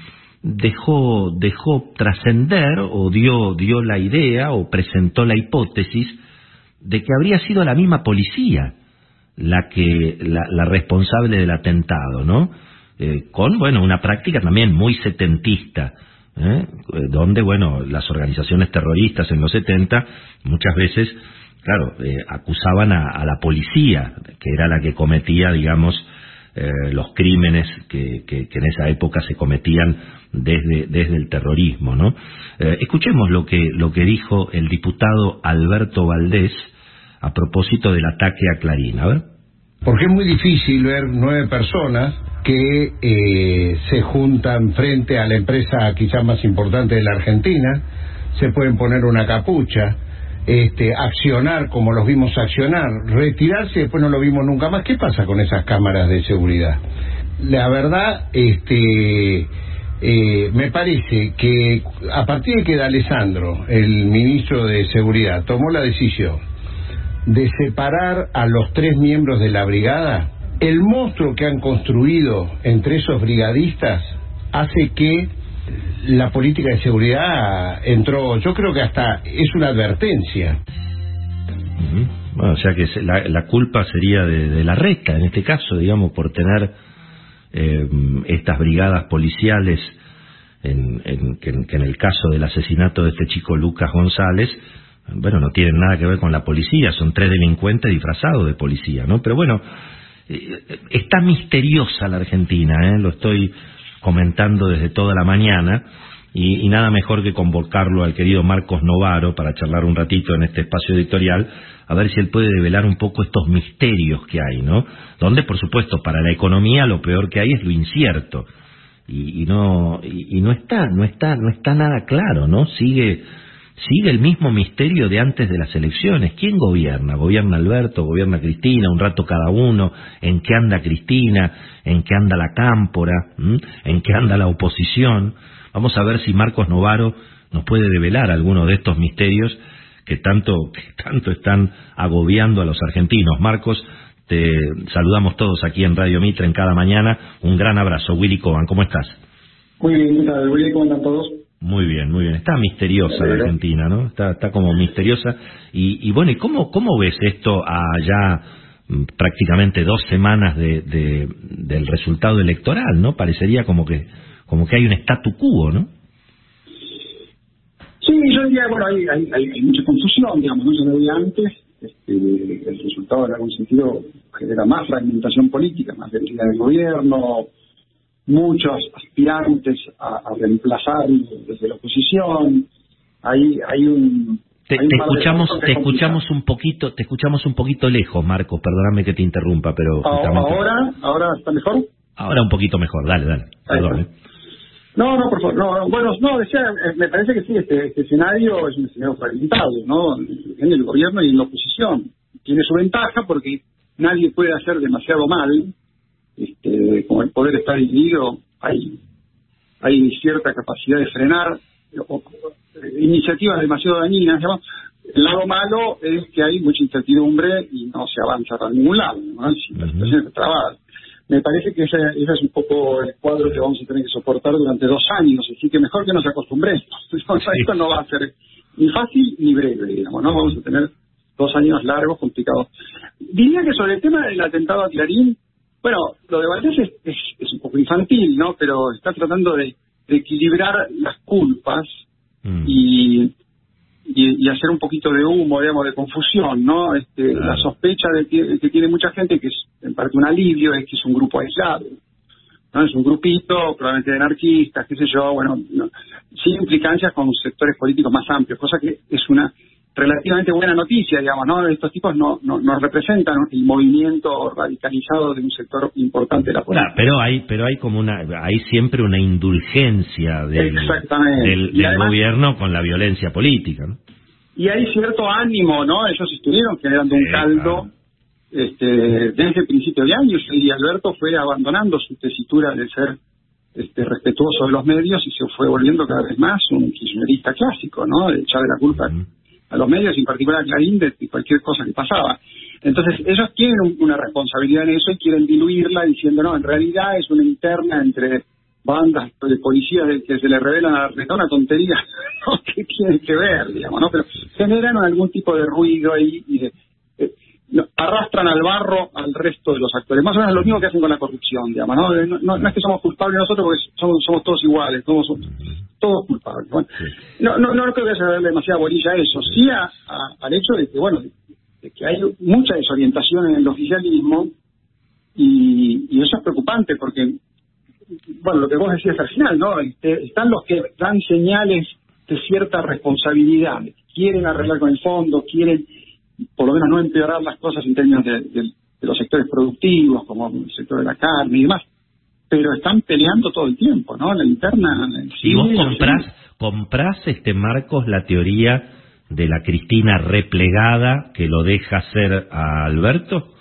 dejó, dejó trascender o dio, dio la idea o presentó la hipótesis de que habría sido la misma policía la que la, la responsable del atentado, ¿no? Eh, con, bueno, una práctica también muy setentista, ¿eh? Donde, bueno, las organizaciones terroristas en los setenta muchas veces, claro, eh, acusaban a, a la policía, que era la que cometía, digamos, eh, los crímenes que, que, que en esa época se cometían desde, desde el terrorismo, ¿no? Eh, escuchemos lo que, lo que dijo el diputado Alberto Valdés a propósito del ataque a Clarín. A ver. Porque es muy difícil ver nueve personas que eh, se juntan frente a la empresa quizás más importante de la Argentina, se pueden poner una capucha, este, accionar como los vimos accionar, retirarse y después no lo vimos nunca más. ¿Qué pasa con esas cámaras de seguridad? La verdad, este, eh, me parece que a partir de que D'Alessandro, el ministro de Seguridad, tomó la decisión de separar a los tres miembros de la brigada, el monstruo que han construido entre esos brigadistas hace que la política de seguridad entró, yo creo que hasta es una advertencia. Uh-huh. Bueno, o sea que la, la culpa sería de, de la Reta, en este caso, digamos, por tener eh, estas brigadas policiales, en, en, que, que en el caso del asesinato de este chico Lucas González, bueno, no tienen nada que ver con la policía, son tres delincuentes disfrazados de policía, ¿no? Pero bueno, está misteriosa la Argentina, ¿eh? Lo estoy comentando desde toda la mañana, y, y nada mejor que convocarlo al querido Marcos Novaro para charlar un ratito en este espacio editorial, a ver si él puede develar un poco estos misterios que hay, ¿no? Donde, por supuesto, para la economía lo peor que hay es lo incierto, y, y no y, y no está no está no está nada claro, ¿no? Sigue Sigue el mismo misterio de antes de las elecciones. ¿Quién gobierna? ¿Gobierna Alberto? ¿Gobierna Cristina? Un rato cada uno. ¿En qué anda Cristina? ¿En qué anda la cámpora? ¿Mm? ¿En qué anda la oposición? Vamos a ver si Marcos Novaro nos puede develar alguno de estos misterios que tanto, que tanto están agobiando a los argentinos. Marcos, te saludamos todos aquí en Radio Mitre en Cada Mañana. Un gran abrazo. Willy Coban, ¿cómo estás? Muy bien, ¿qué tal? Willy, ¿cómo están todos? Muy bien, muy bien. Está misteriosa la Argentina, ¿no? Está, está como misteriosa. Y, y bueno, ¿y cómo, cómo ves esto a ya prácticamente dos semanas de, de, del resultado electoral, ¿no? Parecería como que como que hay un statu quo, ¿no? Sí, yo diría, bueno, hay, hay, hay, hay mucha confusión, digamos, ¿no? Yo lo vi antes, este, el resultado en algún sentido genera más fragmentación política, más debilidad del gobierno, muchos aspirantes a, a reemplazar desde la oposición. Hay, hay un te, hay un te escuchamos te escuchamos un poquito te escuchamos un poquito lejos, Marcos, perdóname que te interrumpa, pero ahora ahora está mejor. Ahora un poquito mejor, dale, dale. Perdón, ¿eh? No, no, por favor, no, bueno, no, decía, me parece que sí, este, este escenario es un escenario fragmentado, ¿no? En el gobierno y en la oposición. Tiene su ventaja porque nadie puede hacer demasiado mal. Este, como el poder está dividido, hay hay cierta capacidad de frenar o, o, iniciativas demasiado dañinas, ¿no? El lado malo es que hay mucha incertidumbre y no se avanza a ningún lado, ¿no? Si la situación está trabada. Me parece que ese, ese es un poco el cuadro que vamos a tener que soportar durante dos años, así que mejor que nos acostumbremos. Esto no va a ser ni fácil ni breve, digamos, ¿no? Vamos a tener dos años largos, complicados. Diría que sobre el tema del atentado a Clarín, bueno, lo de Valdés es, es, es un poco infantil, ¿no? Pero está tratando de, de equilibrar las culpas mm. y, y y hacer un poquito de humo, digamos, de confusión, ¿no? Este, claro. La sospecha de que, que tiene mucha gente, que es en parte un alivio, es que es un grupo aislado. ¿no? Es un grupito, probablemente de anarquistas, qué sé yo, bueno, no, sin implicancias con sectores políticos más amplios, cosa que es una relativamente buena noticia, digamos, ¿no? Estos tipos no, no, no representan el movimiento radicalizado de un sector importante de la política. Claro, pero hay, pero hay como una, hay siempre una indulgencia del, del, del además, gobierno con la violencia política, ¿no? Y hay cierto ánimo, ¿no? Ellos estuvieron generando un caldo este, desde el principio de año, y Alberto fue abandonando su tesitura de ser este, respetuoso de los medios y se fue volviendo cada vez más un kirchnerista clásico, ¿no? De echarle la culpa a los medios, en particular a Clarín, de cualquier cosa que pasaba. Entonces, ellos tienen un, una responsabilidad en eso y quieren diluirla diciendo, no, en realidad es una interna entre bandas de policías de que se le revelan a la una tontería, ¿no? ¿Qué tiene que ver, digamos, no? Pero generan algún tipo de ruido ahí y de, eh, no, arrastran al barro al resto de los actores. Más o menos lo mismo que hacen con la corrupción, digamos, ¿no? No, no, no es que somos culpables nosotros porque somos, somos todos iguales, todos somos todos culpables. Bueno, no, no, no creo que haya darle demasiada bolilla a eso, sí a, a, al hecho de que, bueno, de, de que hay mucha desorientación en el oficialismo y, y eso es preocupante porque, bueno, lo que vos decías al final, ¿no? Este, están los que dan señales de cierta responsabilidad, quieren arreglar con el fondo, quieren por lo menos no empeorar las cosas en términos de, de, de los sectores productivos, como el sector de la carne y demás, pero están peleando todo el tiempo, ¿no? La interna... Si vos comprás, comprás, este Marcos, la teoría de la Cristina replegada que lo deja hacer a Alberto.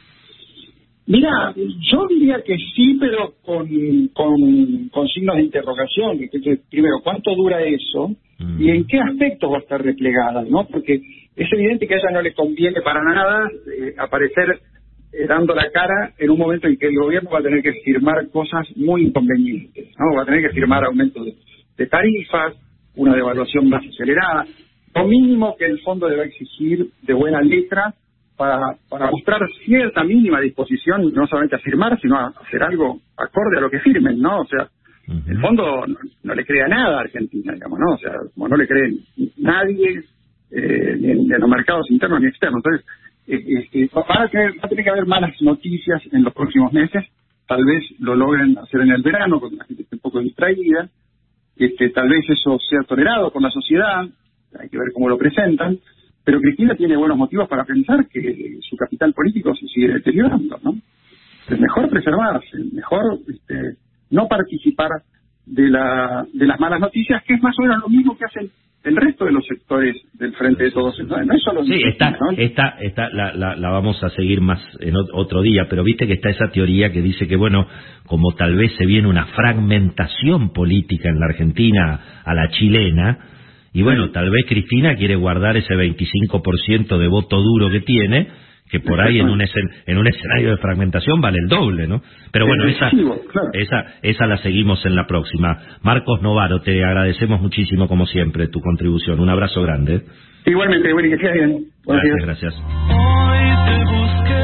Mira, yo diría que sí, pero con, con, con signos de interrogación. Que, que, primero, ¿cuánto dura eso? Mm. ¿Y en qué aspectos va a estar replegada? ¿No? Porque es evidente que a ella no le conviene para nada eh, aparecer eh, dando la cara en un momento en que el gobierno va a tener que firmar cosas muy inconvenientes, ¿no? Va a tener que firmar aumentos de, de tarifas, una devaluación más acelerada, lo mínimo que el fondo debe exigir de buena letra para, para mostrar cierta mínima disposición, no solamente a firmar, sino a hacer algo acorde a lo que firmen, ¿no? O sea, uh-huh. El fondo no, no le cree a nada a Argentina, digamos, ¿no? O sea, como no le cree nadie, eh, ni en los mercados internos ni externos. Entonces, eh, eh, va, a tener, va a tener que haber malas noticias en los próximos meses, tal vez lo logren hacer en el verano, cuando la gente esté un poco distraída, este, tal vez eso sea tolerado por la sociedad, hay que ver cómo lo presentan, pero Cristina tiene buenos motivos para pensar que su capital político se sigue deteriorando, ¿no? Es mejor preservarse, mejor este, no participar de la de las malas noticias, que es más o menos lo mismo que hacen el resto de los sectores del Frente de Todos. No, no es solo sí, está, ¿no? está, está la, la, la vamos a seguir más en otro día, pero viste que está esa teoría que dice que, bueno, como tal vez se viene una fragmentación política en la Argentina a la chilena, y bueno, tal vez Cristina quiere guardar ese veinticinco por ciento de voto duro que tiene, que por ahí en un, escen en un escenario de fragmentación vale el doble, ¿no? Pero bueno, esa, esa, esa la seguimos en la próxima. Marcos Novaro, te agradecemos muchísimo, como siempre, tu contribución. Un abrazo grande. Igualmente, Willy, que estés bien. Buenos gracias, días. Gracias. Hoy te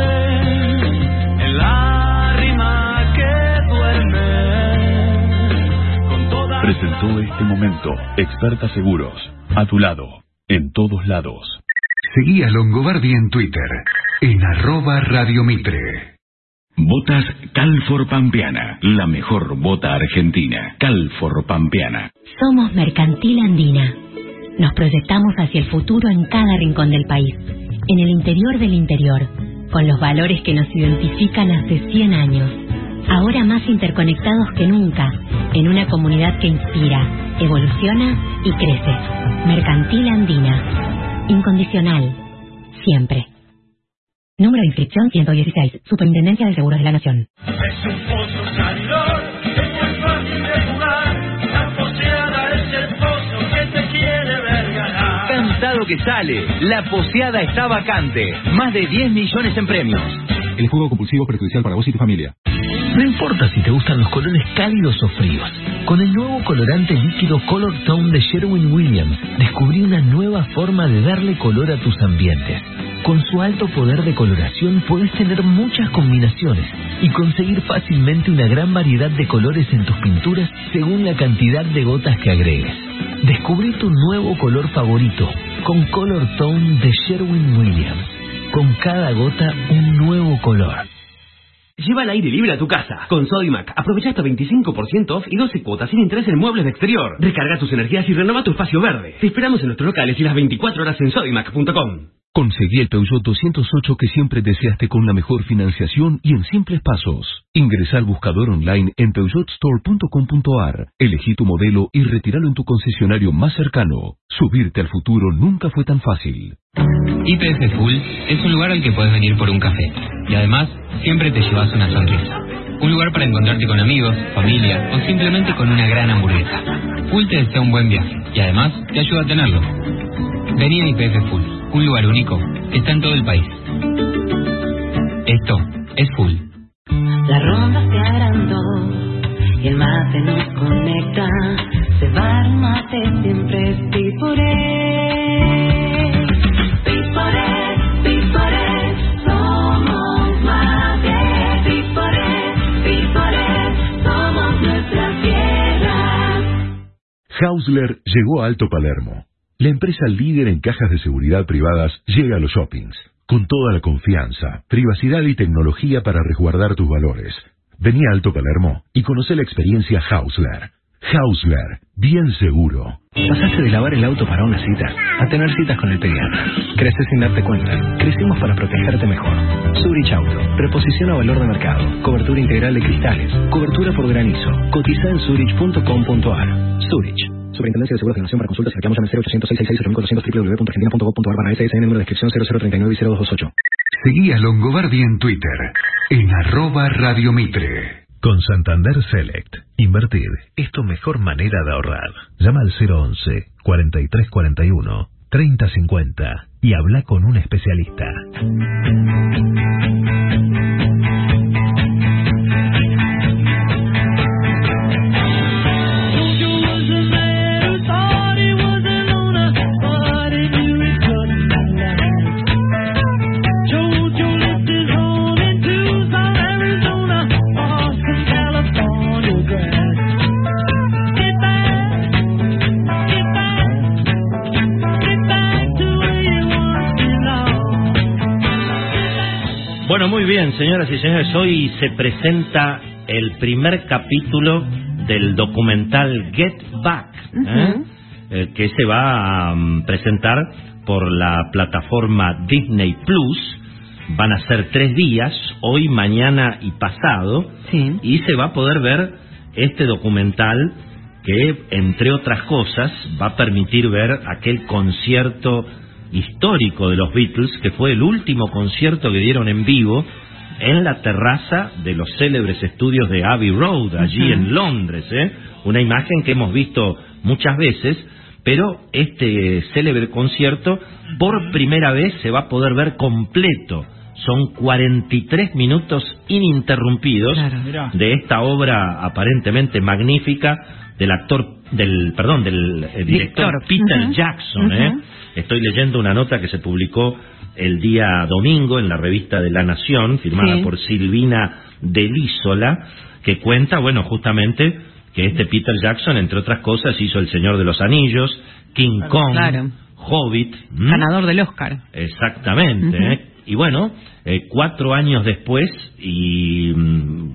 busqué en la rima que duerme. Con toda... Presentó este momento Experta Seguros, a tu lado, en todos lados. Seguí a Longobardi en Twitter, en arroba Radio Mitre. Botas Calfor Pampeana, la mejor bota argentina. Calfor Pampeana. Somos Mercantil Andina. Nos proyectamos hacia el futuro en cada rincón del país, en el interior del interior, con los valores que nos identifican hace cien años. Ahora más interconectados que nunca, en una comunidad que inspira, evoluciona y crece. Mercantil Andina. Incondicional. Siempre. Número de inscripción ciento dieciséis. Superintendencia de Seguros de la Nación. Es un pozo salidor, es muy fácil de jugar. La poseada es el pozo que te quiere ver ganar. Cantado que sale. La poseada está vacante. Más de diez millones en premios. El juego compulsivo es perjudicial para vos y tu familia. No importa si te gustan los colores cálidos o fríos. Con el nuevo colorante líquido Color Tone de Sherwin-Williams, descubrí una nueva forma de darle color a tus ambientes. Con su alto poder de coloración puedes tener muchas combinaciones y conseguir fácilmente una gran variedad de colores en tus pinturas según la cantidad de gotas que agregues. Descubrí tu nuevo color favorito con Color Tone de Sherwin-Williams. Con cada gota un nuevo color. Lleva el aire libre a tu casa. Con Sodimac, aprovecha hasta veinticinco por ciento off y doce cuotas sin interés en muebles de exterior. Recarga tus energías y renueva tu espacio verde. Te esperamos en nuestros locales y las veinticuatro horas en sodimac punto com. Conseguí el Peugeot doscientos ocho que siempre deseaste con la mejor financiación y en simples pasos. Ingresa al buscador online en peugeot store punto com punto a r, elegí tu modelo y retíralo en tu concesionario más cercano. Subirte al futuro nunca fue tan fácil. Y P F Full es un lugar al que puedes venir por un café. Y además, siempre te llevas una sonrisa. Un lugar para encontrarte con amigos, familia o simplemente con una gran hamburguesa. Full te desea un buen viaje y además te ayuda a tenerlo. Vení a I P F Full, un lugar único que está en todo el país. Esto es Full. La ronda se agrandó y el mate nos conecta. Se va el mate, siempre es Piporé. Piporé, Piporé, somos mate. Piporé, Piporé, somos nuestra tierra. Hausler llegó a Alto Palermo. La empresa líder en cajas de seguridad privadas llega a los shoppings, con toda la confianza, privacidad y tecnología para resguardar tus valores. Vení a Alto Palermo y conoce la experiencia Hausler. Hausler, bien seguro. Pasaste de lavar el auto para una cita a tener citas con el pediatra. Creces sin darte cuenta. Crecimos para protegerte mejor. Zurich Auto. Reposición a valor de mercado. Cobertura integral de cristales. Cobertura por granizo. Cotiza en zurich punto com punto a r. Zurich. Superintendencia de Seguros de Nación. Para consultas reclamos al cero ochocientos seis seis seis ocho cuatrocientos w w w punto argentina punto gov punto a r barra S S N, número de inscripción cero cero treinta y nueve y cero dos veintiocho. Seguí a Longobardi en Twitter, en arroba Radio Mitre. Con Santander Select, invertir es tu mejor manera de ahorrar. Llama al cero once, cuarenta y tres cuarenta y uno, treinta cincuenta y habla con un especialista. Bueno, muy bien, señoras y señores, hoy se presenta el primer capítulo del documental Get Back, ¿eh? Uh-huh. eh, que se va a um, presentar por la plataforma Disney Plus. Van a ser tres días, hoy, mañana y pasado, sí. Y se va a poder ver este documental que, entre otras cosas, va a permitir ver aquel concierto histórico de los Beatles, que fue el último concierto que dieron en vivo en la terraza de los célebres estudios de Abbey Road, allí uh-huh. en Londres, ¿eh? Una imagen que hemos visto muchas veces, pero este célebre concierto por primera vez se va a poder ver completo. Son cuarenta y tres minutos ininterrumpidos claro. de esta obra aparentemente magnífica del actor, del perdón, del eh, director Victor. Peter uh-huh. Jackson, ¿eh? Uh-huh. Estoy leyendo una nota que se publicó el día domingo en la revista de La Nación, firmada sí. por Silvina Delísola, que cuenta, bueno, justamente que este Peter Jackson, entre otras cosas, hizo El Señor de los Anillos, King Kong, claro. Hobbit. ¿m? Ganador del Oscar. Exactamente, uh-huh. ¿eh? Y bueno, eh, cuatro años después, y mm,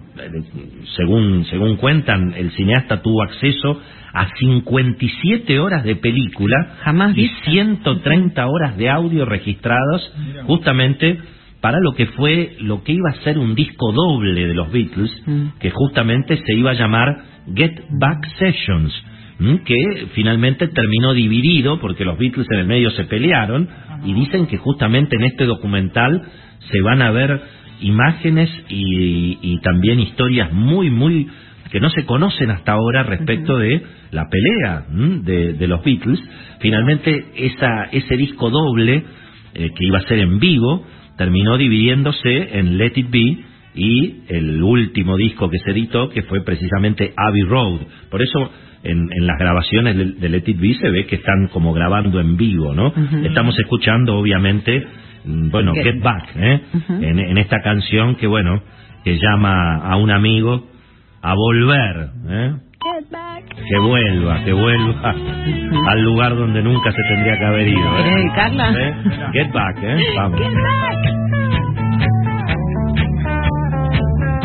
según, según cuentan, el cineasta tuvo acceso a cincuenta y siete horas de película Jamás y ciento treinta horas de audio registrados, justamente para lo que fue, lo que iba a ser un disco doble de los Beatles, mm. que justamente se iba a llamar Get Back Sessions, que finalmente terminó dividido porque los Beatles en el medio se pelearon, y dicen que justamente en este documental se van a ver imágenes y, y también historias muy, muy que no se conocen hasta ahora respecto de la pelea de, de los Beatles. Finalmente esa, ese disco doble eh, que iba a ser en vivo terminó dividiéndose en Let It Be y el último disco que se editó, que fue precisamente Abbey Road. Por eso en, en las grabaciones de, de Let It Be se ve que están como grabando en vivo, ¿no? Uh-huh. Estamos escuchando obviamente, bueno, Get, Get Back, ¿eh? Uh-huh. en, en esta canción que, bueno, que llama a un amigo a volver, ¿eh? Get back. Que vuelva, que vuelva uh-huh. al lugar donde nunca se tendría que haber ido, ¿eh? ¿Quieres dedicarla? ¿Eh? Get Back, ¿eh? Vamos. Get back.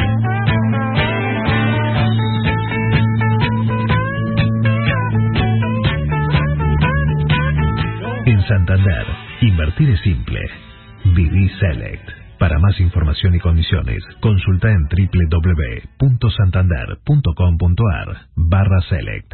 Santander. Invertir es simple. Viví Select. Para más información y condiciones, consulta en doble u doble u doble u punto santander punto com punto a r barra select.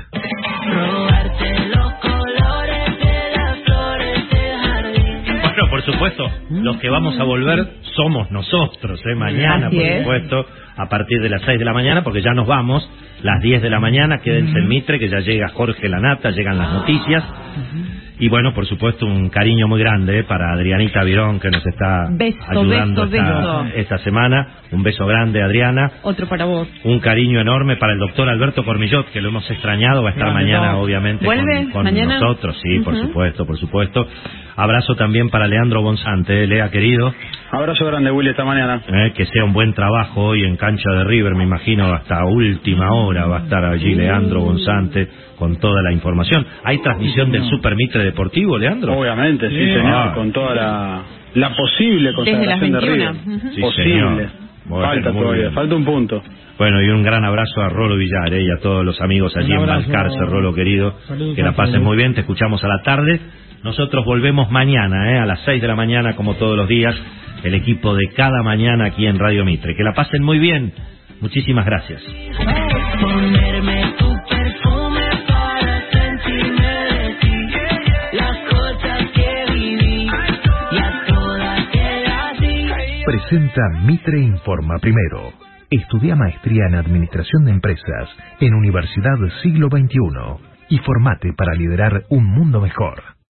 Bueno, por supuesto, los que vamos a volver somos nosotros, ¿eh? Mañana, Así por es. supuesto, a partir de las seis de la mañana, porque ya nos vamos, las diez de la mañana, quédense en Mitre, que ya llega Jorge Lanata, llegan las noticias. Y bueno, por supuesto, un cariño muy grande eh, para Adrianita Virón, que nos está Beso, ayudando beso, esta, beso. esta semana. Un beso grande, Adriana. Otro para vos. Un cariño enorme para el doctor Alberto Cormillot, que lo hemos extrañado, va a estar Grande. mañana, obviamente, ¿Vuelve con, con mañana? nosotros. Sí, por Ujú. supuesto, por supuesto. Abrazo también para Leandro Bonsante, eh, Lea, querido. Abrazo grande, Willy, esta mañana. Eh, que sea un buen trabajo hoy en cancha de River, me imagino, hasta última hora va a estar allí Leandro Bonsante con toda la información. ¿Hay transmisión del Super Mitre Deportivo, Leandro? Obviamente, sí, Bien. señor, Ah. con toda la, la posible Desde las consagración de veintiuna. River. Ujú. Sí, Posible. señor. Bueno, falta muy todavía, bien. falta un punto. Bueno, y un gran abrazo a Rolo Villar eh, y a todos los amigos allí Un en abrazo. Balcarce, Rolo querido. Saludos Que la a pasen todos. muy bien, te escuchamos a la tarde. Nosotros volvemos mañana, eh, a las seis de la mañana, como todos los días, el equipo de cada mañana aquí en Radio Mitre. Que la pasen muy bien. Muchísimas gracias. Ponerme tu perfume para sentirme de ti. Las cosas que viví y a todas quedas así. Presenta Mitre Informa Primero. Estudia maestría en Administración de Empresas en Universidad Siglo veintiuno y formate para liderar un mundo mejor.